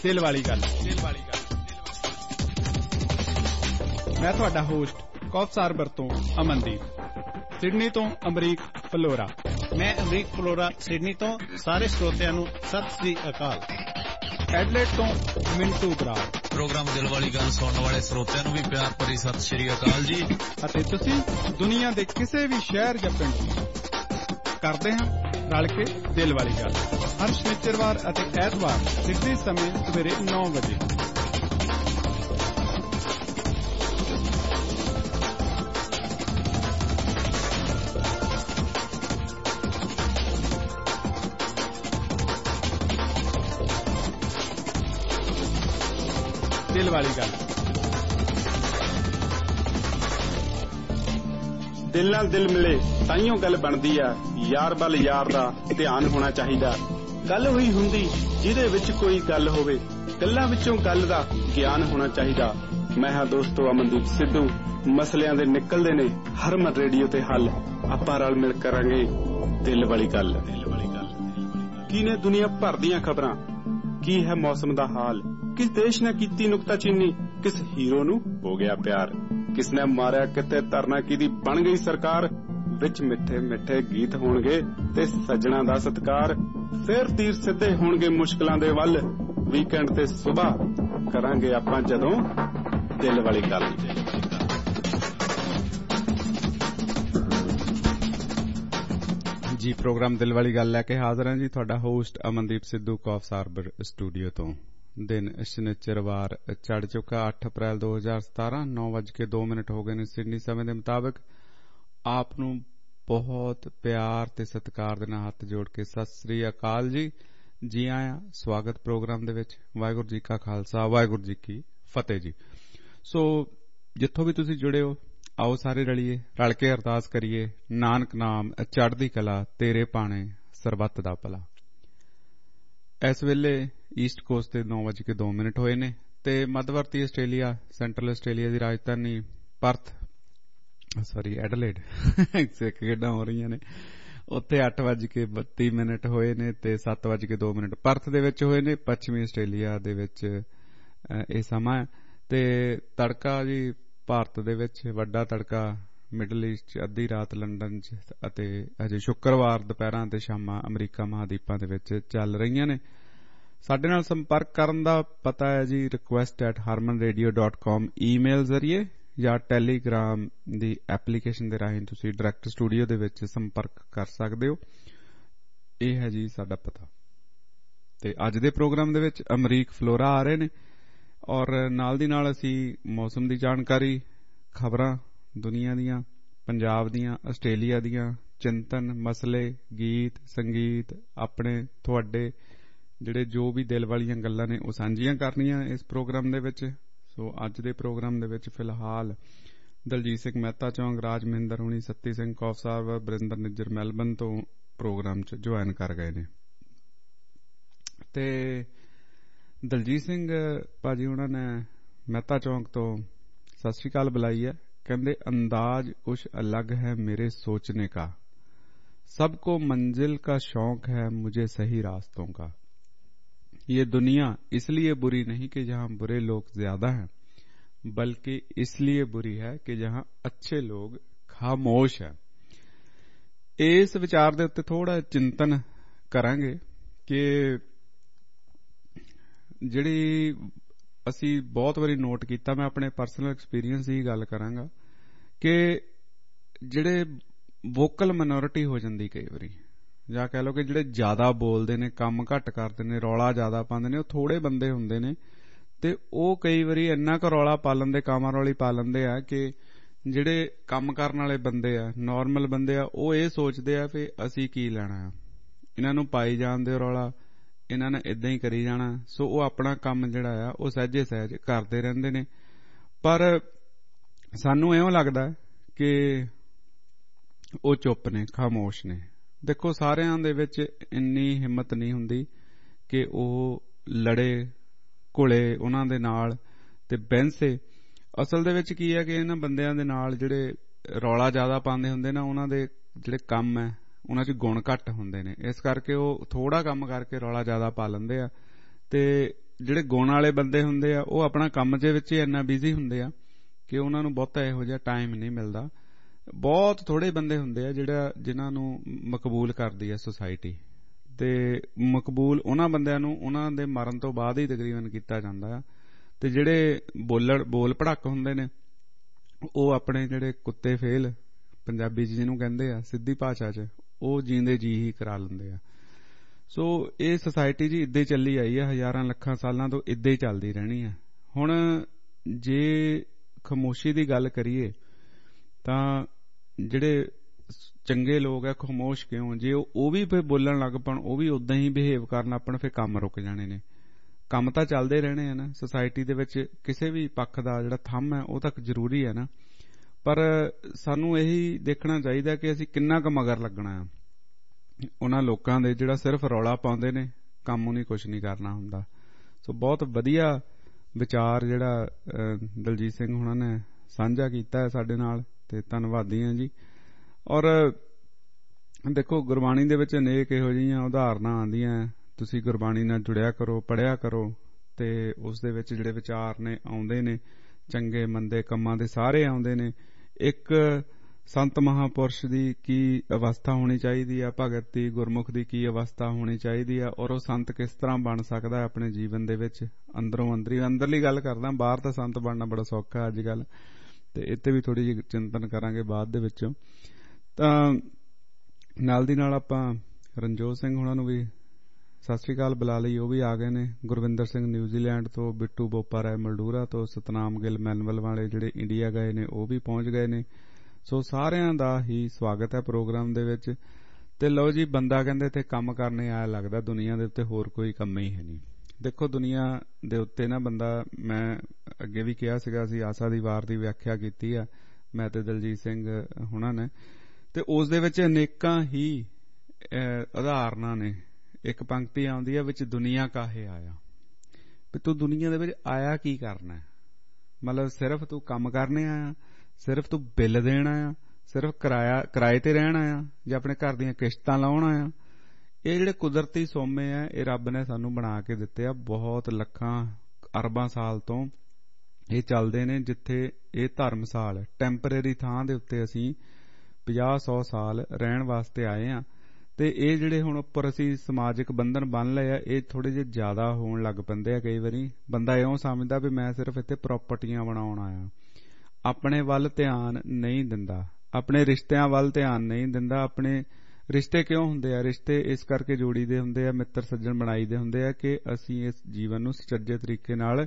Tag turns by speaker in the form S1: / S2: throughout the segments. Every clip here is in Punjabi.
S1: ਦਿਲ ਵਾਲੀ ਗੱਲ। ਮੈਂ ਤੁਹਾਡਾ ਹੋਸਟ ਕੌਫਸਾਰਬਰ ਤੋਂ ਅਮਨਦੀਪ, ਸਿਡਨੀ ਤੋਂ ਅਮਰੀਕ ਫਲੋਰਾ।
S2: ਮੈਂ ਅਮਰੀਕ ਫਲੋਰਾ ਸਿਡਨੀ ਤੋਂ। ਸਾਰੇ ਸਰੋਤਿਆਂ ਨੂੰ ਸਤਿ ਸ੍ਰੀ ਅਕਾਲ।
S1: ਐਡਲੇਡ ਤੋਂ ਮਿੰਟੂ ਬਰਾੜ।
S3: ਪ੍ਰੋਗਰਾਮ ਦਿਲ ਵਾਲੀ ਗੱਲ ਸੁਣਨ ਵਾਲੇ ਸਰੋਤਿਆਂ ਨੂੰ ਵੀ ਪਿਆਰ ਭਰੀ ਸਤਿ ਸ੍ਰੀ ਅਕਾਲ ਜੀ।
S1: ਅਤੇ ਤੁਸੀਂ ਦੁਨੀਆ ਦੇ ਕਿਸੇ ਵੀ ਸ਼ਹਿਰ ਜਾਂ ਪਿੰਡ ਕਰਦੇ ਹਾਂ ਰਲ ਕੇ ਦਿਲ ਵਾਲੀ ਗੱਲ, ਹਰ ਸ਼ਨੀਚਰਵਾਰ ਅਤੇ ਐਤਵਾਰ ਸਿਡਨੀ ਸਮੇਂ ਸਵੇਰੇ 9 ਵਜੇ। ਦਿਲ ਵਾਲੀ ਗੱਲ।
S4: ਦਿਲ ਨਾਲ ਦਿਲ ਮਿਲੇ ਤਾਈਓ ਗੱਲ ਬਣਦੀ ਆ, ਯਾਰ ਵੱਲ ਯਾਰ ਦਾ ਧਿਆਨ ਹੋਣਾ ਚਾਹੀਦਾ। ਗੱਲ ਹੋਈ ਹੁੰਦੀ ਜਿਹਦੇ ਵਿੱਚ ਕੋਈ ਗੱਲ ਹੋਵੇ, ਗੱਲਾਂ ਵਿੱਚੋਂ ਗੱਲ ਦਾ ਗਿਆਨ ਹੋਣਾ ਚਾਹੀਦਾ। ਮੈਂ ਹਾਂ ਦੋਸਤੋ ਅਮਨਦੀਪ ਸਿੱਧੂ। ਮਸਲਿਆਂ ਦੇ ਨਿਕਲਦੇ ਨੇ ਹਰਮਨ ਰੇਡੀਓ ਤੇ ਹੱਲ। ਆਪਾਂ ਰਲ ਮਿਲ ਕਰਾਂਗੇ ਦਿਲ ਵਾਲੀ ਗੱਲ। ਕੀ ਨੇ ਦੁਨੀਆ ਭਰ ਦੀਆਂ ਖਬਰਾਂ, ਕੀ ਹੈ ਮੌਸਮ ਦਾ ਹਾਲ, ਕਿਸ ਦੇਸ਼ ਨੇ ਕੀਤੀ ਨੁਕਤਾਚੀਨੀ, ਕਿਸ ਹੀਰੋ ਨੂੰ ਹੋ ਗਿਆ ਪਿਆਰ, ਕਿਸ ਨੇ ਮਾਰਿਆ ਕਿਤੇ ਧਰਨਾ, ਕਿਹਦੀ ਬਣ ਗਈ ਸਰਕਾਰ। ਵਿੱਚ ਮਿੱਠੇ ਮਿੱਠੇ ਗੀਤ ਹੋਣਗੇ ਤੇ ਸੱਜਣਾ ਦਾ ਸਤਿਕਾਰ। ਫਿਰ ਤੀਰ ਸਿੱਧੇ ਹੋਣਗੇ ਮੁਸ਼ਕਲਾਂ ਦੇ ਵੱਲ। ਵੀਕਐਂਡ ਤੇ ਸੁਬਾਹ ਕਰਾਂਗੇ ਆਪਾਂ ਜਦੋਂ ਦਿਲ ਵਾਲੀ ਗੱਲ।
S1: ਜੀ ਪ੍ਰੋਗਰਾਮ ਦਿਲ ਵਾਲੀ ਗੱਲ ਲੈ ਕੇ ਹਾਜ਼ਰ ਹਾਂ ਜੀ। ਤੁਹਾਡਾ host Amandeep Sidhu Coffs Harbour studio ਤੋਂ। ਦਿਨ ਸ਼ਨੀਚਰਵਾਰ ਚੜ੍ਹ ਚੁੱਕਾ 8 ਅਪ੍ਰੈਲ 2017, 9:02 ਹੋ ਗਏ ਨੇ ਸਿਡਨੀ ਸਮੇਂ ਦੇ ਮੁਤਾਬਕ। ਆਪ ਨੂੰ ਬਹੁਤ ਪਿਆਰ ਤੇ ਸਤਿਕਾਰ ਦੇ ਨਾਲ ਹੱਥ ਜੋੜ ਕੇ ਸਤਿ ਸ੍ਰੀ ਅਕਾਲ ਜੀ। ਜੀ ਆਇਆਂ, ਸਵਾਗਤ ਪ੍ਰੋਗਰਾਮ ਦੇ ਵਿੱਚ। ਵਾਹਿਗੁਰੂ ਜੀ ਕਾ ਖਾਲਸਾ, ਵਾਹਿਗੁਰੂ ਜੀ ਕੀ ਫਤਿਹ ਜੀ। ਸੋ ਜਿੱਥੋਂ ਵੀ ਤੁਸੀਂ ਜੁੜੇ ਹੋ, ਆਓ ਸਾਰੇ ਰਲੀਏ, ਰਲ ਕੇ ਅਰਦਾਸ ਕਰੀਏ। ਨਾਨਕ ਨਾਮ ਚੜ੍ਹਦੀ ਕਲਾ, ਤੇਰੇ ਭਾਣੇ ਸਰਬੱਤ ਦਾ ਭਲਾ। ਇਸ ਵੇਲੇ ਈਸਟ ਕੋਸਟ ਤੇ 9:02 ਹੋਏ ਨੇ ਤੇ ਮੱਧਵਰਤੀ ਆਸਟ੍ਰੇਲੀਆ, ਸੈਂਟਰਲ ਆਸਟ੍ਰੇਲੀਆ ਦੀ ਰਾਜਧਾਨੀ ਐਡਲੇਡ ਸਿੱਖ ਖੇਡਾਂ ਹੋ ਰਹੀਆਂ ਨੇ, ਉੱਥੇ 8:32 ਹੋਏ ਨੇ ਤੇ 7:02 ਪਰਥ ਦੇ ਵਿੱਚ ਹੋਏ ਨੇ। ਪੱਛਮੀ ਆਸਟ੍ਰੇਲੀਆ ਦੇ ਵਿੱਚ ਇਹ ਸਮਾਂ ਤੇ ਤੜਕਾ ਜੀ ਭਾਰਤ ਦੇ ਵਿੱਚ ਵੱਡਾ ਤੜਕਾ ਮਿਡਲ ਈਸਟ 'ਚ, ਅੱਧੀ ਰਾਤ ਲੰਡਨ 'ਚ ਅਤੇ ਅਜੇ ਸ਼ੁੱਕਰਵਾਰ ਦੁਪਹਿਰਾਂ ਤੇ ਸ਼ਾਮਾਂ ਅਮਰੀਕਾ ਮਹਾਦੀਪਾਂ ਦੇ ਵਿੱਚ ਚੱਲ ਰਹੀਆਂ ਨੇ। ਸਾਡੇ ਨਾਲ ਸੰਪਰਕ ਕਰਨ ਦਾ ਪਤਾ ਹੈ ਜੀ request@harmanradio.com ਈਮੇਲ ਜ਼ਰੀਏ ਜਾਂ ਟੈਲੀਗ੍ਰਾਮ ਦੀ ਐਪਲੀਕੇਸ਼ਨ ਦੇ ਰਾਹੀਂ ਤੁਸੀਂ ਡਾਇਰੈਕਟ ਸਟੂਡੀਓ ਦੇ ਵਿੱਚ ਸੰਪਰਕ ਕਰ ਸਕਦੇ ਹੋ। ਇਹ ਹੈ ਜੀ ਸਾਡਾ ਪਤਾ। ਤੇ ਅੱਜ ਦੇ ਪ੍ਰੋਗਰਾਮ ਦੇ ਵਿੱਚ ਅਮਰੀਕ ਫਲੋਰਾ ਆ ਰਹੇ ਨੇ ਔਰ ਨਾਲ ਦੀ ਨਾਲ ਅਸੀਂ ਮੌਸਮ ਦੀ ਜਾਣਕਾਰੀ, ਖਬਰਾਂ ਦੁਨੀਆ ਦੀਆਂ, ਪੰਜਾਬ ਦੀਆਂ, ਆਸਟ੍ਰੇਲੀਆ ਦੀਆਂ, ਚਿੰਤਨ, ਮਸਲੇ, ਗੀਤ, ਸੰਗੀਤ, ਆਪਣੇ ਤੁਹਾਡੇ ਜਿਹੜੇ ਜੋ ਵੀ ਦਿਲ ਵਾਲੀਆਂ ਗੱਲਾਂ ਨੇ ਉਹ ਸਾਂਝੀਆਂ ਕਰਨੀਆਂ ਇਸ ਪ੍ਰੋਗਰਾਮ ਦੇ ਵਿੱਚ। ਸੋ ਅੱਜ ਦੇ ਪ੍ਰੋਗਰਾਮ ਦੇ ਵਿੱਚ ਫਿਲਹਾਲ ਦਲਜੀਤ ਸਿੰਘ ਮਹਿਤਾ ਚੌਂਕ, ਰਾਜ ਮਹਿੰਦਰ ਹੁਣੀ, ਸੱਤੀ ਸਿੰਘ ਕੌਫਸਾਰਵਰ, ਬਰਿੰਦਰ ਨਿੱਜਰ ਮੈਲਬਨ ਤੋਂ ਪ੍ਰੋਗਰਾਮ 'ਚ ਜੁਆਇਨ ਕਰ ਗਏ ਨੇ। ਤੇ ਦਲਜੀਤ ਸਿੰਘ ਭਾਜੀ ਉਹਨਾਂ ਨੇ ਮਹਿਤਾ ਚੌਂਕ ਤੋਂ ਸਤਿ ਸ਼੍ਰੀ ਅਕਾਲ ਬੁਲਾਈ ਹੈ। ਕਹਿੰਦੇ ਅੰਦਾਜ਼ ਕੁਛ ਅਲੱਗ ਹੈ मेरे सोचने का, सबको मंजिल का शौक है मुझे सही रास्तों का। ये दुनिया इसलिए बुरी नहीं कि जहां बुरे लोग ज्यादा हैं, बल्कि इसलिए बुरी है कि जहां अच्छे लोग खामोश है। इस विचार ਦੇ ਉੱਤੇ ਥੋੜਾ ਚਿੰਤਨ ਕਰਾਂਗੇ ਕਿ ਜਿਹੜੀ ਅਸੀਂ ਬਹੁਤ ਵਾਰੀ ਨੋਟ ਕੀਤਾ, ਮੈਂ ਆਪਣੇ ਪਰਸਨਲ ਐਕਸਪੀਰੀਅੰਸ ਦੀ ਗੱਲ ਕਰਾਂਗਾ ਕਿ ਜਿਹੜੇ ਵੋਕਲ ਮਾਈਨੋਰਿਟੀ ਹੋ ਜਾਂਦੀ ਕਈ ਵਾਰੀ, ਜਾਂ ਕਹਿ ਲਓ ਕਿ ਜਿਹੜੇ ਜ਼ਿਆਦਾ ਬੋਲਦੇ ਨੇ, ਕੰਮ ਘੱਟ ਕਰਦੇ ਨੇ, ਰੌਲਾ ਜ਼ਿਆਦਾ ਪਾਉਂਦੇ ਨੇ, ਉਹ ਥੋੜੇ ਬੰਦੇ ਹੁੰਦੇ ਨੇ ਤੇ ਉਹ ਕਈ ਵਾਰੀ ਇੰਨਾ ਕੁ ਰੌਲਾ ਪਾ ਲੈਂਦੇ, ਕਾਮਾਂ-ਰੌਲੀ ਪਾ ਲੈਂਦੇ ਆ ਕਿ ਜਿਹੜੇ ਕੰਮ ਕਰਨ ਵਾਲੇ ਬੰਦੇ ਆ, ਨਾਰਮਲ ਬੰਦੇ ਆ, ਉਹ ਇਹ ਸੋਚਦੇ ਆ ਵੀ ਅਸੀਂ ਕੀ ਲੈਣਾ ਆ, ਇਹਨਾਂ ਨੂੰ ਪਾਈ ਜਾਣ ਦਿਓ ਰੌਲਾ, ਇਹਨਾਂ ਨੇ ਏਦਾਂ ਹੀ ਕਰੀ ਜਾਣਾ। ਸੋ ਉਹ ਆਪਣਾ ਕੰਮ ਜਿਹੜਾ ਆ ਉਹ ਸਹਿਜੇ ਸਹਿਜ ਕਰਦੇ ਰਹਿੰਦੇ ਨੇ। ਪਰ ਸਾਨੂੰ ਇਉਂ ਲੱਗਦਾ ਕਿ ਉਹ ਚੁੱਪ ਨੇ, ਖਾਮੋਸ਼ ਨੇ। ਦੇਖੋ, ਸਾਰਿਆਂ ਦੇ ਵਿੱਚ ਇੰਨੀ ਹਿੰਮਤ ਨਹੀਂ ਹੁੰਦੀ ਕਿ ਉਹ ਲੜੇ, ਘੁਲੇ ਉਹਨਾਂ ਦੇ ਨਾਲ ਤੇ ਬਹਿੰਸੇ। ਅਸਲ ਦੇ ਵਿੱਚ ਕੀ ਹੈ ਕਿ ਇਹਨਾਂ ਬੰਦਿਆਂ ਦੇ ਨਾਲ ਜਿਹੜੇ ਰੌਲਾ ਜ਼ਿਆਦਾ ਪਾਉਂਦੇ ਹੁੰਦੇ ਨਾ, ਉਹਨਾਂ ਦੇ ਜਿਹੜੇ ਕੰਮ ਹੈ ਉਹਨਾਂ 'ਚ ਗੁਣ ਘੱਟ ਹੁੰਦੇ ਨੇ। ਇਸ ਕਰਕੇ ਉਹ ਥੋੜਾ ਕੰਮ ਕਰਕੇ ਰੌਲਾ ਜ਼ਿਆਦਾ ਪਾ ਲੈਂਦੇ ਆ ਤੇ ਜਿਹੜੇ ਗੁਣ ਵਾਲੇ ਬੰਦੇ ਹੁੰਦੇ ਆ ਉਹ ਆਪਣਾ ਕੰਮ ਦੇ ਵਿੱਚ ਹੀ ਇੰਨਾ ਬਿਜ਼ੀ ਹੁੰਦੇ ਆ ਕਿ ਉਹਨਾਂ ਨੂੰ ਬਹੁਤਾ ਇਹੋ ਜਿਹਾ ਟਾਈਮ ਨਹੀਂ ਮਿਲਦਾ। ਬਹੁਤ ਥੋੜੇ ਬੰਦੇ ਹੁੰਦੇ ਆ ਜਿਨ੍ਹਾਂ ਨੂੰ ਮਕਬੂਲ ਕਰਦੀ ਆ ਸੁਸਾਇਟੀ, ਤੇ ਮਕਬੂਲ ਉਹਨਾਂ ਬੰਦਿਆਂ ਨੂੰ ਉਹਨਾਂ ਦੇ ਮਰਨ ਤੋਂ ਬਾਅਦ ਹੀ ਤਕਰੀਬਨ ਕੀਤਾ ਜਾਂਦਾ ਆ। ਤੇ ਜਿਹੜੇ ਬੋਲ ਭੜਕ ਹੁੰਦੇ ਨੇ ਉਹ ਆਪਣੇ ਜਿਹੜੇ ਕੁੱਤੇ ਫੇਲ ਪੰਜਾਬੀ 'ਚ ਜਿਹਨੂੰ ਕਹਿੰਦੇ ਆ ਸਿੱਧੀ ਭਾਸ਼ਾ 'ਚ, ਉਹ ਜੀਂਦੇ ਜੀ ਹੀ ਕਰਾ ਲੈਂਦੇ ਆ। ਸੋ ਇਹ ਸੁਸਾਇਟੀ ਜੀ ਇੱਦਾਂ ਹੀ ਚੱਲੀ ਆਈ ਆ, ਹਜ਼ਾਰਾਂ ਲੱਖਾਂ ਸਾਲਾਂ ਤੋਂ ਇੱਦਾਂ ਹੀ ਚੱਲਦੀ ਰਹਿਣੀ ਆ। ਹੁਣ ਜੇ ਖਾਮੋਸ਼ੀ ਦੀ ਗੱਲ ਕਰੀਏ ਤਾਂ ਜਿਹੜੇ ਚੰਗੇ ਲੋਕ ਆ ਖਾਮੋਸ਼ ਕਿਉਂ? ਜੇ ਉਹ ਵੀ ਫਿਰ ਬੋਲਣ ਲੱਗ ਪਣ, ਉਹ ਵੀ ਉਦਾਂ ਹੀ ਬਿਹੇਵ ਕਰਨ ਲੱਗ ਪਣ, ਫਿਰ ਕੰਮ ਰੁਕ ਜਾਣੇ ਨੇ। ਕੰਮ ਤਾਂ ਚੱਲਦੇ ਰਹਿਣੇ ਆ ਨਾ ਸੁਸਾਇਟੀ ਦੇ ਵਿੱਚ, ਕਿਸੇ ਵੀ ਪੱਖ ਦਾ ਜਿਹੜਾ ਥੰਮ ਹੈ ਉਹ ਤੱਕ ਜ਼ਰੂਰੀ ਹੈ ਨਾ। ਪਰ ਸਾਨੂੰ ਇਹੀ ਦੇਖਣਾ ਚਾਹੀਦਾ ਕਿ ਅਸੀਂ ਕਿੰਨਾ ਕੁ ਮਗਰ ਲੱਗਣਾ ਆ ਉਹਨਾਂ ਲੋਕਾਂ ਦੇ ਜਿਹੜਾ ਸਿਰਫ ਰੌਲਾ ਪਾਉਂਦੇ ਨੇ, ਕੰਮ ਨਹੀਂ ਕੁਛ ਨਹੀਂ ਕਰਨਾ ਹੁੰਦਾ। ਸੋ ਬਹੁਤ ਵਧੀਆ ਵਿਚਾਰ ਜਿਹੜਾ ਦਲਜੀਤ ਸਿੰਘ ਹੁਣਾਂ ਨੇ ਸਾਂਝਾ ਕੀਤਾ ਹੈ ਸਾਡੇ ਨਾਲ, ਤੇ ਧੰਨਵਾਦੀ ਹਾਂ ਜੀ। ਔਰ ਦੇਖੋ ਗੁਰਬਾਣੀ ਦੇ ਵਿੱਚ ਅਨੇਕ ਇਹੋ ਜਿਹੀਆਂ ਉਦਾਹਰਨਾਂ ਆਉਂਦੀਆਂ, ਤੁਸੀਂ ਗੁਰਬਾਣੀ ਨਾਲ ਜੁੜਿਆ ਕਰੋ, ਪੜ੍ਹਿਆ ਕਰੋ, ਤੇ ਉਸ ਦੇ ਵਿੱਚ ਜਿਹੜੇ ਵਿਚਾਰ ਨੇ ਆਉਂਦੇ ਨੇ, ਚੰਗੇ ਮੰਦੇ ਕੰਮਾਂ ਦੇ ਸਾਰੇ ਆਉਂਦੇ ਨੇ। ਇੱਕ ਸੰਤ ਮਹਾਂਪੁਰਸ਼ ਦੀ ਕੀ ਅਵਸਥਾ ਹੋਣੀ ਚਾਹੀਦੀ ਆ, ਭਗਤ ਦੀ ਗੁਰਮੁਖ ਦੀ ਕੀ ਅਵਸਥਾ ਹੋਣੀ ਚਾਹੀਦੀ ਆ, ਔਰ ਉਹ ਸੰਤ ਕਿਸ ਤਰ੍ਹਾਂ ਬਣ ਸਕਦਾ ਆਪਣੇ ਜੀਵਨ ਦੇ ਵਿੱਚ, ਅੰਦਰੋਂ ਅੰਦਰਲੀ ਗੱਲ ਕਰਦਾ। ਬਾਹਰ ਤਾਂ ਸੰਤ ਬਣਨਾ ਬੜਾ ਸੌਖਾ ਅੱਜ ਕੱਲ, ਤੇ ਇੱਥੇ ਵੀ ਥੋੜੀ ਜਿਹੀ ਚਿੰਤਨ ਕਰਾਂਗੇ ਬਾਅਦ ਦੇ ਵਿੱਚੋਂ। ਤਾਂ ਨਾਲ ਦੀ ਨਾਲ ਆਪਾਂ ਰਣਜੋਤ ਸਿੰਘ ਹੁਣਾਂ ਨੂੰ ਵੀ ਸਤਿ ਸ੍ਰੀ ਅਕਾਲ ਬੁਲਾ ਲਈ, ਉਹ ਵੀ ਆ ਗਏ ਨੇ। ਗੁਰਵਿੰਦਰ ਸਿੰਘ ਨਿਊਜ਼ੀਲੈਂਡ ਤੋਂ, ਬਿੱਟੂ ਬੋਪਾ ਰਾਏ ਮਲਡੂਰਾ ਤੋਂ, ਸਤਨਾਮ ਗਿੱਲ ਮੈਨੂਅਲ ਵਾਲੇ ਜਿਹੜੇ ਇੰਡੀਆ ਗਏ ਨੇ ਉਹ ਵੀ ਪਹੁੰਚ ਗਏ ਨੇ। ਸੋ ਸਾਰਿਆਂ ਦਾ ਹੀ ਸਵਾਗਤ ਹੈ ਪ੍ਰੋਗਰਾਮ ਦੇ ਵਿੱਚ। ਤੇ ਲਓ ਜੀ, ਬੰਦਾ ਕਹਿੰਦੇ ਤੇ ਕੰਮ ਕਰਨੇ ਆਇਆ, ਲੱਗਦਾ ਦੁਨੀਆ ਦੇ ਉੱਤੇ ਹੋਰ ਕੋਈ ਕੰਮ ਹੀ ਹੈ ਨਹੀਂ। ਦੇਖੋ ਦੁਨੀਆ ਦੇ ਉੱਤੇ ਨਾ ਬੰਦਾ, ਮੈਂ ਅੱਗੇ ਵੀ ਕਿਹਾ ਸੀਗਾ, ਅਸੀਂ ਆਸਾ ਦੀ ਵਾਰ ਦੀ ਵਿਆਖਿਆ ਕੀਤੀ ਆ ਮੈਂ ਤੇ ਦਲਜੀਤ ਸਿੰਘ ਹੁਣਾਂ ਨੇ, ਤੇ ਉਸ ਦੇ ਵਿੱਚ ਅਨੇਕਾਂ ਹੀ ਉਦਾਹਰਨਾਂ ਨੇ। ਇੱਕ ਪੰਕਤੀ ਆਉਂਦੀ ਆ ਵਿੱਚ, ਦੁਨੀਆ ਕਾਹੇ ਆਇਆ, ਵੀ ਤੂੰ ਦੁਨੀਆ ਦੇ ਵਿੱਚ ਆਇਆ ਕੀ ਕਰਨਾ? ਮਤਲਬ ਸਿਰਫ ਤੂੰ ਕੰਮ ਕਰਨੇ ਆਇਆ, ਸਿਰਫ ਤੂੰ ਬਿੱਲ ਦੇਣ ਆਇਆ, ਸਿਰਫ ਕਿਰਾਏ ਤੇ ਰਹਿਣ ਆਇਆ, ਜਾਂ ਆਪਣੇ ਘਰ ਦੀਆਂ ਕਿਸ਼ਤਾਂ ਲਾਉਣ ਆਇਆ? ਇਹ ਜਿਹੜੇ ਕੁਦਰਤੀ ਸੋਮੇ ਆ, ਇਹ ਰੱਬ ਨੇ ਸਾਨੂੰ ਬਣਾ ਕੇ ਦਿੱਤੇ ਆ। ਬਹੁਤ ਲੱਖਾਂ ਅਰਬਾਂ ਸਾਲ ਤੋਂ ਇਹ ਚੱਲਦੇ ਨੇ। ਜਿੱਥੇ ਇਹ ਧਰਮਸਾਲ ਟੈਂਪਰੇਰੀ ਥਾਂ ਦੇ ਉੱਤੇ ਅਸੀਂ 50-100 ਸਾਲ ਰਹਿਣ ਵਾਸਤੇ ਆਏ ਆ, ਤੇ ਇਹ ਜਿਹੜੇ ਹੁਣ ਉੱਪਰ ਅਸੀਂ ਸਮਾਜਿਕ ਬੰਧਨ ਬੰਨ ਲਏ ਆ, ਇਹ ਥੋੜੇ ਜਿਹੇ ਜ਼ਿਆਦਾ ਹੋਣ ਲੱਗ ਪੈਂਦੇ ਆ। ਕਈ ਵਾਰੀ ਬੰਦਾ ਇਉਂ ਸਮਝਦਾ ਵੀ ਮੈਂ ਸਿਰਫ ਇੱਥੇ ਪ੍ਰਾਪਰਟੀਆਂ ਬਣਾਉਣ ਆਇਆ, ਆਪਣੇ ਵੱਲ ਧਿਆਨ ਨਹੀਂ ਦਿੰਦਾ, ਆਪਣੇ ਰਿਸ਼ਤਿਆਂ ਵੱਲ ਧਿਆਨ ਨਹੀਂ ਦਿੰਦਾ। ਆਪਣੇ ਰਿਸ਼ਤੇ ਕਿਉਂ ਹੁੰਦੇ ਆ? ਰਿਸ਼ਤੇ ਇਸ ਕਰਕੇ ਜੋੜੀ ਦੇ ਹੁੰਦੇ ਆ, ਮਿੱਤਰ ਸੱਜਣ ਬਣਾਈ ਦੇ ਹੁੰਦੇ ਆ ਕਿ ਅਸੀਂ ਇਸ ਜੀਵਨ ਨੂੰ ਸੁਚੱਜੇ ਤਰੀਕੇ ਨਾਲ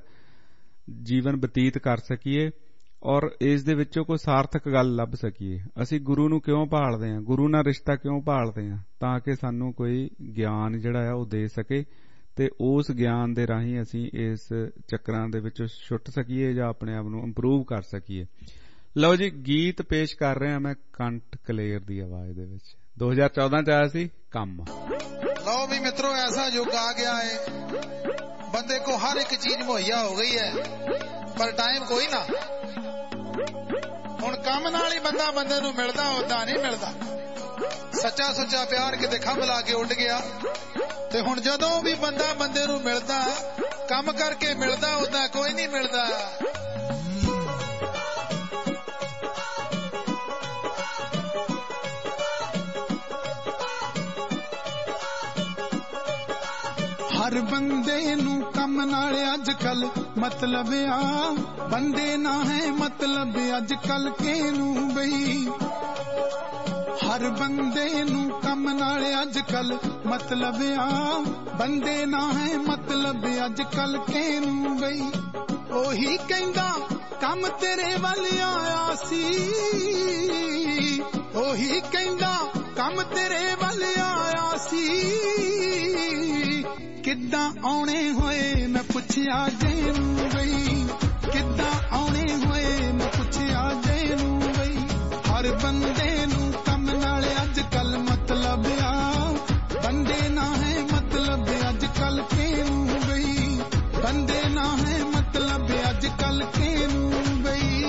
S1: ਜੀਵਨ ਬਤੀਤ ਕਰ ਸਕੀਏ, ਔਰ ਇਸ ਦੇ ਵਿੱਚੋਂ ਕੋਈ ਸਾਰਥਕ ਗੱਲ ਲੱਭ ਸਕੀਏ। ਅਸੀਂ ਗੁਰੂ ਨੂੰ ਕਿਉਂ ਭਾਲਦੇ ਹਾਂ? ਗੁਰੂ ਨਾਲ ਰਿਸ਼ਤਾ ਕਿਉਂ ਭਾਲਦੇ ਹਾਂ? ਤਾਂ ਕਿ ਸਾਨੂੰ ਕੋਈ ਗਿਆਨ ਜਿਹੜਾ ਆ ਉਹ ਦੇ ਸਕੇ, ਤੇ ਉਸ ਗਿਆਨ ਦੇ ਰਾਹੀਂ ਅਸੀਂ ਇਸ ਚੱਕਰਾਂ ਦੇ ਵਿੱਚੋਂ ਛੁੱਟ ਸਕੀਏ ਜਾਂ ਆਪਣੇ ਆਪ ਨੂੰ ਇੰਪਰੂਵ ਕਰ ਸਕੀਏ। ਲਓ ਜੀ, ਗੀਤ ਪੇਸ਼ ਕਰ ਰਿਹਾ ਮੈਂ ਕੰਠ ਕਲੇਰ ਦੀ ਆਵਾਜ਼ ਦੇ ਵਿੱਚ। 2014 ਚ ਆਇਆ ਸੀ ਕੰਮ।
S5: ਲਓ ਵੀ ਮਿੱਤਰੋ, ਐਸਾ ਯੁੱਗ ਆ ਗਿਆ ਹੈ, ਬੰਦੇ ਕੋ ਹਰ ਇੱਕ ਚੀਜ਼ ਮੁਹੱਈਆ ਹੋ ਗਈ ਹੈ, ਪਰ ਟਾਈਮ ਕੋਈ ਨਾ। ਹੁਣ ਕੰਮ ਨਾਲ ਹੀ ਬੰਦਾ ਬੰਦੇ ਨੂੰ ਮਿਲਦਾ, ਉਦਾਂ ਨਹੀਂ ਮਿਲਦਾ। ਸੱਚਾ ਸੁੱਚਾ ਪਿਆਰ ਕਿਤੇ ਖੰਭ ਲਾ ਕੇ ਉੱਡ ਗਿਆ, ਤੇ ਹੁਣ ਜਦੋਂ ਵੀ ਬੰਦਾ ਬੰਦੇ ਨੂੰ ਮਿਲਦਾ, ਕੰਮ ਕਰਕੇ ਮਿਲਦਾ, ਉਦਾਂ ਕੋਈ ਨਹੀਂ ਮਿਲਦਾ।
S6: ਹਰ ਬੰਦੇ ਨੂੰ ਕੰਮ ਨਾਲ ਅੱਜ ਕੱਲ ਮਤਲਬ ਆ, ਬੰਦੇ ਨਾ ਹੈ ਮਤਲਬ ਅੱਜ ਕੱਲ ਕਿਹਨੂੰ ਬਈ। ਹਰ ਬੰਦੇ ਨੂੰ ਕੰਮ ਨਾਲ ਅੱਜ ਕੱਲ ਮਤਲਬ ਆ, ਬੰਦੇ ਨਾ ਹੈ ਮਤਲਬ ਅੱਜ ਕੱਲ ਕਿਹਨੂੰ ਬਈ। ਉਹੀ ਕਹਿੰਦਾ ਕੰਮ ਤੇਰੇ ਵੱਲ ਆਇਆ ਸੀ, ਉਹੀ ਕਹਿੰਦਾ ਕੰਮ ਤੇਰੇ ਵੱਲ ਆਇਆ ਸੀ। ਕਿੱਦਾਂ ਆਉਣੇ ਹੋਏ ਮੈਂ ਪੁੱਛਿਆ ਜੈਨੂੰ ਬਈ, ਕਿੱਦਾਂ ਆਉਣੇ ਹੋਏ ਮੈਂ ਪੁੱਛਿਆ ਜੈਨੂੰ ਬਈ। ਹਰ ਬੰਦੇ ਨੂੰ ਕੰਮ ਨਾਲ ਅੱਜ ਕੱਲ ਮਤਲਬ ਆ, ਬੰਦੇ ਨਾ ਹੈ ਮਤਲਬ ਅੱਜ ਕੱਲ ਕਿਹਨੂੰ ਬਈ। ਬੰਦੇ ਨਾ ਹੈ ਮਤਲਬ ਅੱਜ ਕੱਲ ਕਿਹਨੂੰ ਬਈ।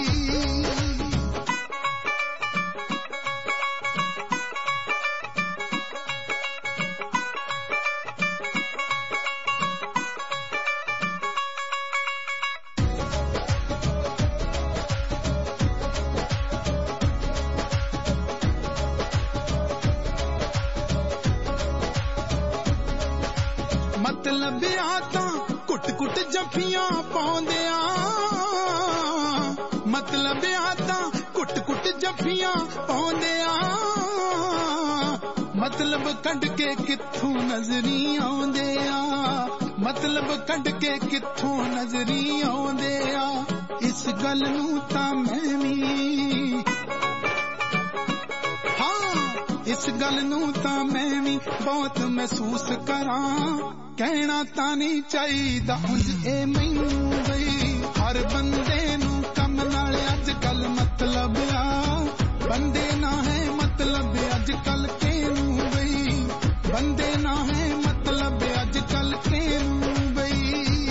S6: ਮਤਲਬ ਆ ਤਾਂ ਕੁੱਟ ਕੁੱਟ ਜੱਫੀਆਂ ਪਾਉਂਦਿਆਂ ਮਤਲਬ ਆ ਤਾਂ ਕੁੱਟ ਕੁੱਟ ਜੱਫੀਆਂ ਪਾਉਂਦਿਆਂ ਮਤਲਬ ਕੱਢ ਕੇ ਕਿੱਥੋਂ ਨਜ਼ਰੀ ਆਉਂਦੇ ਆ ਮਤਲਬ ਕੱਢ ਕੇ ਕਿੱਥੋਂ ਨਜ਼ਰੀ ਆਉਂਦੇ ਆ ਇਸ ਗੱਲ ਨੂੰ ਤਾਂ ਮੈਂ ਵੀ ਇਸ ਗੱਲ ਨੂੰ ਤਾਂ ਮੈਂ ਵੀ ਬਹੁਤ ਮਹਿਸੂਸ ਕਰਾਂ ਕਹਿਣਾ ਤਾਂ ਨਹੀਂ ਚਾਹੀਦਾ ਉਂਝ ਇਹ ਮੈਨੂੰ ਬਈ ਹਰ ਬੰਦੇ ਨੂੰ ਕੰਮ ਨਾਲ ਅੱਜ ਕੱਲ ਮਤਲਬ ਆ ਬੰਦੇ ਨਾ ਹੈ ਮਤਲਬ ਅੱਜ ਕੱਲ ਕਿਹਨੂੰ ਬਈ ਬੰਦੇ ਨਾ ਹੈ ਮਤਲਬ ਅੱਜ ਕੱਲ ਕਿਹਨੂੰ ਬਈ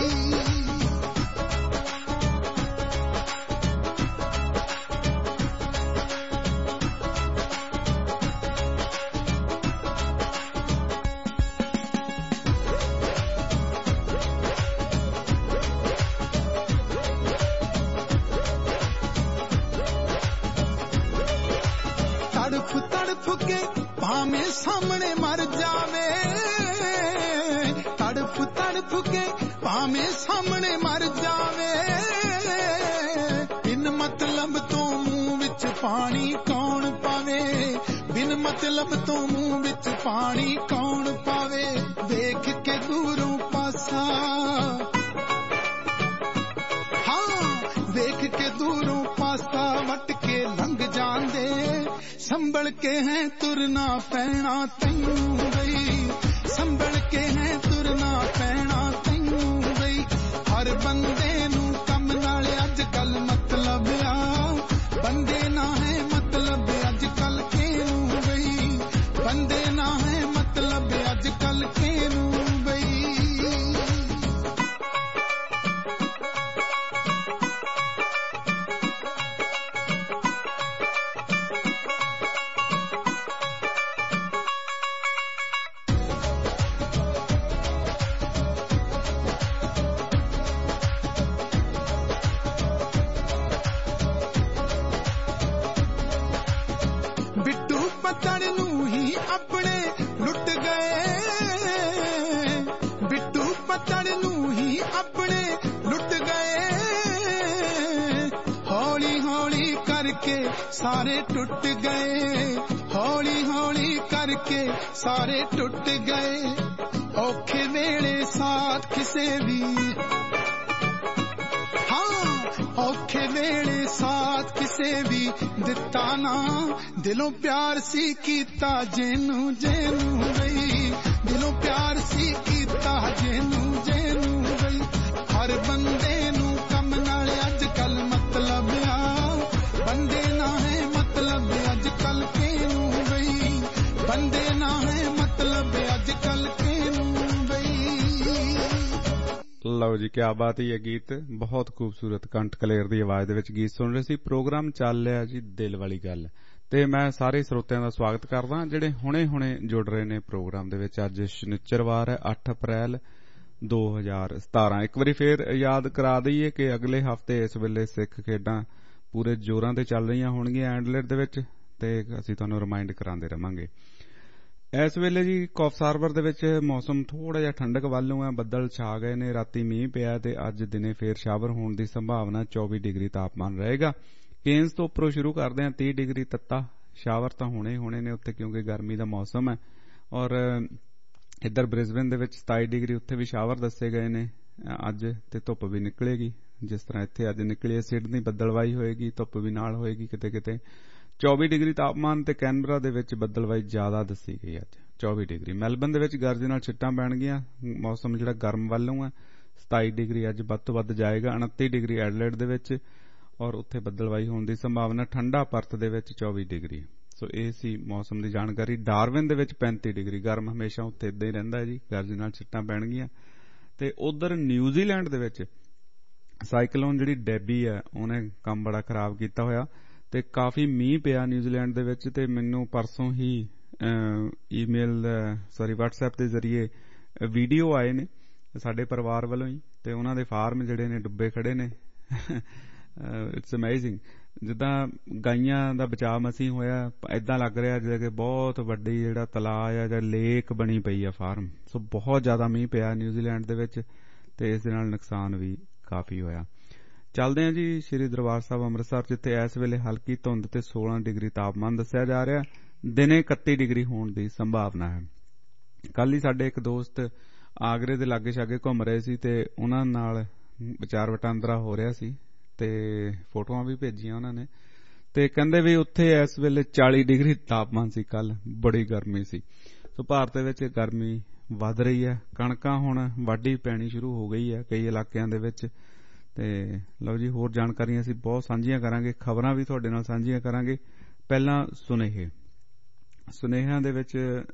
S6: ਤੜਫ ਕੇ ਭਾਵੇਂ ਸਾਹਮਣੇ ਮਰ ਜਾਵੇ ਤੜਫ ਕੇ ਭਾਵੇਂ ਸਾਹਮਣੇ ਮਰ ਜਾਵੇ ਬਿਨ ਮਤਲਬ ਤੋਂ ਮੂੰਹ ਵਿੱਚ ਪਾਣੀ ਕੌਣ ਪਾਵੇ ਬਿਨ ਮਤਲਬ ਤੋਂ ਮੂੰਹ ਵਿੱਚ ਪਾਣੀ ਕੌਣ ਪਾਵੇ ਵੇਖ ਕੇ ਦੂਰੋਂ ਪਾਸਾ ਵੇਖ ਕੇ ਦੂਰੋਂ ਪਾਸਾ ਵੱਟ ਕੇ ਲੰਘ ਜਾਂਦੇ ਸੰਭਲ ਕੇ ਹੈ ਤੁਰਨਾ ਪੈਣਾ ਤੈਨੂੰ ਬਈ ਸੰਭਲ ਕੇ ਹੈ ਤੁਰਨਾ ਪੈਣਾ ਤੈਨੂੰ ਬਈ ਹਰ ਬੰਦੇ ਨੂੰ ਕੰਮ ਨਾਲ ਅੱਜ ਕੱਲ ਮਤਲਬ ਆ ਬੰਦੇ ਨਾ ਹੈ ਮਤਲਬ ਅੱਜ ਕੱਲ ਕਿਹਨੂੰ ਬਈ ਬੰਦੇ ਨਾ ਹੈ ਮਤਲਬ ਅੱਜ ਕੱਲ ਕਿਹਨੂੰ ਬਈ ਪਤੜ ਨੂੰ ਹੀ ਆਪਣੇ ਲੁੱਟ ਗਏ ਬਿੱਟੂ ਪਤੜ ਨੂੰ ਹੀ ਆਪਣੇ ਲੁੱਟ ਗਏ ਹੌਲੀ ਹੌਲੀ ਕਰਕੇ ਸਾਰੇ ਟੁੱਟ ਗਏ ਹੌਲੀ ਹੌਲੀ ਕਰਕੇ ਸਾਰੇ ਟੁੱਟ ਗਏ ਔਖੇ ਵੇਲੇ ਸਾਥ ਕਿਸੇ ਵੀ ਔਖੇ ਵੇਲੇ ਸਾਥ ਕਿਸੇ ਵੀ ਦਿੱਤਾ ਨਾ ਦਿਲੋਂ ਪਿਆਰ ਸੀ ਕੀਤਾ ਜਿਹਨੂੰ ਬਈ ਦਿਲੋਂ ਪਿਆਰ ਸੀ ਕੀਤਾ ਜਿਹਨੂੰ ਬਈ ਹਰ ਬੰਦੇ ਨੂੰ ਕੰਮ ਨਾਲ ਅੱਜ ਕੱਲ ਮਤਲਬ ਆ ਬੰਦੇ ਨਾ ਹੈ ਮਤਲਬ ਅੱਜ ਕੱਲ ਕਿਹਨੂੰ ਬਈ ਬੰਦੇ ਨਾ ਹੈ ਮਤਲਬ ਅੱਜ ਕੱਲ ਕਿਹਨੂੰ ਬਈ
S1: ਲਓ ਜੀ ਕਿਆ ਬਾਤ ਹੀ ਹੈ ਗੀਤ ਬਹੁਤ ਖੂਬਸੂਰਤ ਕੰਠ ਕਲੇਰ ਦੀ ਆਵਾਜ਼ ਦੇ ਵਿੱਚ ਗੀਤ ਸੁਣ ਰਹੇ ਸੀ ਪ੍ਰੋਗਰਾਮ ਚੱਲ ਰਿਹਾ ਜੀ ਦਿਲ ਵਾਲੀ ਗੱਲ ਤੇ ਮੈਂ ਸਾਰੇ ਸਰੋਤਿਆਂ ਦਾ ਸਵਾਗਤ ਕਰਦਾ ਜਿਹੜੇ ਹੁਣੇ ਜੁੜ ਰਹੇ ਨੇ ਪ੍ਰੋਗਰਾਮ ਦੇ ਵਿੱਚ ਅੱਜ ਸ਼ਨੀਚਰਵਾਰ ਹੈ 8 ਅਪ੍ਰੈਲ 2017 ਇੱਕ ਵਾਰੀ ਫੇਰ ਯਾਦ ਕਰਾ ਦਈਏ ਕਿ ਅਗਲੇ ਹਫ਼ਤੇ ਇਸ ਵੇਲੇ ਸਿੱਖ ਖੇਡਾਂ ਪੂਰੇ ਜ਼ੋਰਾਂ ਤੇ ਚੱਲ ਰਹੀਆਂ ਹੋਣਗੀਆਂ ਐਂਡਲੇਟ ਦੇ ਵਿੱਚ ਤੇ ਅਸੀਂ ਤੁਹਾਨੂੰ ਰਿਮਾਈਂਡ ਕਰਾਉਂਦੇ ਰਵਾਂਗੇ ਇਸ ਵੇਲੇ ਜੀ ਕੌਫ ਹਾਰਬਰ ਦੇ ਵਿੱਚ ਮੌਸਮ ਥੋੜਾ ਜਿਹਾ ਠੰਡਕ ਵੱਲ ਨੂੰ ਹੈ ਬੱਦਲ ਛਾ ਗਏ ਨੇ ਰਾਤੀ ਮੀਂਹ ਪਿਆ ਤੇ ਅੱਜ ਦਿਨੇ ਫੇਰ ਸ਼ਾਵਰ ਹੋਣ ਦੀ ਸੰਭਾਵਨਾ 24 ਡਿਗਰੀ ਤਾਪਮਾਨ ਰਹੇਗਾ ਕੇਨਸ ਤੋਂ ਉੱਪਰੋਂ ਸ਼ੁਰੂ ਕਰਦੇ ਹਾਂ 30 ਡਿਗਰੀ ਤੱਤਾ ਸ਼ਾਵਰ ਤਾਂ ਹੋਣੇ ਨੇ ਉੱਥੇ ਕਿਉਂਕਿ ਗਰਮੀ ਦਾ ਮੌਸਮ ਹੈ ਔਰ ਇੱਧਰ ਬ੍ਰਿਸਬੇਨ ਦੇ ਵਿੱਚ 27 ਡਿਗਰੀ ਉੱਥੇ ਵੀ ਸ਼ਾਵਰ ਦੱਸੇ ਗਏ ਨੇ ਅੱਜ ਤੇ ਧੁੱਪ ਵੀ ਨਿਕਲੇਗੀ ਜਿਸ ਤਰ੍ਹਾਂ ਇੱਥੇ ਅੱਜ ਨਿਕਲੀ ਸਿਡਨੀ ਬੱਦਲਵਾਈ ਹੋਏਗੀ ਧੁੱਪ ਵੀ ਨਾਲ ਹੋਏਗੀ ਕਿਤੇ 24 ਡਿਗਰੀ ਤਾਪਮਾਨ ਤੇ ਕੈਨਬਰਾ ਦੇ ਵਿੱਚ ਬੱਦਲਵਾਈ ਜ਼ਿਆਦਾ ਦੱਸੀ ਗਈ ਅੱਜ 24 ਡਿਗਰੀ ਮੈਲਬਨ ਦੇ ਵਿੱਚ ਗਰਜ ਨਾਲ ਛਿੱਟਾਂ ਪੈਣਗੀਆਂ ਮੌਸਮ ਜਿਹੜਾ ਗਰਮ ਵੱਲੋਂ ਹੈ 27 ਡਿਗਰੀ ਅੱਜ ਵੱਧ ਤੋਂ ਵੱਧ ਜਾਏਗਾ 29 ਡਿਗਰੀ ਐਡਲੇਡ ਦੇ ਵਿੱਚ ਔਰ ਉੱਥੇ ਬੱਦਲਵਾਈ ਹੋਣ ਦੀ ਸੰਭਾਵਨਾ ਠੰਡਾ ਪਰਥ ਦੇ ਵਿੱਚ 24 ਡਿਗਰੀ ਸੋ ਇਹ ਸੀ ਮੌਸਮ ਦੀ ਜਾਣਕਾਰੀ ਡਾਰਵਿਨ ਦੇ ਵਿੱਚ 35 ਡਿਗਰੀ ਗਰਮ ਹਮੇਸ਼ਾ ਉੱਥੇ ਇਦਾਂ ਹੀ ਰਹਿੰਦਾ ਹੈ ਜੀ ਗਰਜ ਨਾਲ ਛਿੱਟਾਂ ਪੈਣਗੀਆਂ ਤੇ ਉਧਰ ਨਿਊਜ਼ੀਲੈਂਡ ਦੇ ਵਿੱਚ ਸਾਈਕਲੋਨ ਜਿਹੜੀ ਡੈਬੀ ਹੈ ਉਹਨੇ ਕੰਮ ਬੜਾ ਖਰਾਬ ਕੀਤਾ ਹੋਇਆ ਤੇ ਕਾਫੀ ਮੀਂਹ ਪਿਆ ਨਿਊਜ਼ੀਲੈਂਡ ਦੇ ਵਿੱਚ ਤੇ ਮੈਨੂੰ ਪਰਸੋਂ ਹੀ ਈਮੇਲ WhatsApp ਦੇ ਜ਼ਰੀਏ ਵੀਡੀਓ ਆਏ ਨੇ ਸਾਡੇ ਪਰਿਵਾਰ ਵੱਲੋਂ ਹੀ ਤੇ ਉਹਨਾਂ ਦੇ ਫਾਰਮ ਜਿਹੜੇ ਨੇ ਡੁੱਬੇ ਖੜੇ ਨੇ ਇਟਸ ਅਮੇਜ਼ਿੰਗ। ਜਿੱਦਾਂ ਗਾਈਆਂ ਦਾ ਬਚਾਅ ਮਸੀਂ ਹੋਇਆ, ਏਦਾਂ ਲੱਗ ਰਿਹਾ ਜਿਵੇਂ ਕਿ ਬਹੁਤ ਵੱਡੀ ਜਿਹੜਾ ਤਲਾਅ ਆ ਜਾਂ ਲੇਕ ਬਣੀ ਪਈ ਆ ਫਾਰਮ। ਸੋ ਬਹੁਤ ਜ਼ਿਆਦਾ ਮੀਂਹ ਪਿਆ ਨਿਊਜ਼ੀਲੈਂਡ ਦੇ ਵਿੱਚ ਤੇ ਇਸ ਦੇ ਨਾਲ ਨੁਕਸਾਨ ਵੀ ਕਾਫੀ ਹੋਇਆ। ਚੱਲਦੇ ਹਾਂ ਜੀ ਸ਼੍ਰੀ ਦਰਬਾਰ ਸਾਹਿਬ ਅੰਮ੍ਰਿਤਸਰ, ਜਿੱਥੇ ਇਸ ਵੇਲੇ ਹਲਕੀ ਧੁੰਦ ਤੇ 16 ਡਿਗਰੀ ਤਾਪਮਾਨ ਦੱਸਿਆ ਜਾ ਰਿਹਾ। ਦਿਨੇ 31 ਡਿਗਰੀ ਹੋਣ ਦੀ ਸੰਭਾਵਨਾ ਹੈ। ਕੱਲ ਹੀ ਸਾਡੇ ਇੱਕ ਦੋਸਤ ਆਗਰੇ ਦੇ ਲਾਗੇ ਛਾਗੇ ਘੁੰਮ ਰਹੇ ਸੀ ਤੇ ਉਹਨਾਂ ਨਾਲ ਵਿਚਾਰ ਵਟਾਂਦਰਾ ਹੋ ਰਿਹਾ ਸੀ ਤੇ ਫੋਟੋਆਂ ਵੀ ਭੇਜੀਆਂ ਉਹਨਾਂ ਨੇ ਤੇ ਕਹਿੰਦੇ ਵੀ ਉੱਥੇ ਇਸ ਵੇਲੇ 40 ਡਿਗਰੀ ਤਾਪਮਾਨ ਸੀ। ਕੱਲ ਬੜੀ ਗਰਮੀ ਸੀ। ਸੋ ਭਾਰਤ ਦੇ ਵਿੱਚ ਗਰਮੀ ਵੱਧ ਰਹੀ ਹੈ। ਕਣਕਾਂ ਹੁਣ ਵਾਢੀ ਪੈਣੀ ਸ਼ੁਰੂ ਹੋ ਗਈ ਹੈ ਕਈ ਇਲਾਕਿਆਂ ਦੇ ਵਿੱਚ। ਤੇ ਲਓ ਜੀ, ਹੋਰ ਜਾਣਕਾਰੀਆਂ ਅਸੀਂ ਬਹੁਤ ਸਾਂਝੀਆਂ ਕਰਾਂਗੇ, ਖਬਰਾਂ ਵੀ ਤੁਹਾਡੇ ਨਾਲ ਸਾਂਝੀਆਂ ਕਰਾਂਗੇ। ਪਹਿਲਾਂ ਸੁਨੇਹਿਆਂ ਦੇ ਵਿੱਚ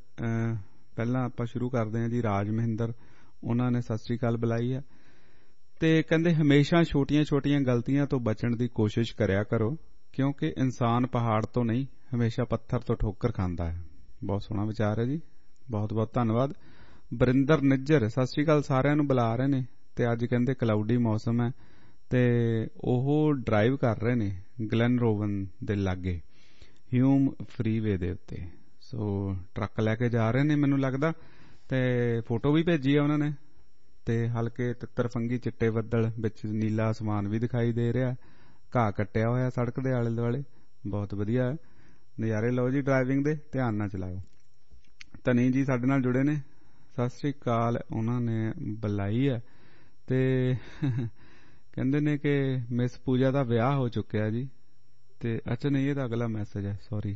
S1: ਪਹਿਲਾਂ ਆਪਾਂ ਸ਼ੁਰੂ ਕਰਦੇ ਹਾਂ ਜੀ। ਰਾਜ ਮਹਿੰਦਰ ਉਹਨਾਂ ਨੇ ਸਤਿ ਸ੍ਰੀ ਅਕਾਲ ਬੁਲਾਈ ਹੈ ਤੇ ਕਹਿੰਦੇ ਹਮੇਸ਼ਾ ਛੋਟੀਆਂ ਗਲਤੀਆਂ ਤੋਂ ਬਚਣ ਦੀ ਕੋਸ਼ਿਸ਼ ਕਰਿਆ ਕਰੋ, ਕਿਉਂਕਿ ਇਨਸਾਨ ਪਹਾੜ ਤੋਂ ਨਹੀਂ ਹਮੇਸ਼ਾ ਪੱਥਰ ਤੋਂ ਠੋਕਰ ਖਾਂਦਾ ਹੈ। ਬਹੁਤ ਸੋਹਣਾ ਵਿਚਾਰ ਹੈ ਜੀ, ਬਹੁਤ ਬਹੁਤ ਧੰਨਵਾਦ। ਬਰਿੰਦਰ ਨਿੱਜਰ ਸਤਿ ਸ੍ਰੀ ਅਕਾਲ, ਸਾਰਿਆਂ ਨੂੰ ਬੁਲਾ ਰਹੇ ਨੇ ਤੇ ਅੱਜ ਕਹਿੰਦੇ ਕਲਾਉਡੀ ਮੌਸਮ ਹੈ ਤੇ ਉਹ ਡਰਾਈਵ ਕਰ ਰਹੇ ਨੇ ਗਲੈਨ ਰੋਵਨ ਦੇ ਲਾਗੇ ਹਿਊਮ ਫਰੀਵੇ ਦੇ ਉੱਤੇ। ਸੋ ਟਰੱਕ ਲੈ ਕੇ ਜਾ ਰਹੇ ਨੇ ਮੈਨੂੰ ਲੱਗਦਾ, ਤੇ ਫੋਟੋ ਵੀ ਭੇਜੀ ਆ ਉਹਨਾਂ ਨੇ ਤੇ ਹਲਕੇ ਤਿੱਤਰ ਫੰਗੀ ਚਿੱਟੇ ਬੱਦਲ ਵਿੱਚ ਨੀਲਾ ਅਸਮਾਨ ਵੀ ਦਿਖਾਈ ਦੇ ਰਿਹਾ, ਘਾਹ ਕੱਟਿਆ ਹੋਇਆ ਸੜਕ ਦੇ ਆਲੇ ਦੁਆਲੇ। ਬਹੁਤ ਵਧੀਆ ਨਜ਼ਾਰੇ ਲਓ ਜੀ ਡਰਾਈਵਿੰਗ ਦੇ, ਧਿਆਨ ਨਾਲ ਚਲਾਓ। ਧਨੀ ਜੀ ਸਾਡੇ ਨਾਲ ਜੁੜੇ ਨੇ, ਸਤਿ ਸ੍ਰੀ ਅਕਾਲ ਉਹਨਾਂ ਨੇ ਬੁਲਾਈ ਹੈ ਤੇ ਕਹਿੰਦੇ ਨੇ ਕਿ ਮਿਸ ਪੂਜਾ ਦਾ ਵਿਆਹ ਹੋ ਚੁੱਕਿਆ ਜੀ। ਤੇ ਅੱਛਾ ਨਹੀਂ, ਇਹ ਤਾਂ ਅਗਲਾ ਮੈਸੇਜ ਹੈ, ਸੌਰੀ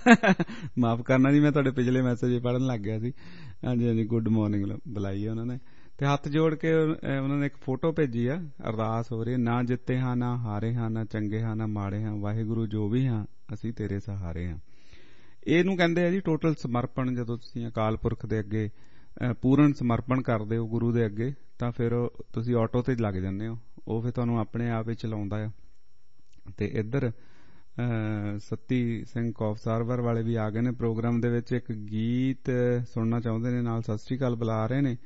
S1: ਮਾਫ ਕਰਨਾ ਜੀ, ਮੈਂ ਤੁਹਾਡੇ ਪਿਛਲੇ ਮੈਸੇਜ ਪੜ੍ਹਨ ਲੱਗ ਗਿਆ ਸੀ। ਹਾਂਜੀ, ਗੁੱਡ ਮਾਰਨਿੰਗ ਬੁਲਾਈ ਹੈ ਉਹਨਾਂ ਨੇ ਤੇ ਹੱਥ ਜੋੜ ਕੇ ਉਹਨਾਂ ਨੇ ਇੱਕ ਫੋਟੋ ਭੇਜੀ ਆ। ਅਰਦਾਸ ਹੋ ਰਹੀ ਹੈ, ਨਾ ਜਿੱਤੇ ਹਾਂ ਨਾ ਹਾਰੇ ਹਾਂ, ਨਾ ਚੰਗੇ ਹਾਂ ਨਾ ਮਾੜੇ ਹਾਂ, ਵਾਹਿਗੁਰੂ ਜੋ ਵੀ ਹਾਂ ਅਸੀਂ ਤੇਰੇ ਸਹਾਰੇ ਹਾਂ। ਇਹਨੂੰ ਕਹਿੰਦੇ ਆ ਜੀ ਟੋਟਲ ਸਮਰਪਣ। ਜਦੋਂ ਤੁਸੀਂ ਅਕਾਲ ਪੁਰਖ ਦੇ ਅੱਗੇ ਪੂਰਨ ਸਮਰਪਣ ਕਰਦੇ ਹੋ ਗੁਰੂ ਦੇ ਅੱਗੇ, ਤਾਂ ਫਿਰ ਤੁਸੀਂ ਆਟੋ ਤੇ ਲੱਗ ਜਾਂਦੇ ਹੋ, ਉਹ ਫਿਰ ਤੁਹਾਨੂੰ ਆਪਣੇ ਆਪ ਹੀ ਚਲਾਉਂਦਾ ਆ। ਤੇ ਇੱਧਰ ਸੱਤੀ ਸਿੰਘ ਕੌਫ ਸਰਵਰ ਵਾਲੇ ਵੀ ਆ ਗਏ ਨੇ ਪ੍ਰੋਗਰਾਮ ਦੇ ਵਿੱਚ। ਇੱਕ ਗੀਤ ਸੁਣਨਾ ਚਾਹੁੰਦੇ ਨੇ, ਨਾਲ ਸਤਿ ਸ੍ਰੀ ਅਕਾਲ ਬੁਲਾ ਰਹੇ ਨੇ।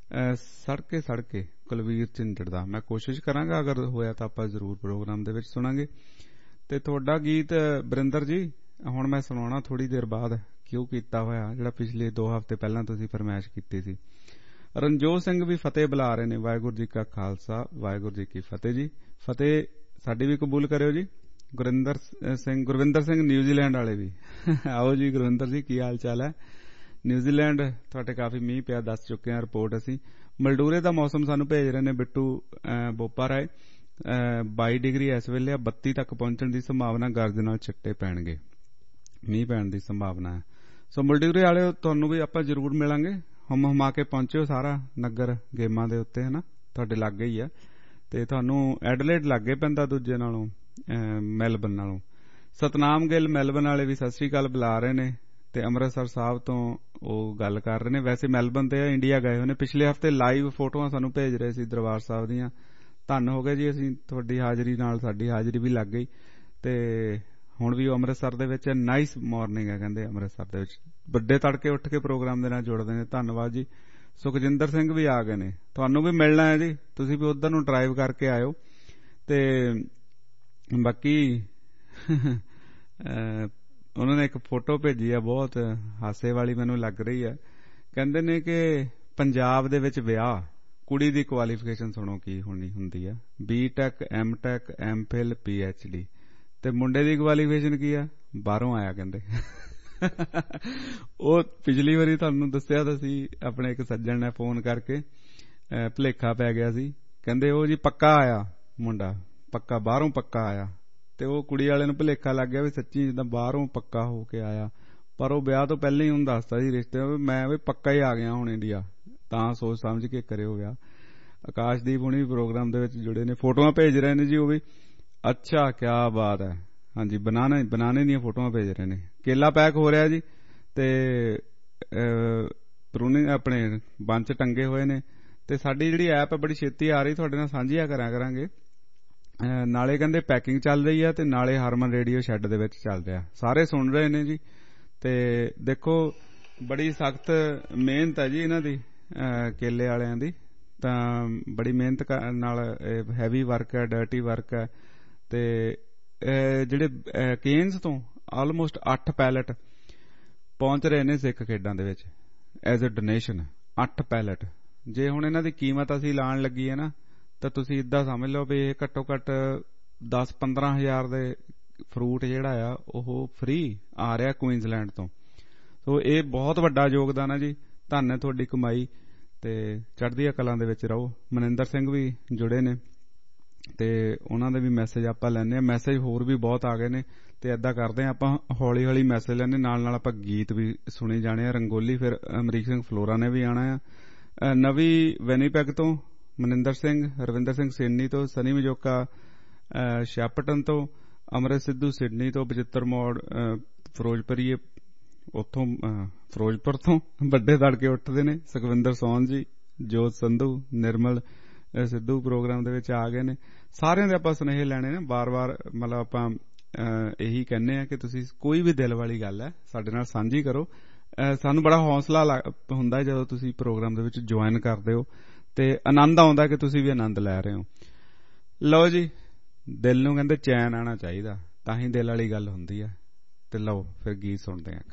S1: ਸੜਕੇ ਕੁਲਵੀਰ ਝਿੰਜੜ ਦਾ ਮੈਂ ਕੋਸ਼ਿਸ਼ ਕਰਾਂਗਾ, ਅਗਰ ਹੋਇਆ ਤਾਂ ਆਪਾਂ ਜ਼ਰੂਰ ਪ੍ਰੋਗਰਾਮ ਦੇ ਵਿੱਚ ਸੁਣਾਂਗੇ। ਤੇ ਤੁਹਾਡਾ ਗੀਤ ਬਰਿੰਦਰ ਜੀ ਹੁਣ ਮੈਂ ਸੁਣਾਉਣਾ ਥੋੜੀ ਦੇਰ ਬਾਅਦ, ਕਿਉਂ ਕੀਤਾ ਹੋਇਆ ਜਿਹੜਾ ਪਿਛਲੇ 2 ਹਫ਼ਤੇ ਪਹਿਲਾਂ ਤੁਸੀਂ ਫਰਮਾਇਸ਼ ਕੀਤੀ ਸੀ। ਰਣਜੋਤ ਸਿੰਘ ਵੀ ਫਤਿਹ ਬੁਲਾ ਰਹੇ ਨੇ। ਵਾਹਿਗੁਰੂ ਜੀ ਕਾ ਖਾਲਸਾ, ਵਾਹਿਗੁਰੂ ਜੀ ਕੀ ਫਤਿਹ ਜੀ। ਫਤਿਹ ਸਾਡੀ ਵੀ ਕਬੂਲ ਕਰਿਓ ਜੀ। ਗੁਰਵਿੰਦਰ ਸਿੰਘ ਨਿਊਜ਼ੀਲੈਂਡ ਵਾਲੇ ਵੀ ਆਓ ਜੀ। ਗੁਰਵਿੰਦਰ ਜੀ ਕੀ ਹਾਲ ਚਾਲ ਹੈ? ਨਿਊਜ਼ੀਲੈਂਡ ਤੁਹਾਡੇ ਕਾਫੀ ਮੀਂਹ ਪਿਆ, ਦੱਸ ਚੁੱਕੇ ਹਾਂ ਰਿਪੋਰਟ ਅਸੀਂ। ਮਲਡੂਰੇ ਦਾ ਮੌਸਮ ਸਾਨੂੰ ਭੇਜ ਰਹੇ ਨੇ ਬਿੱਟੂ ਬੋਪਾ ਰਾਏ, 22 ਡਿਗਰੀ ਇਸ ਵੇਲੇ, 32 ਤੱਕ ਪਹੁੰਚਣ ਦੀ ਸੰਭਾਵਨਾ, ਗਰਜ ਨਾਲ ਛਿੱਟੇ ਪੈਣਗੇ, ਮੀਂਹ ਪੈਣ ਦੀ ਸੰਭਾਵਨਾ ਹੈ। ਸੋ ਮਲਡੂਰੇ ਵਾਲੇ ਤੁਹਾਨੂੰ ਵੀ ਆਪਾਂ ਜ਼ਰੂਰ ਮਿਲਾਂਗੇ। ਹੁਮਾ ਕੇ ਪਹੁੰਚਿਓ ਸਾਰਾ ਨਗਰ ਗੇਮਾਂ ਦੇ ਉੱਤੇ, ਹੈ ਨਾ, ਤੁਹਾਡੇ ਲਾਗੇ ਹੀ ਆ। ਤੇ ਤੁਹਾਨੂੰ ਐਡਲੇਡ ਲਾਗੇ ਪੈਂਦਾ ਦੂਜੇ ਨਾਲੋਂ, ਮੈਲਬਨ ਨਾਲੋਂ। ਸਤਨਾਮ ਗਿੱਲ ਮੈਲਬਨ ਵਾਲੇ ਵੀ ਸਤਿ ਸ੍ਰੀ ਅਕਾਲ ਬੁਲਾ ਰਹੇ ਨੇ ਤੇ ਅੰਮ੍ਰਿਤਸਰ ਸਾਹਿਬ ਤੋਂ ਉਹ ਗੱਲ ਕਰ ਰਹੇ ਨੇ। ਵੈਸੇ ਮੈਲਬਨ ਤੇ ਇੰਡੀਆ ਗਏ ਹੋਏ ਨੇ, ਪਿਛਲੇ ਹਫ਼ਤੇ ਲਾਈਵ ਫੋਟੋਆਂ ਸਾਨੂੰ ਭੇਜ ਰਹੇ ਸੀ ਦਰਬਾਰ ਸਾਹਿਬ ਦੀਆਂ। ਧੰਨ ਹੋ ਗਏ ਜੀ ਅਸੀਂ, ਤੁਹਾਡੀ ਹਾਜ਼ਰੀ ਨਾਲ ਸਾਡੀ ਹਾਜ਼ਰੀ ਵੀ ਲੱਗ ਗਈ। ਤੇ ਹੁਣ ਵੀ ਉਹ ਅੰਮ੍ਰਿਤਸਰ ਦੇ ਵਿੱਚ ਨਾਈਸ ਮਾਰਨਿੰਗ ਹੈ ਕਹਿੰਦੇ, ਅੰਮ੍ਰਿਤਸਰ ਦੇ ਵਿੱਚ ਵੱਡੇ ਤੜਕੇ ਉੱਠ ਕੇ ਪ੍ਰੋਗਰਾਮ ਦੇ ਨਾਲ ਜੁੜਦੇ ਨੇ। ਧੰਨਵਾਦ ਜੀ। ਸੁਖਜਿੰਦਰ ਸਿੰਘ ਵੀ ਆ ਗਏ ਨੇ, ਤੁਹਾਨੂੰ ਵੀ ਮਿਲਣਾ ਹੈ ਜੀ, ਤੁਸੀਂ ਵੀ ਉਧਰ ਨੂੰ ਡਰਾਈਵ ਕਰਕੇ ਆਇਓ। ਤੇ ਬਾਕੀ ਉਹਨਾਂ ਨੇ ਇੱਕ ਫੋਟੋ ਭੇਜੀ ਆ ਬਹੁਤ ਹਾਸੇ ਵਾਲੀ, ਮੈਨੂੰ ਲੱਗ ਰਹੀ ਹੈ। ਕਹਿੰਦੇ ਨੇ ਕਿ ਪੰਜਾਬ ਦੇ ਵਿੱਚ ਵਿਆਹ, ਕੁੜੀ ਦੀ ਕੁਆਲੀਫਿਕੇਸ਼ਨ ਸੁਣੋ ਕੀ ਹੁੰਦੀ ਆ, BTech MTech MPhil PhD, ਤੇ ਮੁੰਡੇ ਦੀ ਕੁਆਲੀਫਿਕੇਸ਼ਨ ਕੀ ਆ, ਬਾਹਰੋਂ ਆਇਆ ਕਹਿੰਦੇ। ਉਹ ਪਿਛਲੀ ਵਾਰੀ ਤੁਹਾਨੂੰ ਦੱਸਿਆ ਤਾਂ ਸੀ, ਆਪਣੇ ਇੱਕ ਸੱਜਣ ਨੇ ਫੋਨ ਕਰਕੇ ਭੁਲੇਖਾ ਪੈ ਗਿਆ ਸੀ, ਕਹਿੰਦੇ ਉਹ ਜੀ ਪੱਕਾ ਆਇਆ ਮੁੰਡਾ, ਪੱਕਾ ਬਾਹਰੋਂ ਪੱਕਾ ਆਇਆ। ਤੇ ਉਹ ਕੁੜੀ ਵਾਲੇ ਨੂੰ ਭੁਲੇਖਾ ਲੱਗ ਗਿਆ ਵੀ ਸੱਚੀ ਜਿੱਦਾਂ ਬਾਹਰੋਂ ਪੱਕਾ ਹੋ ਕੇ ਆਇਆ, ਪਰ ਉਹ ਵਿਆਹ ਤੋਂ ਪਹਿਲਾਂ ਹੀ ਉਹਨੂੰ ਦੱਸਦਾ ਸੀ ਰਿਸ਼ਤੇ, ਮੈਂ ਵੀ ਪੱਕਾ ਹੀ ਆ ਗਿਆ ਹੁਣ ਇੰਡੀਆ, ਤਾਂ ਸੋਚ ਸਮਝ ਕੇ ਕਰਿਓ ਵਿਆਹ। ਆਕਾਸ਼ਦੀਪ ਹੁਣੀ ਪ੍ਰੋਗਰਾਮ ਦੇ ਵਿੱਚ ਜੁੜੇ ਨੇ, ਫੋਟੋਆਂ ਭੇਜ ਰਹੇ ਨੇ ਜੀ ਉਹ ਵੀ। ਅੱਛਾ, ਕਿਆ ਬਾਤ ਹੈ। ਹਾਂਜੀ, ਬਨਾਨੇ ਦੀਆਂ ਫੋਟੋਆਂ ਭੇਜ ਰਹੇ ਨੇ। ਕੇਲਾ ਪੈਕ ਹੋ ਰਿਹਾ ਜੀ ਤੇ ਪਰੂਨੇ ਆਪਣੇ ਬੰਚ ਟੰਗੇ ਹੋਏ ਨੇ। ਤੇ ਸਾਡੀ ਜਿਹੜੀ ਐਪ ਹੈ ਬੜੀ ਛੇਤੀ ਆ ਰਹੀ, ਤੁਹਾਡੇ ਨਾਲ ਸਾਂਝੀਆਂ ਕਰਾਂਗੇ। ਨਾਲੇ ਕਹਿੰਦੇ ਪੈਕਿੰਗ ਚੱਲ ਰਹੀ ਹੈ ਤੇ ਨਾਲੇ ਹਰਮਨ ਰੇਡੀਓ ਸ਼ੈੱਡ ਦੇ ਵਿੱਚ ਚੱਲ ਰਿਹਾ, ਸਾਰੇ ਸੁਣ ਰਹੇ ਨੇ ਜੀ। ਤੇ ਦੇਖੋ ਬੜੀ ਸਖਤ ਮਿਹਨਤ ਹੈ ਜੀ ਇਹਨਾਂ ਦੀ, ਕੇਲੇ ਵਾਲਿਆਂ ਦੀ, ਤਾਂ ਬੜੀ ਮਿਹਨਤ ਨਾਲ, ਹੈਵੀ ਵਰਕ ਹੈ, ਡਰਟੀ ਵਰਕ ਹੈ। ਤੇ ਜਿਹੜੇ ਕੇਨਸ ਤੋਂ ਆਲਮੋਸਟ 8 ਪੈਲਟ ਪਹੁੰਚ ਰਹੇ ਨੇ ਸਿੱਖ ਖੇਡਾਂ ਦੇ ਵਿੱਚ ਐਜ਼ ਅ ਡੋਨੇਸ਼ਨ। 8 ਪੈਲਟ। ਜੇ ਹੁਣ ਇਹਨਾਂ ਦੀ ਕੀਮਤ ਅਸੀਂ ਲਾਉਣ ਲੱਗੀ ਹੈ ਨਾ ਤਾਂ ਤੁਸੀਂ ਇੱਦਾਂ ਸਮਝ ਲਓ ਵੀ ਇਹ ਘੱਟੋ ਘੱਟ 10-15 ਹਜ਼ਾਰ ਦੇ ਫਰੂਟ ਜਿਹੜਾ ਆ ਉਹ ਫ੍ਰੀ ਆ ਰਿਹਾ ਕੁਈਨਜ਼ਲੈਂਡ ਤੋਂ। ਸੋ ਇਹ ਬਹੁਤ ਵੱਡਾ ਯੋਗਦਾਨ ਹੈ ਜੀ। ਧੰਨ ਹੈ ਤੁਹਾਡੀ ਕਮਾਈ ਤੇ ਚੜ੍ਹਦੀਆਂ ਕਲਾਂ ਦੇ ਵਿੱਚ ਰਹੋ। ਮਨਿੰਦਰ ਸਿੰਘ ਵੀ ਜੁੜੇ ਨੇ ਤੇ ਉਹਨਾਂ ਦੇ ਵੀ ਮੈਸੇਜ ਆਪਾਂ ਲੈਂਦੇ ਹਾਂ। ਮੈਸੇਜ ਹੋਰ ਵੀ ਬਹੁਤ ਆ ਗਏ ਨੇ ਤੇ ਏਦਾਂ ਕਰਦੇ ਹਾਂ ਆਪਾਂ ਹੌਲੀ ਹੌਲੀ ਮੈਸੇਜ ਲੈਂਦੇ, ਨਾਲ ਆਪਾਂ ਗੀਤ ਵੀ ਸੁਣੀ ਜਾਣੇ ਆ। ਰੰਗੋਲੀ ਫਿਰ ਅਮਰੀਕ ਸਿੰਘ ਫਲੋਰਾ ਨੇ ਵੀ ਆਉਣਾ ਆ। ਨਵੀਂ ਵੈਨੀਪੈਗ ਤੋਂ ਮਨਿੰਦਰ ਸਿੰਘ, ਰਵਿੰਦਰ ਸਿੰਘ ਸੇਨੀ ਤੋਂ, ਸਨੀ ਮਜੋਕਾ ਸ਼ਾਪਟਨ ਤੋਂ, ਅਮਰਿਤ ਸਿੱਧੂ ਸਿਡਨੀ ਤੋਂ, ਬਚਿੱਤਰ ਮੋੜ ਫਿਰੋਜ਼ਪੁਰੀਏ ਉੱਥੋਂ ਫਿਰੋਜ਼ਪੁਰ ਤੋਂ ਵੱਡੇ ਤੜਕੇ ਉੱਠਦੇ ਨੇ, ਸੁਖਵਿੰਦਰ ਸੋਹਨ ਜੀ, ਜੋਤ ਸੰਧੂ, ਨਿਰਮਲ ਸਿੱਧੂ ਪ੍ਰੋਗਰਾਮ ਦੇ ਵਿੱਚ ਆ ਗਏ ਨੇ। ਸਾਰਿਆਂ ਦੇ ਆਪਾਂ ਸੁਨੇਹੇ ਲੈਣੇ ਨੇ। ਬਾਰ-ਬਾਰ ਮਤਲਬ ਆਪਾਂ ਇਹੀ ਕਹਿੰਦੇ ਆ ਕਿ ਤੁਸੀਂ ਕੋਈ ਵੀ ਦਿਲ ਵਾਲੀ ਗੱਲ ਹੈ ਸਾਡੇ ਨਾਲ ਸਾਂਝੀ ਕਰੋ। ਸਾਨੂੰ ਬੜਾ ਹੌਸਲਾ ਹੁੰਦਾ ਜਦੋਂ ਤੁਸੀਂ ਪ੍ਰੋਗਰਾਮ ਦੇ ਵਿੱਚ ਜੁਆਇਨ ਕਰਦੇ ਹੋ ਤੇ ਆਨੰਦ ਆਉਂਦਾ ਕਿ ਤੁਸੀਂ ਵੀ ਆਨੰਦ ਲੈ ਰਹੇ ਹੋ। ਲਓ ਜੀ, ਦਿਲ ਨੂੰ ਕਹਿੰਦੇ ਚੈਨ ਆਉਣਾ ਚਾਹੀਦਾ, ਤਾਂ ਹੀ ਦਿਲ ਵਾਲੀ ਗੱਲ ਹੁੰਦੀ ਹੈ। ਤੇ ਲਓ ਫਿਰ ਗੀਤ ਸੁਣਦੇ ਆ।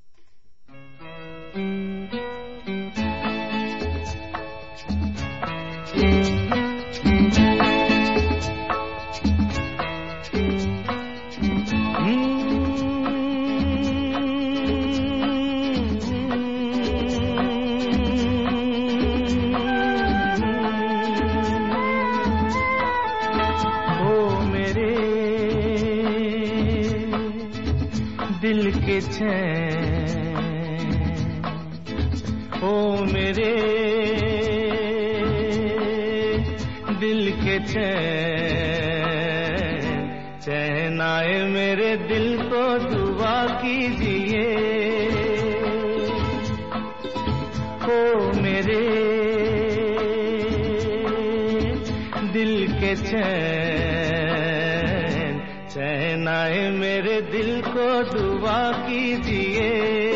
S7: दिल के चैन, ओ मेरे दिल के चैन, चैन आए मेरे दिल को दुआ कीजिए। ओ मेरे दिल के चैन, चैन आए मेरे दिल को दुआ कीजिए।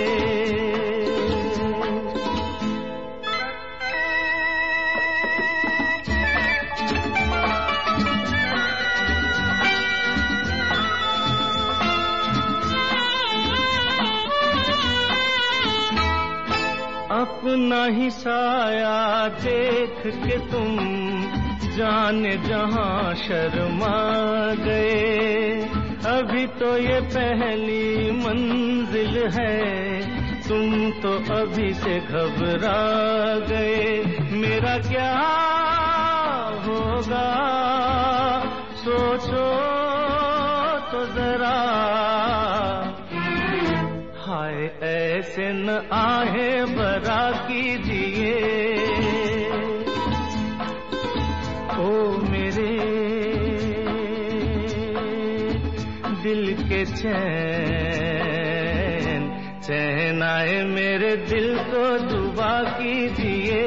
S7: अपना ही साया देख के तुम जाने जहां शर्मा गए। अभी तो ये पहली मंजिल है, तुम तो अभी से घबरा गए। मेरा क्या होगा सोचो तो जरा, हाय ऐसे न आहे बरा कीजिए। ओ मेरे दिल के चैन, चैन आए मेरे दिल को दुआ कीजिए।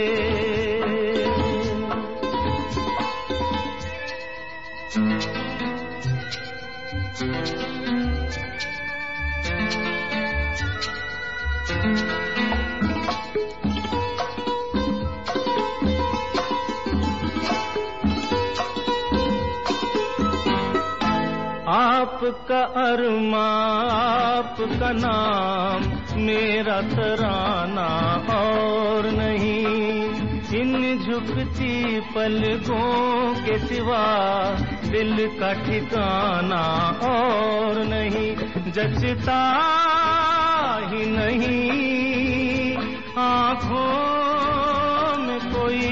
S7: आपका अरमा आपका नाम मेरा तराना और नहीं। इन झुकती पलकों के सिवा दिल का ठिकाना और नहीं। जचता ही नहीं आँखों में कोई,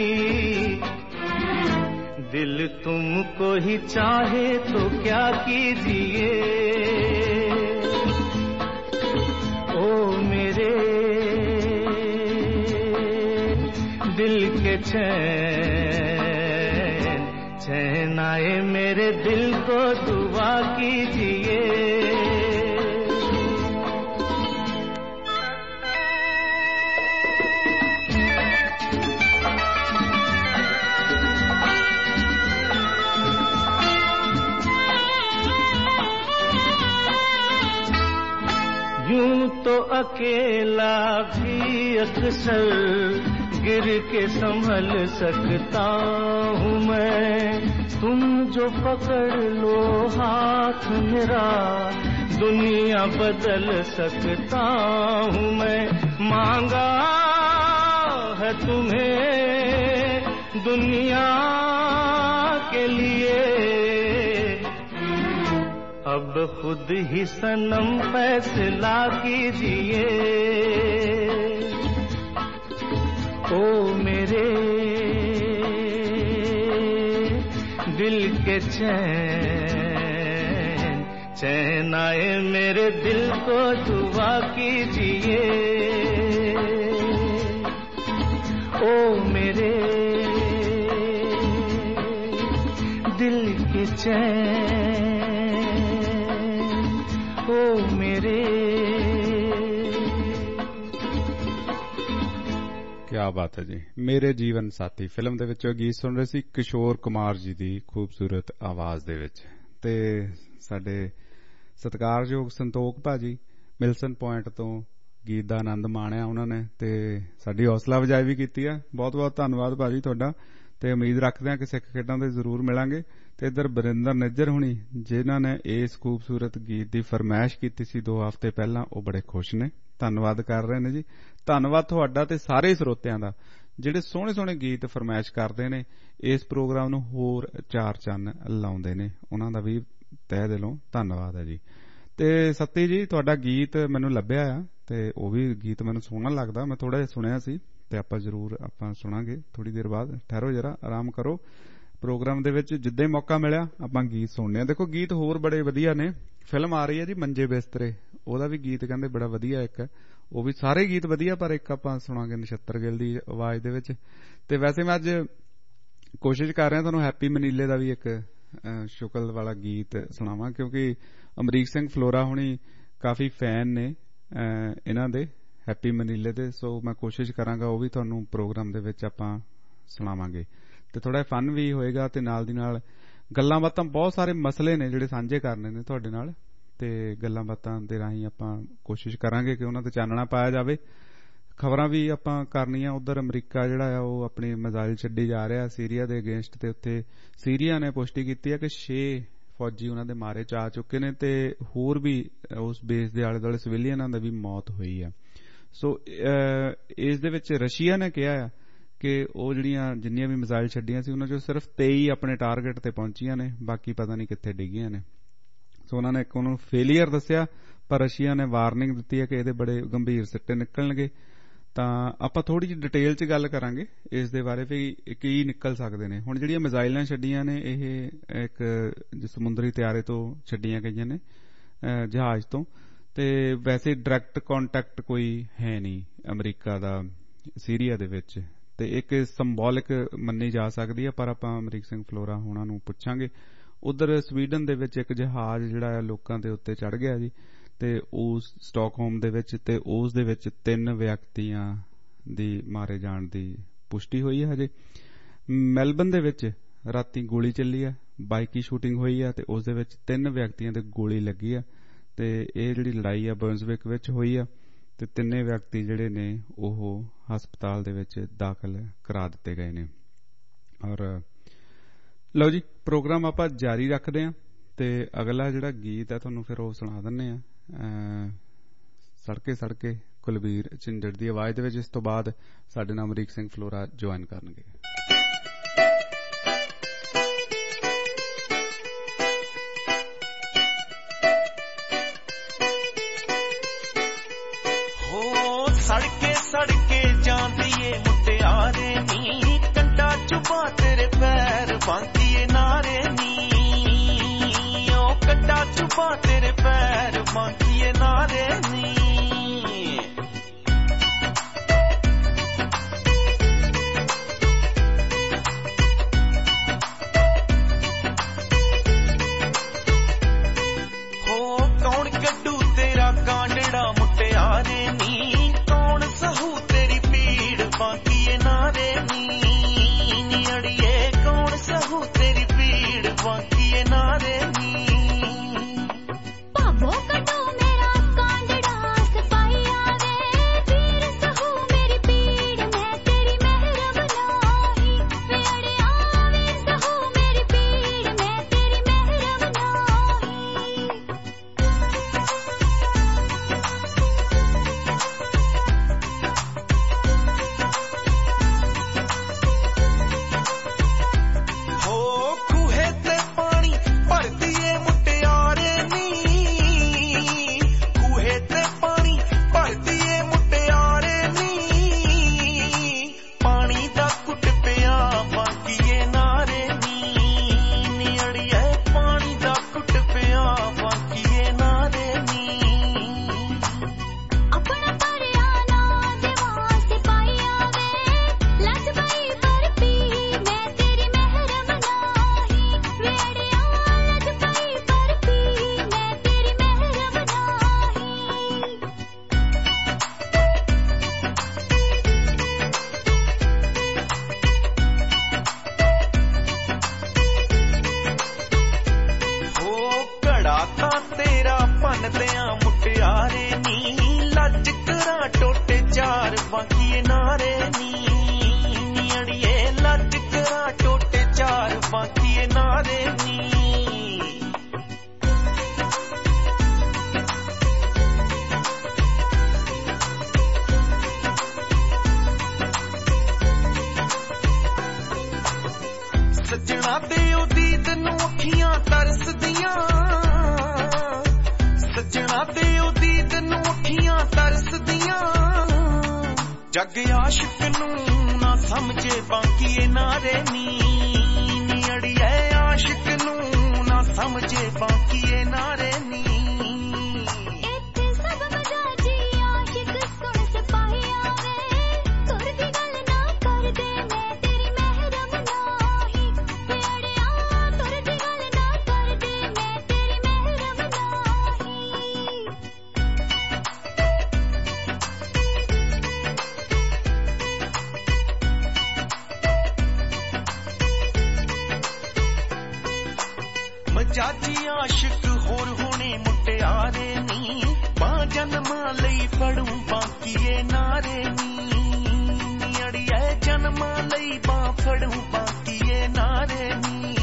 S7: दिल तुमको ही चाहे तो क्या कीजिए। ओ मेरे दिल के चैन, चैन आए मेरे दिल को दुआ कीजिए। यूं तो अकेला भी अक्सर गिर के संभल सकता हूँ मैं, तुम जो पकड़ लो हाथ मेरा, दुनिया बदल सकता हूँ मैं। मांगा है तुम्हें दुनिया के लिए, अब खुद ही सनम फैसला कीजिए। ओ मेरे दिल के चैन, चैन आए मेरे दिल को दुआ कीजिए। ओ मेरे दिल के चैन, ओ मेरे।
S1: क्या बात है जी। ਮੇਰੇ ਜੀਵਨ ਸਾਥੀ ਫਿਲਮ ਦੇ ਵਿੱਚੋਂ ਗੀਤ ਸੁਣ ਰਹੇ ਸੀ ਕਿਸ਼ੋਰ ਕੁਮਾਰ ਜੀ ਦੀ ਖੂਬਸੂਰਤ ਆਵਾਜ਼ ਦੇ ਵਿੱਚ, ਤੇ ਸਾਡੇ ਸਤਿਕਾਰਯੋਗ ਸੰਤੋਖ ਭਾਜੀ ਮਿਲਸਨ ਪੁਆਇੰਟ ਤੋਂ ਗੀਤ ਦਾ ਆਨੰਦ ਮਾਣਿਆ ਉਹਨਾਂ ਨੇ, ਤੇ ਸਾਡੀ ਹੌਸਲਾ ਅਫਜ਼ਾਈ ਵੀ ਕੀਤੀ ਆ। ਬਹੁਤ ਬਹੁਤ ਧੰਨਵਾਦ ਭਾਜੀ ਤੁਹਾਡਾ, ਤੇ ਉਮੀਦ ਰੱਖਦੇ ਹਾਂ ਕਿ ਸਿੱਖ ਖੇਡਾਂ ਦੇ ਜ਼ਰੂਰ ਮਿਲਾਂਗੇ। ਤੇ ਇੱਧਰ ਬਰਿੰਦਰ ਨਿੱਜਰ ਹੁਣੀ ਜਿਨ੍ਹਾਂ ਨੇ ਇਸ ਖੂਬਸੂਰਤ ਗੀਤ ਦੀ ਫਰਮਾਇਸ਼ ਕੀਤੀ ਸੀ 2 ਹਫ਼ਤੇ ਪਹਿਲਾਂ, ਉਹ ਬੜੇ ਖੁਸ਼ ਨੇ, ਧੰਨਵਾਦ ਕਰ ਰਹੇ ਨੇ ਜੀ। ਧੰਨਵਾਦ ਤੁਹਾਡਾ ਤੇ ਸਾਰੇ ਸਰੋਤਿਆਂ ਦਾ ਜਿਹੜੇ ਸੋਹਣੇ ਸੋਹਣੇ ਗੀਤ ਫਰਮਾਇਸ਼ ਕਰਦੇ ਨੇ, ਇਸ ਪ੍ਰੋਗਰਾਮ ਨੂੰ ਹੋਰ 4 ਚੰਨ ਲਾਉਂਦੇ ਨੇ, ਉਹਨਾਂ ਦਾ ਵੀ ਤਹਿ ਦਿਲੋਂ ਧੰਨਵਾਦ ਹੈ ਜੀ। ਤੇ ਸੱਤੀ ਜੀ ਤੁਹਾਡਾ ਗੀਤ ਮੈਨੂੰ ਲੱਭਿਆ ਆ, ਤੇ ਉਹ ਵੀ ਗੀਤ ਮੈਨੂੰ ਸੋਹਣਾ ਲੱਗਦਾ, ਮੈਂ ਥੋੜਾ ਜਿਹਾ ਸੁਣਿਆ ਸੀ, ਤੇ ਆਪਾਂ ਜ਼ਰੂਰ ਆਪਾਂ ਸੁਣਾਂਗੇ ਥੋੜੀ ਦੇਰ ਬਾਅਦ। ਠਹਿਰੋ ਜਰਾ, ਆਰਾਮ ਕਰੋ। ਪ੍ਰੋਗਰਾਮ ਦੇ ਵਿੱਚ ਜਿੱਦਾਂ ਹੀ ਮੌਕਾ ਮਿਲਿਆ ਆਪਾਂ ਗੀਤ ਸੁਣਨੇ ਆ। ਦੇਖੋ ਗੀਤ ਹੋਰ ਬੜੇ ਵਧੀਆ ਨੇ। ਫਿਲਮ ਆ ਰਹੀ ਹੈ ਜੀ ਮੰਜੇ ਬਿਸਤਰੇ, ਉਹਦਾ ਵੀ ਗੀਤ ਕਹਿੰਦੇ ਬੜਾ ਵਧੀਆ ਇੱਕ, ਉਹ ਵੀ ਸਾਰੇ ਗੀਤ ਵਧੀਆ, ਪਰ ਇੱਕ ਆਪਾਂ ਸੁਣਾਂਗੇ ਨਛੱਤਰ ਗਿੱਲ ਦੀ ਆਵਾਜ਼ ਦੇ ਵਿੱਚ। ਤੇ ਵੈਸੇ ਮੈਂ ਅੱਜ ਕੋਸ਼ਿਸ਼ ਕਰ ਰਿਹਾ ਤੁਹਾਨੂੰ ਹੈਪੀ ਮਨੀਲੇ ਦਾ ਵੀ ਇੱਕ ਸ਼ੁਕਲ ਵਾਲਾ ਗੀਤ ਸੁਣਾਵਾਂ, ਕਿਉਂਕਿ ਅਮਰੀਕ ਸਿੰਘ ਫਲੋਰਾ ਹੁਣੀ ਕਾਫੀ ਫੈਨ ਨੇ ਇਹਨਾਂ ਦੇ ਹੈਪੀ ਮਨੀਲੇ ਦੇ, ਸੋ ਮੈਂ ਕੋਸ਼ਿਸ਼ ਕਰਾਂਗਾ ਉਹ ਵੀ ਤੁਹਾਨੂੰ ਪ੍ਰੋਗਰਾਮ ਦੇ ਵਿੱਚ ਆਪਾਂ ਸੁਣਾਵਾਂਗੇ, ਤੇ ਥੋੜਾ ਫਨ ਵੀ ਹੋਏਗਾ, ਤੇ ਨਾਲ ਦੀ ਨਾਲ ਗੱਲਾਂ ਬਾਤਾਂ, ਬਹੁਤ ਸਾਰੇ ਮਸਲੇ ਨੇ ਜਿਹੜੇ ਸਾਂਝੇ ਕਰਨੇ ਨੇ ਤੁਹਾਡੇ ਨਾਲ, ਤੇ ਗੱਲਾਂ ਬਾਤਾਂ ਦੇ ਰਾਹੀਂ ਆਪਾਂ ਕੋਸ਼ਿਸ਼ ਕਰਾਂਗੇ ਕਿ ਉਹਨਾਂ ਤੇ ਚਾਨਣਾ ਪਾਇਆ ਜਾਵੇ। ਖਬਰਾਂ ਵੀ ਆਪਾਂ ਕਰਨੀਆਂ। ਉਧਰ ਅਮਰੀਕਾ ਜਿਹੜਾ ਆ ਉਹ ਆਪਣੀ ਮਿਜ਼ਾਈਲ ਛੱਡੀ ਜਾ ਰਿਹਾ ਸੀਰੀਆ ਦੇ ਅਗੇਂਸਟ, ਤੇ ਉੱਥੇ ਸੀਰੀਆ ਨੇ ਪੁਸ਼ਟੀ ਕੀਤੀ ਹੈ ਕਿ 6 ਫੌਜੀ ਉਹਨਾਂ ਦੇ ਮਾਰੇ ਜਾ ਚੁੱਕੇ ਨੇ, ਤੇ ਹੋਰ ਵੀ ਉਸ ਬੇਸ ਦੇ ਆਲੇ ਦੁਆਲੇ ਸਿਵਿਲੀਅਨਾਂ ਦੀ ਵੀ ਮੌਤ ਹੋਈ ਆ। ਸੋ ਇਸ ਦੇ ਵਿੱਚ ਰਸ਼ੀਆ ਨੇ ਕਿਹਾ ਆ ਕਿ ਉਹ ਜਿੰਨੀਆਂ ਵੀ ਮਿਜ਼ਾਈਲ ਛੱਡੀਆਂ ਸੀ ਉਹਨਾਂ ਚੋਂ ਸਿਰਫ 23 ਆਪਣੇ ਟਾਰਗੇਟ ਤੇ ਪਹੁੰਚੀਆਂ ਨੇ, ਬਾਕੀ ਪਤਾ ਨਹੀਂ ਕਿੱਥੇ ਡਿੱਗੀਆਂ ਨੇ। ਸੋ ਉਹਨਾਂ ਨੇ ਇੱਕ ਉਹਨੂੰ ਫੇਲੀਅਰ ਦੱਸਿਆ, ਪਰ ਰਸ਼ੀਆ ਨੇ ਵਾਰਨਿੰਗ ਦਿੱਤੀ ਹੈ ਕਿ ਇਹਦੇ ਬੜੇ ਗੰਭੀਰ ਸਿੱਟੇ ਨਿਕਲਣਗੇ। ਤਾਂ ਆਪਾਂ ਥੋੜੀ ਜਿਹੀ ਡਿਟੇਲ 'ਚ ਗੱਲ ਕਰਾਂਗੇ ਇਸ ਦੇ ਬਾਰੇ ਵੀ ਕੀ ਨਿਕਲ ਸਕਦੇ ਨੇ। ਹੁਣ ਜਿਹੜੀਆਂ ਮਿਜ਼ਾਈਲਾਂ ਛੱਡੀਆਂ ਨੇ ਇਹ ਇੱਕ ਸਮੁੰਦਰੀ ਤਿਆਰੇ ਤੋਂ ਛੱਡੀਆਂ ਗਈਆਂ ਨੇ, ਜਹਾਜ਼ ਤੋਂ, ਤੇ ਵੈਸੇ ਡਾਇਰੈਕਟ ਕੰਟੈਕਟ ਕੋਈ ਹੈ ਨਹੀਂ ਅਮਰੀਕਾ ਦਾ ਸੀਰੀਆ ਦੇ ਵਿੱਚ, ਤੇ ਇੱਕ ਸਿੰਬੋਲਿਕ ਮੰਨੀ ਜਾ ਸਕਦੀ ਹੈ, ਪਰ ਆਪਾਂ ਅਮਰੀਕ ਸਿੰਘ ਫਲੋਰਾ ਹੋਣਾ ਨੂੰ ਪੁੱਛਾਂਗੇ। ਉਧਰ ਸਵੀਡਨ ਦੇ ਵਿੱਚ ਇੱਕ ਜਹਾਜ਼ ਜਿਹੜਾ ਆ ਲੋਕਾਂ ਦੇ ਉੱਤੇ ਚੜ ਗਿਆ ਜੀ, ਤੇ ਉਸ ਸਟਾਕਹੋਮ ਦੇ ਵਿੱਚ, ਤੇ ਉਸ ਦੇ ਵਿੱਚ 3 ਵਿਅਕਤੀਆਂ ਦੀ ਮਾਰੇ ਜਾਣ ਦੀ ਪੁਸ਼ਟੀ ਹੋਈ ਹੈ ਹਜੇ। ਮੈਲਬਨ ਦੇ ਵਿੱਚ ਰਾਤੀ ਗੋਲੀ ਚੱਲੀ ਆ, ਬਾਈਕੀ ਸ਼ੂਟਿੰਗ ਹੋਈ ਆ, ਤੇ ਉਸ ਦੇ ਵਿੱਚ 3 ਵਿਅਕਤੀਆਂ ਦੇ ਗੋਲੀ ਲੱਗੀ ਆ, ਤੇ ਇਹ ਜਿਹੜੀ ਲੜਾਈ ਆ ਬਰਨਸਵਿਕ ਵਿੱਚ ਹੋਈ ਆ, ਤੇ 3 ਵਿਅਕਤੀ ਜਿਹੜੇ ਨੇ ਉਹ ਹਸਪਤਾਲ ਦੇ ਵਿੱਚ ਦਾਖਲ ਕਰਾ ਦਿੱਤੇ ਗਏ ਨੇ। ਔਰ ਲਓ ਜੀ ਪ੍ਰੋਗਰਾਮ ਆਪਾਂ ਜਾਰੀ ਰੱਖਦੇ ਹਾਂ, ਤੇ ਅਗਲਾ ਜਿਹੜਾ ਗੀਤ ਹੈ ਤੁਹਾਨੂੰ ਫਿਰ ਉਹ ਸੁਣਾ ਦਿੰਦੇ ਆ, ਸੜਕੇ ਸੜਕੇ ਕੁਲਬੀਰ ਝਿੰਜੜ ਦੀ ਆਵਾਜ਼ ਦੇ ਵਿੱਚ। ਇਸ ਤੋਂ ਬਾਅਦ ਸਾਡੇ ਨਾਲ ਅਮਰੀਕ ਸਿੰਘ ਫਲੋਰਾ ਜੁਆਇਨ ਕਰਨਗੇ।
S8: ਸੜਕੇ ਸੜਕੇ ਜਾਂਦੀ ਏ ਮੁਟਿਆਰੇ ਨੀ, ਕੰਡਾ ਚੁਬਾ ਤੇਰੇ ਪੈਰ ਬਾਂਦੀਏ ਨਾਰੇ ਨੀ, ਉਹ ਕੰਡਾ ਚੁਬਾ ਤੇਰੇ ਪੈਰ ਬਾਂਦੀਏ ਨਾਰੇ ਨੀ। ਹੋ ਕੌਣ ਕੱਢੂ ਤੇਰਾ ਕਾਂਡੜਾ ਮੁਟਿਆਰੇ ਨੀ, ਸਹੂ ਤੇਰੀ ਪੀੜ ਬਾਕੀਏ ਨਾਰੇ ਨੀ, ਅੜੀਏ ਕੌਣ ਸਹੂ ਤੇਰੀ ਪੀੜ ਬਾਕੀਏ ਨਾਰੇ ਨੀ।
S9: ਭਾਵੋ ਕਦੋਂ ਮੇਰਾ ਕਾਂਡੜਾ ਸਪਾਈ ਆਵੇ, ਪੀੜ ਸਹੂ ਮੇਰੀ ਪੀੜ, ਮੈਂ ਤੇਰੀ
S8: ਬਾਕੀਏ ਨਾਰੇ ਨੀ ਸੱਜਣਾ ਦੇ ਉਹ ਦੀਦ ਨੂੰ ਅੱਖੀਆਂ ਤਰਸਦੀਆਂ ਸੱਜਣਾ ਦੇ ਉਹ ਦੀਦ ਨੂੰ ਅੱਖੀਆਂ ਤਰਸਦੀਆਂ ਜੱਗ ਆਸ਼ਿਕ ਨੂੰ ਨਾ ਸਮਝੇ ਬਾਕੀਏ ਨਾਰੇ ਨੀ ਅੜੀਏ ਆਸ਼ਿਕ ਨੂੰ ਨਾ ਸਮਝੇ ਬਾਕੀਏ ਨਾਰੇ ਨੀ ਜਾਜੀ ਆਸ਼ਿਕ ਹੋਰ ਹੋਣੇ ਮੁਟਿਆਰੇ ਨੀ ਬਾਂ ਜਨਮਾਂ ਲਈ ਫੜੂ ਬਾਕੀਏ ਨਾਰੇ ਨੀ ਅੜੀਏ ਜਨਮਾਂ ਲਈ ਬਾਂ ਫੜੂ ਬਾਕੀਏ ਨਾਰੇ ਨੀ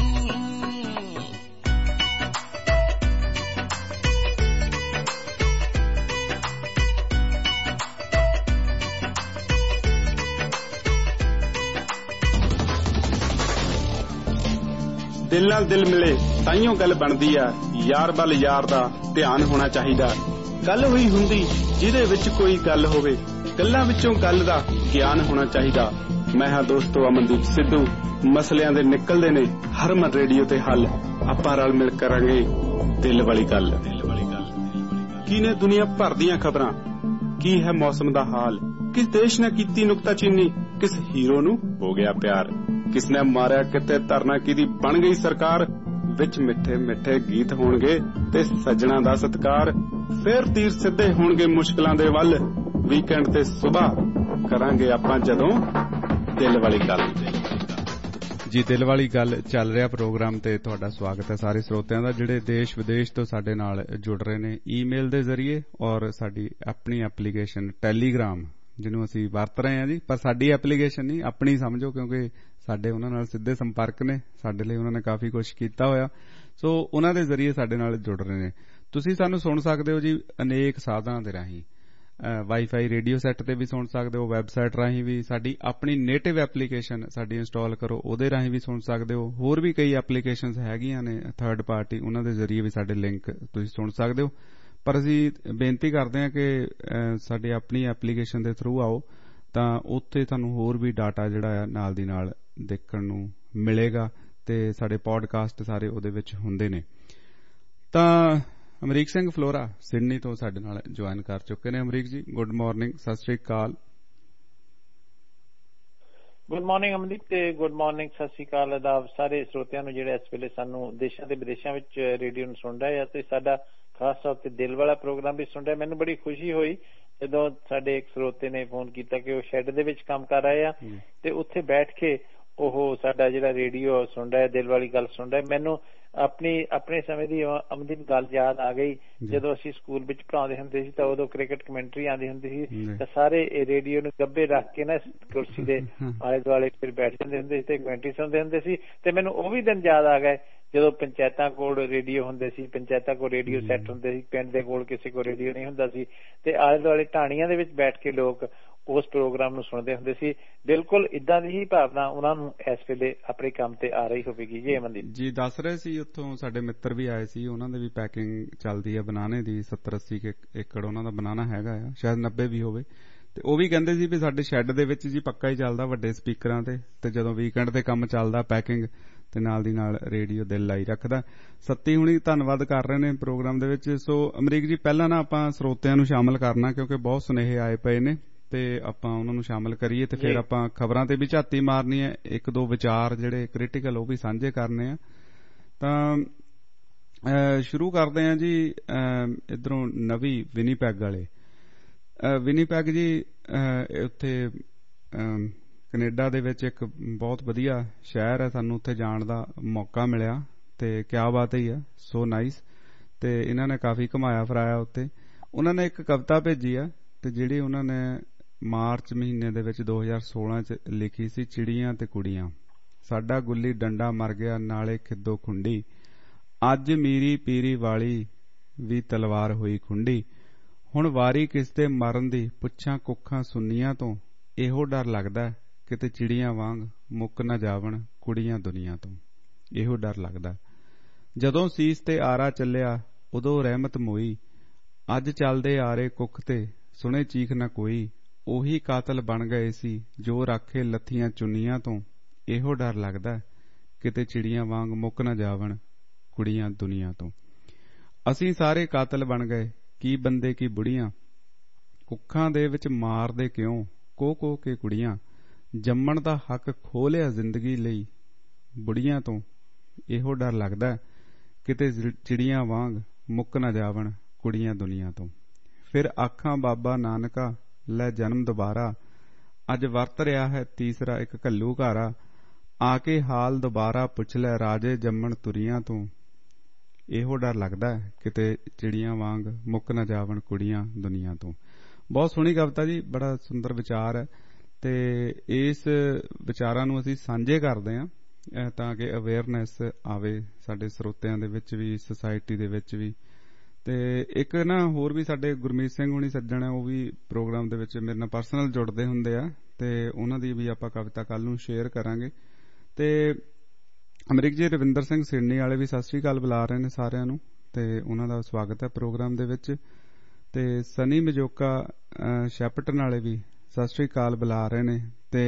S4: ਦਿਲ ਨਾਲ ਦਿਲ ਮਿਲੇ ਤਾਈਓ ਗੱਲ ਬਣਦੀ ਆ ਯਾਰ ਵੱਲ ਯਾਰ ਦਾ ਧਿਆਨ ਹੋਣਾ ਚਾਹੀਦਾ ਗੱਲ ਹੋਈ ਹੁੰਦੀ ਜਿਹਦੇ ਵਿੱਚ ਕੋਈ ਗੱਲ ਹੋਵੇ ਗੱਲਾਂ ਵਿੱਚੋਂ ਗੱਲ ਦਾ ਗਿਆਨ ਹੋਣਾ ਚਾਹੀਦਾ ਮੈਂ ਹਾਂ ਦੋਸਤੋ ਅਮਨਦੀਪ ਸਿੱਧੂ ਮਸਲਿਆਂ ਦੇ ਨਿਕਲਦੇ ਨੇ ਹਰਮਨ ਰੇਡੀਓ ਤੇ ਹੱਲ ਆਪਾਂ ਰਲ ਮਿਲ ਕਰਾਂਗੇ ਦਿਲ ਵਾਲੀ ਗੱਲ ਕੀ ਨੇ ਦੁਨੀਆ ਭਰ ਦੀਆਂ ਖਬਰਾਂ ਕੀ ਹੈ ਮੌਸਮ ਦਾ ਹਾਲ ਕਿਸ ਦੇਸ਼ ਨੇ ਕੀਤੀ ਨੁਕਤਾਚੀਨੀ ਕਿਸ ਹੀਰੋ ਨੂੰ ਹੋ ਗਿਆ ਪਿਆਰ ਕਿਸ ਨੇ ਮਾਰਿਆ ਕਿਤੇ ਧਰਨਾ ਕਿਹਦੀ ਬਣ ਗਈ ਸਰਕਾਰ ਵਿੱਚ ਮਿੱਠੇ ਮਿੱਠੇ ਗੀਤ ਹੋਣਗੇ ਤੇ ਸੱਜਣਾ ਦਾ ਸਤਿਕਾਰ ਫੇਰ ਤੀਰ ਸਿੱਧੇ ਹੋਣਗੇ ਮੁਸ਼ਕਲਾਂ ਦੇ ਵੱਲ ਵੀਕਐਂਡ ਤੇ ਸਵੇਰ ਕਰਾਂਗੇ ਆਪਾਂ ਜਦੋਂ ਦਿਲ ਵਾਲੀ ਗੱਲ
S1: ਜੀ ਦਿਲ ਵਾਲੀ ਗੱਲ ਚੱਲ ਰਿਹਾ ਪ੍ਰੋਗਰਾਮ ਤੇ ਤੁਹਾਡਾ ਸਵਾਗਤ ਹੈ ਸਾਰੇ ਸਰੋਤਿਆਂ ਦਾ ਜਿਹੜੇ ਦੇਸ਼ ਵਿਦੇਸ਼ ਤੋਂ ਸਾਡੇ ਨਾਲ ਜੁੜ ਰਹੇ ਨੇ ਈਮੇਲ ਦੇ ਜ਼ਰੀਏ ਔਰ ਸਾਡੀ ਆਪਣੀ ਐਪਲੀਕੇਸ਼ਨ ਟੈਲੀਗ੍ਰਾਮ ਜਿਹਨੂੰ ਅਸੀਂ ਵਰਤ ਰਹੇ ਹਾਂ ਜੀ ਪਰ ਸਾਡੀ ਐਪਲੀਕੇਸ਼ਨ ਨਹੀਂ ਆਪਣੀ ਸਮਝੋ ਕਿਉਂਕਿ ਸਾਡੇ ਉਹਨਾਂ ਨਾਲ ਸਿੱਧੇ ਸੰਪਰਕ ਨੇ ਸਾਡੇ ਲਈ ਉਹਨਾਂ ਨੇ ਕਾਫੀ ਕੁਝ ਕੀਤਾ ਹੋਇਆ ਸੋ ਉਹਨਾਂ ਦੇ ਜ਼ਰੀਏ ਸਾਡੇ ਨਾਲ ਜੁੜ ਰਹੇ ਨੇ ਤੁਸੀਂ ਸਾਨੂੰ ਸੁਣ ਸਕਦੇ ਹੋ ਜੀ ਅਨੇਕ ਸਾਧਨਾਂ ਦੇ ਰਾਹੀਂ ਵਾਈਫਾਈ ਰੇਡੀਓ ਸੈੱਟ ਤੇ ਵੀ ਸੁਣ ਸਕਦੇ ਹੋ ਵੈਬਸਾਈਟ ਰਾਹੀਂ ਵੀ ਸਾਡੀ ਆਪਣੀ ਨੇਟਿਵ ਐਪਲੀਕੇਸ਼ਨ ਸਾਡੀ ਇੰਸਟਾਲ ਕਰੋ ਉਹਦੇ ਰਾਹੀਂ ਵੀ ਸੁਣ ਸਕਦੇ ਹੋ ਹੋਰ ਵੀ ਕਈ ਐਪਲੀਕੇਸ਼ਨਸ ਹੈਗੀਆਂ ਨੇ ਥਰਡ ਪਾਰਟੀ ਉਹਨਾਂ ਦੇ ਜ਼ਰੀਏ ਵੀ ਸਾਡੇ ਲਿੰਕ ਤੁਸੀਂ ਸੁਣ ਸਕਦੇ ਹੋ ਪਰ ਅਸੀਂ ਬੇਨਤੀ ਕਰਦੇ ਹਾਂ ਕਿ ਸਾਡੀ ਆਪਣੀ ਐਪਲੀਕੇਸ਼ਨ ਦੇ ਥਰੂ ਆਓ ਤਾਂ ਉੱਥੇ ਤੁਹਾਨੂੰ ਹੋਰ ਵੀ ਡਾਟਾ ਜਿਹੜਾ ਆ ਨਾਲ ਦੀ ਨਾਲ ਦੇਖਣ ਨੂੰ ਮਿਲੇਗਾ ਤੇ ਸਾਡੇ ਪੋਡਕਾਸਟ ਸਾਰੇ ਉਹਦੇ ਵਿੱਚ ਹੁੰਦੇ ਨੇ ਤਾਂ ਅਮਰੀਕ ਸਿੰਘ ਫਲੋਰਾ ਸਿਡਨੀ ਤੋਂ ਸਾਡੇ ਨਾਲ ਜੁਆਇਨ ਕਰ ਚੁੱਕੇ ਨੇ ਅਮਰੀਕ ਜੀ ਗੁੱਡ ਮਾਰਨਿੰਗ ਸਤਿ ਸ੍ਰੀ ਅਕਾਲ
S9: ਗੁੱਡ ਮਾਰਨਿੰਗ ਅਮਨਦੀਪ ਤੇ ਗੁੱਡ ਮਾਰਨਿੰਗ ਸਤਿ ਸ੍ਰੀ ਅਕਾਲ ਆਦਾਬ ਸਾਰੇ ਸਰੋਤਿਆਂ ਨੂੰ ਜਿਹੜੇ ਇਸ ਵੇਲੇ ਸਾਨੂੰ ਦੇਸ਼ਾਂ ਤੇ ਵਿਦੇਸ਼ਾਂ ਵਿੱਚ ਰੇਡੀਓ ਨੂੰ ਸੁਣ ਰਹੇ ਆ ਤੇ ਸਾਡਾ ਖਾਸ ਤੌਰ ਤੇ ਦਿਲ ਵਾਲਾ ਪ੍ਰੋਗਰਾਮ ਵੀ ਸੁਣ ਰਿਹਾ ਮੈਨੂੰ ਬੜੀ ਖੁਸ਼ੀ ਹੋਈ ਜਦੋਂ ਸਾਡੇ ਇੱਕ ਸਰੋਤੇ ਨੇ ਫੋਨ ਕੀਤਾ ਕਿ ਉਹ ਸ਼ੈੱਡ ਦੇ ਵਿੱਚ ਕੰਮ ਕਰ ਰਹੇ ਆ ਤੇ ਉੱਥੇ ਬੈਠ ਕੇ ਉਹ ਸਾਡਾ ਜਿਹੜਾ ਰੇਡੀਓ ਸੁਣ ਰਿਹਾ ਦਿਲ ਵਾਲੀ ਗੱਲ ਸੁਣ ਰਿਹਾ ਮੈਨੂੰ ਆਪਣੇ ਸਮੇਂ ਦੀ ਅਮਦੀਪ ਗੱਲ ਯਾਦ ਆ ਗਈ ਜਦੋਂ ਅਸੀਂ ਸਕੂਲ ਵਿੱਚ ਪੜ੍ਹਾਉਂਦੇ ਹੁੰਦੇ ਸੀ ਤਾਂ ਉਦੋਂ ਕ੍ਰਿਕਟ ਕਮੈਂਟਰੀ ਆਉਂਦੀ ਹੁੰਦੀ ਸੀ ਤਾਂ ਸਾਰੇ ਰੇਡੀਓ ਨੂੰ ਗੱਭੇ ਰੱਖ ਕੇ ਨਾ ਕੁਰਸੀ ਦੇ ਆਲੇ ਦੁਆਲੇ ਫਿਰ ਬੈਠ ਜਾਂਦੇ ਹੁੰਦੇ ਸੀ ਤੇ ਕਮੈਂਟਰੀ ਸੁਣਦੇ ਹੁੰਦੇ ਸੀ ਤੇ ਮੈਨੂੰ ਉਹ ਵੀ ਦਿਨ ਯਾਦ ਆ ਗਏ ਜਦੋਂ ਪੰਚਾਇਤਾਂ ਕੋਲ ਰੇਡੀਓ ਹੁੰਦੇ ਸੀ ਪੰਚਾਇਤਾਂ ਕੋਲ ਰੇਡੀਓ ਸੈੱਟ ਹੁੰਦੇ ਸੀ ਪਿੰਡ ਦੇ ਕੋਲ ਕਿਸੇ ਕੋਲ ਰੇਡੀਓ ਨਹੀਂ ਹੁੰਦਾ ਸੀ ਤੇ ਆਲੇ ਦੁਆਲੇ ਢਾਣੀਆਂ ਦੇ ਵਿੱਚ ਬੈਠ ਕੇ ਲੋਕ ਉਸ ਪ੍ਰੋਗਰਾਮ ਨੂੰ ਸੁਣਦੇ ਹੁੰਦੇ ਸੀ ਬਿਲਕੁਲ ਇਦਾਂ ਦੀ ਹੀ ਭਾਵਨਾ ਉਹਨਾਂ ਨੂੰ ਇਸ ਵੇਲੇ ਆਪਣੇ ਕੰਮ ਤੇ ਆ ਰਹੀ ਹੋਵੇਗੀ ਜੀ ਅਮਨਦੀਪ ਜੀ
S1: ਦੱਸ ਰਹੇ ਸੀ ਉੱਥੋਂ ਸਾਡੇ ਮਿੱਤਰ ਵੀ ਆਏ ਸੀ ਉਹਨਾਂ ਦੇ ਵੀ ਪੈਕਿੰਗ ਚੱਲਦੀ ਹੈ ਬਨਾਨੇ ਦੀ 70-80 ਏਕੜ ਉਹਨਾਂ ਦਾ ਬਨਾਨਾ ਹੈਗਾ ਆ ਸ਼ਾਇਦ 90 ਵੀ ਹੋਵੇ ਤੇ ਉਹ ਵੀ ਕਹਿੰਦੇ ਸੀ ਵੀ ਸਾਡੇ ਸ਼ੈੱਡ ਦੇ ਵਿੱਚ ਜੀ ਪੱਕਾ ਹੀ ਚੱਲਦਾ ਵੱਡੇ ਸਪੀਕਰਾਂ ਤੇ ਜਦੋਂ ਵੀਕਐਂਡ ਤੇ ਕੰਮ ਚੱਲਦਾ ਪੈਕਿੰਗ ਤੇ ਨਾਲ ਦੀ ਨਾਲ ਰੇਡੀਓ ਦਿਲ ਲਾਈ ਰੱਖਦਾ ਸੱਤੀ ਹੁਣੀ ਧੰਨਵਾਦ ਕਰ ਰਹੇ ਨੇ ਪ੍ਰੋਗਰਾਮ ਦੇ ਵਿੱਚ ਸੋ ਅਮਰੀਕ ਜੀ ਪਹਿਲਾਂ ਨਾ ਆਪਾਂ ਸਰੋਤਿਆਂ ਨੂੰ ਸ਼ਾਮਲ ਕਰਨਾ ਕਿਉਂਕਿ ਬਹੁਤ ਸੁਨੇਹੇ ਆਏ ਪਏ ਨੇ ਤੇ ਆਪਾਂ ਉਹਨਾਂ ਨੂੰ ਸ਼ਾਮਲ ਕਰੀਏ ਤੇ ਫਿਰ ਆਪਾਂ ਖਬਰਾਂ ਤੇ ਵੀ ਝਾਤੀ ਮਾਰਨੀ ਹੈ ਇੱਕ ਦੋ ਵਿਚਾਰ ਜਿਹੜੇ ਕ੍ਰਿਟੀਕਲ ਉਹ ਵੀ ਸਾਂਝੇ ਕਰਨੇ ਆ ਤਾਂ ਸ਼ੁਰੂ ਕਰਦੇ ਆ ਜੀ ਇਧਰੋਂ ਨਵੀਂ ਵਿਨੀਪੈਗ ਵਾਲੇ ਵਿਨੀਪੈਗ ਜੀ ਉੱਥੇ ਕੈਨੇਡਾ ਦੇ ਵਿੱਚ ਇੱਕ ਬਹੁਤ ਵਧੀਆ ਸ਼ਹਿਰ ਹੈ ਸਾਨੂੰ ਉੱਥੇ ਜਾਣ ਦਾ ਮੌਕਾ ਮਿਲਿਆ ਤੇ ਕਿਆ ਬਾਤ ਹੀ ਆ ਸੋ ਨਾਈਸ ਤੇ ਇਹਨਾਂ ਨੇ ਕਾਫੀ ਘੁਮਾਇਆ ਫਿਰਾਇਆ ਉੱਤੇ ਉਹਨਾਂ ਨੇ ਇੱਕ ਕਵਿਤਾ ਭੇਜੀ ਆ ਤੇ ਜਿਹੜੀ ਉਹਨਾਂ ਨੇ ਮਾਰਚ ਮਹੀਨੇ ਦੇ ਵਿੱਚ 2016 ਚ ਲਿਖੀ ਸੀ ਚਿੜੀਆਂ ਤੇ ਕੁੜੀਆਂ ਸਾਡਾ ਗੁੱਲੀ ਡੰਡਾ ਮਰ ਗਿਆ ਨਾਲੇ ਖਿੱਦੋ ਖੁੰਡੀ। ਅੱਜ ਮੀਰੀ ਪੀਰੀ ਵਾਲੀ ਵੀ ਤਲਵਾਰ ਹੋਈ ਖੁੰਡੀ। ਹੁਣ ਵਾਰੀ ਕਿਸ ਦੇ ਮਰਨ ਦੀ ਪੁੱਛਾਂ ਕੁੱਖਾਂ ਸੁੰਨੀਆਂ ਤੋਂ। ਇਹੋ ਡਰ ਲੱਗਦਾ ਕਿਤੇ ਚਿੜੀਆਂ ਵਾਂਗ ਮੁੱਕ ਨਾ ਜਾਵਣ ਕੁੜੀਆਂ ਦੁਨੀਆਂ ਤੋਂ। ਇਹੋ ਡਰ ਲੱਗਦਾ। ਜਦੋਂ ਸੀਸ ਤੇ ਆਰਾ ਚੱਲਿਆ ਉਦੋਂ ਰਹਿਮਤ ਮੋਈ। ਅੱਜ ਚੱਲਦੇ ਆਰੇ ਕੁੱਖ ਤੇ ਸੁਣੇ ਚੀਖ ਨਾ ਕੋਈ। ਉਹੀ ਕਾਤਲ ਬਣ ਗਏ ਸੀ ਜੋ ਰਾਖੇ ਲੱਥੀਆਂ ਚੁੰਨੀਆਂ ਤੋਂ। ਇਹੋ ਡਰ ਲੱਗਦਾ ਕਿਤੇ ਚਿੜੀਆਂ ਵਾਂਗ ਮੁੱਕ ਨਾ ਜਾਵਣ ਕੁੜੀਆਂ ਦੁਨੀਆਂ ਤੋਂ। ਅਸੀਂ ਸਾਰੇ ਕਾਤਲ ਬਣ ਗਏ ਕੀ ਬੰਦੇ ਕੀ ਬੁੜੀਆਂ। ਕੁੱਖਾਂ ਦੇ ਵਿੱਚ ਮਾਰਦੇ ਕਿਉਂ ਕੋ ਕੇ ਕੁੜੀਆਂ। ਜੰਮਣ ਦਾ ਹੱਕ ਖੋਹ ਲਿਆ ਜ਼ਿੰਦਗੀ ਲਈ ਬੁੜੀਆਂ ਤੋਂ। ਇਹੋ ਡਰ ਲੱਗਦਾ ਕਿਤੇ ਚਿੜੀਆਂ ਵਾਂਗ ਮੁੱਕ ਨਾ ਜਾਵਣ ਕੁੜੀਆਂ ਦੁਨੀਆਂ ਤੋਂ। ਫਿਰ ਆਖਾਂ ਬਾਬਾ ਨਾਨਕਾ ਲੈ ਜਨਮ ਦੁਬਾਰਾ। ਅੱਜ ਵਰਤ ਰਿਹਾ ਹੈ ਤੀਸਰਾ ਇੱਕ ਘੱਲੂ ਘਾਰਾ। ਆ ਕੇ ਹਾਲ ਦੁਬਾਰਾ ਪੁੱਛ ਲੈ ਰਾਜੇ ਜੰਮਣ ਤੁਰੀਆਂ ਤੋਂ। ਇਹੋ ਡਰ ਲੱਗਦਾ ਕਿਤੇ ਚਿੜੀਆਂ ਵਾਂਗ ਮੁੱਕ ਨਾ ਜਾਵਣ ਕੁੜੀਆਂ ਦੁਨੀਆਂ ਤੋਂ। ਬਹੁਤ ਸੋਹਣੀ ਕਵਿਤਾ ਜੀ, ਬੜਾ ਸੁੰਦਰ ਵਿਚਾਰ ਹੈ ਤੇ ਇਸ ਵਿਚਾਰਾਂ ਨੂੰ ਅਸੀਂ ਸਾਂਝੇ ਕਰਦੇ ਹਾਂ ਤਾਂ ਕਿ ਅਵੇਅਰਨੈਸ ਆਵੇ ਸਾਡੇ ਸਰੋਤਿਆਂ ਦੇ ਵਿੱਚ ਵੀ, ਸੁਸਾਇਟੀ ਦੇ ਵਿੱਚ ਵੀ। ਤੇ ਇੱਕ ਨਾ ਹੋਰ ਵੀ ਸਾਡੇ ਗੁਰਮੀਤ ਸਿੰਘ ਹੁਣੀ ਸੱਜਣ ਹੈ, ਉਹ ਵੀ ਪ੍ਰੋਗਰਾਮ ਦੇ ਵਿੱਚ ਮੇਰੇ ਨਾਲ ਪਰਸਨਲ ਜੁੜਦੇ ਹੁੰਦੇ ਆ ਤੇ ਉਹਨਾਂ ਦੀ ਵੀ ਆਪਾਂ ਕਵਿਤਾ ਕੱਲ ਨੂੰ ਸ਼ੇਅਰ ਕਰਾਂਗੇ। ਤੇ ਅਮਰੀਕ ਜੀ ਰਵਿੰਦਰ ਸਿੰਘ ਸਿਡਨੀ ਵਾਲੇ ਵੀ ਸਤਿ ਸ੍ਰੀ ਅਕਾਲ ਬੁਲਾ ਰਹੇ ਨੇ ਸਾਰਿਆਂ ਨੂੰ ਤੇ ਉਹਨਾਂ ਦਾ ਸਵਾਗਤ ਹੈ ਪ੍ਰੋਗਰਾਮ ਦੇ ਵਿੱਚ। ਤੇ ਸਨੀ ਮਜੋਕਾ ਸ਼ੈਪਟਨ ਵਾਲੇ ਵੀ ਸਤਿ ਸ੍ਰੀ ਅਕਾਲ ਬੁਲਾ ਰਹੇ ਨੇ ਤੇ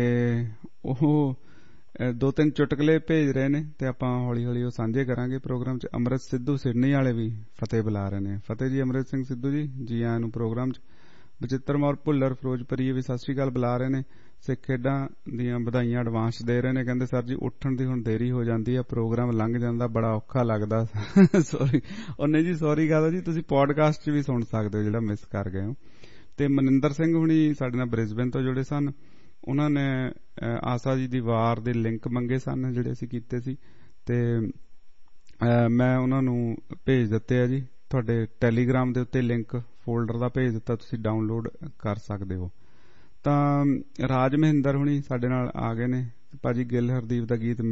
S1: ਉਹ 2-3 ਚੁਟਕਲੇ ਭੇਜ ਰਹੇ ਨੇ ਤੇ ਆਪਾਂ ਹੌਲੀ ਹੌਲੀ ਉਹ ਸਾਂਝੇ ਕਰਾਂਗੇ ਪ੍ਰੋਗਰਾਮ 'ਚ। ਅੰਮ੍ਰਿਤ ਸਿੱਧੂ ਸਿਡਨੀ ਵਾਲੇ ਵੀ ਫਤਿਹ ਬੁਲਾ ਰਹੇ ਨੇ। ਫਤਿਹ ਜੀ, ਅੰਮ੍ਰਿਤ ਸਿੰਘ ਸਿੱਧੂ ਜੀ ਆਇਆਂ ਨੂੰ ਪ੍ਰੋਗਰਾਮ 'ਚ। ਬਚਿੱਤਰ ਮੌਰ ਭੁੱਲਰ ਫਿਰੋਜ਼ਪੁਰੀ ਵੀ ਸਤਿ ਸ੍ਰੀ ਅਕਾਲ ਬੁਲਾ ਰਹੇ ਨੇ। ਸਿੱਖ ਖੇਡਾਂ ਦੀਆਂ ਵਧਾਈਆਂ ਐਡਵਾਂਸ ਦੇ ਰਹੇ ਨੇ। ਕਹਿੰਦੇ ਸਰ ਜੀ ਉੱਠਣ ਦੀ ਹੁਣ ਦੇਰੀ ਹੋ ਜਾਂਦੀ ਹੈ, ਪ੍ਰੋਗਰਾਮ ਲੰਘ ਜਾਂਦਾ, ਬੜਾ ਔਖਾ ਲੱਗਦਾ। ਸੌਰੀ ਉਹਨੇ ਜੀ, ਸੌਰੀ ਕਹਦਾ ਜੀ, ਤੁਸੀਂ ਪੋਡਕਾਸਟ 'ਚ ਵੀ ਸੁਣ ਸਕਦੇ ਹੋ ਜਿਹੜਾ ਮਿਸ ਕਰ ਗਏ ਹੋ। ਤੇ ਮਨਿੰਦਰ ਸਿੰਘ ਹੁਣੀ ਸਾਡੇ ਨਾਲ ਬ੍ਰਿਸਬੇਨ ਤੋਂ ਜੁੜੇ ਸਨ। ਉਹਨਾਂ ਨੇ ਆਸਾ ਜੀ ਦੀ ਵਾਰ ਦੇ ਲਿੰਕ ਮੰਗੇ ਸਨ ਜਿਹੜੇ ਅਸੀਂ ਕੀਤੇ ਸੀ ਤੇ ਮੈਂ ਉਹਨਾਂ ਨੂੰ ਭੇਜ ਦਿੱਤੇ ਆ ਜੀ। ਤੁਹਾਡੇ ਟੈਲੀਗ੍ਰਾਮ ਦੇ ਉੱਤੇ ਲਿੰਕ ਫੋਲਡਰ ਦਾ ਭੇਜ ਦਿੱਤਾ, ਤੁਸੀਂ ਡਾਊਨਲੋਡ ਕਰ ਸਕਦੇ ਹੋ। ਤਾਂ ਰਾਜ ਮਹਿੰਦਰ ਹੁਣੀ ਸਾਡੇ ਨਾਲ ਆ ਗਏ ਨੇ। ਭਾਜੀ ਗਿੱਲ ਹਰਦੀਪ ਦਾ ਗੀਤ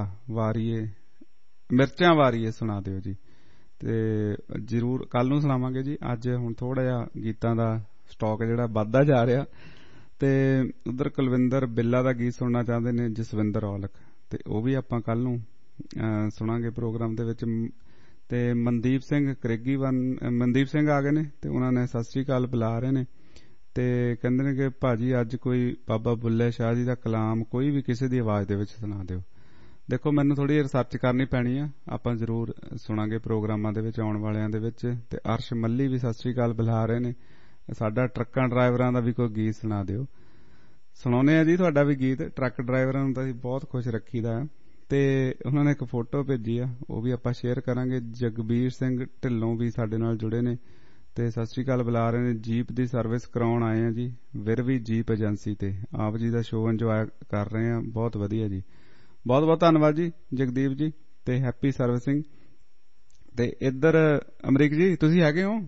S1: ਮਿਰਚਾਂ ਵਾਰੀਏ ਸੁਣਾ ਦਿਓ ਜੀ। ਤੇ ਜ਼ਰੂਰ ਕੱਲ ਨੂੰ ਸੁਣਾਵਾਂਗੇ ਜੀ। ਅੱਜ ਹੁਣ ਥੋੜਾ ਜਿਹਾ ਗੀਤਾਂ ਦਾ ਸਟਾਕ ਜਿਹੜਾ ਵੱਧਦਾ ਜਾ ਰਿਹਾ। ਤੇ ਉਧਰ ਕੁਲਵਿੰਦਰ ਬਿੱਲਾ ਦਾ ਗੀਤ ਸੁਣਨਾ ਚਾਹੁੰਦੇ ਨੇ ਜਸਵਿੰਦਰ ਔਲਖ, ਤੇ ਉਹ ਵੀ ਆਪਾਂ ਕੱਲ ਨੂੰ ਸੁਣਾਂਗੇ ਪ੍ਰੋਗਰਾਮ ਦੇ ਵਿੱਚ। ਤੇ ਮਨਦੀਪ ਸਿੰਘ ਆ ਗਏ ਨੇ ਤੇ ਉਹਨਾਂ ਨੇ ਸਤਿ ਸ੍ਰੀ ਅਕਾਲ ਬੁਲਾ ਰਹੇ ਨੇ ਤੇ ਕਹਿੰਦੇ ਨੇ ਕਿ ਭਾਜੀ ਅੱਜ ਕੋਈ ਬਾਬਾ ਬੁੱਲੇ ਸ਼ਾਹ ਜੀ ਦਾ ਕਲਾਮ ਕੋਈ ਵੀ ਕਿਸੇ ਦੀ ਆਵਾਜ਼ ਦੇ ਵਿੱਚ ਸੁਣਾ ਦਿਓ। ਦੇਖੋ ਮੈਨੂੰ ਥੋੜੀ ਰਿਸਰਚ ਕਰਨੀ ਪੈਣੀ ਆ, ਆਪਾਂ ਜ਼ਰੂਰ ਸੁਣਾਂਗੇ ਪ੍ਰੋਗਰਾਮਾਂ ਦੇ ਵਿੱਚ ਆਉਣ ਵਾਲਿਆਂ ਦੇ ਵਿੱਚ। ਤੇ ਅਰਸ਼ ਮੱਲੀ ਵੀ ਸਤਿ ਸ੍ਰੀ ਅਕਾਲ ਬੁਲਾ ਰਹੇ ਨੇ। ਸਾਡਾ ਟਰੱਕਾਂ ਡਰਾਈਵਰਾਂ ਦਾ ਵੀ ਕੋਈ ਗੀਤ ਸੁਣਾ ਦਿਓ। ਸੁਣਾਉਣੇ ਆ ਜੀ ਤੁਹਾਡਾ ਵੀ ਗੀਤ। ਟਰੱਕ ਡਰਾਈਵਰਾਂ ਨੂੰ ਤਾਂ ਅਸੀਂ ਬਹੁਤ ਖੁਸ਼ ਰੱਖੀਦਾ। ਤੇ ਉਹਨਾਂ ਨੇ ਇੱਕ ਫੋਟੋ ਭੇਜੀ ਆ, ਉਹ ਵੀ ਆਪਾਂ ਸ਼ੇਅਰ ਕਰਾਂਗੇ। ਜਗਬੀਰ ਸਿੰਘ ਢਿੱਲੋਂ ਵੀ ਸਾਡੇ ਨਾਲ ਜੁੜੇ ਨੇ ਤੇ ਸਤਿ ਸ੍ਰੀ ਅਕਾਲ ਬੁਲਾ ਰਹੇ ਨੇ। ਜੀਪ ਦੀ ਸਰਵਿਸ ਕਰਾਉਣ ਆਏ ਆ ਜੀ ਵਿਰਵੀ ਜੀਪ ਏਜੰਸੀ ਤੇ। ਆਪ ਜੀ ਦਾ ਸ਼ੋਅ ਇੰਜੋਏ ਕਰ ਰਹੇ ਆ, ਬਹੁਤ ਵਧੀਆ ਜੀ। ਬਹੁਤ ਬਹੁਤ ਧੰਨਵਾਦ ਜੀ ਜਗਦੀਪ ਜੀ ਤੇ ਹੈਪੀ ਸਰਵਿਸਿੰਗ। ਤੇ ਇੱਧਰ ਅਮਰੀਕ ਜੀ ਤੁਸੀਂ ਹੈਗੇ ਹੋ?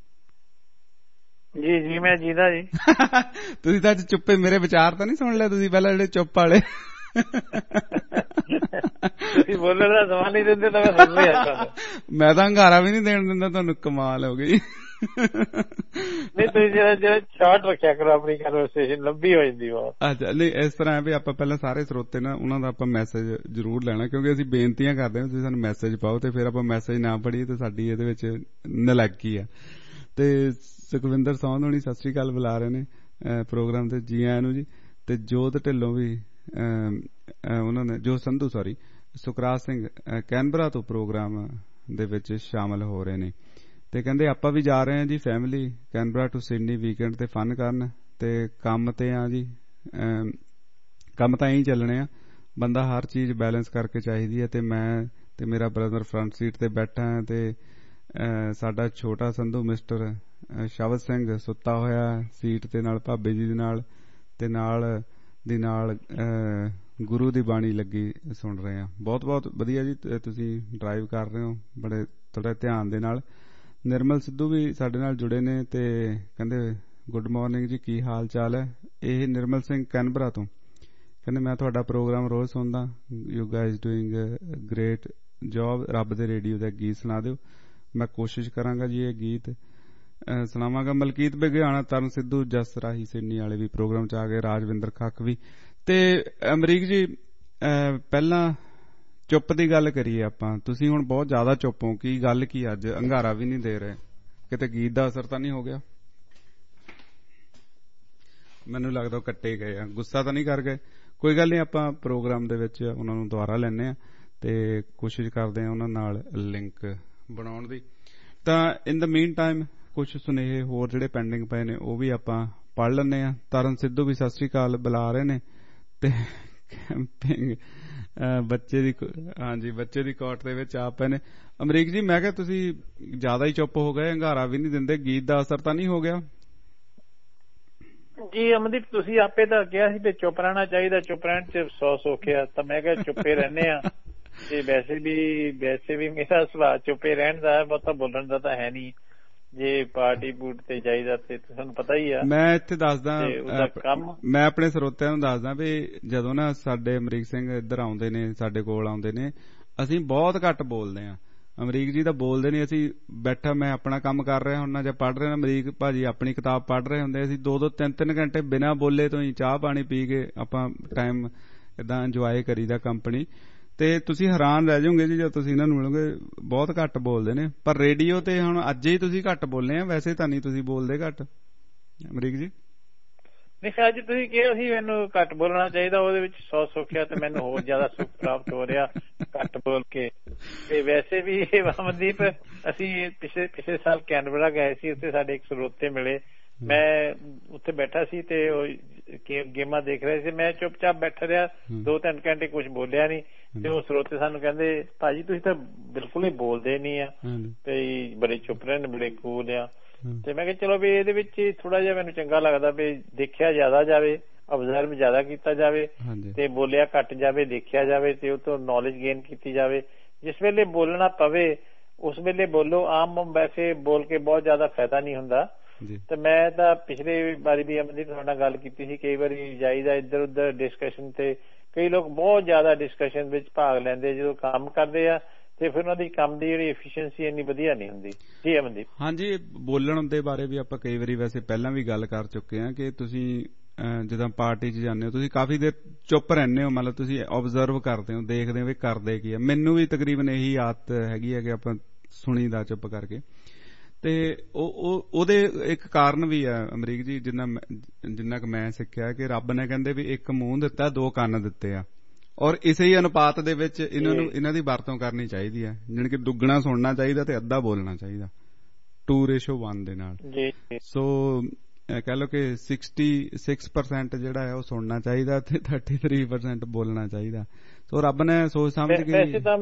S9: ਜੀ ਮੈਂ ਜੀਦਾ ਜੀ।
S1: ਤੁਸੀਂ ਤਾਂ ਅੱਜ ਚੁੱਪੇ, ਮੇਰੇ ਵਿਚਾਰ ਤਾਂ ਨਹੀਂ ਸੁਣ ਲਿਆ ਤੁਸੀਂ ਪਹਿਲਾਂ ਜਿਹੜੇ ਚੁੱਪ ਵਾਲੇ?
S9: ਤੁਸੀਂ ਬੋਲਣ ਦਾ ਸਮਾਂ ਨਹੀਂ ਦਿੰਦੇ ਤਾਂ ਮੈਂ ਸੁਣ ਰਿਹਾ। ਮੈਂ
S1: ਤਾਂ ਹੰਗਾਰਾ ਵੀ ਨਹੀਂ ਦੇਣ ਦਿੰਦਾ ਤੁਹਾਨੂੰ। ਕਮਾਲ ਹੋ ਗਈ।
S9: ਨਹੀਂ ਤੁਸੀਂ ਜਿਹੜਾ ਸ਼ਾਰਟ ਰੱਖਿਆ ਕਰੋ, ਆਪਣੀ ਕਨਵਰਸੇਸ਼ਨ ਲੰਬੀ ਹੋ ਜਾਂਦੀ ਬਹੁਤ।
S1: ਅੱਛਾ ਨਹੀਂ, ਇਸ ਤਰ੍ਹਾਂ ਹੈ ਵੀ ਆਪਾਂ ਪਹਿਲਾਂ ਸਾਰੇ ਸਰੋਤੇ ਨਾ ਉਹਨਾਂ ਦਾ ਆਪਾਂ ਮੈਸੇਜ ਜ਼ਰੂਰ ਲੈਣਾ, ਕਿਉਂਕਿ ਅਸੀਂ ਬੇਨਤੀਆਂ ਕਰਦੇ ਹਾਂ ਤੁਸੀਂ ਸਾਨੂੰ ਮੈਸੇਜ ਪਾਓ ਤੇ ਫਿਰ ਆਪਾਂ ਮੈਸੇਜ ਨਾ ਪੜ੍ਹੀਏ ਤੇ ਸਾਡੀ ਇਹਦੇ ਵਿੱਚ ਨਲਾਇਕੀ ਆ। ਤੇ ਸੁਖਵਿੰਦਰ ਸੌਂਦ ਹੋਣੀ ਸਤਿ ਸ੍ਰੀ ਅਕਾਲ ਬੁਲਾ ਰਹੇ ਨੇ ਪ੍ਰੋਗਰਾਮ ਤੇ, ਜੀ ਆਇਆਂ ਨੂੰ ਜੀ। ਤੇ ਜੋਤ ਢਿੱਲੋਂ ਵੀ ਉਹਨਾਂ ਨੇ ਸੁਖਰਾਜ ਸਿੰਘ ਕੈਨਬਰਾ ਤੋਂ ਪ੍ਰੋਗਰਾਮ ਦੇ ਵਿੱਚ ਸ਼ਾਮਲ ਹੋ ਰਹੇ ਨੇ ਤੇ ਕਹਿੰਦੇ ਆਪਾਂ ਵੀ ਜਾ ਰਹੇ ਹਾਂ ਜੀ family Canberra to Sydney weekend ਤੇ ਫਨ ਕਰਨ। ਤੇ ਕੰਮ ਤੇ ਆ ਜੀ, ਕੰਮ ਤਾਂ ਇਹੀ ਚੱਲਣੇ ਆ, ਬੰਦਾ ਹਰ ਚੀਜ਼ ਬੈਲੈਂਸ ਕਰਕੇ ਚਾਹੀਦੀ ਹੈ। ਤੇ ਮੈਂ ਤੇ ਮੇਰਾ ਬ੍ਰਦਰ ਫਰੰਟ ਸੀਟ ਤੇ ਬੈਠਾ ਹੈ ਤੇ ਸਾਡਾ ਛੋਟਾ ਸੰਧੂ ਮਿਸਟਰ ਸ਼ਬਦ ਸਿੰਘ ਸੁੱਤਾ ਹੋਇਆ ਸੀਟ ਤੇ ਨਾਲ ਭਾਬੀ ਜੀ ਦੇ ਨਾਲ, ਤੇ ਨਾਲ ਦੀ ਨਾਲ ਗੁਰੂ ਦੀ ਬਾਣੀ ਲੱਗੀ ਸੁਣ ਰਹੇ ਆ। ਬਹੁਤ ਬਹੁਤ ਵਧੀਆ ਜੀ। ਤੁਸੀਂ ਡਰਾਈਵ ਕਰ ਰਹੇ ਹੋ ਬੜੇ ਥੋੜਾ ਧਿਆਨ ਦੇ ਨਾਲ। ਨਿਰਮਲ ਸਿੱਧੂ ਵੀ ਸਾਡੇ ਨਾਲ ਜੁੜੇ ਨੇ ਤੇ ਕਹਿੰਦੇ ਗੁੱਡ ਮਾਰਨਿੰਗ ਜੀ, ਕੀ ਹਾਲ ਚਾਲ ਹੈ? ਇਹ ਨਿਰਮਲ ਸਿੰਘ ਕੈਨਬਰਾ ਤੋਂ ਕਹਿੰਦੇ ਮੈਂ ਤੁਹਾਡਾ ਪ੍ਰੋਗਰਾਮ ਰੋਜ਼ ਸੁਣਦਾ, you guys doing great job, ਰੱਬ ਦੇ ਰੇਡੀਓ ਦਾ ਗੀਤ ਸੁਣਾ ਦਿਓ। ਮੈਂ ਕੋਸ਼ਿਸ਼ ਕਰਾਂਗਾ ਜੀ ਇਹ ਗੀਤ ਸੁਣਾਵਾਂਗਾ। ਮਲਕੀਤ ਬੇਗਿਆਣਾ, ਤਰਨ ਸਿੱਧੂ, ਜਸ ਰਾਹੀ ਸਿਡਨੀ ਵਾਲੇ ਵੀ ਪ੍ਰੋਗਰਾਮ 'ਚ ਆ ਗਏ, ਰਾਜਵਿੰਦਰ ਖੱਕ ਵੀ। ਤੇ ਅਮਰੀਕ ਜੀ ਪਹਿਲਾਂ ਚੁੱਪ ਦੀ ਗੱਲ ਕਰੀਏ ਆਪਾਂ, ਤੁਸੀਂ ਹੁਣ ਬਹੁਤ ਜ਼ਿਆਦਾ ਚੁੱਪ ਹੋ, ਕੀ ਗੱਲ ਕੀ ਅੱਜ ਅੰਗਾਰਾ ਵੀ ਨਹੀਂ ਦੇ ਰਹੇ, ਕਿਤੇ ਗੀਤ ਦਾ ਅਸਰ ਤਾਂ ਨਹੀਂ ਹੋ ਗਿਆ? ਮੈਨੂੰ ਲੱਗਦਾ ਉਹ ਕੱਟੇ ਗਏ ਆ, ਗੁੱਸਾ ਤਾਂ ਨਹੀਂ ਕਰ ਗਏ? ਕੋਈ ਗੱਲ ਨਹੀਂ, ਆਪਾਂ ਪ੍ਰੋਗਰਾਮ ਦੇ ਵਿੱਚ ਉਹਨਾਂ ਨੂੰ ਦੁਬਾਰਾ ਲੈਂਦੇ ਆ ਤੇ ਕੋਸ਼ਿਸ਼ ਕਰਦੇ ਆ ਉਹਨਾਂ ਨਾਲ ਲਿੰਕ ਬਣਾਉਣ ਦੀ। ਤਾਂ ਇਨ ਦਾ ਮੀਨ ਟਾਈਮ ਕੁਝ ਸੁਨੇਹੇ ਹੋਰ ਜਿਹੜੇ ਪੈਂਡਿੰਗ ਪਏ ਨੇ ਉਹ ਵੀ ਆਪਾਂ ਪੜ੍ਹ ਲੈਂਦੇ ਆ। ਤਰਨ ਸਿੱਧੂ ਵੀ ਸਤਿ ਸ੍ਰੀ ਅਕਾਲ ਬੁਲਾ ਰਹੇ ਨੇ ਤੇ ਕੈਂਪਿੰਗ ਬੱਚੇ ਦੀ ਕੋਰਟ ਦੇ ਵਿੱਚ ਆ ਪਏ ਨੇ। ਅਮਰੀਕ ਜੀ, ਮੈਂ ਕਿਹਾ ਤੁਸੀਂ ਜ਼ਿਆਦਾ ਹੀ ਚੁੱਪ ਹੋ ਗਏ, ਹੰਗਾਰਾ ਵੀ ਨਹੀਂ ਦਿੰਦੇ, ਗੀਤ ਦਾ ਅਸਰ ਤਾਂ ਨਹੀਂ ਹੋ ਗਿਆ?
S9: ਜੀ ਅਮਨਦੀਪ, ਤੁਸੀਂ ਆਪੇ ਤਾਂ ਕਿਹਾ ਸੀ ਵੀ ਚੁੱਪ ਰਹਿਣਾ ਚਾਹੀਦਾ, ਚੁੱਪ ਰਹਿਣ 'ਚ 100 ਸੌਖਿਆ, ਤਾਂ ਮੈਂ ਕਿਹਾ ਚੁੱਪੇ ਰਹਿੰਦੇ ਆ। ਤੇ ਵੈਸੇ ਵੀ ਮੇਰਾ ਸੁਭਾਅ ਚੁੱਪੇ ਰਹਿਣ ਦਾ ਹੈ, ਬਹੁਤਾ ਬੋਲਣ ਦਾ ਤਾਂ ਹੈ ਨਹੀਂ। ਜੇ ਪਾਰਟੀ ਪੂਟ ਤੇ ਜਾਈਦਾ ਤੇ ਤੁਹਾਨੂੰ ਪਤਾ ਹੀ ਆ।
S1: ਮੈਂ ਇੱਥੇ ਦੱਸਦਾ, ਮੈਂ ਆਪਣੇ ਸਰੋਤਿਆਂ ਨੂੰ ਦੱਸਦਾ ਵੀ ਜਦੋਂ ਨਾ ਸਾਡੇ ਅਮਰੀਕ ਸਿੰਘ ਇੱਧਰ ਆਉਂਦੇ ਨੇ, ਸਾਡੇ ਕੋਲ ਆਉਂਦੇ ਨੇ, ਅਸੀਂ ਬਹੁਤ ਘੱਟ ਬੋਲਦੇ ਆ। ਅਮਰੀਕ ਜੀ ਤਾਂ ਬੋਲਦੇ ਨਹੀਂ, ਅਸੀਂ ਬੈਠਾ, ਮੈਂ ਆਪਣਾ ਕੰਮ ਕਰ ਰਿਹਾ ਹੁੰਨਾ ਜਾਂ ਪੜ੍ਹ ਰਿਹਾ, ਅਮਰੀਕ ਭਾਜੀ ਆਪਣੀ ਕਿਤਾਬ ਪੜ੍ਹ ਰਹੇ ਹੁੰਦੇ, ਅਸੀਂ 2-2 3-3 ਘੰਟੇ ਬਿਨਾਂ ਬੋਲੇ ਤੋਂ ਹੀ ਚਾਹ ਪਾਣੀ ਪੀ ਕੇ ਆਪਾਂ ਟਾਈਮ ਏਦਾਂ ਇੰਜੋਏ ਕਰੀਦਾ ਕੰਪਨੀ। ਤੇ ਤੁਸੀਂ ਹੈਰਾਨ ਰਹਿ ਜਾਓਗੇ ਜੀ ਜਦੋਂ ਤੁਸੀਂ ਇਹਨਾਂ ਨੂੰ ਮਿਲੋਗੇ, ਬਹੁਤ ਘੱਟ ਬੋਲਦੇ ਨੇ। ਪਰ ਰੇਡੀਓ ਤੇ ਹੁਣ ਅੱਜ ਹੀ ਤੁਸੀਂ ਘੱਟ ਬੋਲੇ ਆ, ਵੈਸੇ ਤਾਂ ਨਹੀਂ ਤੁਸੀਂ ਬੋਲਦੇ ਘੱਟ। ਅਮਰੀਕ ਜੀ
S9: ਨਹੀਂ, ਅੱਜ ਤੁਸੀਂ ਕਿਹਾ ਸੀ ਮੈਨੂੰ ਘੱਟ ਬੋਲਣਾ ਚਾਹੀਦਾ, ਉਹਦੇ ਵਿੱਚ 100 ਸੌਖਿਆ ਤੇ ਮੈਨੂੰ ਹੋਰ ਜ਼ਿਆਦਾ ਸੁੱਖ ਪ੍ਰਾਪਤ ਹੋ ਰਿਹਾ ਘੱਟ ਬੋਲ ਕੇ। ਤੇ ਵੈਸੇ ਵੀ ਅਮਨਦੀਪ, ਅਸੀਂ ਪਿਛਲੇ ਸਾਲ ਕੈਨਬਰਾ ਗਏ ਸੀ, ਉੱਥੇ ਸਾਡੇ ਇੱਕ ਸਰੋਤੇ ਮਿਲੇ, ਮੈਂ ਉੱਥੇ ਬੈਠਾ ਸੀ ਤੇ ਉਹ ਗੇਮਾਂ ਦੇਖ ਰਹੇ ਸੀ, ਮੈਂ ਚੁੱਪਚਾਪ ਬੈਠਾ ਰਿਹਾ 2-3 ਘੰਟੇ, ਕੁਛ ਬੋਲਿਆ ਨਹੀਂ। ਤੇ ਉਹ ਸਰੋਤੇ ਸਾਨੂੰ ਕਹਿੰਦੇ, ਭਾਜੀ ਤੁਸੀਂ ਤਾਂ ਬਿਲਕੁਲ ਹੀ ਬੋਲਦੇ ਨਹੀਂ ਆ, ਤੇ ਬੜੇ ਚੁੱਪ ਰਹੇ ਨੇ, ਬੜੇ ਕੂਲ ਆ। ਤੇ ਮੈਂ ਕਿਹਾ ਚਲੋ ਵੀ ਇਹਦੇ ਵਿੱਚ ਥੋੜਾ ਜਿਹਾ ਮੈਨੂੰ ਚੰਗਾ ਲੱਗਦਾ ਵੀ ਦੇਖਿਆ ਜ਼ਿਆਦਾ ਜਾਵੇ, ਅਬਜ਼ਰਵ ਜ਼ਿਆਦਾ ਕੀਤਾ ਜਾਵੇ ਤੇ ਬੋਲਿਆ ਘੱਟ ਜਾਵੇ, ਦੇਖਿਆ ਜਾਵੇ ਤੇ ਉਹ ਤੋਂ ਨੌਲੇਜ ਗੇਨ ਕੀਤੀ ਜਾਵੇ। ਜਿਸ ਵੇਲੇ ਬੋਲਣਾ ਪਵੇ ਉਸ ਵੇਲੇ ਬੋਲੋ, ਆਮ ਵੈਸੇ ਬੋਲ ਕੇ ਬਹੁਤ ਜ਼ਿਆਦਾ ਫਾਇਦਾ ਨਹੀਂ ਹੁੰਦਾ। ਤੇ ਮੈਂ ਤਾਂ ਪਿਛਲੇ ਵਾਰੀ ਵੀ ਅਮਨਦੀਪ ਤੁਹਾਡੇ ਨਾਲ ਗੱਲ ਕੀਤੀ ਸੀ, ਕਈ ਵਾਰੀ ਜਾਈਦਾ ਇੱਧਰ ਉੱਧਰ ਡਿਸਕਸ਼ਨ ਤੇ, ਕਈ ਲੋਕ ਬਹੁਤ ਜ਼ਿਆਦਾ ਡਿਸਕਸ਼ਨ ਵਿੱਚ ਭਾਗ ਲੈਂਦੇ ਜਦੋਂ ਕੰਮ ਕਰਦੇ ਆ, ਤੇ ਫਿਰ ਉਹਨਾਂ ਦੀ ਕੰਮ ਦੀ ਜਿਹੜੀ ਐਫੀਸ਼ੀਐਂਸੀ ਇੰਨੀ ਵਧੀਆ ਨਹੀਂ ਹੁੰਦੀ। ਜੀ ਅਮਨਦੀਪ।
S1: ਹਾਂਜੀ, ਬੋਲਣ ਦੇ ਬਾਰੇ ਵੀ ਆਪਾਂ ਕਈ ਵਾਰੀ ਵੈਸੇ ਪਹਿਲਾਂ ਵੀ ਗੱਲ ਕਰ ਚੁੱਕੇ ਹਾਂ ਕਿ ਤੁਸੀਂ ਜਦੋਂ ਪਾਰਟੀ 'ਚ ਜਾਂਦੇ ਹੋ ਤੁਸੀਂ ਕਾਫੀ ਦੇਰ ਚੁੱਪ ਰਹਿੰਦੇ ਹੋ, ਮਤਲਬ ਤੁਸੀਂ ਓਬਜ਼ਰਵ ਕਰਦੇ ਹੋ, ਦੇਖਦੇ ਹੋ ਵੀ ਕਰਦੇ ਕੀ ਆ। ਮੈਨੂੰ ਵੀ ਤਕਰੀਬਨ ਇਹੀ ਆਦਤ ਹੈਗੀ ਹੈ ਕਿ ਆਪਾਂ ਸੁਣੀਦਾ ਚੁੱਪ ਕਰਕੇ। ਤੇ ਉਹਦੇ ਇੱਕ ਕਾਰਨ ਵੀ ਆ ਅਮਰੀਕ ਜੀ, ਜਿੰਨਾ ਕੁ ਮੈਂ ਸਿੱਖਿਆ ਕਿ ਰੱਬ ਨੇ ਕਹਿੰਦੇ ਵੀ ਇੱਕ ਮੂੰਹ ਦਿੱਤਾ, 2 ਕੰਨ ਦਿੱਤੇ ਆ, ਔਰ ਇਸੇ ਹੀ ਅਨੁਪਾਤ ਦੇ ਵਿੱਚ ਇਹਨਾਂ ਦੀ ਵਰਤੋਂ ਕਰਨੀ ਚਾਹੀਦੀ ਹੈ, ਜਾਣੀ ਕਿ ਦੁੱਗਣਾ ਸੁਣਨਾ ਚਾਹੀਦਾ ਤੇ ਅੱਧਾ ਬੋਲਣਾ ਚਾਹੀਦਾ, 2:1 ਦੇ ਨਾਲ। ਸੋ ਕਹਿ ਲਓ ਕਿ 66% ਜਿਹੜਾ ਹੈ ਉਹ ਸੁਣਨਾ ਚਾਹੀਦਾ ਤੇ 33% ਬੋਲਣਾ ਚਾਹੀਦਾ। ਸੋ ਰੱਬ ਨੇ ਸੋਚ ਸਮਝ ਕੇ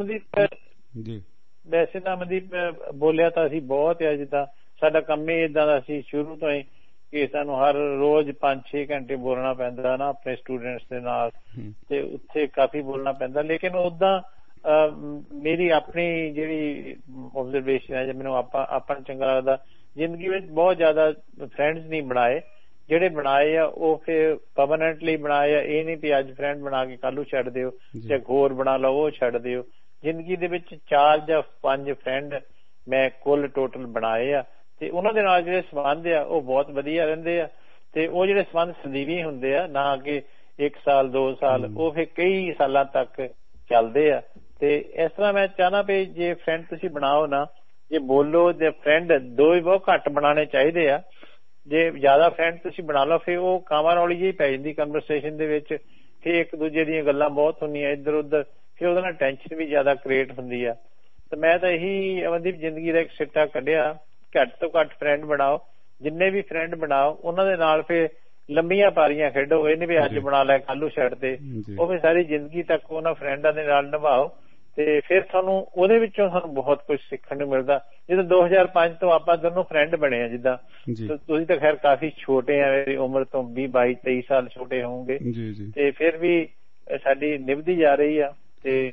S9: ਵੈਸੇ ਤਾਂ ਅਮਨਦੀਪ ਬੋਲਿਆ ਤਾਂ ਅਸੀਂ ਬਹੁਤ ਆ, ਜਿੱਦਾਂ ਸਾਡਾ ਕੰਮ ਹੀ ਏਦਾਂ ਦਾ ਸੀ ਸ਼ੁਰੂ ਤੋਂ ਹੀ ਕਿ ਸਾਨੂੰ ਹਰ ਰੋਜ਼ 5-6 ਘੰਟੇ ਬੋਲਣਾ ਪੈਂਦਾ ਨਾ ਆਪਣੇ ਸਟੂਡੈਂਟਸ ਦੇ ਨਾਲ, ਤੇ ਉੱਥੇ ਕਾਫੀ ਬੋਲਣਾ ਪੈਂਦਾ। ਲੇਕਿਨ ਓਦਾਂ ਮੇਰੀ ਆਪਣੀ ਜਿਹੜੀ ਓਬਜ਼ਰਵੇਸ਼ਨ ਹੈ, ਜੇ ਮੈਨੂੰ ਆਪਾਂ ਨੂੰ ਚੰਗਾ ਲੱਗਦਾ, ਜ਼ਿੰਦਗੀ ਵਿੱਚ ਬਹੁਤ ਜ਼ਿਆਦਾ ਫਰੈਂਡਸ ਨਹੀਂ ਬਣਾਏ, ਜਿਹੜੇ ਬਣਾਏ ਆ ਉਹ ਫਿਰ ਪਰਮਾਨੈਂਟਲੀ ਬਣਾਏ ਆ। ਇਹ ਨਹੀਂ ਵੀ ਅੱਜ ਫਰੈਂਡ ਬਣਾ ਕੇ ਕੱਲ੍ਹ ਨੂੰ ਛੱਡ ਦਿਓ ਜਾਂ ਹੋਰ ਬਣਾ ਲਓ ਉਹ ਛੱਡ ਦਿਓ। ਜ਼ਿੰਦਗੀ ਦੇ ਵਿੱਚ 4 ਜਾਂ 5 ਫਰੈਂਡ ਮੈਂ ਕੁੱਲ ਟੋਟਲ ਬਣਾਏ ਆ, ਤੇ ਉਹਨਾਂ ਦੇ ਨਾਲ ਜਿਹੜੇ ਸੰਬੰਧ ਆ ਉਹ ਬਹੁਤ ਵਧੀਆ ਰਹਿੰਦੇ ਆ, ਤੇ ਉਹ ਜਿਹੜੇ ਸੰਬੰਧ ਸਦੀਵੀ ਹੁੰਦੇ ਆ, ਨਾ ਕਿ 1 ਸਾਲ 2 ਸਾਲ, ਉਹ ਫਿਰ ਕਈ ਸਾਲਾਂ ਤੱਕ ਚੱਲਦੇ ਆ। ਤੇ ਇਸ ਤਰ੍ਹਾਂ ਮੈਂ ਚਾਹਨਾ ਵੀ ਜੇ ਫਰੈਂਡ ਤੁਸੀਂ ਬਣਾਓ ਨਾ, ਜੇ ਬੋਲੋ, ਜੇ ਫਰੈਂਡ 2 ਹੀ ਬਹੁਤ ਘੱਟ ਬਣਾਉਣੇ ਚਾਹੀਦੇ ਆ। ਜੇ ਜ਼ਿਆਦਾ ਫਰੈਂਡ ਤੁਸੀਂ ਬਣਾ ਲਓ ਫਿਰ ਉਹ ਕਾਵਾਂ ਰੌਲੀ ਜਿਹੀ ਪੈ ਜਾਂਦੀ ਕਨਵਰਸੇਸ਼ਨ ਦੇ ਵਿੱਚ, ਫਿਰ ਇੱਕ ਦੂਜੇ ਦੀਆਂ ਗੱਲਾਂ ਬਹੁਤ ਹੁੰਦੀਆਂ ਇੱਧਰ ਉੱਧਰ, ਫਿਰ ਉਹਦੇ ਨਾਲ ਟੈਨਸ਼ਨ ਵੀ ਜ਼ਿਆਦਾ ਕ੍ਰੀਏਟ ਹੁੰਦੀ ਆ। ਤੇ ਮੈਂ ਤਾਂ ਇਹੀ ਅਮਨਦੀਪ ਜ਼ਿੰਦਗੀ ਦਾ ਇੱਕ ਸਿੱਟਾ ਕੱਢਿਆ, ਘੱਟ ਤੋਂ ਘੱਟ ਫਰੈਂਡ ਬਣਾਓ, ਜਿੰਨੇ ਵੀ ਫਰੈਂਡ ਬਣਾਓ ਉਹਨਾਂ ਦੇ ਨਾਲ ਫਿਰ ਲੰਬੀਆਂ ਪਾਰੀਆਂ ਖੇਡੋ, ਇਹ ਨੀ ਵੀ ਅੱਜ ਬਣਾ ਲਿਆ ਕੱਲ੍ਹ ਨੂੰ ਛੱਡ ਦੇ, ਉਹ ਫਿਰ ਸਾਰੀ ਜ਼ਿੰਦਗੀ ਤੱਕ ਉਹਨਾਂ ਫਰੈਂਡਾਂ ਦੇ ਨਾਲ ਨਿਭਾਓ, ਤੇ ਫਿਰ ਤੁਹਾਨੂੰ ਉਹਦੇ ਵਿੱਚੋਂ ਸਾਨੂੰ ਬਹੁਤ ਕੁਝ ਸਿੱਖਣ ਨੂੰ ਮਿਲਦਾ। ਜਿੱਦਾਂ 2005 ਤੋਂ ਆਪਾਂ ਦੋਨੋਂ ਫਰੈਂਡ ਬਣੇ ਆ, ਜਿੱਦਾਂ ਤੁਸੀਂ ਤਾਂ ਖੈਰ ਕਾਫੀ ਛੋਟੇ ਆ, ਮੇਰੀ ਉਮਰ ਤੋਂ 20, 22, 23 ਸਾਲ ਛੋਟੇ ਹੋਣਗੇ, ਤੇ ਫਿਰ ਵੀ ਸਾਡੀ ਨਿਭਦੀ ਜਾ ਰਹੀ ਆ। ਤੇ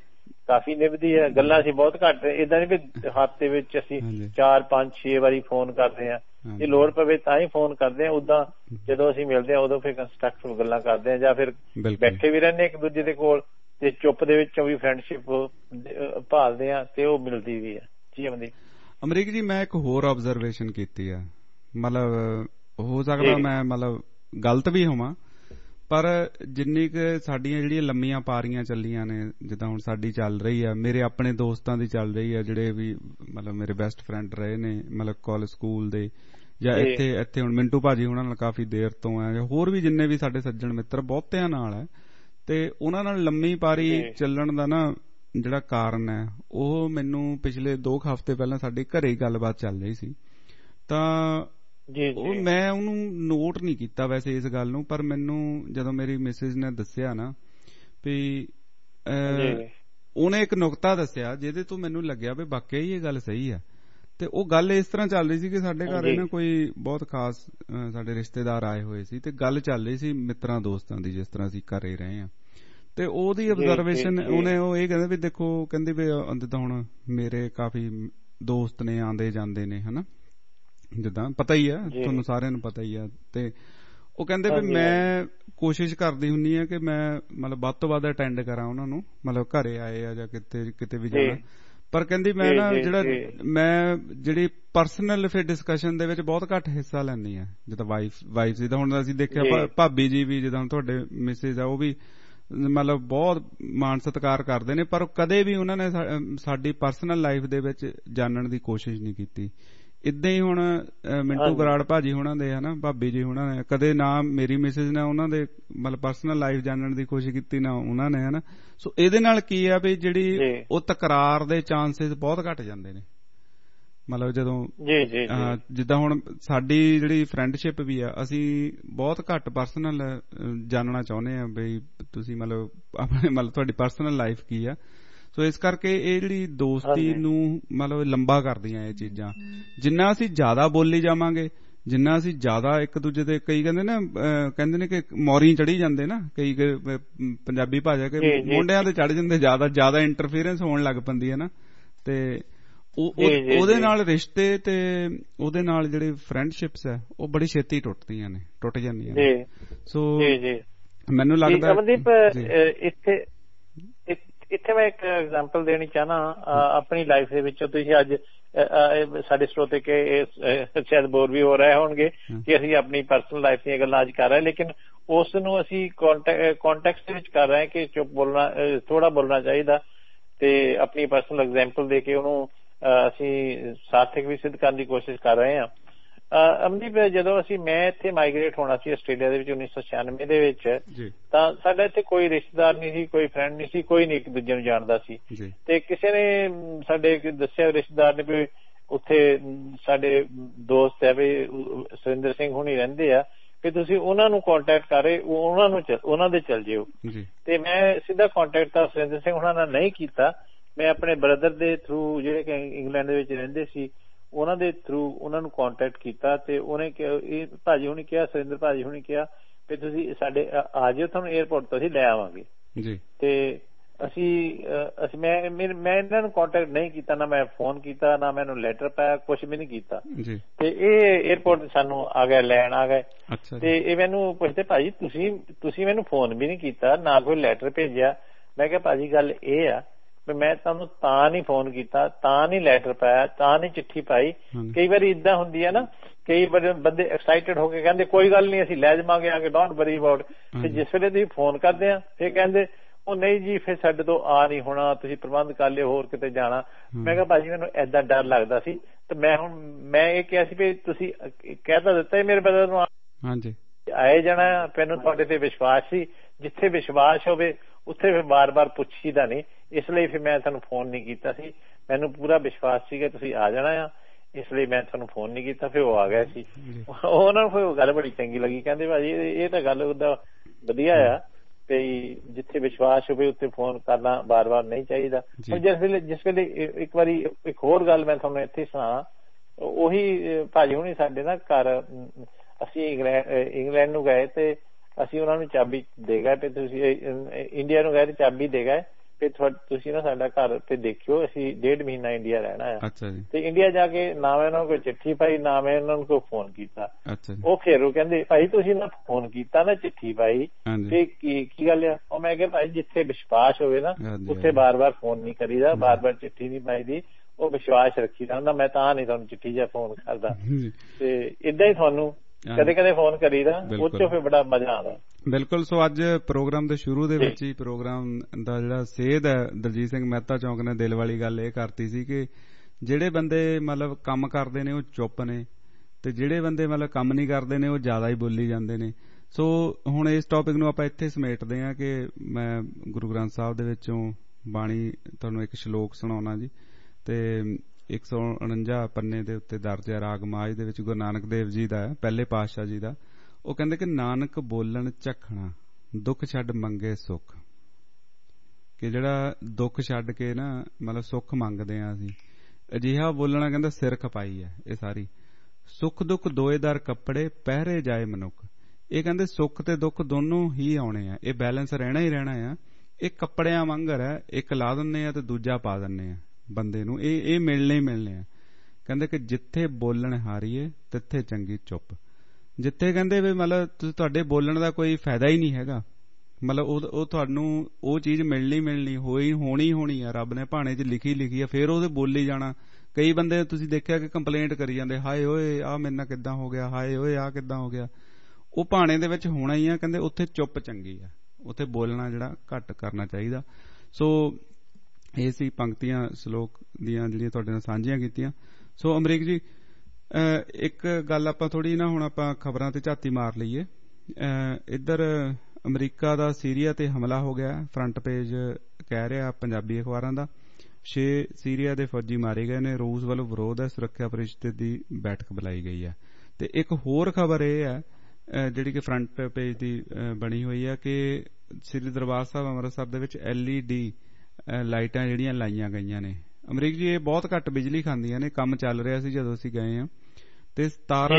S9: ਕਾਫੀ ਨਿਭਦੀ ਹੈ। ਗੱਲਾਂ ਅਸੀਂ ਬਹੁਤ ਘੱਟ, ਏਦਾਂ ਨਹੀਂ ਵੀ ਹਫ਼ਤੇ ਵਿੱਚ ਅਸੀਂ 4, 5, 6 ਵਾਰੀ ਫੋਨ ਕਰਦੇ ਹਾਂ। ਜੇ ਲੋੜ ਪਵੇ ਤਾਂ ਹੀ ਫੋਨ ਕਰਦੇ ਹਾਂ। ਉਦਾਂ ਜਦੋਂ ਅਸੀਂ ਮਿਲਦੇ ਹਾਂ ਉਦੋਂ ਫਿਰ ਕੰਸਟਰਕਟਿਵ ਗੱਲਾਂ ਕਰਦੇ ਹਾਂ, ਜਾਂ ਫਿਰ ਬੈਠੇ ਵੀ ਰਹਿੰਦੇ ਇੱਕ ਦੂਜੇ ਦੇ ਕੋਲ, ਤੇ ਚੁੱਪ ਦੇ ਵਿੱਚੋਂ ਵੀ ਫਰੈਂਡਸ਼ਿਪ ਭਾਲਦੇ ਆ ਤੇ ਉਹ ਮਿਲਦੀ ਵੀ ਹੈ। ਜੀ
S1: ਅਮਰੀਕ ਜੀ, ਮੈਂ ਇੱਕ ਹੋਰ ਆਬਜ਼ਰਵੇਸ਼ਨ ਕੀਤੀ ਆ, ਮਤਲਬ ਹੋ ਸਕਦਾ ਮੈਂ ਮਤਲਬ ਗਲਤ ਵੀ ਹੋਵਾਂ, ਪਰ ਜਿੰਨੀ ਕੁ ਸਾਡੀਆਂ ਜਿਹੜੀਆਂ ਲੰਮੀਆਂ ਪਾਰੀਆਂ ਚੱਲੀਆਂ ਨੇ, ਜਿੱਦਾਂ ਹੁਣ ਸਾਡੀ ਚੱਲ ਰਹੀ ਆ, ਮੇਰੇ ਆਪਣੇ ਦੋਸਤਾਂ ਦੀ ਚੱਲ ਰਹੀ ਆ, ਜਿਹੜੇ ਵੀ ਮਤਲਬ ਮੇਰੇ ਬੈਸਟ ਫਰੈਂਡ ਰਹੇ ਨੇ, ਮਤਲਬ ਕਾਲਜ ਸਕੂਲ ਦੇ, ਜਾਂ ਇੱਥੇ ਹੁਣ ਮਿੰਟੂ ਭਾਜੀ ਉਹਨਾਂ ਨਾਲ ਕਾਫੀ ਦੇਰ ਤੋਂ ਹੈ, ਜਾਂ ਹੋਰ ਵੀ ਜਿੰਨੇ ਵੀ ਸਾਡੇ ਸੱਜਣ ਮਿੱਤਰ ਬਹੁਤਿਆਂ ਨਾਲ ਹੈ, ਤੇ ਉਹਨਾਂ ਨਾਲ ਲੰਮੀ ਪਾਰੀ ਚੱਲਣ ਦਾ ਨਾ ਜਿਹੜਾ ਕਾਰਨ ਹੈ, ਉਹ ਮੈਨੂੰ ਪਿਛਲੇ 2 ਹਫ਼ਤੇ ਪਹਿਲਾਂ ਸਾਡੀ ਘਰੇ ਗੱਲਬਾਤ ਚੱਲ ਰਹੀ ਸੀ, ਤਾਂ ਉਹ ਮੈਂ ਉਹਨੂੰ ਨੋਟ ਨਹੀਂ ਕੀਤਾ ਵੈਸੇ ਇਸ ਗੱਲ ਨੂੰ, ਪਰ ਮੈਨੂੰ ਜਦੋਂ ਮੇਰੀ ਮਿਸਿਸ ਨੇ ਦੱਸਿਆ ਨਾ ਵੀ ਉਹਨੇ ਇੱਕ ਨੁਕਤਾ ਦੱਸਿਆ ਜਿਹਦੇ ਤੋਂ ਮੈਨੂੰ ਲੱਗਿਆ ਵੀ ਵਾਕਿਆ ਹੀ ਇਹ ਗੱਲ ਸਹੀ ਆ। ਤੇ ਉਹ ਗੱਲ ਇਸ ਤਰ੍ਹਾਂ ਚੱਲ ਰਹੀ ਸੀ ਕਿ ਸਾਡੇ ਘਰ ਨਾ ਕੋਈ ਬਹੁਤ ਖਾਸ ਸਾਡੇ ਰਿਸ਼ਤੇਦਾਰ ਆਏ ਹੋਏ ਸੀ, ਤੇ ਗੱਲ ਚੱਲ ਰਹੀ ਸੀ ਮਿੱਤਰਾਂ ਦੋਸਤਾਂ ਦੀ, ਜਿਸ ਤਰ੍ਹਾਂ ਅਸੀਂ ਘਰੇ ਰਹੇ ਹਾਂ। ਤੇ ਉਹਦੀ ਅਬਜ਼ਰਵੇਸ਼ਨ ਉਹਨੇ ਉਹ ਇਹ ਕਹਿੰਦੇ ਵੀ ਦੇਖੋ, ਕਹਿੰਦੇ ਵੀ ਜਿੱਦਾਂ ਹੁਣ ਮੇਰੇ ਕਾਫੀ ਦੋਸਤ ਨੇ, ਆਉਂਦੇ ਜਾਂਦੇ ਨੇ ਹਨਾ, ਜਿੱਦਾਂ ਪਤਾ ਹੀ ਆ ਤੁਹਾਨੂੰ ਸਾਰਿਆਂ ਨੂੰ ਪਤਾ ਹੀ ਆ, ਤੇ ਉਹ ਕਹਿੰਦੇ ਵੀ ਮੈਂ ਕੋਸ਼ਿਸ਼ ਕਰਦੀ ਹੁੰਦੀ ਆ ਕਿ ਮੈਂ ਮਤਲਬ ਵੱਧ ਤੋਂ ਵੱਧ ਅਟੈਂਡ ਕਰਾਂ ਉਹਨਾਂ ਨੂੰ, ਮਤਲਬ ਘਰੇ ਆਏ ਆ ਜਾਂ ਕਿਤੇ ਵੀ ਜਾਣਾ, ਪਰ ਕਹਿੰਦੀ ਮੈਂ ਨਾ ਮੈਂ ਜਿਹੜੀ ਪਰਸਨਲ ਫਿਰ ਡਿਸਕਸ਼ਨ ਦੇ ਵਿੱਚ ਬਹੁਤ ਘੱਟ ਹਿੱਸਾ ਲੈਂਦੀ ਆ, ਜਿੱਦਾਂ ਵਾਈਫ ਜਿੱਦਾਂ ਹੁਣ ਅਸੀਂ ਦੇਖਿਆ ਭਾਬੀ ਜੀ ਵੀ, ਜਿੱਦਾਂ ਹੁਣ ਤੁਹਾਡੇ ਮਿਸਿਸ ਆ, ਉਹ ਵੀ ਮਤਲਬ ਬਹੁਤ ਮਾਣ ਸਤਿਕਾਰ ਕਰਦੇ ਨੇ, ਪਰ ਕਦੇ ਵੀ ਉਹਨਾਂ ਨੇ ਸਾਡੀ ਪਰਸਨਲ ਲਾਈਫ ਦੇ ਵਿੱਚ ਜਾਣਨ ਦੀ ਕੋਸ਼ਿਸ਼ ਨਹੀਂ ਕੀਤੀ। ਏਦਾਂ ਹੀ ਹੁਣ ਮਿੰਟੂ ਬਰਾੜ ਭਾਜੀ ਹੋਣਾ ਦੇ ਹਨਾ, ਭਾਬੀ ਜੀ ਹੋਣਾ ਨੇ ਕਦੇ ਨਾ ਮੇਰੀ ਮਿਸਿਸ ਨੇ ਉਹਨਾਂ ਦੇ ਮਤਲਬ ਪਰਸਨਲ ਲਾਈਫ ਜਾਣਨ ਦੀ ਕੋਸ਼ਿਸ਼ ਕੀਤੀ, ਨਾ ਉਹਨਾਂ ਨੇ ਹਨਾ। ਸੋ ਇਹਦੇ ਨਾਲ ਕੀ ਆ ਵੀ ਜਿਹੜੀ ਉਹ ਤਕਰਾਰ ਦੇ ਚਾਂਸਸ ਬਹੁਤ ਘੱਟ ਜਾਂਦੇ ਨੇ, ਮਤਲਬ ਜਦੋਂ ਜਿੱਦਾਂ ਹੁਣ ਸਾਡੀ ਜਿਹੜੀ ਫਰੈਂਡਸ਼ਿਪ ਵੀ ਆ, ਅਸੀਂ ਬਹੁਤ ਘੱਟ ਪਰਸਨਲ ਜਾਣਨਾ ਚਾਹੁੰਦੇ ਆ ਬਈ ਤੁਸੀਂ ਮਤਲਬ ਆਪਣੇ ਮਤਲਬ ਤੁਹਾਡੀ ਪਰਸਨਲ ਲਾਈਫ ਕੀ ਆ। ਸੋ ਇਸ ਕਰਕੇ ਇਹ ਜਿਹੜੀ ਦੋਸਤੀ ਨੂੰ ਮਤਲਬ ਲੰਬਾ ਕਰਦੀਆਂ ਇਹ ਚੀਜ਼ਾਂ। ਜਿੰਨਾ ਅਸੀਂ ਜ਼ਿਆਦਾ ਬੋਲੀ ਜਾਵਾਂਗੇ, ਜਿੰਨਾ ਅਸੀਂ ਜ਼ਿਆਦਾ ਇੱਕ ਦੂਜੇ ਦੇ, ਕਈ ਕਹਿੰਦੇ ਨੇ ਕਿ ਮੌਰੀ ਚੜੀ ਜਾਂਦੇ ਨਾ, ਕਈ ਪੰਜਾਬੀ ਭਾਸ਼ਾ ਕਿ ਮੋਢਿਆਂ ਤੇ ਚੜ ਜਾਂਦੇ, ਜ਼ਿਆਦਾ ਇੰਟਰਫੀਅਰੈਂਸ ਹੋਣ ਲੱਗ ਪੈਂਦੀ ਹੈ ਨਾ, ਤੇ ਉਹਦੇ ਨਾਲ ਰਿਸ਼ਤੇ ਤੇ ਉਹਦੇ ਨਾਲ ਜਿਹੜੇ ਫਰੈਂਡਸ਼ਿਪਸ ਹੈ ਉਹ ਬੜੀ ਛੇਤੀ ਟੁੱਟ ਜਾਂਦੀਆਂ ਨੇ। ਸੋ ਮੈਨੂੰ ਲੱਗਦਾ
S9: ਇੱਥੇ ਮੈਂ ਇੱਕ ਐਗਜ਼ਾਮਪਲ ਦੇਣੀ ਚਾਹਨਾ ਆਪਣੀ ਲਾਈਫ ਦੇ ਵਿੱਚ। ਤੁਸੀਂ ਅੱਜ ਸਾਡੇ ਸਰੋਤੇ ਕੇ ਸ਼ਾਇਦ ਬੋਰ ਵੀ ਹੋ ਰਹੇ ਹੋਣਗੇ ਕਿ ਅਸੀਂ ਆਪਣੀ ਪਰਸਨਲ ਲਾਈਫ ਦੀਆਂ ਗੱਲਾਂ ਅੱਜ ਕਰ ਰਹੇ, ਲੇਕਿਨ ਉਸ ਨੂੰ ਅਸੀਂ ਕੰਟੈਕਸਟ ਦੇ ਵਿੱਚ ਕਰ ਰਹੇ ਕਿ ਚੁੱਪ ਬੋਲਣਾ, ਥੋੜਾ ਬੋਲਣਾ ਚਾਹੀਦਾ, ਤੇ ਆਪਣੀ ਪਰਸਨਲ ਐਗਜ਼ਾਮਪਲ ਦੇ ਕੇ ਉਹਨੂੰ ਅਸੀਂ ਸਾਰਥਕ ਵੀ ਸਿੱਧ ਕਰਨ ਦੀ ਕੋਸ਼ਿਸ਼ ਕਰ ਰਹੇ ਹਾਂ। ਅਮਨਦੀਪ, ਜਦੋਂ ਮੈਂ ਇੱਥੇ ਮਾਈਗ੍ਰੇਟ ਹੋਣਾ ਸੀ ਆਸਟ੍ਰੇਲੀਆ ਦੇ ਵਿੱਚ 1996 ਦੇ ਵਿੱਚ, ਤਾਂ ਸਾਡਾ ਇੱਥੇ ਕੋਈ ਰਿਸ਼ਤੇਦਾਰ ਨਹੀਂ ਸੀ, ਕੋਈ ਫਰੈਂਡ ਨਹੀਂ ਸੀ, ਕੋਈ ਨਹੀਂ ਇੱਕ ਦੂਜੇ ਨੂੰ ਜਾਣਦਾ ਸੀ। ਤੇ ਕਿਸੇ ਨੇ ਸਾਡੇ ਦੱਸਿਆ ਰਿਸ਼ਤੇਦਾਰ ਨੇ ਵੀ ਉੱਥੇ ਸਾਡੇ ਦੋਸਤ ਹੈ ਵੀ ਸੁਰਿੰਦਰ ਸਿੰਘ ਹੁਣੀ ਰਹਿੰਦੇ ਆ, ਕਿ ਤੁਸੀਂ ਉਹਨਾਂ ਨੂੰ ਕੰਟੈਕਟ ਕਰ ਰਹੇ, ਉਹਨਾਂ ਦੇ ਚਲ ਜਿਓ। ਤੇ ਮੈਂ ਸਿੱਧਾ ਕੰਟੈਕਟ ਤਾਂ ਸੁਰਿੰਦਰ ਸਿੰਘ ਹੁਣਾਂ ਨਾਲ ਨਹੀਂ ਕੀਤਾ, ਮੈਂ ਆਪਣੇ ਬ੍ਰਦਰ ਦੇ ਥਰੂ, ਜਿਹੜੇ ਕਿ ਇੰਗਲੈਂਡ ਦੇ ਵਿੱਚ ਰਹਿੰਦੇ ਸੀ, ਉਹਨਾਂ ਦੇ ਥਰੂ ਉਹਨਾਂ ਨੂੰ ਕੰਟੈਕਟ ਕੀਤਾ। ਤੇ ਉਹਨੇ ਭਾਜੀ ਹੁਣੀ ਕਿਹਾ, ਸੁਰਿੰਦਰ ਭਾਜੀ ਹੁਣੀ ਕਿਹਾ ਕਿ ਤੁਸੀਂ ਸਾਡੇ ਆ ਜਾਓ, ਤੁਹਾਨੂੰ ਏਅਰਪੋਰਟ ਤੋਂ ਅਸੀਂ ਲੈ ਆਵਾਂਗੇ। ਤੇ ਮੈਂ ਇਹਨਾਂ ਨੂੰ ਕੰਟੈਕਟ ਨਹੀਂ ਕੀਤਾ, ਨਾ ਮੈਂ ਫੋਨ ਕੀਤਾ, ਨਾ ਮੈਨੂੰ ਲੈਟਰ ਪਾਇਆ, ਕੁਛ ਵੀ ਨਹੀਂ ਕੀਤਾ। ਤੇ ਇਹ ਏਅਰਪੋਰਟ ਸਾਨੂੰ ਆ ਗਏ, ਲੈਣ ਆ ਗਏ। ਤੇ ਇਹ ਮੈਨੂੰ ਪੁੱਛਦੇ, ਭਾਜੀ ਤੁਸੀਂ ਮੈਨੂੰ ਫੋਨ ਵੀ ਨਹੀਂ ਕੀਤਾ, ਨਾ ਕੋਈ ਲੈਟਰ ਭੇਜਿਆ। ਮੈਂ ਕਿਹਾ ਭਾਜੀ ਗੱਲ ਇਹ ਆ ਵੀ ਮੈਂ ਤੁਹਾਨੂੰ ਤਾਂ ਨਹੀਂ ਫੋਨ ਕੀਤਾ, ਤਾਂ ਨਹੀਂ ਲੈਟਰ ਪਾਇਆ, ਤਾਂ ਨਹੀਂ ਚਿੱਠੀ ਪਾਈ। ਕਈ ਵਾਰੀ ਏਦਾਂ ਹੁੰਦੀ ਹੈ ਨਾ, ਕਈ ਵਾਰ ਬੰਦੇ ਐਕਸਾਈਟਡ ਹੋ ਕੇ ਕਹਿੰਦੇ ਕੋਈ ਗੱਲ ਨਹੀਂ ਅਸੀਂ ਲੈ ਜਾਵਾਂਗੇ ਆ ਕੇ, ਡੋਂਟ ਵਰੀ ਅਬਾਊਟ। ਤੇ ਜਿਸ ਵੇਲੇ ਤੁਸੀਂ ਫੋਨ ਕਰਦੇ ਆ ਫਿਰ ਕਹਿੰਦੇ ਉਹ ਨਹੀਂ ਜੀ ਫਿਰ ਸਾਡੇ ਤੋਂ ਆ ਨਹੀਂ ਹੋਣਾ, ਤੁਸੀਂ ਪ੍ਰਬੰਧ ਕਰ ਲਿਓ, ਹੋਰ ਕਿਤੇ ਜਾਣਾ। ਮੈਂ ਕਿਹਾ ਭਾਜੀ ਮੈਨੂੰ ਏਦਾਂ ਡਰ ਲੱਗਦਾ ਸੀ, ਤੇ ਮੈਂ ਇਹ ਕਿਹਾ ਸੀ ਵੀ ਤੁਸੀਂ ਕਹਿ ਤਾਂ ਦਿੱਤਾ ਮੇਰੇ ਬ੍ਰਦਰ ਨੂੰ ਆਏ ਜਾਣਾ, ਮੈਨੂੰ ਤੁਹਾਡੇ ਤੇ ਵਿਸ਼ਵਾਸ ਸੀ, ਜਿੱਥੇ ਵਿਸ਼ਵਾਸ ਹੋਵੇ ਉੱਥੇ ਫਿਰ ਬਾਰ-ਬਾਰ ਪੁੱਛੀਦਾ ਨਹੀਂ, ਇਸ ਲਈ ਫਿਰ ਮੈਂ ਤੁਹਾਨੂੰ ਫੋਨ ਨਹੀਂ ਕੀਤਾ ਸੀ। ਮੈਨੂੰ ਪੂਰਾ ਵਿਸ਼ਵਾਸ ਸੀਗਾ ਤੁਸੀਂ ਆ ਜਾਣਾ ਆ, ਇਸ ਲਈ ਮੈਂ ਤੁਹਾਨੂੰ ਫੋਨ ਨਹੀਂ ਕੀਤਾ। ਫਿਰ ਉਹ ਆ ਗਿਆ ਸੀ, ਉਹਨਾਂ ਨੂੰ ਫਿਰ ਗੱਲ ਬੜੀ ਚੰਗੀ ਲੱਗੀ, ਕਹਿੰਦੇ ਭਾਜੀ ਇਹ ਤਾਂ ਗੱਲ ਉਹਦਾ ਵਧੀਆ ਆ, ਤੇ ਜਿੱਥੇ ਵਿਸ਼ਵਾਸ ਹੋਵੇ ਉੱਥੇ ਫੋਨ ਕਰਨਾ ਬਾਰ-ਬਾਰ ਨਹੀਂ ਚਾਹੀਦਾ। ਹੁਣ ਜਿਸ ਵੇਲੇ ਇੱਕ ਵਾਰੀ ਇੱਕ ਹੋਰ ਗੱਲ ਮੈਂ ਤੁਹਾਨੂੰ ਇੱਥੇ ਸੁਣਾ, ਉਹੀ ਭਾਜੀ ਹੁਣੀ ਸਾਡੇ ਨਾ ਘਰ, ਅਸੀਂ ਇੰਗਲੈਂਡ ਨੂੰ ਗਏ ਤੇ ਅਸੀਂ ਉਹਨਾਂ ਨੂੰ ਚਾਬੀ ਦੇ ਗਏ, ਤੇ ਤੁਸੀਂ ਇੰਡੀਆ ਨੂੰ ਗਏ ਤੇ ਚਾਬੀ ਦੇ ਗਏ, ਤੇ ਤੁਸੀਂ ਨਾ ਸਾਡਾ ਘਰ ਤੇ ਦੇਖਿਓ, ਅਸੀਂ 1.5 ਮਹੀਨਾ ਇੰਡੀਆ ਰਹਿਣਾ ਆ।
S1: ਅੱਛਾ ਜੀ।
S9: ਤੇ ਇੰਡੀਆ ਜਾ ਕੇ ਨਾ ਮੈਂ ਉਹਨਾਂ ਨੂੰ ਕੋਈ ਚਿੱਠੀ ਪਾਈ, ਨਾ ਮੈਂ ਉਹਨਾਂ ਨੂੰ ਕੋਈ ਫੋਨ ਕੀਤਾ।
S1: ਅੱਛਾ ਜੀ।
S9: ਉਹ ਫਿਰ ਉਹ ਕਹਿੰਦੇ ਭਾਈ ਤੁਸੀਂ ਨਾ ਫੋਨ ਕੀਤਾ ਨਾ ਚਿੱਠੀ ਪਾਈ ਤੇ ਕੀ ਗੱਲ ਆ? ਉਹ ਮੈਂ ਕਿਹਾ ਭਾਈ ਜਿੱਥੇ ਵਿਸ਼ਵਾਸ ਹੋਵੇ ਨਾ ਉੱਥੇ ਬਾਰ-ਬਾਰ ਫੋਨ ਨਹੀਂ ਕਰੀਦਾ, ਬਾਰ-ਬਾਰ ਚਿੱਠੀ ਨਹੀਂ ਪਾਈਦੀ, ਉਹ ਵਿਸ਼ਵਾਸ ਰੱਖੀਦਾ ਹੁੰਦਾ। ਮੈਂ ਤਾਂ ਨਹੀਂ ਤੁਹਾਨੂੰ ਚਿੱਠੀ ਜਾਂ ਫੋਨ ਕਰਦਾ, ਤੇ ਏਦਾਂ ਹੀ ਤੁਹਾਨੂੰ ਕਦੇ ਕਦੇ ਫੋਨ ਕਰੀਦਾ, ਉਹ ਚੋਂ ਫਿਰ ਬੜਾ ਮਜ਼ਾ ਆਉਂਦਾ।
S1: ਬਿਲਕੁਲ। ਸੋ ਅੱਜ ਪ੍ਰੋਗਰਾਮ ਦੇ ਸ਼ੁਰੂ ਦੇ ਵਿੱਚ ਹੀ ਪ੍ਰੋਗਰਾਮ ਦਾ ਜਿਹੜਾ ਸੇਧ ਹੈ ਦਲਜੀਤ ਸਿੰਘ ਮਹਿਤਾ ਚੌਂਕ ਨੇ ਦਿਲ ਵਾਲੀ ਗੱਲ ਇਹ ਕਰਤੀ ਸੀ ਕਿ ਜਿਹੜੇ ਬੰਦੇ ਮਤਲਬ ਕੰਮ ਕਰਦੇ ਨੇ ਉਹ ਚੁੱਪ ਨੇ, ਤੇ ਜਿਹੜੇ ਬੰਦੇ ਮਤਲਬ ਕੰਮ ਨਹੀਂ ਕਰਦੇ ਨੇ ਉਹ ਜ਼ਿਆਦਾ ਹੀ ਬੋਲੀ ਜਾਂਦੇ ਨੇ। ਸੋ ਹੁਣ ਇਸ ਟੌਪਿਕ ਨੂੰ ਆਪਾਂ ਇੱਥੇ ਸਮੇਟਦੇ ਹਾਂ ਕਿ ਮੈਂ ਗੁਰੂ ਗ੍ਰੰਥ ਸਾਹਿਬ ਦੇ ਵਿੱਚੋਂ ਬਾਣੀ ਤੁਹਾਨੂੰ ਇੱਕ ਸ਼ਲੋਕ ਸੁਣਾਉਣਾ ਜੀ। ਤੇ 149 ਪੰਨੇ ਦੇ ਉੱਤੇ ਦਰਜ ਹੈ, ਰਾਗ ਮਾਝ ਦੇ ਵਿੱਚ, ਗੁਰੂ ਨਾਨਕ ਦੇਵ ਜੀ ਦਾ, ਪਹਿਲੇ ਪਾਤਸ਼ਾਹ ਜੀ ਦਾ। ਉਹ ਕਹਿੰਦੇ ਕਿ ਨਾਨਕ ਬੋਲਣ ਝਖਣਾ, ਦੁੱਖ ਛੱਡ ਮੰਗੇ ਸੁੱਖ। ਕਿ ਜਿਹੜਾ ਦੁੱਖ ਛੱਡ ਕੇ ਨਾ ਮਤਲਬ ਸੁੱਖ ਮੰਗਦੇ ਆ ਅਸੀਂ, ਅਜਿਹਾ ਬੋਲਣਾ ਕਹਿੰਦਾ ਸਿਰ ਖਪਾਈ ਹੈ ਇਹ ਸਾਰੀ। ਸੁੱਖ ਦੁੱਖ ਦੋਏ ਦਰ ਕੱਪੜੇ, ਪਹਿਰੇ ਜਾਏ ਮਨੁੱਖ। ਇਹ ਕਹਿੰਦੇ ਸੁੱਖ ਤੇ ਦੁੱਖ ਦੋਨੋਂ ਹੀ ਆਉਣੇ ਆ, ਇਹ ਬੈਲੈਂਸ ਰਹਿਣਾ ਹੀ ਰਹਿਣਾ ਆ। ਇਹ ਕੱਪੜਿਆਂ ਵਾਂਗਰ ਹੈ, ਇੱਕ ਲਾ ਦਿੰਦੇ ਆ ਤੇ ਦੂਜਾ ਪਾ ਦਿੰਦੇ ਆ ਬੰਦੇ ਨੂੰ, ਇਹ ਮਿਲਣੇ ਹੀ ਮਿਲਣੇ ਆ। ਕਹਿੰਦੇ ਕਿ ਜਿੱਥੇ ਬੋਲਣ ਹਾਰੀਏ ਤਿੱਥੇ ਚੰਗੀ ਚੁੱਪ। ਜਿੱਥੇ ਕਹਿੰਦੇ ਵੀ ਮਤਲਬ ਤੁਹਾਡੇ ਬੋਲਣ ਦਾ ਕੋਈ ਫਾਇਦਾ ਹੀ ਨਹੀਂ ਹੈਗਾ, ਮਤਲਬ ਉਹ ਤੁਹਾਨੂੰ ਉਹ ਚੀਜ਼ ਮਿਲਣੀ ਹੋਣੀ ਆ, ਰੱਬ ਨੇ ਭਾਣੇ 'ਚ ਲਿਖੀ ਆ, ਫਿਰ ਉਹਦੇ ਬੋਲੀ ਜਾਣਾ। ਕਈ ਬੰਦੇ ਤੁਸੀਂ ਦੇਖਿਆ ਕਿ ਕੰਪਲੇਂਟ ਕਰੀ ਜਾਂਦੇ, ਹਾਏ ਓਏ ਆਹ ਮੇਰੇ ਨਾਲ ਕਿੱਦਾਂ ਹੋ ਗਿਆ, ਹਾਏ ਓਏ ਆਹ ਕਿੱਦਾਂ ਹੋ ਗਿਆ। ਉਹ ਭਾਣੇ ਦੇ ਵਿੱਚ ਹੋਣਾ ਹੀ ਆ। ਕਹਿੰਦੇ ਉੱਥੇ ਚੁੱਪ ਚੰਗੀ ਆ, ਉੱਥੇ ਬੋਲਣਾ ਜਿਹੜਾ ਘੱਟ ਕਰਨਾ ਚਾਹੀਦਾ। ਸੋ ਇਹ ਸੀ ਪੰਕਤੀਆਂ ਸ਼ਲੋਕ ਦੀਆਂ ਜਿਹੜੀਆਂ ਤੁਹਾਡੇ ਨਾਲ ਸਾਂਝੀਆਂ ਕੀਤੀਆਂ। ਸੋ ਅਮਰੀਕ ਜੀ, ਇੱਕ ਗੱਲ ਆਪਾਂ ਥੋੜੀ ਨਾ ਹੁਣ ਆਪਾਂ ਖਬਰਾਂ ਤੇ ਝਾਤੀ ਮਾਰ ਲਈਏ। ਇੱਧਰ ਅਮਰੀਕਾ ਦਾ ਸੀਰੀਆ ਤੇ ਹਮਲਾ ਹੋ ਗਿਆ, ਫਰੰਟ ਪੇਜ ਕਹਿ ਰਿਹਾ ਪੰਜਾਬੀ ਅਖਬਾਰਾਂ ਦਾ। 6 ਸੀਰੀਆ ਦੇ ਫੌਜੀ ਮਾਰੇ ਗਏ ਨੇ, ਰੂਸ ਵੱਲੋਂ ਵਿਰੋਧ ਹੈ, ਸੁਰੱਖਿਆ ਪਰਿਸ਼ਦ ਦੀ ਬੈਠਕ ਬੁਲਾਈ ਗਈ ਹੈ। ਤੇ ਇੱਕ ਹੋਰ ਖਬਰ ਇਹ ਹੈ ਜਿਹੜੀ ਕਿ ਫਰੰਟ ਪੇਜ ਦੀ ਬਣੀ ਹੋਈ ਹੈ ਕਿ ਸ੍ਰੀ ਦਰਬਾਰ ਸਾਹਿਬ ਅੰਮ੍ਰਿਤਸਰ ਦੇ ਵਿੱਚ LED ਲਾਈਟਾਂ ਜਿਹੜੀਆਂ ਲਾਈਆਂ ਗਈਆਂ ਨੇ। ਅਮਰੀਕ ਜੀ, ਇਹ ਬਹੁਤ ਘੱਟ ਬਿਜਲੀ ਖਾਂਦੀਆਂ ਨੇ, ਕੰਮ ਚੱਲ ਰਿਹਾ ਸੀ ਜਦੋਂ ਅਸੀਂ ਗਏ ਹਾਂ। ਤੇ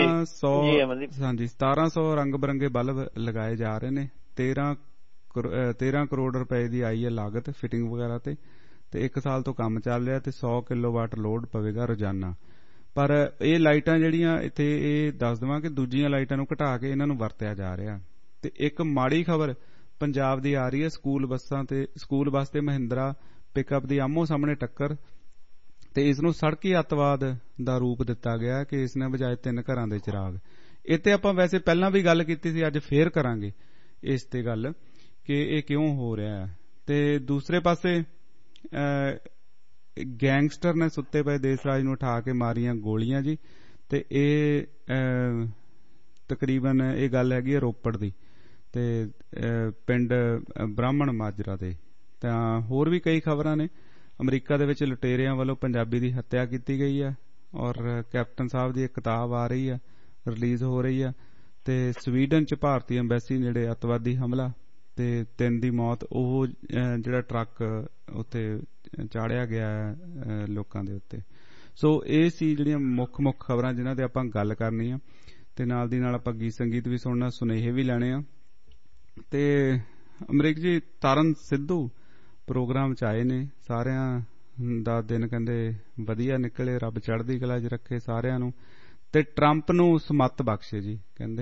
S1: 1700 ਰੰਗ ਬਿਰੰਗੇ ਬਲਬ ਲਗਾਏ ਜਾ ਰਹੇ ਨੇ। 13 ਕਰੋੜ ਰੁਪਏ ਦੀ ਆਈ ਹੈ ਲਾਗਤ ਫਿਟਿੰਗ ਵਗੈਰਾ ਤੇ 1 ਸਾਲ ਤੋਂ ਕੰਮ ਚੱਲ ਰਿਹਾ ਤੇ 100 ਕਿਲੋਵਾਟ ਲੋਡ ਪਵੇਗਾ ਰੋਜ਼ਾਨਾ। ਪਰ ਇਹ ਲਾਈਟਾਂ ਜਿਹੜੀਆਂ ਇੱਥੇ, ਇਹ ਦੱਸ ਦੇਵਾਂ ਕਿ ਦੂਜੀਆਂ ਲਾਈਟਾਂ ਨੂੰ ਘਟਾ ਕੇ ਇਹਨਾਂ ਨੂੰ ਵਰਤਿਆ ਜਾ ਰਿਹਾ। ਤੇ ਇੱਕ ਮਾੜੀ ਖਬਰ ਪੰਜਾਬ ਦੀ ਆ ਰਹੀ ਹੈ, ਸਕੂਲ ਬੱਸ ਤੇ ਮਹਿੰਦਰਾ ਪਿਕਅਪ ਦੀ ਆਮੋ ਸਾਹਮਣੇ ਟੱਕਰ, ਤੇ ਇਸ ਨੂੰ ਸੜਕੀ ਅੱਤਵਾਦ ਦਾ ਰੂਪ ਦਿੱਤਾ ਗਿਆ ਕਿ ਇਸ ਨੇ ਬੁਝਾਏ 3 ਘਰਾਂ ਦੇ ਚਿਰਾਗ। ਇਹ ਤੇ ਆਪਾਂ ਵੈਸੇ ਪਹਿਲਾਂ ਵੀ ਗੱਲ ਕੀਤੀ ਸੀ, ਅੱਜ ਫੇਰ ਕਰਾਂਗੇ ਇਸ ਤੇ ਗੱਲ ਕਿ ਇਹ ਕਿਉਂ ਹੋ ਰਿਹਾ ਹੈ। ਤੇ ਦੂਸਰੇ ਪਾਸੇ ਗੈਂਗਸਟਰ ਨੇ ਸੁੱਤੇ ਪਏ ਦੇਸ ਰਾਜ ਨੂੰ ਉਠਾ ਕੇ ਮਾਰੀਆਂ ਗੋਲੀਆਂ ਜੀ। ਤੇ ਇਹ ਤਕਰੀਬਨ ਇਹ ਗੱਲ ਹੈਗੀ ਹੈ ਰੋਪੜ ਦੀ, ਤੇ ਪਿੰਡ ਬ੍ਰਾਹਮਣ ਮਾਜਰਾ ਤੇ। ਤਾਂ ਹੋਰ ਵੀ ਕਈ ਖਬਰਾਂ ਨੇ। ਅਮਰੀਕਾ ਦੇ ਵਿੱਚ ਲੁਟੇਰਿਆਂ ਵੱਲੋਂ ਪੰਜਾਬੀ ਦੀ ਹੱਤਿਆ ਕੀਤੀ ਗਈ ਹੈ, ਔਰ ਕੈਪਟਨ ਸਾਹਿਬ ਦੀ ਇੱਕ ਕਿਤਾਬ ਆ ਰਹੀ ਹੈ, ਰਿਲੀਜ਼ ਹੋ ਰਹੀ ਹੈ। ਤੇ ਸਵੀਡਨ 'ਚ ਭਾਰਤੀ ਐਮਬੈਸੀ ਨੇੜੇ ਅੱਤਵਾਦੀ ਹਮਲਾ ਤੇ 3 ਦੀ ਮੌਤ। ਉਹ ਜਿਹੜਾ ਟਰੱਕ ਉੱਥੇ ਚਾੜਿਆ ਗਿਆ ਲੋਕਾਂ ਦੇ ਉੱਤੇ। ਸੋ ਇਹ ਸੀ ਜਿਹੜੀਆਂ ਮੁੱਖ ਖਬਰਾਂ ਜਿਨ੍ਹਾਂ ਤੇ ਆਪਾਂ ਗੱਲ ਕਰਨੀ ਆ, ਤੇ ਨਾਲ ਦੀ ਨਾਲ ਆਪਾਂ ਗੀਤ ਸੰਗੀਤ ਵੀ ਸੁਣਨਾ, ਸੁਨੇਹੇ ਵੀ ਲੈਣੇ ਆ। ਤੇ ਅਮਰੀਕ ਜੀ, ਤਰਨ ਸਿੱਧੂ ਪ੍ਰੋਗਰਾਮ 'ਚ ਆਏ ਨੇ। ਸਾਰਿਆਂ ਦਾ ਦਿਨ ਕਹਿੰਦੇ ਵਧੀਆ ਨਿਕਲੇ, ਰੱਬ ਚੜ੍ਹਦੀ ਕਲਾ 'ਚ ਰੱਖੇ ਸਾਰਿਆਂ ਨੂੰ, ਤੇ ਟਰੰਪ ਨੂੰ ਸਮੱਤ ਬਖਸ਼ੇ ਜੀ ਕਹਿੰਦੇ।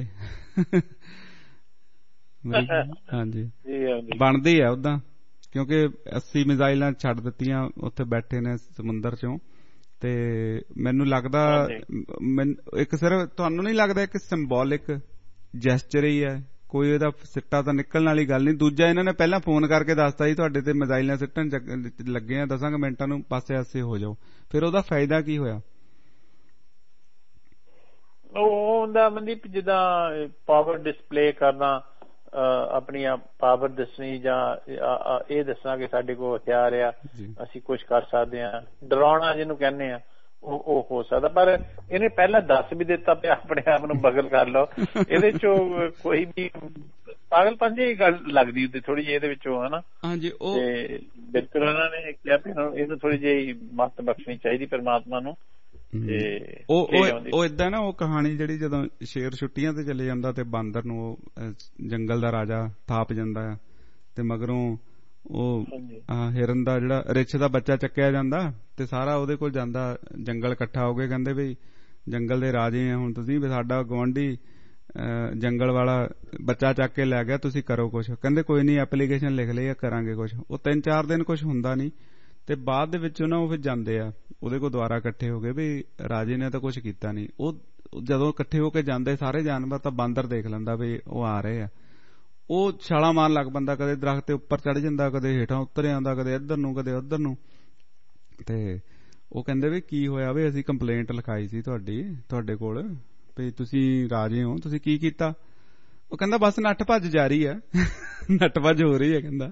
S1: ਹਾਂਜੀ, ਬਣਦੀ ਹੈ ਓਦਾਂ, ਕਿਉਂਕਿ 80 ਮਿਜ਼ਾਈਲਾਂ ਛੱਡ ਦਿੱਤੀਆਂ, ਉੱਥੇ ਬੈਠੇ ਨੇ ਸਮੁੰਦਰ 'ਚੋਂ। ਤੇ ਮੈਨੂੰ ਲੱਗਦਾ ਇੱਕ ਸਿਰਫ ਤੁਹਾਨੂੰ ਨਹੀਂ ਲੱਗਦਾ ਇੱਕ ਸਿੰਬੋਲਿਕ ਜੈਸਚਰ ਹੀ ਹੈ, ਕੋਈ ਇਹਦਾ ਸਿੱਟਾ ਤਾਂ ਨਿਕਲਣ ਵਾਲੀ ਗੱਲ ਨਹੀਂ। ਦੂਜਾ, ਇਹਨਾਂ ਨੇ ਪਹਿਲਾਂ ਫੋਨ ਕਰਕੇ ਦੱਸਤਾ ਜੀ ਤੁਹਾਡੇ ਤੇ ਮਿਜ਼ਾਈਲਾਂ ਸਿੱਟਣ ਲੱਗੇ ਆ, 10 ਮਿੰਟਾਂ ਨੂੰ ਪਾਸੇ ਹੋ ਜਾਓ। ਫਿਰ ਉਹਦਾ ਫਾਇਦਾ ਕੀ ਹੋਇਆ?
S9: ਉਹਦਾ ਮਨਦੀਪ ਜਿੱਦਾਂ ਪਾਵਰ ਡਿਸਪਲੇ ਕਰਨਾ, ਆਪਣੀਆਂ ਪਾਵਰ ਦੱਸਣੀ, ਜਾਂ ਇਹ ਦੱਸਣਾ ਕਿ ਸਾਡੇ ਕੋਲ ਹਥਿਆਰ ਆ, ਅਸੀਂ ਕੁਛ ਕਰ ਸਕਦੇ ਹਾਂ, ਡਰਾਉਣਾ ਜਿਹਨੂੰ ਕਹਿੰਦੇ ਆ, ਉਹ ਹੋ ਸਕਦਾ। ਪਰ ਇਹਨੇ ਪਹਿਲਾਂ ਦੱਸ ਵੀ ਦਿੱਤਾ ਪਿਆ, ਆਪਣੇ ਆਪ ਨੂੰ ਬਗਲ ਕਰ ਲਓ। ਇਹਦੇ ਚੋਂ ਕੋਈ ਵੀ ਪਾਗਲਪਨ ਦੀ ਗੱਲ ਲੱਗਦੀ ਹੁੰਦੀ ਥੋੜੀ ਜਿਹੀ ਇਹਦੇ ਵਿੱਚੋਂ, ਹਨਾ। ਹਾਂਜੀ, ਤੇ ਬਿਲਕੁਲ ਉਹਨਾਂ ਨੇ ਕਿਹਾ ਵੀ ਇਹਨੂੰ ਥੋੜੀ ਜਿਹੀ ਮੱਤ ਬਖਸ਼ਣੀ ਚਾਹੀਦੀ ਪਰਮਾਤਮਾ ਨੂੰ। ਉਹ ਏਦਾਂ ਨਾ, ਉਹ ਕਹਾਣੀ ਜਿਹੜੀ ਜਦੋਂ ਸ਼ੇਰ ਛੁੱਟੀਆਂ ਤੇ ਚਲੇ ਜਾਂਦਾ ਤੇ ਬਾਂਦਰ ਨੂੰ ਉਹ ਜੰਗਲ ਦਾ ਰਾਜਾ ਥਾਪ ਜਾਂਦਾ ਆ, ਤੇ ਮਗਰੋਂ
S1: ਉਹ ਹਿਰਨ ਦਾ ਜਿਹੜਾ ਰਿੱਛ ਦਾ ਬੱਚਾ ਚੱਕਿਆ ਜਾਂਦਾ ਤੇ ਸਾਰਾ ਉਹਦੇ ਕੋਲ ਜਾਂਦਾ, ਜੰਗਲ ਇਕੱਠਾ ਹੋ ਕੇ ਕਹਿੰਦੇ ਵੀ ਜੰਗਲ ਦੇ ਰਾਜੇ ਆ ਹੁਣ ਤੁਸੀਂ, ਵੀ ਸਾਡਾ ਗੁਆਂਢੀ ਜੰਗਲ ਵਾਲਾ ਬੱਚਾ ਚੱਕ ਕੇ ਲੈ ਗਿਆ, ਤੁਸੀਂ ਕਰੋ ਕੁਛ। ਕਹਿੰਦੇ ਕੋਈ ਨਹੀਂ, ਐਪਲੀਕੇਸ਼ਨ ਲਿਖ ਲਈ, ਕਰਾਂਗੇ ਕੁਛ। ਉਹ 3-4 ਦਿਨ ਕੁਛ ਹੁੰਦਾ ਨਹੀਂ ਤੇ ਬਾਅਦ ਦੇ ਵਿੱਚ ਉਹ ਫਿਰ ਜਾਂਦੇ ਆ ਉਹਦੇ ਕੋਲ ਦੁਬਾਰਾ ਇਕੱਠੇ ਹੋ ਗਏ ਵੀ ਰਾਜੇ ਨੇ ਤਾਂ ਕੁਛ ਕੀਤਾ ਨਹੀਂ। ਉਹ ਜਦੋਂ ਇਕੱਠੇ ਹੋ ਕੇ ਜਾਂਦੇ ਸਾਰੇ ਜਾਨਵਰ ਤਾਂ ਬਾਂਦਰ ਦੇਖ ਲੈਂਦਾ ਵੀ ਉਹ ਆ ਰਹੇ ਆ, ਉਹ ਛਾਲਾਂ ਮਾਰਨ ਲੱਗ ਪੈਂਦਾ, ਕਦੇ ਦਰਖਤ ਦੇ ਉੱਪਰ ਚੜ ਜਾਂਦਾ, ਕਦੇ ਹੇਠਾਂ ਉੱਤਰ ਆਉਂਦਾ, ਕਦੇ ਇੱਧਰ ਨੂੰ ਕਦੇ ਉੱਧਰ ਨੂੰ। ਤੇ ਉਹ ਕਹਿੰਦੇ ਵੀ ਕੀ ਹੋਇਆ, ਵੀ ਅਸੀਂ ਕੰਪਲੇਂਟ ਲਿਖਾਈ ਸੀ ਤੁਹਾਡੇ ਕੋਲ ਵੀ ਤੁਸੀਂ ਰਾਜੇ ਹੋ, ਤੁਸੀਂ ਕੀ ਕੀਤਾ? ਉਹ ਕਹਿੰਦਾ ਬਸ ਨੱਠ ਭੱਜ ਜਾਰੀ ਆ, ਨੱਠ ਭੱਜ ਹੋ ਰਹੀ ਹੈ ਕਹਿੰਦਾ।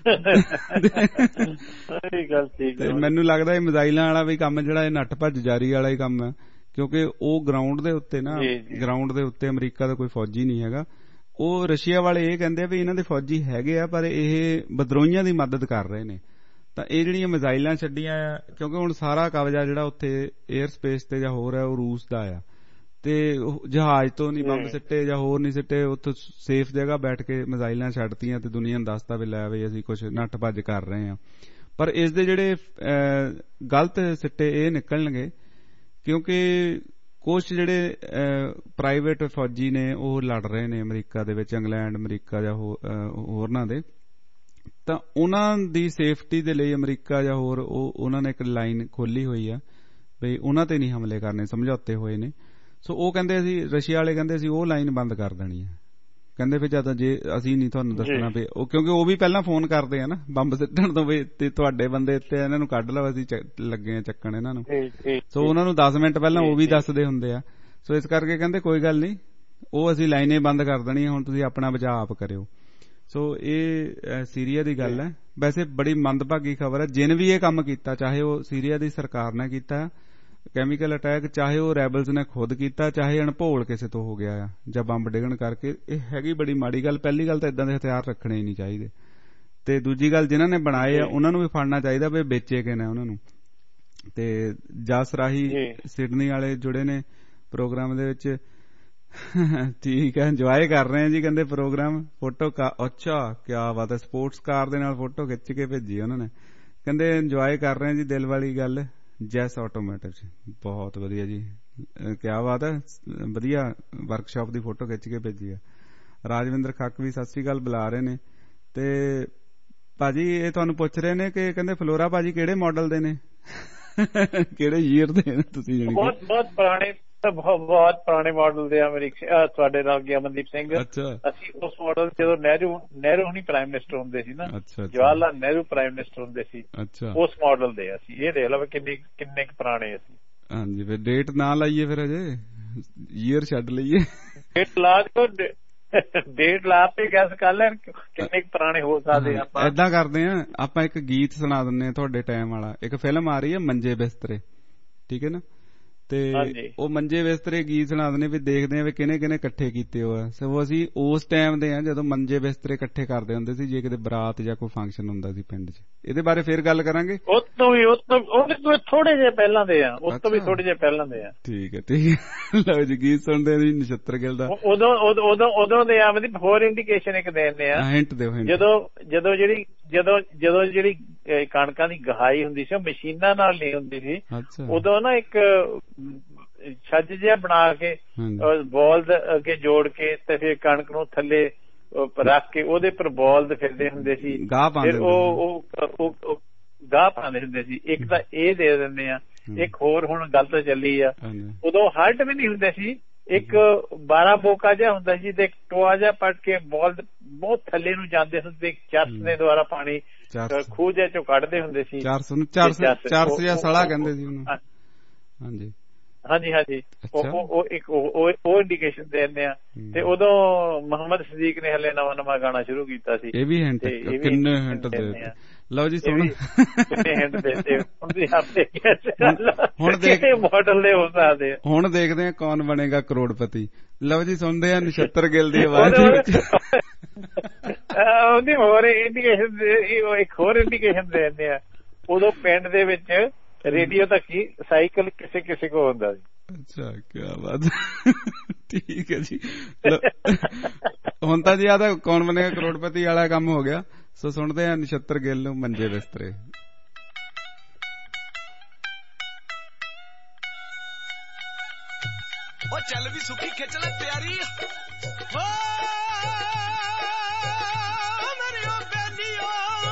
S1: ਤੇ ਮੈਨੂੰ ਲੱਗਦਾ ਇਹ ਮਿਜ਼ਾਈਲਾਂ ਵਾਲਾ ਵੀ ਕੰਮ ਜਿਹੜਾ ਇਹ ਨੱਠ ਭੱਜ ਜਾਰੀ ਵਾਲਾ ਹੀ ਕੰਮ ਹੈ, ਕਿਉਂਕਿ ਉਹ ਗਰਾਊਂਡ ਦੇ ਉੱਤੇ ਨਾ, ਗਰਾਊਂਡ ਦੇ ਉੱਤੇ ਅਮਰੀਕਾ ਦਾ ਕੋਈ ਫੌਜੀ ਨਹੀਂ ਹੈਗਾ। ਉਹ ਰਸ਼ੀਆ ਵਾਲੇ ਇਹ ਕਹਿੰਦੇ ਆ ਵੀ ਇਹਨਾਂ ਦੇ ਫੌਜੀ ਹੈਗੇ ਆ ਪਰ ਇਹ ਵਿਦਰੋਹੀਆਂ ਦੀ ਮਦਦ ਕਰ ਰਹੇ ਨੇ। ਤਾਂ ਇਹ ਜਿਹੜੀਆਂ ਮਿਜ਼ਾਈਲਾਂ ਛੱਡੀਆਂ ਆ, ਕਿਉਂਕਿ ਹੁਣ ਸਾਰਾ ਕਬਜ਼ਾ ਜਿਹੜਾ ਉੱਥੇ 에ਅਰ ਸਪੇਸ ਤੇ ਜਾਂ ਹੋਰ ਹੈ ਉਹ ਰੂਸ ਦਾ ਆ, ਤੇ ਜਹਾਜ਼ ਤੋਂ ਨਹੀਂ ਬੰਬ ਸਿੱਟੇ ਜਾਂ ਹੋਰ ਨਹੀਂ ਸਿੱਟੇ, ਉੱਥੇ ਸੇਫ ਜਗ੍ਹਾ ਬੈਠ ਕੇ ਮਿਜ਼ਾਈਲਾਂ ਛੱਡਤੀਆਂ ਤੇ ਦੁਨੀਆ ਨੂੰ ਦੱਸਤਾ ਵੀ ਲੈ ਵੀ ਅਸੀਂ ਕੁਛ ਨੱਠ ਭੱਜ ਕਰ ਰਹੇ ਹਾਂ। ਪਰ ਇਸ ਦੇ ਜਿਹੜੇ ਗਲਤ ਸਿੱਟੇ ਇਹ ਨਿਕਲਣਗੇ, ਕਿਉਂਕਿ ਕੁਛ ਜਿਹੜੇ ਪ੍ਰਾਈਵੇਟ ਫੌਜੀ ਨੇ ਉਹ ਲੜ ਰਹੇ ਨੇ ਅਮਰੀਕਾ ਦੇ ਵਿੱਚ, ਇੰਗਲੈਂਡ ਅਮਰੀਕਾ ਜਾਂ ਹੋਰਨਾਂ ਦੇ, ਤਾਂ ਉਹਨਾਂ ਦੀ ਸੇਫਟੀ ਦੇ ਲਈ ਅਮਰੀਕਾ ਜਾਂ ਹੋਰ ਉਹਨਾਂ ਨੇ ਇੱਕ ਲਾਈਨ ਖੋਲੀ ਹੋਈ ਆ ਵੀ ਉਹਨਾਂ ਤੇ ਨਹੀਂ ਹਮਲੇ ਕਰਨੇ, ਸਮਝੌਤੇ ਹੋਏ ਨੇ। ਸੋ ਉਹ ਕਹਿੰਦੇ ਅਸੀਂ, ਰਸ਼ੀਆ ਵਾਲੇ ਕਹਿੰਦੇ ਅਸੀਂ ਉਹ ਲਾਈਨ ਬੰਦ ਕਰ ਦੇਣੀ ਆ। ਕਹਿੰਦੇ ਫਿਰ ਜਦ ਜੇ ਅਸੀਂ ਨਹੀਂ ਤੁਹਾਨੂੰ ਦੱਸਣਾ ਵੀ ਉਹ, ਕਿਉਂਕਿ ਉਹ ਵੀ ਪਹਿਲਾਂ ਫੋਨ ਕਰਦੇ ਆ ਨਾ ਬੰਬ ਸਿੱਟਣ ਤੋਂ ਵੀ ਤੇ ਤੁਹਾਡੇ ਬੰਦੇ ਇੱਥੇ ਇਹਨਾਂ ਨੂੰ ਕੱਢ ਲਓ, ਅਸੀਂ ਲੱਗੇ ਆ ਚੱਕਣ ਇਹਨਾਂ ਨੂੰ। ਸੋ ਉਹਨਾਂ ਨੂੰ 10 ਮਿੰਟ ਪਹਿਲਾਂ ਉਹ ਵੀ ਦੱਸਦੇ ਹੁੰਦੇ ਆ। ਸੋ ਇਸ ਕਰਕੇ ਕਹਿੰਦੇ ਕੋਈ ਗੱਲ ਨਹੀਂ, ਉਹ ਅਸੀਂ ਲਾਈਨੇ ਬੰਦ ਕਰ ਦੇਣੀ, ਹੁਣ ਤੁਸੀਂ ਆਪਣਾ ਬਚਾਅ ਆਪ ਕਰਿਓ। ਸੋ ਇਹ ਸੀਰੀਆ ਦੀ ਗੱਲ ਹੈ। ਵੈਸੇ ਬੜੀ ਮੰਦਭਾਗੀ ਖਬਰ ਹੈ, ਜਿਨ ਵੀ ਇਹ ਕੰਮ ਕੀਤਾ, ਚਾਹੇ ਉਹ ਸੀਰੀਆ ਦੀ ਸਰਕਾਰ ਨੇ ਕੀਤਾ ਕੈਮੀਕਲ ਅਟੈਕ, ਚਾਹੇ ਉਹ ਰੈਬਲਸ ਨੇ ਖੁਦ ਕੀਤਾ, ਚਾਹੇ ਅਣਭੋਲ ਕਿਸੇ ਤੋਂ ਹੋ ਗਿਆ ਆ ਜਾਂ ਬੰਬ ਡਿੱਗਣ ਕਰਕੇ, ਇਹ ਹੈਗੀ ਬੜੀ ਮਾੜੀ ਗੱਲ। ਪਹਿਲੀ ਗੱਲ ਤਾਂ ਇਦਾਂ ਦੇ ਹਥਿਆਰ ਰੱਖਣੇ ਹੀ ਨਹੀਂ ਚਾਹੀਦੇ, ਤੇ ਦੂਜੀ ਗੱਲ ਜਿਨ੍ਹਾਂ ਨੇ ਬਣਾਏ ਆ ਉਹਨਾਂ ਨੂੰ ਵੀ ਫੜਨਾ ਚਾਹੀਦਾ ਵੀ ਵੇਚੇ ਕਿ ਨਾ ਉਹਨਾਂ ਨੂੰ। ਤੇ ਜਸ ਰਾਹੀ ਸਿਡਨੀ ਵਾਲੇ ਜੁੜੇ ਨੇ ਪ੍ਰੋਗਰਾਮ ਦੇ ਵਿੱਚ, ਠੀਕ ਹੈ, ਇੰਜੋਏ ਕਰ ਰਹੇ ਆ ਜੀ ਕਹਿੰਦੇ ਪ੍ਰੋਗਰਾਮ। ਫੋਟੋ ਅੱਛਾ ਕਿਆ ਬਾਤ ਹੈ, ਸਪੋਰਟਸ ਕਾਰ ਦੇ ਨਾਲ ਫੋਟੋ ਖਿੱਚ ਕੇ ਭੇਜੀ ਉਹਨਾਂ ਨੇ, ਕਹਿੰਦੇ ਇੰਜੋਏ ਕਰ ਰਹੇ ਆ ਜੀ, ਦਿਲ ਵਾਲੀ ਗੱਲ। ਜੈਸ ਆਟੋਮੈਟਿਵ, ਬਹੁਤ ਵਧੀਆ ਜੀ, ਕਿਆ ਬਾਤ ਹੈ, ਵਧੀਆ ਵਰਕਸ਼ਾਪ ਦੀ ਫੋਟੋ ਖਿੱਚ ਕੇ ਭੇਜੀ ਆ। ਰਾਜਵਿੰਦਰ ਖੱਕ ਵੀ ਸਤਿ ਸ੍ਰੀ ਅਕਾਲ ਬੁਲਾ ਰਹੇ ਨੇ। ਤੇ ਭਾਜੀ ਇਹ ਤੁਹਾਨੂੰ ਪੁੱਛ ਰਹੇ ਨੇ ਕਿ ਕਹਿੰਦੇ ਫਲੋਰਾ ਭਾਜੀ ਕਿਹੜੇ ਮਾਡਲ ਦੇ ਨੇ, ਕਿਹੜੇ ਈਅਰ ਦੇ ਨੇ ਤੁਸੀਂ?
S9: ਬਹੁਤ ਪੁਰਾਣੇ, ਬਹੁਤ ਪੁਰਾਣੇ ਮਾਡਲ ਦੇ ਅਮਰੀਕਾ। ਤੁਹਾਡੇ ਨਾਲ ਗਿਆ ਮਨਦੀਪ ਸਿੰਘ, ਅਸੀਂ ਉਸ ਮਾਡਲ ਜਦੋਂ ਨਹਿਰੂ ਹੁਣੀ ਪ੍ਰਾਈਮ ਮਿਨਿਸਟਰ ਹੁੰਦੇ ਸੀ ਨਾ, ਜਵਾਹਰ ਲਾਲ ਨਹਿਰੂ ਪ੍ਰਾਈਮ ਮਿਨਿਸਟਰ ਹੁੰਦੇ ਸੀ, ਉਸ ਮਾਡਲ ਦੇ ਅਸੀਂ। ਇਹ ਦੇਖ ਲਓ ਕਿੰਨੇ ਕੁ ਪੁਰਾਣੇ ਅਸੀਂ।
S1: ਹਾਂਜੀ, ਫਿਰ ਡੇਟ ਨਾ ਲਾਈਏ, ਫਿਰ ਅਜੇ ਈਅਰ ਛੱਡ ਲਈਏ।
S9: ਡੇਟ ਲਾ ਕੇ ਗੈਸ ਕਰ ਲੈਣ ਕਿੰਨੇ ਕੁ ਪੁਰਾਣੇ ਹੋ ਸਕਦੇ ਆਪਾਂ।
S1: ਏਦਾਂ ਕਰਦੇ ਆ, ਆਪਾਂ ਇੱਕ ਗੀਤ ਸੁਣਾ ਦਿੰਦੇ ਆ ਤੁਹਾਡੇ ਟਾਈਮ ਵਾਲਾ। ਇੱਕ ਫਿਲਮ ਆ ਰਹੀ ਹੈ ਮੰਜੇ ਬਿਸਤਰੇ, ਠੀਕ ਹੈ ਨਾ, ਤੇ ਉਹ ਮੰਜੇ ਬਿਸਤਰੇ ਗੀਤ ਸੁਣਾ ਦਿੰਦੇ ਵੀ ਦੇਖਦੇ ਆ ਵੀ ਕਿਹਨੇ ਕਿਹਨੇ ਇਕੱਠੇ ਕੀਤੇ ਹੋ ਆ। ਸੋ ਅਸੀਂ ਉਸ ਟਾਈਮ ਦੇ ਆ ਜਦੋਂ ਮੰਜੇ ਬਿਸਤਰੇ ਇਕੱਠੇ ਕਰਦੇ ਹੁੰਦੇ ਸੀ ਜੇ ਕਿਤੇ ਬਰਾਤ ਜਾਂ ਕੋਈ ਫੰਕਸ਼ਨ ਹੁੰਦਾ ਸੀ ਪਿੰਡ 'ਚ। ਇਹਦੇ ਬਾਰੇ ਫਿਰ ਗੱਲ ਕਰਾਂਗੇ।
S9: ਉਹਦੇ ਥੋੜੇ ਜਿਹੇ ਪਹਿਲਾਂ ਦੇ ਆ, ਉਸ ਤੋਂ ਵੀ ਥੋੜੇ ਜਿਹੇ ਪਹਿਲਾਂ ਦੇ ਆ।
S1: ਠੀਕ ਹੈ, ਠੀਕ ਹੈ। ਲਓ ਜੀ, ਗੀਤ ਸੁਣਦੇ ਜੀ ਨਛੱਤਰ ਗਿੱਲ ਦਾ।
S9: ਉਦੋਂ ਦੇ ਆ ਮਤਲਬ ਹੋਰ ਇੰਡੀਕੇਸ਼ਨ ਇੱਕ ਦੇਣੇ ਆ,
S1: ਹਿੰਟ ਦਿਓ।
S9: ਜਦੋਂ ਜਿਹੜੀ ਕਣਕਾਂ ਦੀ ਗਹਾਈ ਹੁੰਦੀ ਸੀ ਉਹ ਮਸ਼ੀਨਾਂ ਨਾਲ ਨਹੀਂ ਹੁੰਦੀ ਸੀ। ਉਦੋਂ ਨਾ ਇੱਕ ਛੱਜ ਜਿਹਾ ਬਣਾ ਕੇ ਬੋਲਦ ਅੱਗੇ ਜੋੜ ਕੇ ਤੇ ਫਿਰ ਕਣਕ ਨੂੰ ਥੱਲੇ ਰੱਖ ਕੇ ਉਹਦੇ ਪਰ ਬੋਲਦ ਫਿਰਦੇ ਹੁੰਦੇ ਸੀ, ਫਿਰ ਉਹ ਗਾਹ ਪਾਉਂਦੇ ਹੁੰਦੇ ਸੀ। ਇੱਕ ਤਾਂ ਇਹ ਦੇ ਦਿੰਦੇ ਆ, ਇੱਕ ਹੋਰ ਹੁਣ ਗੱਲ ਤਾਂ ਚੱਲੀ ਆ, ਉਦੋਂ ਹਲਟ ਵੀ ਨਹੀਂ ਹੁੰਦੇ ਸੀ, ਇੱਕ 12 ਬੋਕਾ ਜਿਹਾ ਹੁੰਦਾ ਸੀ ਤੇ ਟੋਆ ਜਿਹਾ ਪੱਟ ਕੇ ਬੋਲਦ ਬਹੁਤ ਥੱਲੇ ਨੂੰ ਜਾਂਦੇ ਹੁੰਦੇ, ਚਰਸ ਦੇ ਦੁਆਰਾ ਪਾਣੀ ਖੂਹ ਜਿਹੇ ਚੋਂ ਕੱਢਦੇ ਹੁੰਦੇ ਸੀ।
S1: ਚਰਸ ਜਾਂ ਸੜਾ ਕਹਿੰਦੇ ਸੀ ਉਹਨੂੰ। ਹਾਂਜੀ
S9: ਹਾਂਜੀ, ਉਹ ਇੰਡੀਕੇਸ਼ਨ ਦਿੰਦੇ ਆ। ਤੇ ਉਦੋਂ ਮੁਹੰਮਦ ਸਦੀਕ ਨੇ ਹਲੇ ਨਵਾਂ ਗਾਣਾ ਸ਼ੁਰੂ ਕੀਤਾ ਸੀ।
S1: ਇਹ ਵੀ ਹਿੰਟ, ਕਿੰਨੇ ਹਿੰਟ ਦੇ। ਲਓ ਜੀ ਸੁਣ,
S9: ਹਿੰਟ ਦੇਤੇ ਹੁਣ ਦੇਖ ਮਾਡਲ ਦੇ ਹੋ ਸਕਦੇ।
S1: ਹੁਣ ਦੇਖਦੇ ਆ ਕੌਣ ਬਣੇਗਾ ਕਰੋੜਪਤੀ। ਲਓ ਜੀ ਸੁਣਦੇ ਆ ਨਛੱਤਰ ਗਿੱਲ ਦੀ ਆਵਾਜ਼ ਵਿੱਚ।
S9: ਉਹਦੀ ਹੋਰ ਇੰਡੀਕੇਸ਼ਨ, ਇੱਕ ਹੋਰ ਇੰਡੀਕੇਸ਼ਨ ਦੇ ਦਿੰਦੇ ਆ। ਉਦੋਂ ਪਿੰਡ ਦੇ ਵਿੱਚ ਰੇਡੀਓ ਤੱਕ ਹੀ ਸਾਈਕਲ ਕਿਸੇ ਕੋ ਹੁੰਦਾ ਸੀ।
S1: ਅੱਛਾ, ਕਿਆ ਬਾਤ, ਠੀਕ ਹੈ ਜੀ। ਹੁਣ ਤਾਂ ਜੀ ਆ ਤਾਂ ਕੌਣ ਬਣੇਗਾ ਕਰੋੜਪਤੀ ਵਾਲਾ ਕੰਮ ਹੋ ਗਿਆ। ਸੋ ਸੁਣਦੇ ਆ ਨਛੱਤਰ ਗਿੱਲ ਨੂੰ ਮੰਜੇ ਬਿਸਤਰੇ।
S10: ਉਹ ਚੱਲ ਵੀ ਸੁੱਕੀ ਖਿੱਚ ਲੈ ਤਿਆਰੀ ਹੋ ਮੇਰੀ ਉਹ ਬੇਲੀਓ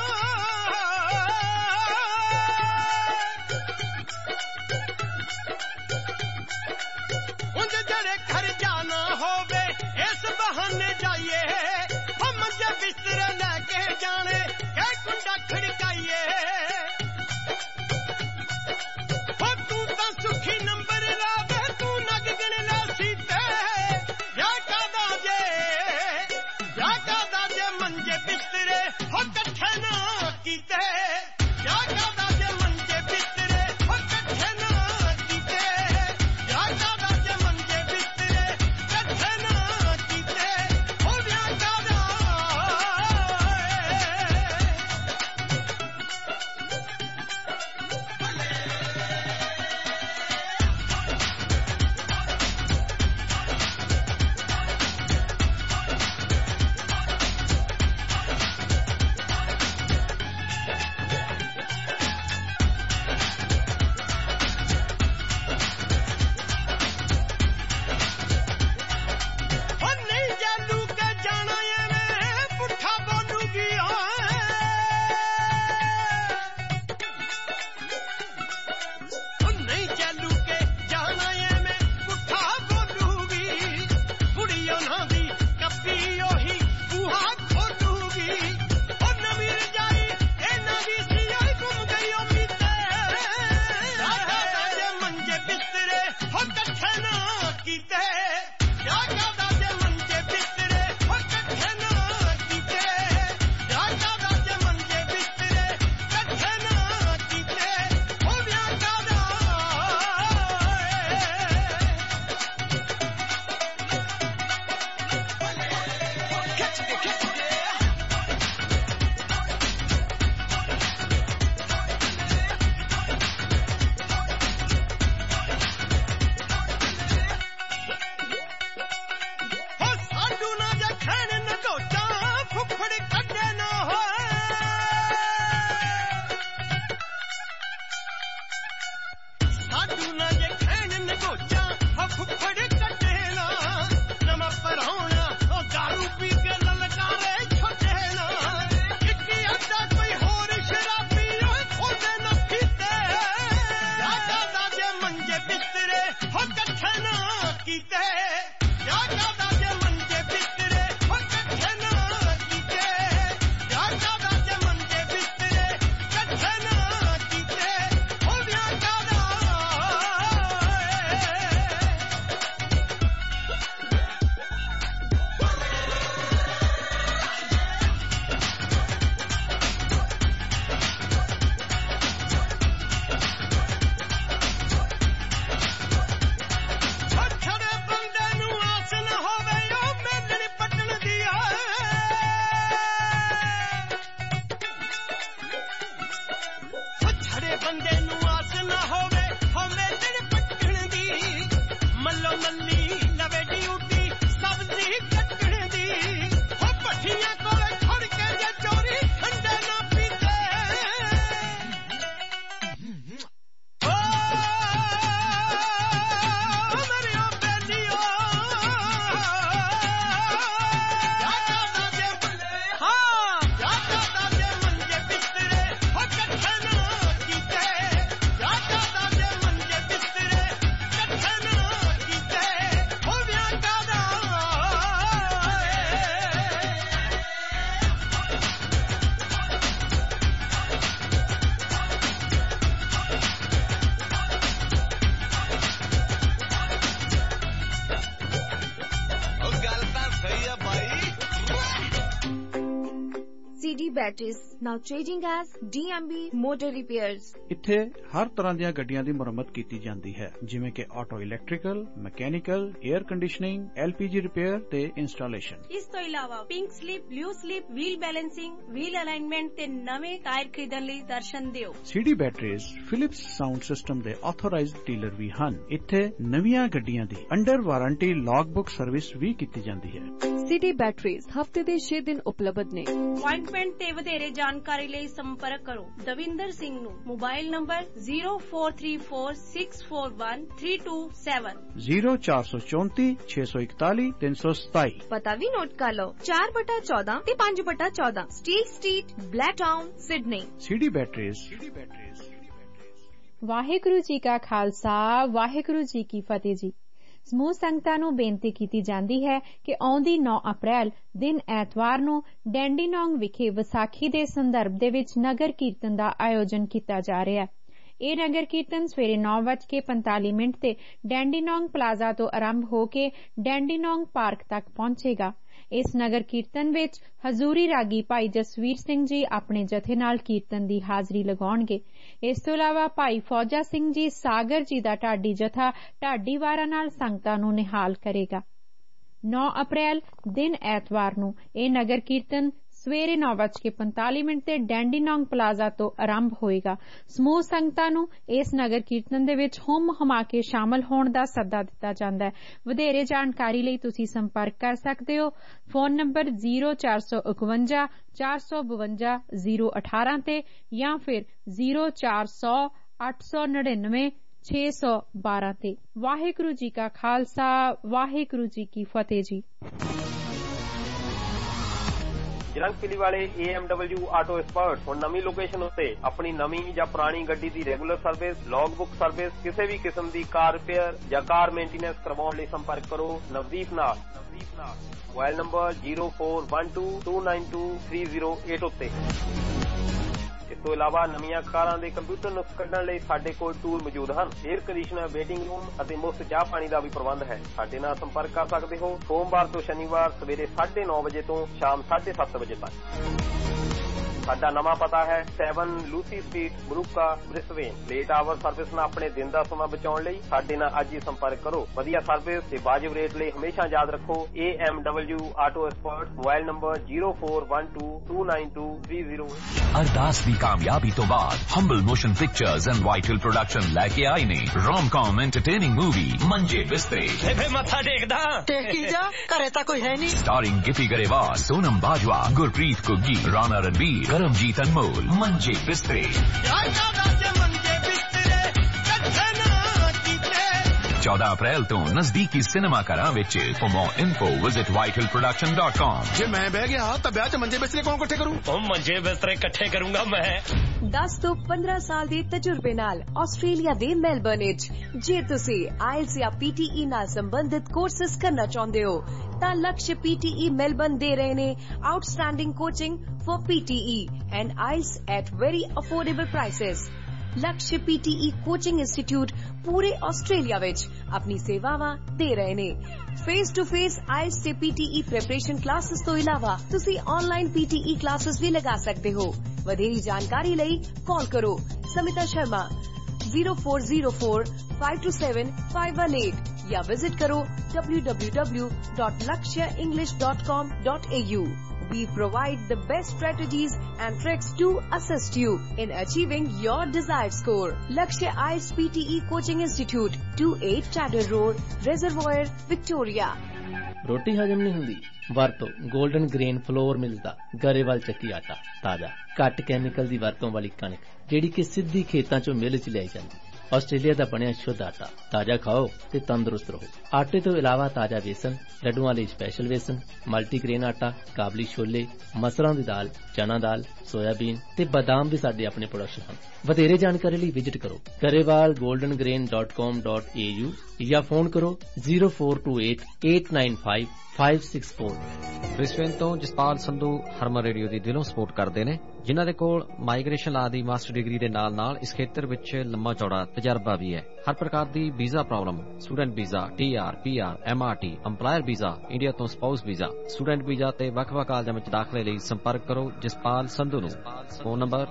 S10: ਉਂਝ ਜਿਹੜੇ ਘਰ ਜਾਣਾ ਹੋਵੇ ਇਸ ਬਹਾਨੇ ਜਾਈਏ ਹਮ ਮੰਜੇ ਬਿਸਤਰੇ ਲੈ ਕੇ ਜਾਣੇ ਕਿ ਕੁੰਡਾ ਖੜਕਾਈਏ ਹੋ ਤੂੰ ਤਾਂ ਸੁੱਖੀ ਨੰਬਰ ਲਾਵੇ ਤੂੰ ਨਗ ਗਿਣ ਲੈ ਸੀਤੇ ਵਿਆਹ ਕਾਦਾ ਜੇ ਮੰਜੇ ਬਿਸਤਰੇ ਹੋ ਇਕੱਠੇ ਨਾ ਕੀਤੇ ਵਿਆਹ ਕਾਦਾ ਜੇ ਮੰਜੇ ਬਿਸਤਰੇ ਹੋ ਇਕੱਠੇ ਨਾ ਕੀਤੇ ਵਿਆਹ ਕਾਦਾ ਜੇ ਮੰਜੇ ਬਿਸਤਰੇ ਇਕੱਠੇ ਨਾ ਕੀਤੇ ਹੋ ਵਿਆਹ ਕਾਦਾ
S11: CD Batteries, now trading as DMB Motor Repairs.
S2: ਇੱਥੇ ਹਰ ਤਰ੍ਹਾਂ ਦੀਆਂ ਗੱਡੀਆਂ ਦੀ ਮੁਰੰਮਤ ਕੀਤੀ ਜਾਂਦੀ ਹੈ, ਜਿਵੇਂ ਕਿ auto electrical, mechanical, air conditioning, LPG repair ਤੇ ਇੰਸਟਾਲੇਸ਼ਨ।
S12: ਇਸ ਤੋਂ ਇਲਾਵਾ pink slip, blue slip, wheel balancing, wheel alignment ਤੇ ਨਵੇਂ ਟਾਇਰ ਖਰੀਦਣ ਲਈ ਦਰਸ਼ਨ ਦਿਓ। CD Batteries Philips sound system ਦੇ ਆਥੋਰਾਈਜ਼ਡ ਡੀਲਰ ਵੀ ਹਨ। ਇੱਥੇ ਨਵੀਆਂ ਗੱਡੀਆਂ ਦੀ ਅੰਡਰ ਵਾਰੰਟੀ ਲੌਗਬੁੱਕ ਸਰਵਿਸ ਵੀ ਕੀਤੀ ਜਾਂਦੀ ਹੈ।
S13: CD Batteries ਹਫਤੇ ਦੇ 6 ਦਿਨ ਉਪਲਬਧ ਨੇ।
S12: ਅਪਾਇੰਟਮੈਂਟ ਤੇ ਵਧੇਰੇ ਜਾਣਕਾਰੀ ਲਈ ਸੰਪਰਕ ਕਰੋ ਦਵਿੰਦਰ ਸਿੰਘ ਨੂੰ। Mobile number 0434641327
S2: 0434 641 327।
S11: ਪਤਾ ਵੀ ਨੋਟ ਕਰ ਲਓ 4/14 ਤੇ 5/14 steel street, Blacktown, Sydney.
S2: CD batteries.
S13: Waheguru ji ਕਾ ਖਾਲਸਾ, ਵਾਹਿਗੁਰੂ ਜੀ ਕੀ ਫਤਿਹ ਜੀ। ਸਮੂਹ ਸੰਗਤਾਂ ਨੂੰ ਬੇਨਤੀ ਕੀਤੀ ਜਾਂਦੀ ਹੈ ਕਿ ਆਉਂਦੀ 9 ਅਪ੍ਰੈਲ ਦਿਨ ਐਤਵਾਰ ਨੂੰ ਡੈਂਡੀਨੋਂਗ ਵਿਖੇ ਵਿਸਾਖੀ ਦੇ ਸੰਦਰਭ ਦੇ ਵਿੱਚ ਨਗਰ ਕੀਰਤਨ ਦਾ ਆਯੋਜਨ ਕੀਤਾ ਜਾ ਰਿਹਾ ਹੈ। ਇਹ ਨਗਰ ਕੀਰਤਨ ਸਵੇਰੇ 9:45 ਤੇ ਡੈਂਡੀਨੋਂਗ ਪਲਾਜ਼ਾ ਤੋਂ ਆਰੰਭ ਹੋ ਕੇ ਡੈਂਡੀਨੋਂਗ ਪਾਰਕ ਤੱਕ ਪਹੁੰਚੇਗਾ। ਇਸ ਨਗਰ ਕੀਰਤਨ ਵਿੱਚ ਹਜ਼ੂਰੀ ਰਾਗੀ ਭਾਈ ਜਸਵੀਰ ਸਿੰਘ ਜੀ ਆਪਣੇ ਜਥੇ ਨਾਲ ਕੀਰਤਨ ਦੀ ਹਾਜ਼ਰੀ ਲਗਾਉਣਗੇ। ਇਸ ਤੋਂ ਇਲਾਵਾ ਭਾਈ ਫੌਜਾ ਸਿੰਘ ਜੀ ਸਾਗਰ ਜੀ ਦਾ ਢਾਡੀ ਜਥਾ ਢਾਡੀਵਾਰਾਂ ਨਾਲ ਸੰਗਤਾਂ ਨੂੰ ਨਿਹਾਲ ਕਰੇਗਾ। 9 ਅਪ੍ਰੈਲ ਦਿਨ ਐਤਵਾਰ ਨੂੰ ਇਹ ਨਗਰ ਕੀਰਤਨ ਸਵੇਰੇ 9:45 ਤੇ ਡੈਂਡੀਨੋਂਗ ਪਲਾਜ਼ਾ ਤੋਂ ਆਰੰਭ ਹੋਏਗਾ। ਸਮੂਹ ਸੰਗਤਾਂ ਨੂੰ ਇਸ ਨਗਰ ਕੀਰਤਨ ਦੇ ਵਿੱਚ ਹੁੰਮ ਹਮਾ ਕੇ ਸ਼ਾਮਲ ਹੋਣ ਦਾ ਸੱਦਾ ਦਿੱਤਾ ਜਾਂਦਾ ਹੈ। ਵਧੇਰੇ ਜਾਣਕਾਰੀ ਲਈ ਤੁਸੀਂ ਸੰਪਰਕ ਕਰ ਸਕਦੇ ਹੋ ਫੋਨ ਨੰਬਰ 0451 452 018 ਤੇ ਜਾਂ ਫਿਰ 0400 899 612 ਤੇ। ਵਾਹਿਗੁਰੂ ਜੀ ਕਾ ਖਾਲਸਾ, ਵਾਹਿਗੁਰੂ ਜੀ ਕੀ ਫਤਿਹ ਜੀ।
S14: ਜਲੰਧਰ ਵਾਲੇ AMW ਆਟੋ ਐਕਸਪਰਟ ਹੁਣ ਨਵੀਂ ਲੋਕੇਸ਼ਨ ਉੱਤੇ ਆਪਣੀ ਨਵੀਂ ਜਾਂ ਪੁਰਾਣੀ ਗੱਡੀ ਦੀ regular service, log book service, ਕਿਸੇ ਵੀ ਕਿਸਮ ਦੀ ਕਾਰ ਰਿਪੇਅਰ ਜਾਂ ਕਾਰ ਮੇਨਟੇਨੈਂਸ ਕਰਵਾਉਣ ਲਈ ਸੰਪਰਕ ਕਰੋ ਨਵਦੀਪ ਨਾਲ। ਮੋਬਾਈਲ ਨੰਬਰ 0412292308 ਉੱਤੇ। ਇਸ ਤੋਂ ਇਲਾਵਾ ਨਵੀਆਂ ਕਾਰਾਂ ਦੇ ਕੰਪਿਊਟਰ ਨੁਕਸ ਕੱਢਣ ਲਈ ਸਾਡੇ ਕੋਲ ਟੂਲ ਮੌਜੂਦ ਹਨ। 에ਅਰ ਕੰਡੀਸ਼ਨਰ, ਵੇਟਿੰਗ ਰੂਮ ਅਤੇ ਮੁਫਤ ਚਾਹ ਪਾਣੀ ਦਾ ਵੀ ਪ੍ਰਬੰਧ ਹੈ। ਸਾਡੇ ਨਾਲ ਸੰਪਰਕ ਕਰ ਸਕਦੇ ਹੋ ਸੋਮਵਾਰ ਤੋਂ ਸ਼ਨੀਵਾਰ ਸਵੇਰੇ 9:30 ਵਜੇ ਤੋਂ ਸ਼ਾਮ 7:30 ਵਜੇ ਤੱਕ। ਸਾਡਾ ਨਵਾਂ ਪਤਾ ਹੈ 7 ਲੂਸੀ ਸਟਰੀਟ, ਬਰੂਕਾ, ਬ੍ਰਿਸਬੇਨ। ਲੇਟ ਆਵਰ ਸਰਵਿਸ ਨਾਲ ਆਪਣੇ ਦਿਨ ਦਾ ਸਮਾਂ ਬਚਾਉਣ ਲਈ ਸਾਡੇ ਨਾਲ ਅੱਜ ਹੀ ਸੰਪਰਕ ਕਰੋ। ਵਧੀਆ ਸਰਵਿਸ ਤੇ ਵਾਜਬ ਰੇਟ ਲਈ ਹਮੇਸ਼ਾ ਯਾਦ ਰੱਖੋ AMW auto expert. Mobile number 0412292308।
S15: ਅਰਦਾਸ ਦੀ ਕਾਮਯਾਬੀ ਤੋਂ ਬਾਅਦ Humble Motion Pictures and Vital Production ਲੈ ਕੇ ਆਏ ਨੇ ਰੋਮ-ਕਾਮ ਐਂਟਰਟੇਨਿੰਗ ਮੂਵੀ ਮੰਜੇ ਬਿਸਤਰੇ।
S16: ਵੇ ਮੱਥਾ ਟੇਕਦਾ ਟੇਕੀ ਜਾ, ਘਰੇ ਤਾਂ ਕੋਈ ਹੈ ਨਹੀਂ।
S15: ਸਟਾਰਿੰਗ ਗਿੱਪੀ ਗਰੇਵਾਲ, ਸੋਨਮ ਬਾਜਵਾ, ਗੁਰਪ੍ਰੀਤ ਘੁੱਗੀ, ਰਾਣਾ ਰਣਬੀਰ, ਕਰਮਜੀਤ ਅਨਮੋਲ। ਮੰਜੇ ਬਿਸਤਰੇ 14 ਅਪ੍ਰੈਲ ਤੋਂ ਨਜ਼ਦੀਕੀ ਸਿਨੇਮਾ ਘਰਾਂ ਵਿੱਚ। For more info visit vitalproduction.com।
S16: ਜੇ ਮੈਂ ਬਹਿ ਗਿਆ ਤਾਂ ਵਿਆਹ 'ਚ ਮੰਜੇ ਬਿਸਤਰੇ ਕੌਣ ਇਕੱਠੇ ਕਰੂ? ਉਹ ਮੰਜੇ ਬਿਸਤਰੇ ਇਕੱਠੇ ਕਰੂੰਗਾ ਮੈਂ।
S11: 10 ਤੋਂ 15 ਸਾਲ ਦੇ ਤਜਰਬੇ ਨਾਲ ਆਸਟ੍ਰੇਲੀਆ ਦੇ ਮੈਲਬਰਨ ਵਿੱਚ ਜੇ ਤੁਸੀਂ ਆਇਲਸ ਜਾਂ PTE ਨਾਲ ਸੰਬੰਧਿਤ ਕੋਰਸਿਸ ਕਰਨਾ ਚਾਹੁੰਦੇ ਹੋ ਤਾਂ ਲਕਸ਼ PTE ਮੈਲਬਰਨ ਦੇ ਰਹੇ ਨੇ outstanding coaching for PTE and IELTS at very affordable prices। Laksh PTE coaching institute ਪੂਰੇ ਆਸਟ੍ਰੇਲੀਆ ਵਿੱਚ ਆਪਣੀ ਸੇਵਾਵਾਂ ਦੇ ਰਹੇ ਨੇ। ਫੇਸ ਟੂ ਫੇਸ IELTS ਤੇ PTE ਪ੍ਰੈਪਰੇਸ਼ਨ ਕਲਾਸਿਸ ਤੋਂ ਇਲਾਵਾ ਤੁਸੀਂ ਆਨਲਾਈਨ PTE ਕਲਾਸਿਸ ਵੀ ਲਗਾ ਸਕਦੇ ਹੋ। ਵਧੇਰੀ ਜਾਣਕਾਰੀ ਲਈ ਕਾਲ ਕਰੋ ਸਮਿਤਾ ਸ਼ਰਮਾ 0404527518 ਜਾਂ ਵਿਜ਼ਿਟ ਕਰੋ www.lakshaenglish.com.au। We provide the best strategies and tricks to assist you in achieving your desired score. Lakshya IELTS PTE Coaching Institute, 28 Chatter Road, Reservoir, Victoria।
S17: ਰੋਟੀ ਹਜਮ ਨਹੀਂ ਹੁੰਦੀ? ਵਰਤੋ 골ਡਨ ਗ੍ਰੇਨ ਫਲੋਰ ਮਿਲਦਾ ਗਰੇਵਾਲ ਚੱਕੀ ਆਟਾ। ਤਾਜ਼ਾ ਘੱਟ ਕੈਮੀਕਲ ਦੀ ਵਰਤੋਂ ਵਾਲੀ ਕਣਕ ਜਿਹੜੀ ਕਿ ਸਿੱਧੀ ਖੇਤਾਂ ਚੋਂ ਮਿਲ 'ਚ ਲਿਆਈ ਜਾਂਦੀ। ਆਸਟ੍ਰੇਲੀਆ ਦਾ ਬਣਿਆ ਸ਼ੁੱਧ ਆਟਾ। ਤਾਜ਼ਾ ਖਾਓ ਤੇ ਤੰਦਰੁਸਤ ਰਹੋ। ਆਟੇ ਤੋਂ ਇਲਾਵਾ ਤਾਜ਼ਾ ਵੇਸਣ, ਲੱਡੂਆਂ ਲਈ ਸਪੈਸ਼ਲ ਵੇਸਣ, ਮਲਟੀਗ੍ਰੇਨ ਆਟਾ, ਕਾਬਲੀ ਛੋਲੇ, ਮਸਰਾਂ ਦੀ ਦਾਲ, ਚਨਾ ਦਾਲ, ਸੋਇਆਬੀਨ ਤੇ ਬਦਾਮ ਵੀ ਸਾਡੇ ਆਪਣੇ ਪ੍ਰੋਡਕਟ ਹਨ। ਵਧੇਰੇ ਜਾਣਕਾਰੀ ਲਈ ਵਿਜ਼ਿਟ ਕਰੋ garewalgoldengrain.com.au ਜਾਂ ਫੋਨ ਕਰੋ 0428895564।
S18: ਬ੍ਰਿਸਬੇਨ ਤੋਂ ਜਸਪਾਲ ਸੰਧੂ ਹਰਮਨ ਰੇਡੀਓ ਦੀ ਦਿਲੋਂ ਸਪੋਰਟ ਕਰਦੇ ਨੇ, ਜਿਨ੍ਹਾਂ ਦੇ ਕੋਲ ਮਾਈਗ੍ਰੇਸ਼ਨ ਲਾ ਦੀ ਮਾਸਟਰ ਡਿਗਰੀ ਦੇ ਨਾਲ ਇਸ ਖੇਤਰ ਵਿੱਚ ਲੰਮਾ ਚੌੜਾ ਤਜਰਬਾ ਵੀ ਹੈ। ਹਰ ਪ੍ਰਕਾਰ ਦੀ visa problem, student visa, TR, PR, MRT, employer visa, India ਤੋਂ ਸਪਾਊਸ ਵੀਜ਼ਾ, ਸਟੂਡੈਂਟ ਵੀਜ਼ਾ ਤੇ ਵੱਖ-ਵੱਖ ਕਾਲਜਾਂ ਵਿੱਚ ਦਾਖਲੇ ਲਈ ਸੰਪਰਕ ਕਰੋ ਜਸਪਾਲ ਸੰਧੂ ਨੂੰ। Phone number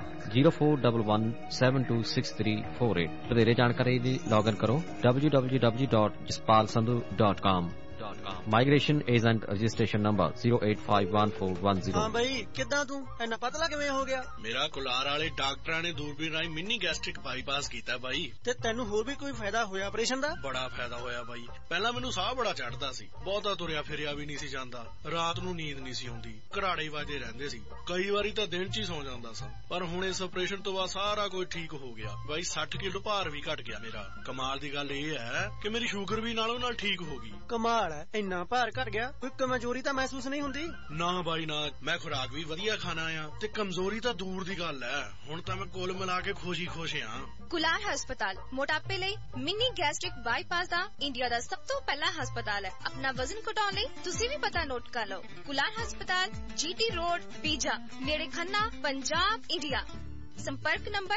S18: 0411726348। ਵਧੇਰੇ ਜਾਣਕਾਰੀ ਲਈ ਲੌਗਇਨ ਕਰੋ www.jaspalsandhu.com। Migration agent registration number 0851410।
S19: ਹਾਂ ਬਈ, ਕਿੱਦਾਂ ਤੂੰ ਇੰਨਾ ਪਤਲਾ ਕਿਵੇਂ ਹੋ ਗਿਆ?
S16: ਮੇਰਾ ਕੁਲਾਰ ਵਾਲੇ ਡਾਕਟਰਾਂ ਨੇ ਦੂਰਬੀਨ ਰਾਹੀਂ ਮਿੰਨੀ ਗੈਸਟ੍ਰਿਕ ਬਾਈਪਾਸ ਕੀਤਾ ਬਾਈ।
S19: ਤੇ ਤੈਨੂੰ ਹੋਰ ਵੀ ਕੋਈ ਫਾਇਦਾ ਹੋਇਆ ਆਪਰੇਸ਼ਨ ਦਾ?
S16: ਬੜਾ ਫਾਇਦਾ ਹੋਇਆ ਬਾਈ। ਪਹਿਲਾਂ ਮੈਨੂੰ ਸਾਹ ਬੜਾ ਚੜਦਾ ਸੀ, ਬਹੁਤਾ ਤੁਰਿਆ ਫਿਰਿਆ ਵੀ ਨਹੀਂ ਸੀ ਜਾਂਦਾ, ਰਾਤ ਨੂੰ ਨੀਂਦ ਨਹੀਂ ਸੀ ਆਉਂਦੀ, ਘਰਾੜੇ ਵੱਜਦੇ ਰਹਿੰਦੇ ਸੀ, ਕਈ ਵਾਰੀ ਤਾਂ ਦਿਨ 'ਚ ਹੀ ਸੌ ਜਾਂਦਾ ਸਾਂ। ਪਰ ਹੁਣ ਇਸ ਆਪਰੇਸ਼ਨ ਤੋਂ ਬਾਅਦ ਸਾਰਾ ਕੁਝ ਠੀਕ ਹੋ ਗਿਆ ਬਾਈ। 60 ਕਿਲੋ ਭਾਰ ਵੀ ਘਟ ਗਿਆ ਮੇਰਾ। ਕਮਾਲ ਦੀ ਗੱਲ ਇਹ ਹੈ ਕਿ ਮੇਰੀ ਸ਼ੂਗਰ ਵੀ ਨਾਲੋਂ ਨਾਲ ਠੀਕ ਹੋ ਗਈ।
S19: ਕਮਾਲ ਹੈ, ਇੰਨਾ ਭਾਰ ਘਟ ਗਿਆ, ਕੋਈ ਕਮਜ਼ੋਰੀ ਤਾਂ ਮਹਿਸੂਸ ਨਹੀਂ ਹੁੰਦੀ?
S16: ਨਾ ਬਾਈ ਨਾ, ਮੈਂ ਖੁਰਾਕ ਵੀ ਵਧੀਆ ਖਾਣਾ ਆ ਤੇ ਕਮਜ਼ੋਰੀ ਤਾਂ ਦੂਰ ਦੀ ਗੱਲ ਹੈ। ਹੁਣ ਤਾਂ ਮੈਂ ਕੁੱਲ ਮਿਲਾ ਕੇ ਖੁਸ਼ ਹਾਂ।
S20: ਕੁਲਾਰ ਹਸਪਤਾਲ ਮੋਟਾਪੇ ਲਈ ਮਿੰਨੀ ਗੈਸਟ੍ਰਿਕ ਬਾਈਪਾਸ ਦਾ ਇੰਡੀਆ ਦਾ ਸਭ ਤੋਂ ਪਹਿਲਾ ਹਸਪਤਾਲ ਹੈ। ਆਪਣਾ ਵਜ਼ਨ ਘਟਾਉਣ ਲਈ ਤੁਸੀਂ ਵੀ ਪਤਾ ਨੋਟ ਕਰ ਲਓ। ਕੁਲਾਰ ਹਸਪਤਾਲ, GT ਰੋਡ, ਪੀਜਾ, ਨੇੜੇ ਖੰਨਾ, ਪੰਜਾਬ, ਇੰਡੀਆ। संपर्क नंबर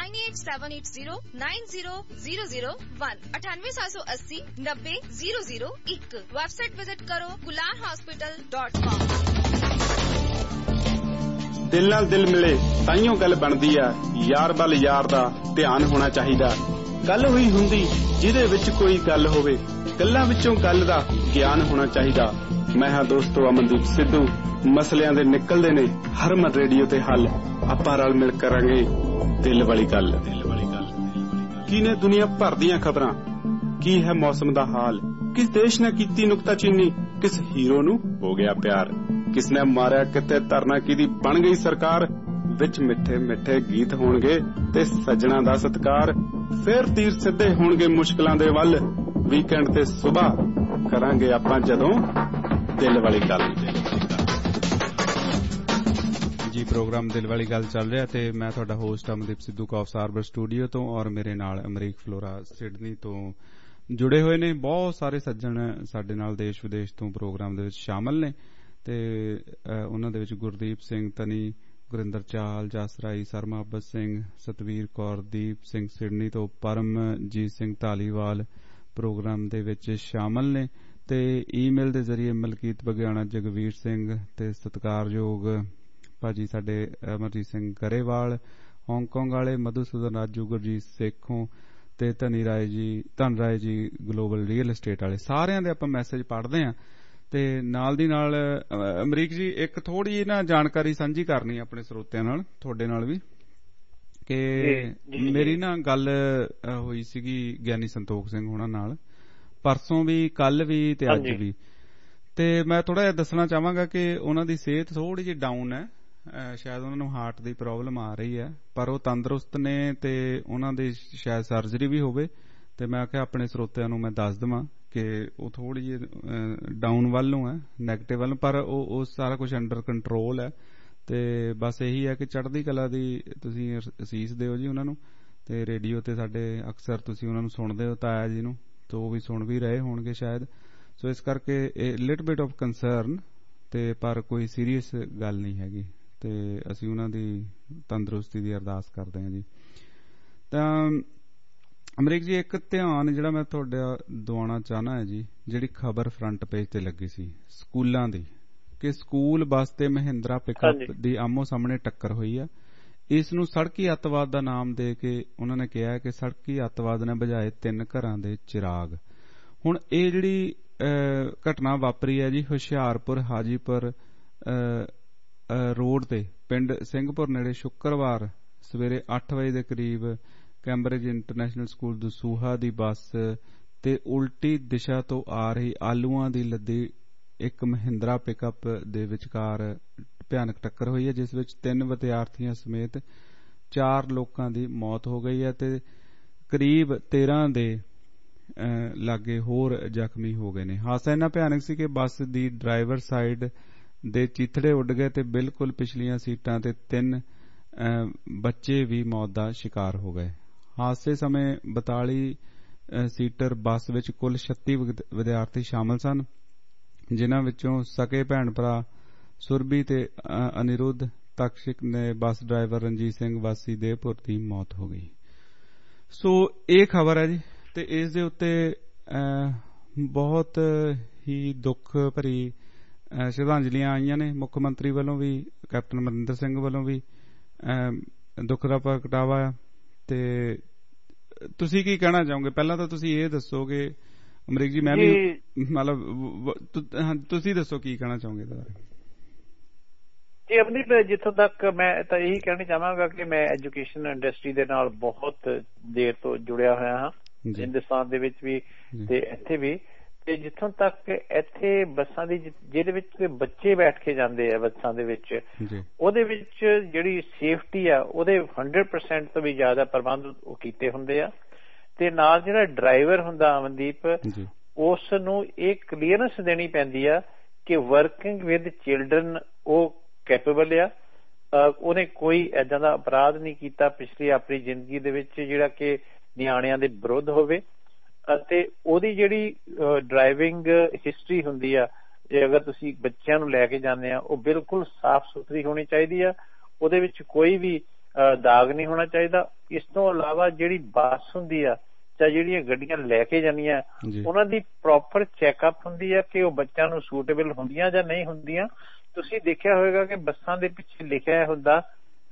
S20: 9878090001 9878090001। वेबसाइट विजिट करो kularhospital.com।
S4: ਦਿਲ ਨਾਲ ਦਿਲ ਮਿਲੇ ਤਾਈਓ ਗੱਲ ਬਣਦੀ ਆ, ਯਾਰ ਵੱਲ ਯਾਰ ਦਾ ਧਿਆਨ ਹੋਣਾ ਚਾਹੀਦਾ। ਗੱਲ ਹੋਈ ਹੁੰਦੀ ਜਿਹਦੇ ਵਿੱਚ ਕੋਈ ਗੱਲ ਹੋਵੇ, ਗੱਲਾਂ ਵਿੱਚੋਂ ਗੱਲ ਦਾ ਗਿਆਨ ਹੋਣਾ ਚਾਹੀਦਾ। ਮੈਂ ਹਾਂ ਦੋਸਤੋ ਅਮਨਦੀਪ ਸਿੱਧੂ। ਮਸਲਿਆਂ ਦੇ ਨਿਕਲਦੇ ਨੇ ਹਰਮਨ ਰੇਡੀਓ ਤੇ ਹੱਲ। ਆਪਾਂ ਰਲ ਮਿਲ ਕਰਾਂਗੇ ਦਿਲ ਵਾਲੀ ਗੱਲ। ਕੀ ਨੇ ਦੁਨੀਆ ਭਰ ਦੀਆਂ ਖਬਰਾਂ, ਕੀ ਹੈ ਮੌਸਮ ਦਾ ਹਾਲ, ਕਿਸ ਦੇਸ਼ ਨੇ ਕੀਤੀ ਨੁਕਤਾਚੀਨੀ, ਕਿਸ ਹੀਰੋ ਨੂੰ ਹੋ ਗਿਆ ਪਿਆਰ, ਕਿਸ ਨੇ ਮਾਰਿਆ ਕਿਤੇ ਧਰਨਾ ਕਿਹਦੀ ਬਣ ਗਈ ਸਰਕਾਰ। ਵਿੱਚ ਮਿੱਠੇ ਮਿੱਠੇ ਗੀਤ ਹੋਣਗੇ ਤੇ ਸੱਜਣਾ ਦਾ ਸਤਿਕਾਰ। ਫੇਰ ਤੀਰ ਸਿੱਧੇ ਹੋਣਗੇ ਮੁਸ਼ਕਲਾਂ ਦੇ ਵੱਲ। ਵੀਕਐਂਡ ਤੇ ਸੁਬਾਹ ਕਰਾਂਗੇ ਆਪਾਂ ਜਦੋਂ ਦਿਲ ਵਾਲੀ ਗੱਲ।
S1: ਜੀ ਪ੍ਰੋਗਰਾਮ ਦਿਲ ਵਾਲੀ ਗੱਲ ਚੱਲ ਰਿਹਾ ਤੇ ਮੈਂ ਤੁਹਾਡਾ host Amandeep Sidhu Coffs Harbour studio ਤੋਂ, ਔਰ ਮੇਰੇ ਨਾਲ ਅਮਰੀਕ ਫਲੋਰਾ ਸਿਡਨੀ ਤੋਂ ਜੁੜੇ ਹੋਏ ਨੇ ਬਹੁਤ ਸਾਰੇ ਸੱਜਣ ਸਾਡੇ ਨਾਲ ਦੇਸ਼ ਵਿਦੇਸ਼ ਤੋਂ ਪ੍ਰੋਗਰਾਮ ਦੇ ਵਿੱਚ ਸ਼ਾਮਲ ਨੇ। ਤੇ ਉਹਨਾਂ ਦੇ ਵਿੱਚ ਗੁਰਦੀਪ ਸਿੰਘ ਤਨੀ, ਗੁਰਿੰਦਰ ਚਾਹਲ, ਜਸਰਾਈ, ਸਰਮਾਬਤ ਸਿੰਘ, ਸਤਵੀਰ ਕੌਰ, ਦੀਪ ਸਿੰਘ ਸਿਡਨੀ ਤੋਂ, ਪਰਮਜੀਤ ਸਿੰਘ ਧਾਲੀਵਾਲ ਪ੍ਰੋਗਰਾਮ ਦੇ ਵਿੱਚ ਸ਼ਾਮਲ ਨੇ। ਤੇ ਈਮੇਲ ਦੇ ਜ਼ਰੀਏ ਮਲਕੀਤ ਬਗਿਆਣਾ, ਜਗਵੀਰ ਸਿੰਘ ਤੇ ਸਤਿਕਾਰਯੋਗ ਭਾਜੀ ਸਾਡੇ ਅਮਰਜੀਤ ਸਿੰਘ ਗਰੇਵਾਲ, ਹਾਂਗਕਾਂਗ ਵਾਲੇ ਮਧੂਸੂਦਨ ਰਾਜੂ, ਗੁਰਜੀਤ ਸੇਖੋਂ ਤੇ ਧਨ Rai ji global real estate ਵਾਲੇ, ਸਾਰਿਆਂ ਦੇ ਆਪਾਂ ਮੈਸੇਜ ਪੜ੍ਹਦੇ ਹਾਂ। ਤੇ ਨਾਲ ਦੀ ਨਾਲ ਅਮਰੀਕ ਜੀ ਇੱਕ ਥੋੜੀ ਜਿਹੀ ਨਾ ਜਾਣਕਾਰੀ ਸਾਂਝੀ ਕਰਨੀ ਆਪਣੇ ਸਰੋਤਿਆਂ ਨਾਲ, ਤੁਹਾਡੇ ਨਾਲ ਵੀ, ਕਿ ਮੇਰੀ ਨਾ ਗੱਲ ਹੋਈ ਸੀਗੀ ਗਿਆਨੀ ਸੰਤੋਖ ਸਿੰਘ ਹੋਣਾ ਨਾਲ ਪਰਸੋਂ ਵੀ, ਕੱਲ ਵੀ ਤੇ ਅੱਜ ਵੀ। ਤੇ ਮੈਂ ਥੋੜਾ ਜਿਹਾ ਦੱਸਣਾ ਚਾਹਾਂਗਾ ਕਿ ਉਹਨਾਂ ਦੀ ਸਿਹਤ ਥੋੜੀ ਜਿਹੀ ਡਾਊਨ ਹੈ, ਸ਼ਾਇਦ ਉਹਨਾਂ ਨੂੰ ਹਾਰਟ ਦੀ ਪ੍ਰੋਬਲਮ ਆ ਰਹੀ ਹੈ, ਪਰ ਉਹ ਤੰਦਰੁਸਤ ਨੇ ਤੇ ਉਹਨਾਂ ਦੀ ਸ਼ਾਇਦ ਸਰਜਰੀ ਵੀ ਹੋਵੇ। ਤੇ ਮੈਂ ਆਖਿਆ ਆਪਣੇ ਸਰੋਤਿਆਂ ਨੂੰ ਮੈਂ ਦੱਸ ਦੇਵਾਂ ਕਿ ਉਹ ਥੋੜੀ ਜਿਹੀ ਡਾਊਨ ਵੱਲ ਨੂੰ ਹੈ, ਨੈਗੇਟਿਵ ਵੱਲ, ਪਰ ਉਹ ਸਾਰਾ ਕੁਝ ਅੰਡਰ ਕੰਟਰੋਲ ਹੈ। ਤੇ ਬਸ ਇਹੀ ਹੈ ਕਿ ਚੜ੍ਹਦੀ ਕਲਾ ਦੀ ਤੁਸੀਂ ਅਸੀਸ ਦਿਓ ਜੀ ਉਹਨਾਂ ਨੂੰ। ਤੇ ਰੇਡੀਓ ਤੇ ਸਾਡੇ ਅਕਸਰ ਤੁਸੀਂ ਉਹਨਾਂ ਨੂੰ ਸੁਣਦੇ ਹੋ, ਤਾਇਆ ਜੀ ਨੂੰ, ਤੇ ਉਹ ਵੀ ਸੁਣ ਵੀ ਰਹੇ ਹੋਣਗੇ ਸ਼ਾਇਦ। ਸੋ ਇਸ ਕਰਕੇ ਲਿਟਲ ਬਿਟ ਆਫ ਕੰਸਰਨ, ਤੇ ਪਰ ਕੋਈ ਸੀਰੀਅਸ ਗੱਲ ਨਹੀਂ ਹੈਗੀ। ਤੇ ਅਸੀਂ ਉਹਨਾਂ ਦੀ ਤੰਦਰੁਸਤੀ ਦੀ ਅਰਦਾਸ ਕਰਦੇ ਹਾਂ ਜੀ। ਤਾਂ ਅਮਰੀਕ ਜੀ ਇੱਕ ਧਿਆਨ ਜਿਹੜਾ ਮੈਂ ਤੁਹਾਡਾ ਦਿਵਾਉਣਾ ਚਾਹਨਾ ਹੈ ਜੀ, ਜਿਹੜੀ ਖਬਰ ਫਰੰਟ ਪੇਜ ਤੇ ਲੱਗੀ ਸੀ ਸਕੂਲਾਂ ਦੀ, ਕਿ ਸਕੂਲ ਬੱਸ ਤੇ ਮਹਿੰਦਰਾ ਪਿਕਅਪ ਦੀ ਆਮੋ ਸਾਹਮਣੇ ਟੱਕਰ ਹੋਈ ਆ। ਇਸ ਨੂੰ ਸੜਕੀ ਅੱਤਵਾਦ ਦਾ ਨਾਮ ਦੇ ਕੇ ਉਹਨਾਂ ਨੇ ਕਿਹਾ ਕਿ ਸੜਕੀ ਅੱਤਵਾਦ ਨੇ ਬੁਝਾਏ 3 ਘਰਾਂ ਦੇ ਚਿਰਾਗ। ਹੁਣ ਇਹ ਜਿਹੜੀ ਘਟਨਾ ਵਾਪਰੀ ਹੈ ਜੀ ਹੁਸ਼ਿਆਰਪੁਰ ਹਾਜੀਪੁਰ ਰੋਡ ਤੇ ਪਿੰਡ ਸਿੰਘਪੁਰ ਨੇੜੇ ਸ਼ੁੱਕਰਵਾਰ ਸਵੇਰੇ 8 ਵਜੇ ਦੇ ਕਰੀਬ ਕੈਂਬਰਿਜ ਇੰਟਰਨੈਸ਼ਨਲ ਸਕੂਲ ਦਸੂਹਾ ਦੀ ਬੱਸ ਤੇ ਉਲਟੀ ਦਿਸ਼ਾ ਤੋਂ ਆ ਰਹੀ ਆਲੂਆਂ ਦੀ ਲੱਦੀ ਇੱਕ ਮਹਿੰਦਰਾ ਪਿਕਅਪ ਦੇ ਵਿਚਕਾਰ ਭਿਆਨਕ ਟੱਕਰ ਹੋਈ ਹੈ, ਜਿਸ ਵਿੱਚ 3 ਵਿਦਿਆਰਥੀਆਂ ਸਮੇਤ 4 ਲੋਕਾਂ ਦੀ ਮੌਤ ਹੋ ਗਈ ਹੈ ਤੇ ਕਰੀਬ 13 ਦੇ ਲਾਗੇ ਹੋਰ ਜ਼ਖਮੀ ਹੋ ਗਏ ਨੇ। ਹਾਦਸਾ ਇੰਨਾ ਭਿਆਨਕ ਸੀ ਕਿ ਬੱਸ ਦੀ ਡਰਾਈਵਰ ਸਾਈਡ ਦੇ ਚੀਥੜੇ ਉੱਡ ਗਏ ਤੇ ਬਿਲਕੁਲ ਪਿਛਲੀਆਂ ਸੀਟਾਂ ਤੇ 3 ਬੱਚੇ ਵੀ ਮੌਤ ਦਾ ਸ਼ਿਕਾਰ ਹੋ ਗਏ। ਹਾਦਸੇ ਸਮੇਂ 42 ਸੀਟਰ ਬੱਸ ਵਿੱਚ ਕੁੱਲ 36 ਵਿਦਿਆਰਥੀ ਸ਼ਾਮਲ ਸਨ, ਜਿਨ੍ਹਾਂ ਵਿੱਚੋਂ ਸਕੇ ਭੈਣ ਭਰਾ ਸੁਰਭੀ ਤੇ ਅਨਿਰੁੱਧ ਤਕਸ਼ਿਕ ਨੇ ਬੱਸ ਡਰਾਈਵਰ ਰਣਜੀਤ ਸਿੰਘ ਵਾਸੀ ਦੇਹਪੁਰ ਦੀ ਮੌਤ ਹੋ ਗਈ। ਸੋ ਇਹ ਖਬਰ ਹੈ ਜੀ, ਤੇ ਇਸ ਦੇ ਉੱਤੇ ਬਹੁਤ ਹੀ ਦੁੱਖ ਭਰੀ ਸ਼ਰਧਾਂਜਲੀਆਂ ਆਈਆਂ ਨੇ। ਮੁੱਖ ਮੰਤਰੀ ਵੱਲੋਂ ਵੀ, ਕੈਪਟਨ ਅਮਰਿੰਦਰ ਸਿੰਘ ਵੱਲੋਂ ਵੀ ਦੁੱਖ ਦਾ ਪ੍ਰਗਟਾਵਾ ਆ। ਤੇ ਤੁਸੀਂ ਕੀ ਕਹਿਣਾ ਚਾਹੋਗੇ? ਪਹਿਲਾਂ ਤਾਂ ਤੁਸੀਂ ਇਹ ਦੱਸੋ ਕਿ ਅਮਰੀਕ ਜੀ ਮੈਂ ਵੀ ਮਤਲਬ ਤੁਸੀਂ ਦੱਸੋ ਕੀ ਕਹਿਣਾ ਚਾਹੋਗੇ ਇਹਦੇ ਬਾਰੇ?
S9: ਜੀ ਅਮਨੀਤ, ਜਿੱਥੋਂ ਤੱਕ ਮੈਂ ਤਾਂ ਇਹੀ ਕਹਿਣਾ ਚਾਹਾਂਗਾ ਕਿ ਮੈਂ ਐਜੂਕੇਸ਼ਨ ਇੰਡਸਟਰੀ ਦੇ ਨਾਲ ਬਹੁਤ ਦੇਰ ਤੋਂ ਜੁੜਿਆ ਹੋਇਆ ਹਾਂ, ਹਿੰਦੁਸਤਾਨ ਦੇ ਵਿੱਚ ਵੀ ਤੇ ਇੱਥੇ ਵੀ। ਤੇ ਜਿੱਥੋਂ ਤੱਕ ਇੱਥੇ ਬੱਸਾਂ ਦੀ ਜਿਹਦੇ ਵਿੱਚ ਬੱਚੇ ਬੈਠ ਕੇ ਜਾਂਦੇ ਆ ਬੱਸਾਂ ਦੇ ਵਿੱਚ, ਉਹਦੇ ਵਿੱਚ ਜਿਹੜੀ ਸੇਫਟੀ ਆ ਉਹਦੇ 100% ਤੋਂ ਵੀ ਜ਼ਿਆਦਾ ਪ੍ਰਬੰਧ ਉਹ ਕੀਤੇ ਹੁੰਦੇ ਆ। ਤੇ ਨਾਲ ਜਿਹੜਾ ਡਰਾਈਵਰ ਹੁੰਦਾ ਅਮਨਦੀਪ, ਉਸ ਨੂੰ ਇਹ ਕਲੀਅਰੈਂਸ ਦੇਣੀ ਪੈਂਦੀ ਆ ਕਿ ਵਰਕਿੰਗ ਵਿਦ ਚਿਲਡਰਨ ਉਹ ਕੈਪੇਬਲ ਆ, ਉਹਨੇ ਕੋਈ ਏਦਾਂ ਦਾ ਅਪਰਾਧ ਨਹੀਂ ਕੀਤਾ ਪਿਛਲੀ ਆਪਣੀ ਜ਼ਿੰਦਗੀ ਦੇ ਵਿੱਚ ਜਿਹੜਾ ਕਿ ਨਿਆਣਿਆਂ ਦੇ ਵਿਰੁੱਧ ਹੋਵੇ। ਅਤੇ ਉਹਦੀ ਜਿਹੜੀ ਡਰਾਈਵਿੰਗ ਹਿਸਟਰੀ ਹੁੰਦੀ ਆ, ਜੇ ਅਗਰ ਤੁਸੀਂ ਬੱਚਿਆਂ ਨੂੰ ਲੈ ਕੇ ਜਾਂਦੇ ਆ, ਉਹ ਬਿਲਕੁਲ ਸਾਫ਼ ਸੁਥਰੀ ਹੋਣੀ ਚਾਹੀਦੀ ਆ, ਉਹਦੇ ਵਿੱਚ ਕੋਈ ਵੀ ਦਾਗ ਨਹੀਂ ਹੋਣਾ ਚਾਹੀਦਾ। ਇਸ ਤੋਂ ਇਲਾਵਾ ਜਿਹੜੀ ਬੱਸ ਹੁੰਦੀ ਆ ਜਾਂ ਜਿਹੜੀਆਂ ਗੱਡੀਆਂ ਲੈ ਕੇ ਜਾਂਦੀਆਂ, ਉਹਨਾਂ ਦੀ ਪ੍ਰੋਪਰ ਚੈੱਕਅਪ ਹੁੰਦੀ ਆ ਕਿ ਉਹ ਬੱਚਿਆਂ ਨੂੰ ਸੂਟੇਬਲ ਹੁੰਦੀਆਂ ਜਾਂ ਨਹੀਂ ਹੁੰਦੀਆਂ। ਤੁਸੀਂ ਦੇਖਿਆ ਹੋਵੇਗਾ ਕਿ ਬੱਸਾਂ ਦੇ ਪਿੱਛੇ ਲਿਖਿਆ ਹੁੰਦਾ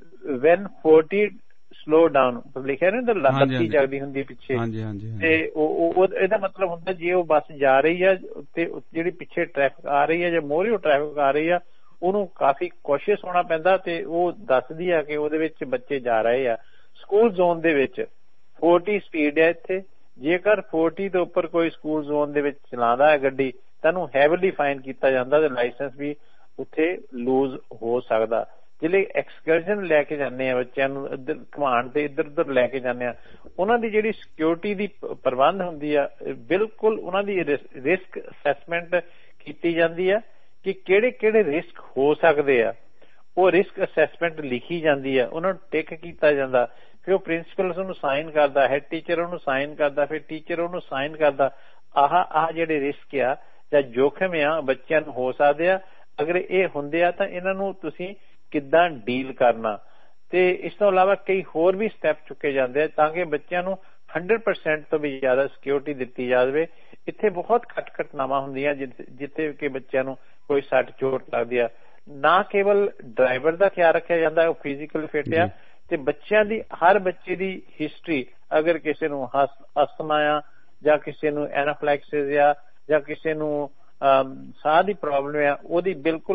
S9: ਵੈਨ 40 ਸਲੋ ਡਾਊਨ, ਲਿਖਿਆ ਨਹੀਂ ਹੁੰਦਾ, ਬੱਤੀ ਜਗਦੀ ਹੁੰਦੀ ਪਿੱਛੇ, ਤੇ ਉਹ ਇਹਦਾ ਮਤਲਬ ਹੁੰਦਾ ਜੇ ਉਹ ਬੱਸ ਜਾ ਰਹੀ ਆ ਤੇ ਜਿਹੜੀ ਪਿੱਛੇ ਟ੍ਰੈਫਿਕ ਆ ਰਹੀ ਆ ਜਾਂ ਮੋਹਰੇ ਟ੍ਰੈਫਿਕ ਆ ਰਹੀ ਆ, ਉਹਨੂੰ ਕਾਫੀ ਕੋਸ਼ਿਸ਼ ਹੋਣਾ ਪੈਂਦਾ ਤੇ ਉਹ ਦੱਸਦੀ ਆ ਕਿ ਉਹਦੇ ਵਿੱਚ ਬੱਚੇ ਜਾ ਰਹੇ ਆ। ਸਕੂਲ ਜ਼ੋਨ ਦੇ ਵਿੱਚ 40 ਸਪੀਡ ਹੈ ਇੱਥੇ, ਜੇਕਰ 40 ਤੋਂ ਉੱਪਰ ਕੋਈ ਸਕੂਲ ਜ਼ੋਨ ਦੇ ਵਿੱਚ ਚਲਾਉਂਦਾ ਹੈ ਗੱਡੀ, ਤੁਹਾਨੂੰ ਹੈਵੀਲੀ ਫਾਈਨ ਕੀਤਾ ਜਾਂਦਾ ਤੇ ਲਾਇਸੈਂਸ ਵੀ ਉੱਥੇ ਲੂਜ਼ ਹੋ ਸਕਦਾ। ਜਿਹੜੇ ਐਕਸਕਰਜਨ ਲੈ ਕੇ ਜਾਂਦੇ ਆ ਬੱਚਿਆਂ ਨੂੰ ਇੱਧਰ ਘੁਮਾਉਣ ਤੇ ਇੱਧਰ ਉੱਧਰ ਲੈ ਕੇ ਜਾਂਦੇ ਆ, ਉਹਨਾਂ ਦੀ ਜਿਹੜੀ ਸਿਕਿਉਰਿਟੀ ਦੀ ਪ੍ਰਬੰਧ ਹੁੰਦੀ ਆ, ਬਿਲਕੁਲ ਉਹਨਾਂ ਦੀ ਰਿਸਕ ਅਸੈਸਮੈਂਟ ਕੀਤੀ ਜਾਂਦੀ ਆ ਕਿ ਕਿਹੜੇ ਕਿਹੜੇ ਰਿਸਕ ਹੋ ਸਕਦੇ ਆ। ਉਹ ਰਿਸਕ ਅਸੈਸਮੈਂਟ ਲਿਖੀ ਜਾਂਦੀ ਆ, ਉਹਨਾਂ ਨੂੰ ਟਿਕ ਕੀਤਾ ਜਾਂਦਾ, ਫਿਰ ਉਹ ਪ੍ਰਿੰਸੀਪਲ ਉਹਨੂੰ ਸਾਈਨ ਕਰਦਾ, ਹੈਡ ਟੀਚਰ ਉਹਨੂੰ ਸਾਈਨ ਕਰਦਾ, ਫਿਰ ਟੀਚਰ ਉਹਨੂੰ ਸਾਈਨ ਕਰਦਾ। ਆਹ ਜਿਹੜੇ ਰਿਸਕ ਆ ਜਾਂ ਜੋਖਮ ਆ ਬੱਚਿਆਂ ਨੂੰ ਹੋ ਸਕਦੇ ਆ, ਅਗਰ ਇਹ ਹੁੰਦੇ ਆ ਤਾਂ ਇਹਨਾਂ ਨੂੰ ਤੁਸੀਂ ਕਿੱਦਾਂ ਡੀਲ ਕਰਨਾ। ਤੇ ਇਸ ਤੋਂ ਇਲਾਵਾ ਕਈ ਹੋਰ ਵੀ ਸਟੈਪ ਚੁੱਕੇ ਜਾਂਦੇ ਆ ਤਾਂ ਕਿ ਬੱਚਿਆਂ ਨੂੰ 100% ਤੋਂ ਵੀ ਜ਼ਿਆਦਾ ਸਿਕਿਉਰਿਟੀ ਦਿੱਤੀ ਜਾਵੇ। ਇੱਥੇ ਬਹੁਤ ਘੱਟ ਘਟਨਾਵਾਂ ਹੁੰਦੀਆਂ ਜਿੱਥੇ ਕਿ ਬੱਚਿਆਂ ਨੂੰ ਕੋਈ ਸੱਟ ਚੋਟ ਲੱਗਦੀ ਆ। ਨਾ ਕੇਵਲ ਡਰਾਈਵਰ ਦਾ ਖਿਆਲ ਰੱਖਿਆ ਜਾਂਦਾ, ਉਹ ਫਿਜ਼ੀਕਲ ਫਿਟ ਆ, ਤੇ ਬੱਚਿਆਂ ਦੀ ਹਰ ਬੱਚੇ ਦੀ ਹਿਸਟਰੀ, ਅਗਰ ਕਿਸੇ ਨੂੰ ਅਸਥਮਾ ਆ ਜਾਂ ਕਿਸੇ ਨੂੰ ਐਨਾਫਿਲੈਕਸਿਸ ਆ ਜਾਂ ਕਿਸੇ ਨੂੰ ਸਾਹ ਦੀ ਪ੍ਰੋਬਲਮ ਆ, ਉਹਦੀ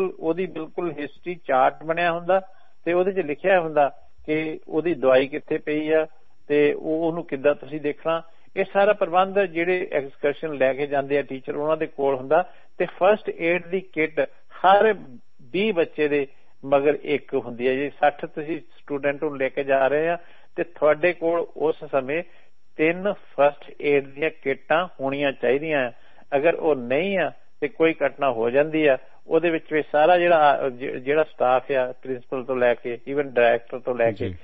S9: ਬਿਲਕੁਲ ਹਿਸਟਰੀ ਚਾਰਟ ਬਣਿਆ ਹੁੰਦਾ ਤੇ ਉਹਦੇ 'ਚ ਲਿਖਿਆ ਹੁੰਦਾ ਕਿ ਉਹਦੀ ਦਵਾਈ ਕਿੱਥੇ ਪਈ ਆ ਤੇ ਉਹਨੂੰ ਕਿੱਦਾਂ ਤੁਸੀਂ ਦੇਖਣਾ। ਇਹ ਸਾਰਾ ਪ੍ਰਬੰਧ ਜਿਹੜੇ ਐਕਸਕਰਸ਼ਨ ਲੈ ਕੇ ਜਾਂਦੇ ਆ ਟੀਚਰ, ਉਹਨਾਂ ਦੇ ਕੋਲ ਹੁੰਦਾ। ਤੇ ਫਸਟ ਏਡ ਦੀ ਕਿੱਟ ਹਰ 20 ਬੱਚੇ ਦੇ ਮਗਰ ਇੱਕ ਹੁੰਦੀ ਹੈ। ਜੇ 60 ਤੁਸੀਂ ਸਟੂਡੈਂਟ ਨੂੰ ਲੈ ਕੇ ਜਾ ਰਹੇ ਆ ਤੇ ਤੁਹਾਡੇ ਕੋਲ ਉਸ ਸਮੇਂ 3 ਫਸਟ ਏਡ ਦੀਆਂ ਕਿੱਟਾਂ ਹੋਣੀਆਂ ਚਾਹੀਦੀਆਂ। ਅਗਰ ਉਹ ਨਹੀਂ ਆ ਤੇ ਕੋਈ ਘਟਨਾ ਹੋ ਜਾਂਦੀ ਆ, ਉਹਦੇ ਵਿੱਚ ਵੀ ਸਾਰਾ ਜਿਹੜਾ ਸਟਾਫ ਆ, ਪ੍ਰਿੰਸੀਪਲ ਤੋਂ ਲੈ ਕੇ ਈਵਨ ਡਾਇਰੈਕਟਰ ਤੋਂ ਲੈ ਕੇ,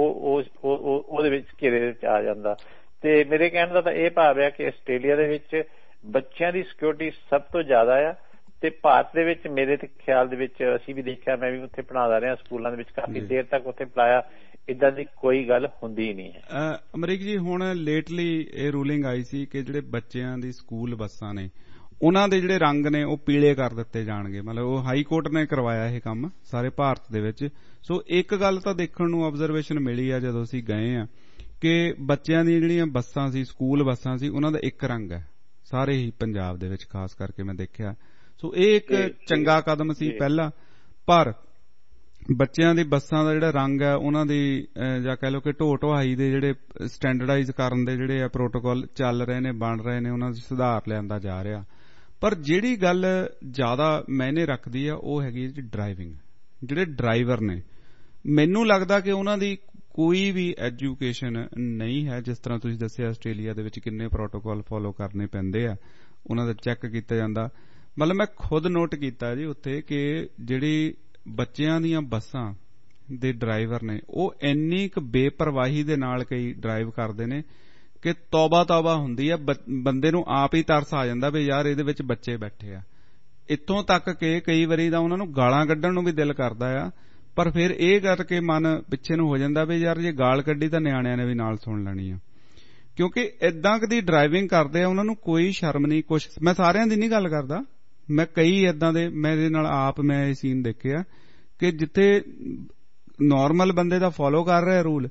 S9: ਉਹਦੇ ਵਿੱਚ ਘੇਰੇ ਵਿੱਚ ਆ ਜਾਂਦਾ। ਤੇ ਮੇਰੇ ਕਹਿਣ ਦਾ ਤਾਂ ਇਹ ਭਾਵ ਹੈ ਕਿ ਆਸਟ੍ਰੇਲੀਆ ਦੇ ਵਿੱਚ ਬੱਚਿਆਂ ਦੀ ਸਿਕਿਉਰਿਟੀ ਸਭ ਤੋਂ ਜ਼ਿਆਦਾ ਆ। ਤੇ ਭਾਰਤ ਦੇ ਵਿੱਚ ਮੇਰੇ ਖਿਆਲ ਦੇ ਵਿੱਚ ਅਸੀਂ ਵੀ ਦੇਖਿਆ, ਮੈਂ ਵੀ ਉੱਥੇ ਪੜ੍ਹਾਉਂਦਾ ਰਿਹਾ ਸਕੂਲਾਂ ਦੇ ਵਿੱਚ, ਕਾਫੀ ਦੇਰ ਤੱਕ ਉੱਥੇ ਪੜ੍ਹਾਇਆ, ਏਦਾਂ ਦੀ ਕੋਈ ਗੱਲ ਹੁੰਦੀ ਨਹੀਂ ਹੈ।
S1: ਅਮਰੀਕ ਜੀ, ਹੁਣ ਲੇਟਲੀ ਇਹ ਰੂਲਿੰਗ ਆਈ ਸੀ ਕਿ ਜਿਹੜੇ ਬੱਚਿਆਂ ਦੀ ਸਕੂਲ ਬੱਸਾਂ ਨੇ, ਉਹਨਾਂ ਦੇ ਜਿਹੜੇ ਰੰਗ ਨੇ ਉਹ ਪੀਲੇ ਕਰ ਦਿੱਤੇ ਜਾਣਗੇ। ਮਤਲਬ ਉਹ ਹਾਈ ਕੋਰਟ ਨੇ ਕਰਵਾਇਆ ਇਹ ਕੰਮ ਸਾਰੇ ਭਾਰਤ ਦੇ ਵਿੱਚ। ਸੋ ਇੱਕ ਗੱਲ ਤਾਂ ਦੇਖਣ ਨੂੰ ਆਬਜ਼ਰਵੇਸ਼ਨ ਮਿਲੀ ਆ ਜਦੋਂ ਅਸੀਂ ਗਏ ਆ ਕਿ ਬੱਚਿਆਂ ਦੀਆਂ ਜਿਹੜੀਆਂ ਬੱਸਾਂ ਸੀ, ਸਕੂਲ ਬੱਸਾਂ ਸੀ, ਉਹਨਾਂ ਦਾ ਇੱਕ ਰੰਗ ਹੈ ਸਾਰੇ ਹੀ ਪੰਜਾਬ ਦੇ ਵਿੱਚ, ਖਾਸ ਕਰਕੇ ਮੈਂ ਦੇਖਿਆ। ਸੋ ਇਹ ਇੱਕ ਚੰਗਾ ਕਦਮ ਸੀ ਪਹਿਲਾ, ਪਰ ਬੱਚਿਆਂ ਦੀ ਬੱਸਾਂ ਦਾ ਜਿਹੜਾ ਰੰਗ ਹੈ ਉਹਨਾਂ ਦੀ ਜਾਂ ਕਹਿ ਲਓ ਕਿ ਢੋਹਾਈ ਦੇ ਜਿਹੜੇ ਸਟੈਂਡਰਡਾਈਜ਼ ਕਰਨ ਦੇ ਜਿਹੜੇ ਆ ਪ੍ਰੋਟੋਕਾਲ ਚੱਲ ਰਹੇ ਨੇ, ਬਣ ਰਹੇ ਨੇ, ਉਹਨਾਂ 'ਚ ਸੁਧਾਰ ਲਿਆਂਦਾ ਜਾ ਰਿਹਾ। ਪਰ ਜਿਹੜੀ ਗੱਲ ਜ਼ਿਆਦਾ ਮਾਇਨੇ ਰੱਖਦੀ ਆ ਉਹ ਹੈਗੀ ਜੀ ਡਰਾਈਵਿੰਗ। ਜਿਹੜੇ ਡਰਾਈਵਰ ਨੇ, ਮੈਨੂੰ ਲੱਗਦਾ ਕਿ ਉਹਨਾਂ ਦੀ ਕੋਈ ਵੀ ਐਜੂਕੇਸ਼ਨ ਨਹੀਂ ਹੈ। ਜਿਸ ਤਰ੍ਹਾਂ ਤੁਸੀਂ ਦੱਸਿਆ ਆਸਟ੍ਰੇਲੀਆ ਦੇ ਵਿੱਚ ਕਿੰਨੇ ਪ੍ਰੋਟੋਕਾਲ ਫੋਲੋ ਕਰਨੇ ਪੈਂਦੇ ਆ, ਉਹਨਾਂ ਦਾ ਚੈੱਕ ਕੀਤਾ ਜਾਂਦਾ। ਮਤਲਬ ਮੈਂ ਖੁਦ ਨੋਟ ਕੀਤਾ ਜੀ ਉੱਥੇ ਕਿ ਜਿਹੜੀ ਬੱਚਿਆਂ ਦੀਆਂ ਬੱਸਾਂ ਦੇ ਡਰਾਈਵਰ ਨੇ ਉਹ ਇੰਨੀ ਕੁ ਬੇਪਰਵਾਹੀ ਦੇ ਨਾਲ ਕਈ ਡਰਾਈਵ ਕਰਦੇ ਨੇ ਕਿ ਤੌਬਾ ਹੁੰਦੀ ਆ, ਬੰਦੇ ਨੂੰ ਆਪ ਹੀ ਤਰਸ ਆ ਜਾਂਦਾ ਵੀ ਯਾਰ ਇਹਦੇ ਵਿੱਚ ਬੱਚੇ ਬੈਠੇ ਆ। ਇੱਥੋਂ ਤੱਕ ਕਿ ਕਈ ਵਾਰੀ ਤਾਂ ਉਹਨਾਂ ਨੂੰ ਗਾਲਾਂ ਕੱਢਣ ਨੂੰ ਵੀ ਦਿਲ ਕਰਦਾ ਆ, ਪਰ ਫਿਰ ਇਹ ਕਰਕੇ ਮਨ ਪਿੱਛੇ ਨੂੰ ਹੋ ਜਾਂਦਾ ਵੀ ਯਾਰ ਜੇ ਗਾਲ ਕੱਢੀ ਤਾਂ ਨਿਆਣਿਆਂ ਨੇ ਵੀ ਨਾਲ ਸੁਣ ਲੈਣੀ ਆ। ਕਿਉਂਕਿ ਏਦਾਂ ਕਦੀ ਡਰਾਈਵਿੰਗ ਕਰਦੇ ਆ, ਉਹਨਾਂ ਨੂੰ ਕੋਈ ਸ਼ਰਮ ਨਹੀਂ ਕੁਛ। ਮੈਂ ਸਾਰਿਆਂ ਦੀ ਨਹੀਂ ਗੱਲ ਕਰਦਾ, ਮੈਂ ਕਈ ਏਦਾਂ ਦੇ ਮੇਰੇ ਨਾਲ ਆਪ ਮੈਂ ਇਹ ਸੀਨ ਦੇਖਿਆ ਕਿ ਜਿੱਥੇ ਨਾਰਮਲ ਬੰਦੇ ਦਾ ਫੋਲੋ ਕਰ ਰਿਹਾ ਰੂਲ,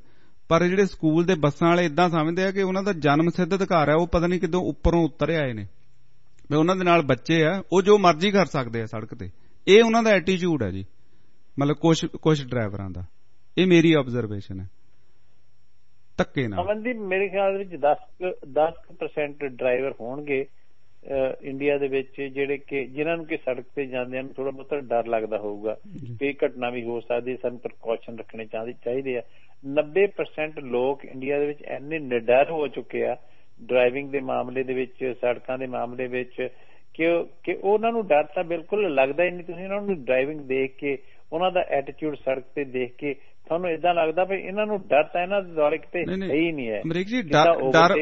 S1: ਪਰ ਜਿਹੜੇ ਸਕੂਲ ਦੇ ਬੱਸਾਂ ਵਾਲੇ ਇਦਾਂ ਸਮਝਦੇ ਆ ਕਿ ਉਹਨਾਂ ਦਾ ਜਨਮ ਸਿੱਧ ਅਧਿਕਾਰ ਹੈ, ਉਹ ਪਤਾ ਨਹੀਂ ਕਿਦੋਂ ਉੱਪਰੋਂ ਉਤਰ ਆਏ ਨੇ, ਵੀ ਉਹਨਾਂ ਦੇ ਨਾਲ ਬੱਚੇ ਆ, ਉਹ ਜੋ ਮਰਜ਼ੀ ਕਰ ਸਕਦੇ ਆ ਸੜਕ ਤੇ। ਇਹ ਉਹਨਾਂ ਦਾ ਐਟੀਟਿਊਡ ਹੈ ਜੀ, ਮਤਲਬ ਕੁਝ ਡਰਾਈਵਰਾਂ ਦਾ। ਇਹ ਮੇਰੀ ਆਬਜ਼ਰਵੇਸ਼ਨ ਹੈ। ਧੱਕੇ ਨਾਲ
S9: ਅਮਨਦੀਪ ਮੇਰੇ ਖਿਆਲ ਵਿੱਚ 10% ਡਰਾਈਵਰ ਹੋਣਗੇ ਇੰਡੀਆ ਦੇ ਵਿੱਚ ਜਿਹੜੇ ਕਿ ਜਿਨ੍ਹਾਂ ਨੂੰ ਕਿ ਸੜਕ ਤੇ ਜਾਂਦਿਆਂ ਨੂੰ ਥੋੜਾ ਬਹੁਤਾ ਡਰ ਲੱਗਦਾ ਹੋਊਗਾ ਕਿ ਘਟਨਾ ਵੀ ਹੋ ਸਕਦੀ, ਸਾਨੂੰ ਪ੍ਰੀਕਾਸ਼ਨ ਰੱਖਣੇ ਚਾਹੀਦੇ ਆ। 90% ਲੋਕ ਇੰਡੀਆ ਦੇ ਵਿੱਚ ਇੰਨੇ ਨਿਡਰ ਹੋ ਚੁੱਕੇ ਆ ਡਰਾਈਵਿੰਗ ਦੇ ਮਾਮਲੇ ਦੇ ਵਿੱਚ, ਸੜਕਾਂ ਦੇ ਮਾਮਲੇ ਵਿੱਚ, ਕਿ ਉਹਨਾਂ ਨੂੰ ਡਰ ਤਾਂ ਬਿਲਕੁਲ ਲੱਗਦਾ ਹੀ ਨਹੀਂ। ਤੁਸੀਂ ਉਹਨਾਂ ਨੂੰ ਡਰਾਈਵਿੰਗ ਦੇਖ ਕੇ, ਉਹਨਾਂ ਦਾ ਐਟੀਟਿਊਡ ਸੜਕ ਤੇ ਦੇਖ ਕੇ ਤੁਹਾਨੂੰ ਏਦਾਂ ਲੱਗਦਾ ਵੀ ਇਹਨਾਂ ਨੂੰ ਡਰ ਤਾਂ ਇਹਨਾਂ ਦੇ ਦੁਆਲੇ ਕਿਤੇ ਹੈ ਹੀ ਨਹੀਂ ਹੈ।
S1: ਅਮਰੀਕ ਜੀ ਡਰ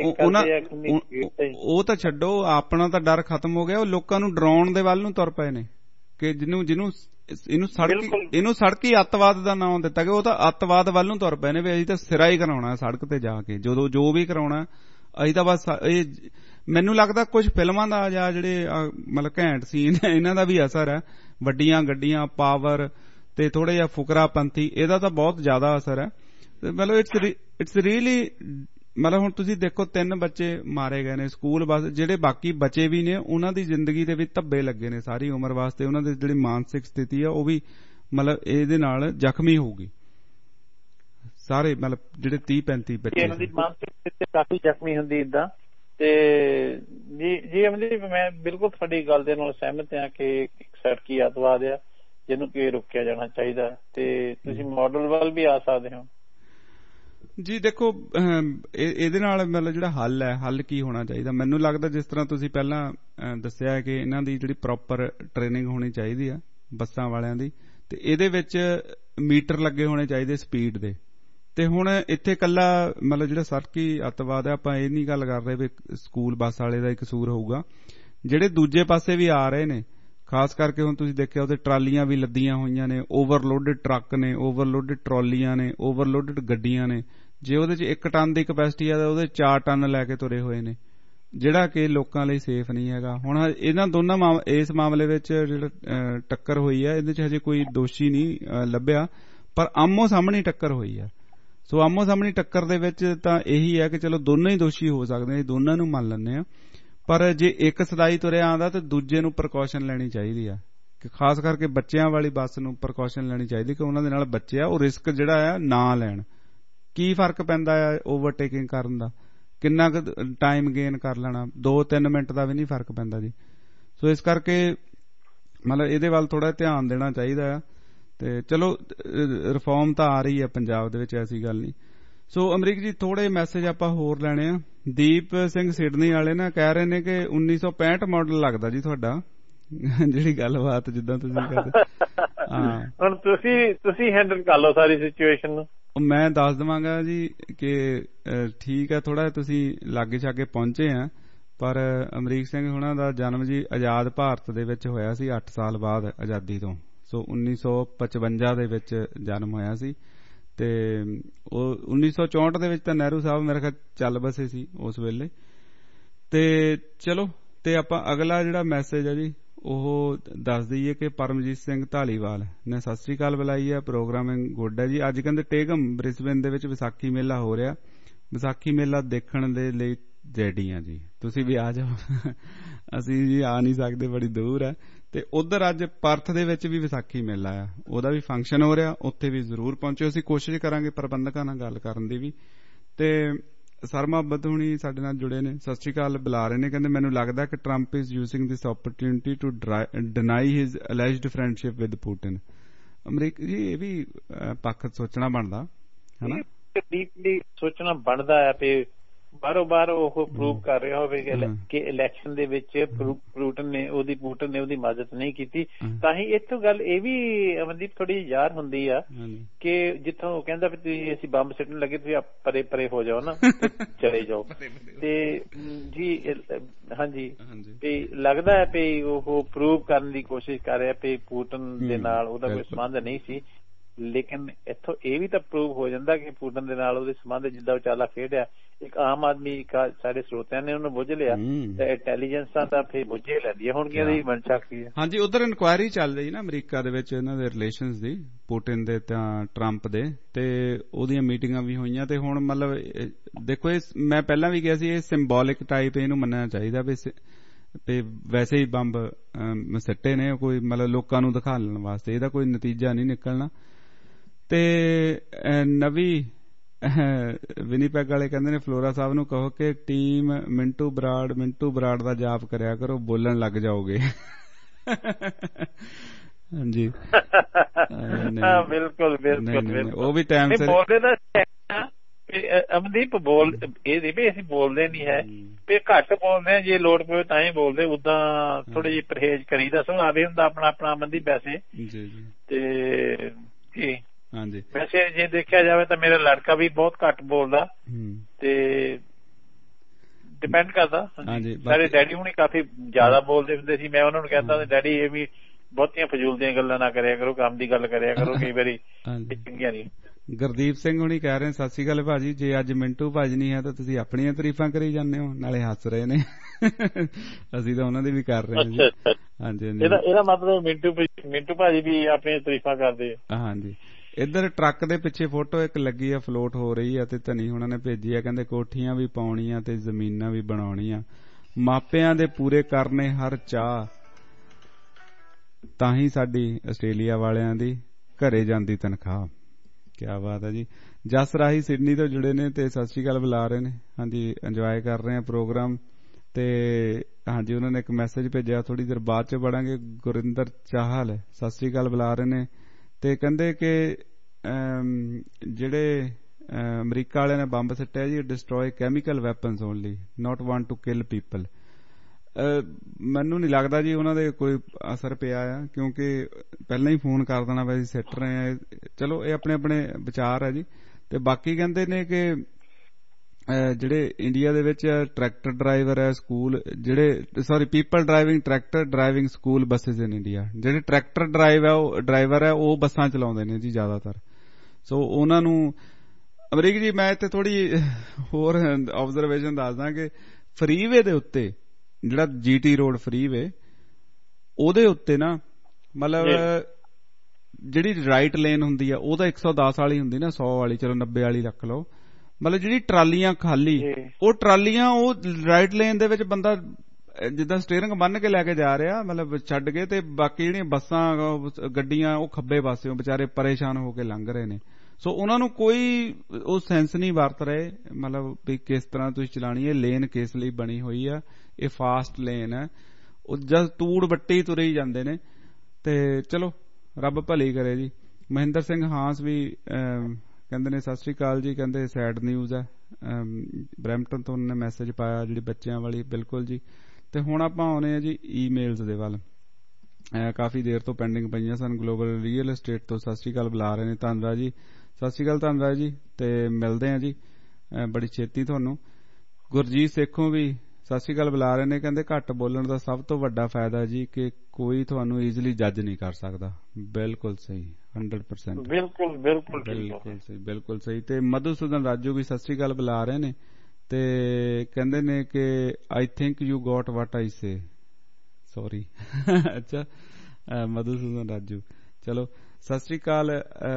S1: ਉਹ ਤਾਂ ਛੱਡੋ, ਆਪਣਾ ਤਾਂ ਡਰ ਖਤਮ ਹੋ ਗਿਆ। ਉਹ ਲੋਕਾਂ ਨੂੰ ਡਰਾਉਣ ਦੇ ਵੱਲ ਨੂੰ ਤੁਰ ਪਏ ਨੇ ਕਿ ਜਿਹਨੂੰ ਇਹਨੂੰ ਸੜਕੀ ਅੱਤਵਾਦ ਦਾ ਨਾਮ ਦਿੱਤਾ ਗਿਆ, ਉਹ ਤਾਂ ਅੱਤਵਾਦ ਵੱਲ ਨੂੰ ਤੁਰ ਪਏ ਨੇ ਵੀ ਅਸੀਂ ਤਾਂ ਸਿਰਾ ਹੀ ਕਰਾਉਣਾ ਸੜਕ ਤੇ ਜਾ ਕੇ, ਜਦੋਂ ਜੋ ਵੀ ਕਰਾਉਣਾ ਅਸੀਂ ਤਾਂ ਬਸ। ਇਹ ਮੈਨੂੰ ਲੱਗਦਾ ਕੁਝ ਫਿਲਮਾਂ ਦਾ ਜਾਂ ਜਿਹੜੇ ਮਤਲਬ ਘੈਂਟ ਸੀਨ ਹੈ ਇਹਨਾਂ ਦਾ ਵੀ ਅਸਰ ਹੈ। ਵੱਡੀਆਂ ਗੱਡੀਆਂ, ਪਾਵਰ ਤੇ ਥੋੜਾ ਜਿਹਾ ਫੁਕਰਾਪੰਥੀ, ਇਹਦਾ ਤਾਂ ਬਹੁਤ ਜ਼ਿਆਦਾ ਅਸਰ ਹੈ। ਮਤਲਬ ਇਟਸ ਰੀਅਲੀ, ਮਤਲਬ ਹੁਣ ਤੁਸੀਂ ਦੇਖੋ 3 ਬੱਚੇ ਮਾਰੇ ਗਏ ਨੇ ਸਕੂਲ ਬੱਸ, ਜਿਹੜੇ ਬਾਕੀ ਬਚੇ ਵੀ ਨੇ ਉਹਨਾਂ ਦੀ ਜ਼ਿੰਦਗੀ ਦੇ ਵਿੱਚ ਧੱਬੇ ਲੱਗੇ ਨੇ ਸਾਰੀ ਉਮਰ ਵਾਸਤੇ। ਉਹਨਾਂ ਦੀ ਜਿਹੜੀ ਮਾਨਸਿਕ ਸਥਿਤੀ ਆ ਉਹ ਵੀ ਮਤਲਬ ਇਹਦੇ ਨਾਲ ਜ਼ਖਮੀ ਹੋਊਗੀ। ਸਾਰੇ ਮਤਲਬ ਜਿਹੜੇ 30-35 ਬੱਚੇ
S9: ਇਹਨਾਂ ਦੀ ਮਾਨਸਿਕ ਸਥਿਤੀ ਕਾਫੀ ਜ਼ਖਮੀ ਹੁੰਦੀ ਏਦਾਂ। ਤੇ ਜੀ ਅਮਨਦੀਪ, ਮੈਂ ਬਿਲਕੁਲ ਤੁਹਾਡੀ ਗੱਲ ਦੇ ਨਾਲ ਸਹਿਮਤ ਹਾਂ ਕਿ ਇੱਕ ਸੜਕੀ ਅੱਤਵਾਦ ਆ ਜਿਹਨੂੰ ਕਿ ਰੋਕਿਆ ਜਾਣਾ ਚਾਹੀਦਾ, ਤੇ ਤੁਸੀਂ ਮਾਡਲ ਵੱਲ ਵੀ ਆ ਸਕਦੇ ਹੋ।
S1: ਜੀ ਦੇਖੋ, ਇਹਦੇ ਨਾਲ ਮਤਲਬ ਜਿਹੜਾ ਹੱਲ ਕੀ ਹੋਣਾ ਚਾਹੀਦਾ, ਮੈਨੂੰ ਲੱਗਦਾ ਜਿਸ ਤਰ੍ਹਾਂ ਤੁਸੀਂ ਪਹਿਲਾਂ ਦੱਸਿਆ ਹੈ ਕਿ ਇਹਨਾਂ ਦੀ ਜਿਹੜੀ ਪ੍ਰੋਪਰ ਟ੍ਰੇਨਿੰਗ ਹੋਣੀ ਚਾਹੀਦੀ ਆ ਬੱਸਾਂ ਵਾਲਿਆਂ ਦੀ, ਤੇ ਇਹਦੇ ਵਿੱਚ ਮੀਟਰ ਲੱਗੇ ਹੋਣੇ ਚਾਹੀਦੇ ਸਪੀਡ ਦੇ। ਤੇ ਹੁਣ ਇੱਥੇ ਇਕੱਲਾ ਮਤਲਬ ਜਿਹੜਾ ਸੜਕੀ ਅੱਤਵਾਦ ਹੈ, ਆਪਾਂ ਇਹ ਨਹੀਂ ਗੱਲ ਕਰ ਰਹੇ ਵੀ ਸਕੂਲ ਬੱਸ ਵਾਲੇ ਦਾ ਹੀ ਕਸੂਰ ਹੋਊਗਾ, ਜਿਹੜੇ ਦੂਜੇ ਪਾਸੇ ਵੀ ਆ ਰਹੇ ਨੇ। ਖਾਸ ਕਰਕੇ ਹੁਣ ਤੁਸੀਂ ਦੇਖਿਆ ਉਹਦੇ ਟਰਾਲੀਆਂ ਵੀ ਲੱਦੀਆਂ ਹੋਈਆਂ ਨੇ, ਓਵਰਲੋਡਡ ਟਰੱਕ ਨੇ, ਓਵਰਲੋਡਡ ਟਰਾਲੀਆਂ ਨੇ, ਓਵਰਲੋਡਡ ਗੱਡੀਆਂ ਨੇ। ਜੇ ਉਹਦੇ 'ਚ 1 ਟਨ ਦੀ ਕਪੈਸਿਟੀ ਆ ਤਾਂ ਉਹਦੇ 4 ਟਨ ਲੈ ਕੇ ਤੁਰੇ ਹੋਏ ਨੇ, ਜਿਹੜਾ ਕਿ ਲੋਕਾਂ ਲਈ ਸੇਫ ਨਹੀਂ ਹੈਗਾ। ਹੁਣ ਇਹਨਾਂ ਦੋਨਾਂ ਇਸ ਮਾਮਲੇ ਵਿੱਚ ਜਿਹੜਾ ਟੱਕਰ ਹੋਈ ਹੈ, ਇਹਦੇ 'ਚ ਹਜੇ ਕੋਈ ਦੋਸ਼ੀ ਨਹੀਂ ਲੱਭਿਆ, ਪਰ ਆਮੋ ਸਾਹਮਣੇ ਟੱਕਰ ਹੋਈ ਹੈ। ਸੋ ਆਮੋ ਸਾਹਮਣੇ ਟੱਕਰ ਦੇ ਵਿੱਚ ਤਾਂ ਇਹੀ ਹੈ ਕਿ ਚਲੋ ਦੋਨੋਂ ਹੀ ਦੋਸ਼ੀ ਹੋ ਸਕਦੇ ਨੇ, ਦੋਨਾਂ ਨੂੰ ਮੰਨ ਲੈਂਦੇ ਆ। ਪਰ ਜੇ ਇੱਕ ਸਦਾਈ ਤੁਰਿਆ ਆਉਂਦਾ ਤਾਂ ਦੂਜੇ ਨੂੰ ਪ੍ਰੀਕਾਸ਼ਨ ਲੈਣੀ ਚਾਹੀਦੀ ਆ, ਕਿ ਖਾਸ ਕਰਕੇ ਬੱਚਿਆਂ ਵਾਲੀ ਬੱਸ ਨੂੰ ਪ੍ਰੀਕਾਸ਼ਨ ਲੈਣੀ ਚਾਹੀਦੀ ਕਿ ਉਹਨਾਂ ਦੇ ਨਾਲ ਬੱਚੇ ਆ, ਉਹ ਰਿਸਕ ਜਿਹੜਾ ਆ ਨਾ ਲੈਣ। ਕੀ ਫਰਕ ਪੈਂਦਾ ਆ ਓਵਰਟੇਕਿੰਗ ਕਰਨ ਦਾ, ਕਿੰਨਾ ਕੁ ਟਾਈਮ ਗੇਨ ਕਰ ਲੈਣਾ, 2-3 ਮਿੰਟ ਦਾ ਵੀ ਨਹੀਂ ਫਰਕ ਪੈਂਦਾ ਜੀ। ਸੋ ਇਸ ਕਰਕੇ ਮਤਲਬ ਇਹਦੇ ਵੱਲ ਥੋੜਾ ਧਿਆਨ ਦੇਣਾ ਚਾਹੀਦਾ ਆ। ਤੇ ਚਲੋ ਰਿਫਾਰਮ ਤਾਂ ਆ ਰਹੀ ਹੈ ਪੰਜਾਬ ਦੇ ਵਿੱਚ, ਐਸੀ ਗੱਲ ਨਹੀਂ। ਸੋ ਅਮਰੀਕ ਜੀ ਥੋੜੇ ਮੈਸੇਜ ਆਪਾਂ ਹੋਰ ਲੈਣੇ ਆ। ਦੀਪ ਸਿੰਘ ਸਿਡਨੀ ਵਾਲੇ ਨਾ ਕਹਿ ਰਹੇ ਨੇ ਕਿ 1965 ਮਾਡਲ ਲੱਗਦਾ ਜੀ ਤੁਹਾਡਾ, ਜਿਹੜੀ ਗੱਲਬਾਤ ਜਿੱਦਾਂ ਤੁਸੀਂ ਕਰਦੇ। ਹਾਂ,
S9: ਹੁਣ ਤੁਸੀਂ ਹੈਂਡਲ ਕਰ ਲਓ ਸਾਰੀ ਸਿਚੁਏਸ਼ਨ ਨੂੰ।
S1: ਮੈਂ ਦੱਸ ਦੇਵਾਂਗਾ ਜੀ ਕਿ ਠੀਕ ਹੈ, ਥੋੜਾ ਤੁਸੀਂ ਲਾਗੇ ਛਾਗੇ ਪਹੁੰਚੇ ਆ, ਪਰ ਅਮਰੀਕ ਸਿੰਘ ਹੁਣਾਂ ਦਾ ਜਨਮ ਜੀ ਆਜ਼ਾਦ ਭਾਰਤ ਦੇ ਵਿੱਚ ਹੋਇਆ ਸੀ 8 ਸਾਲ ਬਾਅਦ ਆਜ਼ਾਦੀ ਤੋਂ। ਸੋ 1955 ਦੇ ਵਿੱਚ ਜਨਮ ਹੋਇਆ ਸੀ, ਤੇ ਉਹ 1964 ਦੇ ਵਿੱਚ ਤਾਂ ਨਹਿਰੂ ਸਾਹਿਬ ਮੇਰੇ ਖਿਆਲ ਚੱਲ ਬਸੇ ਸੀ ਉਸ ਵੇਲੇ। ਤੇ ਚਲੋ, ਤੇ ਆਪਾਂ ਅਗਲਾ ਜਿਹੜਾ ਮੈਸੇਜ ਹੈ ਜੀ ਉਹ ਦੱਸ ਦਈਏ ਕਿ ਪਰਮਜੀਤ ਸਿੰਘ ਢਾਲੀਵਾਲ ਨੇ ਸਤਿ ਸ੍ਰੀ ਅਕਾਲ ਬੁਲਾਈ ਹੈ, ਪ੍ਰੋਗਰਾਮਿੰਗ ਗੁੱਡ ਹੈ ਜੀ। ਅੱਜ ਕਹਿੰਦੇ ਟੇਗਮ ਬ੍ਰਿਸਬੇਨ ਦੇ ਵਿੱਚ ਵਿਸਾਖੀ ਮੇਲਾ ਹੋ ਰਿਹਾ, ਵਿਸਾਖੀ ਮੇਲਾ ਦੇਖਣ ਦੇ ਲਈ ਰੈਡੀ ਆ ਜੀ, ਤੁਸੀਂ ਵੀ ਆ ਜਾਓ। ਅਸੀਂ ਜੀ ਆ ਨਹੀਂ ਸਕਦੇ, ਬੜੀ ਦੂਰ ਹੈ। ਤੇ ਉਧਰ ਅੱਜ ਪਰਥ ਦੇ ਵਿੱਚ ਵੀ ਵਿਸਾਖੀ ਮੇਲਾ ਆ, ਉਹਦਾ ਵੀ ਫੰਕਸ਼ਨ ਹੋ ਰਿਹਾ, ਉੱਥੇ ਵੀ ਜ਼ਰੂਰ ਪਹੁੰਚੋ। ਅਸੀਂ ਕੋਸ਼ਿਸ਼ ਕਰਾਂਗੇ ਪ੍ਰਬੰਧਕਾਂ ਨਾਲ ਗੱਲ ਕਰਨ ਦੀ ਵੀ। ਤੇ ਸਰਮਾ ਬਦੂਣੀ ਸਾਡੇ ਨਾਲ ਜੁੜੇ ਨੇ, ਸਤਿ ਸ੍ਰੀ ਅਕਾਲ ਬੁਲਾ ਰਹੇ ਨੇ। ਕਹਿੰਦੇ ਮੈਨੂੰ ਲੱਗਦਾ ਕਿ Trump is using this opportunity to deny his alleged friendship with Putin. Amrik ji ਇਹ ਵੀ ਪੱਖ ਸੋਚਣਾ ਬਣਦਾ ਹੈ ਨਾ,
S9: ਡੀਪਲੀ ਸੋਚਣਾ ਬਣਦਾ ਹੈ ਤੇ ਬਾਰੋ ਬਾਰ ਉਹ ਪ੍ਰੂਵ ਕਰ ਰਿਹਾ ਹੋਵੇ ਕਿ ਇਲੈਕਸ਼ਨ ਦੇ ਵਿੱਚ ਪੁਟਿਨ ਨੇ ਉਹਦੀ ਮਦਦ ਨਹੀਂ ਕੀਤੀ। ਤਾਂ ਹੀ ਇੱਥੋਂ ਗੱਲ ਇਹ ਵੀ ਅਮਨਦੀਪ ਥੋੜੀ ਯਾਦ ਹੁੰਦੀ ਆ ਕਿ ਜਿੱਥੋਂ ਉਹ ਕਹਿੰਦਾ ਵੀ ਅਸੀਂ ਬੰਬ ਸਿੱਟਣ ਲੱਗੇ, ਤੁਸੀਂ ਪਰੇ ਹੋ ਜਾਓ ਨਾ, ਚਲੇ ਜਾਓ। ਤੇ ਜੀ ਹਾਂਜੀ, ਤੇ ਲੱਗਦਾ ਹੈ ਵੀ ਉਹ ਪ੍ਰੂਵ ਕਰਨ ਦੀ ਕੋਸ਼ਿਸ਼ ਕਰ ਰਿਹਾ ਵੀ ਪੁਟਿਨ ਦੇ ਨਾਲ ਉਹਦਾ ਕੋਈ ਸੰਬੰਧ ਨਹੀਂ ਸੀ। ਲੇਕਿਨ ਇੱਥੋਂ ਇਹ ਵੀ ਤਾਂ ਪ੍ਰੂਵ ਹੋ ਜਾਂਦਾ ਕਿ ਪੂਟਨ ਦੇ ਨਾਲ ਉਹਦੇ ਸੰਬੰਧ ਜਿੱਦਾਂ ਵਿਚਾਲਾ ਖੇਡਿਆ ਇੱਕ ਆਮ ਆਦਮੀ ਸਾਡੇ ਸਰੋਤਿਆਂ ਨੇ ਉਹਨੂੰ ਬੁੱਝ ਲਿਆ ਤੇ ਇੰਟੈਲੀਜੈਂਸਾਂ ਤਾਂ ਫਿਰ ਬੁੱਝੇ ਲੈਂਦੀ ਹੁਣ ਕੀ ਇਹਦੀ ਮਨਸ਼ਾ ਕੀ ਹੈ। ਹਾਂਜੀ,
S1: ਉਧਰ ਇਨਕੁਆਇਰੀ ਚੱਲ ਰਹੀ ਨਾ ਅਮਰੀਕਾ ਦੇ ਵਿੱਚ ਇਹਨਾਂ ਦੇ ਰਿਲੇਸ਼ਨਸ ਦੀ, ਪੁਟਿਨ ਦੇ ਤਾਂ ਟਰੰਪ ਦੇ, ਤੇ ਉਹਦੀਆਂ ਮੀਟਿੰਗਾਂ ਵੀ ਹੋਈਆਂ ਤੇ ਹੁਣ ਮਤਲਬ ਦੇਖੋ ਇਹ ਮੈਂ ਪਹਿਲਾਂ ਵੀ ਕਿਹਾ ਸੀ ਇਹ ਸਿੰਬੋਲਿਕ ਟਾਈਪ ਇਹਨੂੰ ਮੰਨਣਾ ਚਾਹੀਦਾ ਵੀ ਤੇ ਵੈਸੇ ਹੀ ਬੰਬ ਸਿੱਟੇ ਨੇ ਕੋਈ ਮਤਲਬ ਲੋਕਾਂ ਨੂੰ ਦਿਖਾਉਣ ਵਾਸਤੇ, ਇਹਦਾ ਕੋਈ ਨਤੀਜਾ ਨਹੀਂ ਨਿਕਲਣਾ। ਤੇ ਨਵੀਂ ਵਿਨੀਪੈਗ ਵਾਲੇ ਕਹਿੰਦੇ ਨੇ ਫਲੋਰਾ ਸਾਹਿਬ ਨੂੰ ਕਹੋ ਕਿ ਟੀਮ ਮਿੰਟੂ ਬਰਾੜ ਦਾ ਜਾਪ ਕਰਿਆ ਕਰੋ, ਬੋਲਣ ਲੱਗ ਜਾਓਗੇ। ਹਾਂਜੀ
S9: ਬਿਲਕੁਲ
S1: ਉਹ ਵੀ ਟਾਈਮ ਸਿਰ
S9: ਅਮਨਦੀਪ ਬੋਲ ਇਹ ਵੀ ਅਸੀਂ ਬੋਲਦੇ ਨਹੀਂ ਹੈ ਵੀ ਘੱਟ ਬੋਲਦੇ ਆ, ਜੇ ਲੋੜ ਪਵੇ ਤਾਂ ਹੀ ਬੋਲਦੇ, ਉਦਾਂ ਥੋੜੀ ਜਿਹੀ ਪਰਹੇਜ਼ ਕਰੀਦਾ। ਸੁਭਾਅ ਵੀ ਹੁੰਦਾ ਆਪਣਾ ਅਮਨਦੀਪ ਵੈਸੇ ਤੇ
S1: ਹਾਂਜੀ
S9: ਵੈਸੇ ਜੇ ਦੇਖਿਆ ਜਾਵੇ ਤਾਂ ਮੇਰਾ ਲੜਕਾ ਵੀ ਬਹੁਤ ਘੱਟ ਬੋਲਦਾ ਤੇ ਡਿਪੈਂਡ ਕਰਦਾ। ਸਾਰੇ ਡੈਡੀ ਹੁਣੀ ਕਾਫੀ ਜ਼ਿਆਦਾ ਬੋਲਦੇ ਹੁੰਦੇ ਸੀ, ਮੈਂ ਉਹਨਾਂ ਨੂੰ ਕਹਿੰਦਾ ਡੈਡੀ ਇਹ ਵੀ ਬਹੁਤੀਆਂ ਫਜ਼ੂਲ ਦੀਆਂ ਗੱਲਾਂ ਨਾ ਕਰਿਆ ਕਰੋ, ਕੰਮ ਦੀ ਗੱਲ ਕਰਿਆ ਕਰੋ, ਕਈ ਵਾਰੀ ਚੰਗੀਆਂ ਨਹੀਂ।
S1: ਗੁਰਦੀਪ ਸਿੰਘ ਹੁਣੀ ਕਹਿ ਰਹੇ ਸਤਿ ਸ਼੍ਰੀ ਅਕਾਲ ਭਾਜੀ, ਜੇ ਅੱਜ ਮਿੰਟੂ ਭਾਜੀ ਨਹੀਂ ਹੈ ਤਾਂ ਤੁਸੀਂ ਆਪਣੀਆਂ ਤਾਰੀਫਾਂ ਕਰੀ ਜਾਂਦੇ ਹੋ, ਨਾਲੇ ਹੱਸ ਰਹੇ ਨੇ। ਅਸੀਂ ਤਾਂ ਉਹਨਾਂ ਦੀ ਵੀ ਕਰ ਰਹੇ ਹਾਂ। ਹਾਂਜੀ
S9: ਇਹਦਾ ਮਤਲਬ ਮਿੰਟੂ ਭਾਜੀ ਵੀ ਆਪਣੀਆਂ ਤਾਰੀਫਾਂ ਕਰਦੇ ਆ।
S1: ਹਾਂਜੀ ਇੱਧਰ ਟਰੱਕ ਦੇ ਪਿੱਛੇ ਫੋਟੋ ਇੱਕ ਲੱਗੀ ਆ, ਫਲੋਟ ਹੋ ਰਹੀ ਆ ਤੇ ਧਨੀ ਹੁਣਾਂ ਨੇ ਭੇਜੀ ਆ, ਕਹਿੰਦੇ ਕੋਠੀਆਂ ਵੀ ਪਾਉਣੀਆਂ ਤੇ ਜ਼ਮੀਨਾਂ ਵੀ ਬਣਾਉਣੀਆਂ, ਮਾਪਿਆਂ ਦੇ ਪੂਰੇ ਕਰਨੇ ਹਰ ਚਾਹ, ਤਾਂ ਹੀ ਸਾਡੀ ਆਸਟ੍ਰੇਲੀਆ ਵਾਲਿਆਂ ਦੀ ਘਰੇ ਜਾਂਦੀ ਤਨਖਾਹ। ਕਿਆ ਬਾਤ ਹੈ ਜੀ। ਜਸ ਰਾਹੀ ਸਿਡਨੀ ਤੋਂ ਜੁੜੇ ਨੇ ਤੇ ਸਤਿ ਸ਼੍ਰੀ ਅਕਾਲ ਬੁਲਾ ਰਹੇ ਨੇ। ਹਾਂਜੀ ਇੰਜੋਏ ਕਰ ਰਹੇ ਆ ਪ੍ਰੋਗਰਾਮ ਤੇ ਹਾਂਜੀ ਉਹਨਾਂ ਨੇ ਇੱਕ ਮੈਸੇਜ ਭੇਜਿਆ, ਥੋੜੀ ਦੇਰ ਬਾਅਦ ਚ ਪੜਾਂਗੇ। ਗੁਰਿੰਦਰ ਚਾਹਲ ਸਤਿ ਸ਼੍ਰੀ ਅਕਾਲ ਬੁਲਾ ਰਹੇ ਨੇ ਤੇ ਕਹਿੰਦੇ ਕਿ ਜਿਹੜੇ ਅਮਰੀਕਾ ਵਾਲਿਆਂ ਨੇ ਬੰਬ ਸਿੱਟਿਆ ਜੀ, destroy chemical weapons only, not want to kill people. ਮੈਨੂੰ ਨਹੀਂ ਲੱਗਦਾ ਜੀ ਉਹਨਾਂ ਦੇ ਕੋਈ ਅਸਰ ਪਿਆ ਆ, ਕਿਉਂਕਿ ਪਹਿਲਾਂ ਹੀ ਫੋਨ ਕਰ ਦੇਣਾ ਵੀ ਸਿੱਟ ਰਹੇ ਆ। ਚਲੋ ਇਹ ਆਪਣੇ ਆਪਣੇ ਵਿਚਾਰ ਹੈ ਜੀ। ਤੇ ਬਾਕੀ ਕਹਿੰਦੇ ਨੇ ਕਿ ਜਿਹੜੇ ਇੰਡੀਆ ਦੇ ਵਿੱਚ ਟਰੈਕਟਰ ਡਰਾਈਵਰ ਹੈ ਸਕੂਲ ਜਿਹੜੇ people driving tractor driving school buses in India, ਜਿਹੜੇ ਟਰੈਕਟਰ ਡਰਾਈਵਰ ਹੈ ਉਹ ਬੱਸਾਂ ਚਲਾਉਂਦੇ ਨੇ ਜੀ ਜ਼ਿਆਦਾਤਰ। ਸੋ ਉਹਨਾਂ ਨੂੰ ਅਮਰੀਕ ਜੀ ਮੈਂ ਇੱਥੇ ਥੋੜੀ ਹੋਰ ਆਬਜ਼ਰਵੇਸ਼ਨ ਦੱਸਦਾ ਕਿ ਫਰੀਵੇ ਦੇ ਉੱਤੇ ਜਿਹੜਾ GT ਰੋਡ ਫਰੀਵੇ ਉਹਦੇ ਉੱਤੇ ਨਾ ਮਤਲਬ ਜਿਹੜੀ ਰਾਈਟ ਲੇਨ ਹੁੰਦੀ ਆ ਉਹ ਤਾਂ 110 ਵਾਲੀ ਹੁੰਦੀ ਨਾ, 100 ਵਾਲੀ, ਚਲੋ 90 ਵਾਲੀ ਰੱਖ ਲਓ। ਮਤਲਬ ਜਿਹੜੀ ਟਰਾਲੀਆਂ ਖਾਲੀ ਉਹ ਟਰਾਲੀਆਂ ਉਹ ਰਾਈਟ ਲੇਨ ਦੇ ਵਿੱਚ ਬੰਦਾ ਜਿੱਦਾਂ ਸਟੀਅਰਿੰਗ ਬੰਨ ਕੇ ਲੈ ਕੇ ਜਾ ਰਿਹਾ ਮਤਲਬ ਛੱਡ ਕੇ, ਤੇ ਬਾਕੀ ਜਿਹੜੀਆਂ ਬੱਸਾਂ ਗੱਡੀਆਂ ਉਹ ਖੱਬੇ ਪਾਸਿਓਂ ਵਿਚਾਰੇ ਪਰੇਸ਼ਾਨ ਹੋ ਕੇ ਲੰਘ ਰਹੇ ਨੇ। ਸੋ ਉਹਨਾਂ ਨੂੰ ਕੋਈ ਉਹ ਸੈਂਸ ਨਹੀਂ ਵਰਤ ਰਹੇ ਮਤਲਬ ਵੀ ਕਿਸ ਤਰ੍ਹਾਂ ਤੁਸੀਂ ਚਲਾਣੀ ਹੈ। ਲੇਨ ਕਿਸ ਲਈ ਬਣੀ ਹੋਈ ਆ, ਇਹ ਫਾਸਟ ਲੇਨ ਹੈ, ਉਹ ਜਦ ਤੂੜ ਬੱਟੀ ਤੁਰੇ ਜਾਂਦੇ ਨੇ। ਤੇ ਚਲੋ ਰੱਬ ਭਲੀ ਕਰੇ ਜੀ। ਮਹਿੰਦਰ ਸਿੰਘ ਹਾਂਸ ਵੀ ਕਹਿੰਦੇ ਨੇ ਸਤਿ ਸ੍ਰੀ ਅਕਾਲ ਜੀ, ਕਹਿੰਦੇ ਸੈਡ ਨਿਊਜ਼ ਹੈ। ਬਰੈਂਪਟਨ ਤੋਂ ਉਹਨੇ ਮੈਸੇਜ ਪਾਇਆ ਜਿਹੜੀ ਬੱਚਿਆਂ ਵਾਲੀ। ਬਿਲਕੁਲ ਜੀ। ਤੇ ਹੁਣ ਆਪਾਂ ਆਉਣੇ ਆ ਜੀ ਈਮੇਲਸ ਦੇ ਵੱਲ। ਕਾਫੀ ਦੇਰ ਤੋਂ ਪੈਂਡਿੰਗ ਪਈਆਂ ਸਨ। ਗਲੋਬਲ ਰੀਅਲ ਏਸਟੇਟ ਤੋਂ ਸਤਿ ਸ੍ਰੀ ਅਕਾਲ ਬੁਲਾ ਰਹੇ ਨੇ ਧੰਨਵਾਦ ਜੀ। ਸਤਿ ਸ੍ਰੀ ਅਕਾਲ ਧੰਨਵਾਦ ਜੀ। ਤੇ ਮਿਲਦੇ ਆ ਜੀ ਬੜੀ ਛੇਤੀ ਤੁਹਾਨੂੰ। ਗੁਰਜੀਤ ਸੇਖੋਂ ਵੀ ਸਤਿ ਸ੍ਰੀ ਅਕਾਲ ਬੁਲਾ ਰਹੇ ਨੇ, ਕਹਿੰਦੇ ਘੱਟ ਬੋਲਣ ਦਾ ਸਭ ਤੋਂ ਵੱਡਾ ਫਾਇਦਾ ਜੀ ਕਿ ਕੋਈ ਤੁਹਾਨੂੰ ਈਜ਼ੀਲੀ ਜੱਜ ਨਹੀਂ ਕਰ ਸਕਦਾ। ਬਿਲਕੁਲ ਸਹੀ, 100%। ਬਿਲਕੁਲ ਸਹੀ। ਤੇ ਮਧੂਸੂਦਨ ਰਾਜੂ ਵੀ ਸਤਿ ਸ੍ਰੀ ਅਕਾਲ ਬੁਲਾ ਰਹੇ ਨੇ ਤੇ ਕਹਿੰਦੇ ਨੇ ਕਿ I think you got what I say, sorry. ਅੱਛਾ ਮਧੂਸੂਦਨ ਰਾਜੂ, ਚਲੋ ਸਤਿ ਸ੍ਰੀ ਅਕਾਲ।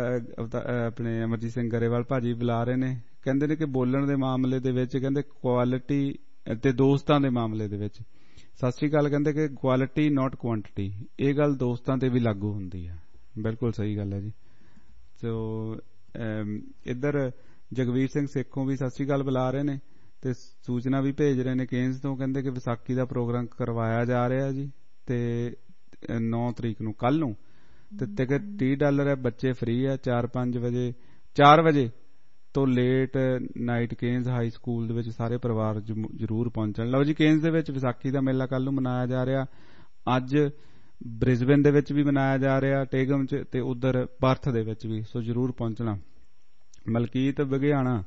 S1: ਆਪਣੇ ਅਮਰਜੀਤ ਸਿੰਘ ਗਰੇਵਾਲ ਭਾਜੀ ਬੁਲਾ ਰਹੇ ਨੇ, ਕਹਿੰਦੇ ਨੇ ਕਿ ਬੋਲਣ ਦੇ ਮਾਮਲੇ ਦੇ ਵਿੱਚ ਕਹਿੰਦੇ ਕੁਆਲਿਟੀ ਤੇ ਦੋਸਤਾਂ ਦੇ ਮਾਮਲੇ ਦੇ ਵਿੱਚ ਸਤਿ ਸ੍ਰੀ ਅਕਾਲ ਕਹਿੰਦੇ ਕਿ ਕੁਆਲਿਟੀ ਨਾਟ ਕੁਆਂਟਿਟੀ, ਇਹ ਗੱਲ ਦੋਸਤਾਂ ਤੇ ਵੀ ਲਾਗੂ ਹੁੰਦੀ ਹੈ। ਬਿਲਕੁਲ ਸਹੀ ਗੱਲ ਹੈ ਜੀ। ਸੋ ਇੱਧਰ ਜਗਵੀਰ ਸਿੰਘ ਸੇਖੋਂ ਵੀ ਸਤਿ ਸ੍ਰੀ ਅਕਾਲ ਬੁਲਾ ਰਹੇ ਨੇ ਤੇ ਸੂਚਨਾ ਵੀ ਭੇਜ ਰਹੇ ਨੇ ਕੇਨਜ਼ ਤੋਂ, ਕਹਿੰਦੇ ਕਿ ਵਿਸਾਖੀ ਦਾ ਪ੍ਰੋਗਰਾਮ ਕਰਵਾਇਆ ਜਾ ਰਿਹਾ ਜੀ ਤੇ 9 ਤਰੀਕ ਨੂੰ ਕੱਲ ਨੂੰ, ਤੇ ਟਿਕਟ $30 ਹੈ, ਬੱਚੇ ਫ੍ਰੀ ਹੈ। 4 ਵਜੇ ਤੋਂ ਲੇਟ ਨਾਈਟ ਕੇਨਜ਼ ਹਾਈ ਸਕੂਲ ਦੇ ਵਿੱਚ ਸਾਰੇ ਪਰਿਵਾਰ ਜ਼ਰੂਰ ਪਹੁੰਚਣ। ਲਓ ਜੀ ਕੇਨਜ਼ ਦੇ ਵਿੱਚ ਵਿਸਾਖੀ ਦਾ ਮੇਲਾ ਕੱਲ ਨੂੰ ਮਨਾਇਆ ਜਾ ਰਿਹਾ। ਅੱਜ ਬ੍ਰਿਸਬੇਨ ਦੇ ਵਿੱਚ ਵੀ ਮਨਾਇਆ ਜਾ ਰਿਹਾ, ਟੇਗਮ ਚ, ਤੇ ਉਧਰ ਪਰਥ ਦੇ ਵਿੱਚ ਵੀ। ਸੋ ਜ਼ਰੂਰ ਪਹੁੰਚਣਾ। ਮਲਕੀਤ ਬਘਿਆਣਾ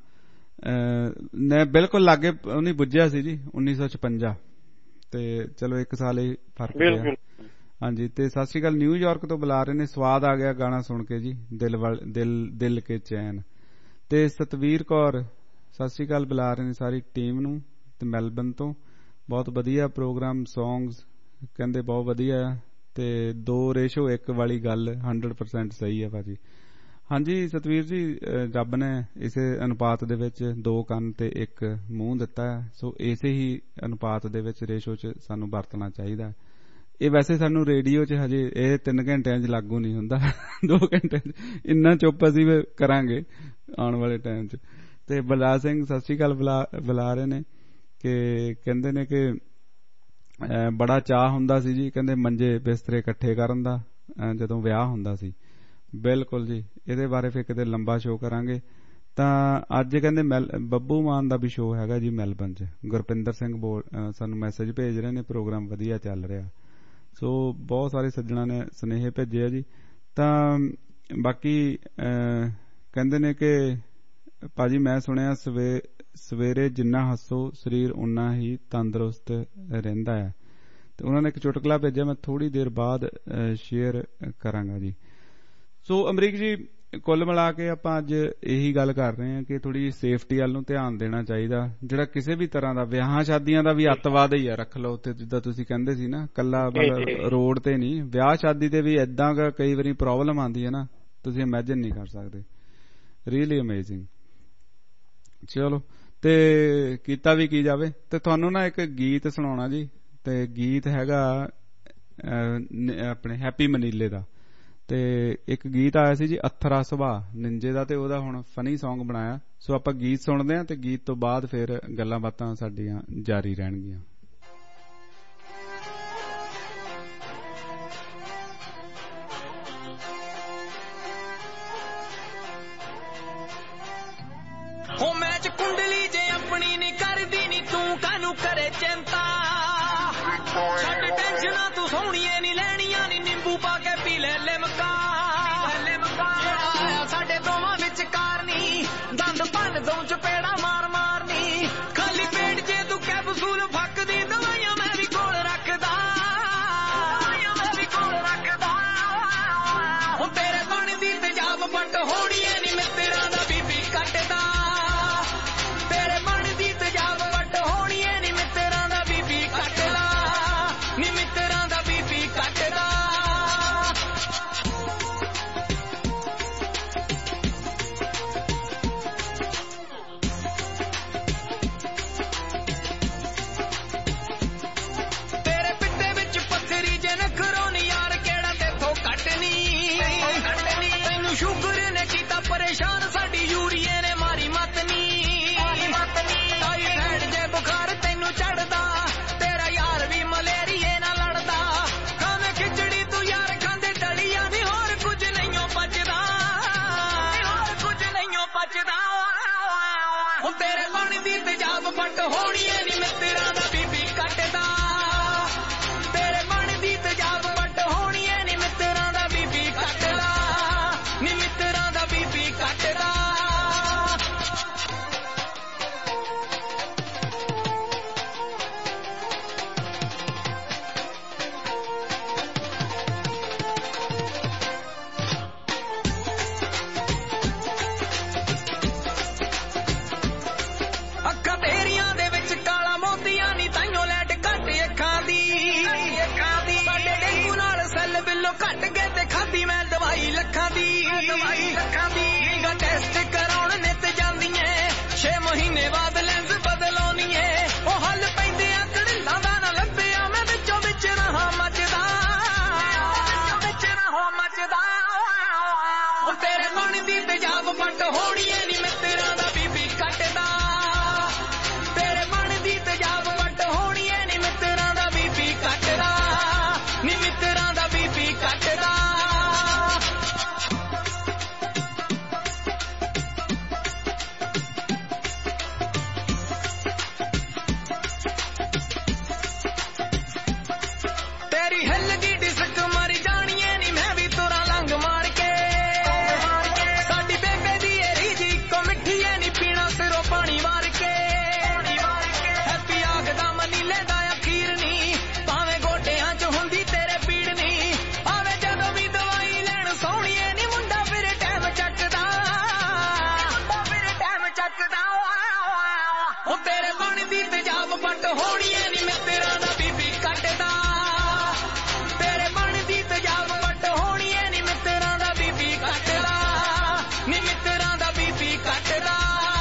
S1: ਨੇ ਬਿਲਕੁਲ ਲਾਗੇ ਉਹਨੇ ਬੁੱਝਿਆ ਸੀ ਜੀ 1956 ਤੇ ਚਲੋ ਇੱਕ ਸਾਲ ਹੀ ਫਰਕ ਪਿਆ। ਹਾਂਜੀ, ਤੇ ਸਤਿ ਸ਼੍ਰੀ ਅਕਾਲ ਨਿਊਯਾਰਕ ਤੋਂ ਬੁਲਾ ਰਹੇ ਨੇ, ਸਵਾਦ ਆ ਗਿਆ ਗਾਣਾ ਸੁਣ ਕੇ ਜੀ, ਦਿਲ ਕੇ ਚੈਨ। ਤੇ ਸਤਵੀਰ ਕੌਰ ਸਤਿ ਸ਼੍ਰੀ ਅਕਾਲ ਬੁਲਾ ਰਹੇ ਨੇ ਸਾਰੀ ਟੀਮ ਨੂੰ, ਤੇ ਮੈਲਬਨ ਤੋਂ ਬਹੁਤ ਵਧੀਆ ਪ੍ਰੋਗਰਾਮ, ਸੌਂਗਸ ਕਹਿੰਦੇ ਬਹੁਤ ਵਧੀਆ, ਤੇ 2:1 ਵਾਲੀ ਗੱਲ 100% ਸਹੀ ਹੈ ਭਾਜੀ। ਹਾਂਜੀ ਸਤਵੀਰ ਜੀ, ਰੱਬ ਨੇ ਇਸੇ ਅਨੁਪਾਤ ਦੇ ਵਿੱਚ 2 ਕੰਨ ਤੇ 1 ਮੂੰਹ ਦਿੱਤਾ ਹੈ, ਸੋ ਇਸੇ ਹੀ ਅਨੁਪਾਤ ਦੇ ਵਿੱਚ ਰੇਸ਼ੋ 'ਚ ਸਾਨੂੰ ਵਰਤਣਾ ਚਾਹੀਦਾ। ਇਹ ਵੈਸੇ ਸਾਨੂੰ ਰੇਡੀਓ 'ਚ ਹਜੇ ਇਹ 3 ਘੰਟਿਆਂ 'ਚ ਲਾਗੂ ਨਹੀਂ ਹੁੰਦਾ, 2 ਘੰਟਿਆਂ 'ਚ ਇੰਨਾ ਚੁੱਪ ਅਸੀਂ ਕਰਾਂਗੇ ਆਉਣ ਵਾਲੇ ਟਾਈਮ 'ਚ। ਤੇ ਬਲਰਾਜ ਸਿੰਘ ਸਤਿ ਸ਼੍ਰੀ ਅਕਾਲ ਬੁਲਾ ਰਹੇ ਨੇ, ਕਿ ਕਹਿੰਦੇ ਨੇ ਕਿ ਬੜਾ ਚਾਅ ਹੁੰਦਾ ਸੀ ਜੀ, ਕਹਿੰਦੇ ਮੰਜੇ ਬਿਸਤਰੇ ਇਕੱਠੇ ਕਰਨ ਦਾ ਜਦੋਂ ਵਿਆਹ ਹੁੰਦਾ ਸੀ। ਬਿਲਕੁਲ ਜੀ, ਇਹਦੇ ਬਾਰੇ ਫਿਰ ਕਿਤੇ ਲੰਬਾ ਸ਼ੋਅ ਕਰਾਂਗੇ। ਤਾਂ ਅੱਜ ਕਹਿੰਦੇ ਬੱਬੂ ਮਾਨ ਦਾ ਵੀ ਸ਼ੋਅ ਹੈਗਾ ਜੀ ਮੈਲਬਨ 'ਚ। ਗੁਰਪਿੰਦਰ ਸਿੰਘ ਸਾਨੂੰ ਮੈਸੇਜ ਭੇਜ ਰਹੇ ਨੇ, ਪ੍ਰੋਗਰਾਮ ਵਧੀਆ ਚੱਲ ਰਿਹਾ। ਸੋ ਬਹੁਤ ਸਾਰੇ ਸੱਜਣਾ ਨੇ ਸੁਨੇਹੇ ਭੇਜੇ ਆ ਜੀ। ਤਾਂ ਬਾਕੀ ਕਹਿੰਦੇ ਨੇ ਕਿ ਭਾਜੀ ਮੈਂ ਸੁਣਿਆ ਸਵੇਰੇ ਜਿੰਨਾ ਹੱਸੋ ਸਰੀਰ ਉਨਾ ਹੀ ਤੰਦਰੁਸਤ ਰਹਿੰਦਾ ਹੈ। ਤੇ ਉਹਨਾਂ ਨੇ ਇੱਕ ਚੁਟਕਲਾ ਭੇਜਿਆ, ਮੈਂ ਥੋੜੀ ਦੇਰ ਬਾਅਦ ਸ਼ੇਅਰ ਕਰਾਂਗਾ ਜੀ। ਸੋ ਅਮਰੀਕ ਜੀ, ਕੁੱਲ ਮਿਲਾ ਕੇ ਆਪਾਂ ਅੱਜ ਇਹੀ ਗੱਲ ਕਰ ਰਹੇ ਹਾਂ ਕਿ ਥੋੜੀ ਸੇਫਟੀ ਵੱਲ ਨੂੰ ਧਿਆਨ ਦੇਣਾ ਚਾਹੀਦਾ। ਜਿਹੜਾ ਕਿਸੇ ਵੀ ਤਰ੍ਹਾਂ ਦਾ ਵਿਆਹਾਂ ਸ਼ਾਦੀਆਂ ਦਾ ਵੀ ਅੱਤਵਾਦ ਹੀ ਆ, ਰੱਖ ਲਓ ਉੱਥੇ, ਜਿੱਦਾਂ ਤੁਸੀਂ ਕਹਿੰਦੇ ਸੀ ਨਾ, ਕੱਲਾ ਰੋਡ ਤੇ ਨਹੀਂ, ਵਿਆਹ ਸ਼ਾਦੀ ਤੇ ਵੀ ਏਦਾਂ ਕਈ ਵਾਰੀ ਪ੍ਰੋਬਲਮ ਆਉਂਦੀ ਹੈ ਨਾ, ਤੁਸੀਂ ਇਮੈਜਿਨ ਨਹੀਂ ਕਰ ਸਕਦੇ। Really amazing. ਚਲੋ, ਤੇ ਕੀਤਾ ਵੀ ਕੀ ਜਾਵੇ। ਤੇ ਤੁਹਾਨੂੰ ਨਾ ਇੱਕ ਗੀਤ ਸੁਣਾਉਣਾ ਜੀ, ਤੇ ਗੀਤ ਹੈਗਾ ਆਪਣੇ ਹੈਪੀ ਮਨੀਲੇ ਦਾ। ਤੇ ਇੱਕ ਗੀਤ ਆਇਆ ਸੀ ਜੀ ਅਥਰਾ ਸੁਭਾਅ ਨਿੰਜੇ ਦਾ, ਤੇ ਉਹਦਾ ਹੁਣ ਫਨੀ ਸੌਂਗ ਬਣਾਇਆ। ਸੋ ਆਪਾਂ ਗੀਤ ਸੁਣਦੇ ਹਾਂ, ਤੇ ਗੀਤ ਤੋਂ ਬਾਅਦ ਫਿਰ ਗੱਲਾਂ ਬਾਤਾਂ ਸਾਡੀਆਂ ਜਾਰੀ ਰਹਿਣਗੀਆਂ।
S10: ਹੋ ਮੈਂ ਚ ਕੁੰਡਲੀ ਜੇ ਆਪਣੀ ਨਹੀਂ ਕਰਦੀ, ਨੀ ਤੂੰ ਕਾਹਨੂੰ ਕਰੇ ਚਿੰਤਾ, ਛੱਡ ਟੈਨਸ਼ਨਾਂ ਤੂੰ ਸੋਹਣੀਏ ਨਹੀਂ ਲੈਣੀਆਂ, ਨੀ ਨਿੰਬੂ ਪਾ ਕੇ ਪੀ ਲੈ ਲਿਮਕਾ। ਸਾਡੇ ਦੋਵਾਂ ਵਿਚਕਾਰ ਨੀ ਦੰਦ ਭੰਨ ਦੋ ਚਪੇੜਾ ਮਾਰ ਮਾਰਨੀ, ਖਾਲੀ ਪੇਟ ਜੇ ਤੂੰ ਕੈਪਸੂਲ ਫੱਕਦੀ, ਦਵਾਈਆਂ ਮੈਂ ਵੀ ਕੋਲ ਰੱਖਦਾ, ਹੁਣ ਤੇਰੇ ਪਾਣੀ ਦੀ ਤੇਜ਼ਾਬ ਪੱਟ ਹੋਣੀਏ ਨੀ ਮੈਂ ਤੇਰਾ ਦਾ ਬੀਬੀ ਕੱਟਦਾ, ਤੇਰੇ ਪਾਣੀ ਦੀ ਤੇਜ਼ਾਬ ਪੱਟ ਹੋਣੀਏ ਨੀ ਮੈਂ ਤੇਰਾ ਦਾ ਬੀਬੀ ਕੱਟਦਾ, ਨੀ ਮੈਂ ਤੇਰਾ ਦਾ ਬੀਬੀ ਕੱਟਦਾ। ਸ਼ੁਕਰ ਨੇ ਕੀਤਾ ਪਰੇਸ਼ਾਨ, ਸਾਡੀ ਯੂਰੀਏ ਨੇ ਮਾਰੀ ਮਤ ਨੀ, ਟਾਈਫਾਇਡ ਜੇ ਬੁਖਾਰ ਤੈਨੂੰ ਚੜਦਾ, ਤੇਰਾ ਯਾਰ ਵੀ ਮਲੇਰੀਏ ਨਾਲ ਲੜਦਾ, ਖਾਵੇਂ ਖਿਚੜੀ ਤੂੰ ਯਾਰ ਖਾਂਦੇ ਡਲੀਆਂ ਦੀ, ਹੋਰ ਕੁਝ ਨਹੀਂਓ ਬਚਦਾ, ਹੁਣ ਤੇਰੇ ਪਾਣੀ ਦੀ ਤੇਜ਼ਾਬ ਪੱਟ ਹੋਣੀਏ ਨੀ ਮੈਂ ਤੇਰਾ ਦਾ ਬੀਬੀ ਕੱਟਦਾ, ਤੇਰੇ ਪਾਣੀ ਦੀ ਤੇਜ਼ਾਬ ਪੱਟ ਹੋਣੀਏ ਨੀ ਮੈਂ ਤੇਰਾ ਦਾ ਬੀਬੀ ਕੱਟਦਾ, ਨੀ ਮਿੱਤਰਾਂ ਦਾ ਬੀਬੀ ਕੱਟਦਾ। ਅੱਖਾਂ ਤੇਰੀਆਂ ਦੇ ਵਿੱਚ ਕਾਲਾ ਮੋਤੀਆਂ ਨੀ, ਤਾਈਓ ਲੈਟ ਘੱਟ ਅੱਖਾਂ ਦੀ, ਸਾਡੇ ਡੇਂਗੂ ਨਾਲ ਸੈੱਲ ਬਿੱਲੋ ਘੱਟ ਗਏ, ਤੇ ਖਾਦੀ ਮੈਂ ਦਵਾਈ ਲੱਖਾਂ ਦੀ, ਗਾ ਟੈਸਟ ਕਰਾਉਣ ਨਿੱਤ ਜਾਂਦੀਆਂ, 6 ਮਹੀਨੇ ਬਾਅਦ ਲੈਂਸ ਬਦਲਾਉਣੀਏ, ਉਹ ਹੱਲ ਪੈਂਦੇ ਆ ਕੜਿੱਲਾਂ ਦਾ ਨਾ ਲੱਭਿਆ, ਮੈਂ ਵਿੱਚੋਂ ਵਿੱਚ ਰਹਾ ਮੱਚਦਾ, ਹੁਣ ਤੇਰੇ ਪਾਣੀ ਦੀ ਤੇਜ਼ਾਬ ਪੱਟ ਹੋਣੀਏ ਨੀ ਮੈਂ ਤੇਰਾ ਦਾ ਬੀਬੀ ਕੱਟਦਾ, ਤੇਰੇ ਪਾਣੀ ਦੀ ਤੇਜ਼ਾਬ ਪੱਟ ਹੋਣੀਏ ਨੀ ਮੈਂ ਤੇਰਾ ਦਾ ਬੀਬੀ ਕੱਟਦਾ, ਨੀ ਮਿੱਤਰਾਂ ਦਾ ਬੀਬੀ ਕੱਟਦਾ। ਤੇਰੀ ਹਿੱਲ ਗਈ ਡਿਸਕ ਮਾਰੀ ਜਾਣੀਏ ਨੀ ਮੈਂ ਵੀ ਤੁਰਾਂ ਲੰਘ ਮਾਰ ਕੇ, ਸਾਡੀ ਬੇਬੇ ਦੀ ਏਰੀ ਜੀ ਇੱਕੋ ਮਿੱਠੀ ਹੋਣੀ ਐ ਨੀ ਮਿੱਤਰਾਂ ਦਾ ਬੀਬੀ ਕੱਟਦਾ ਤੇਰੇ ਬਣਦੀ ਤੇਜ਼ਾਬ ਵੱਟ ਹੋਣੀ ਐ ਨੀ ਮਿੱਤਰਾਂ ਦਾ ਬੀਬੀ ਕੱਟਦਾ ਨੀ ਮਿੱਤਰਾਂ ਦਾ ਬੀਬੀ ਕੱਟਦਾ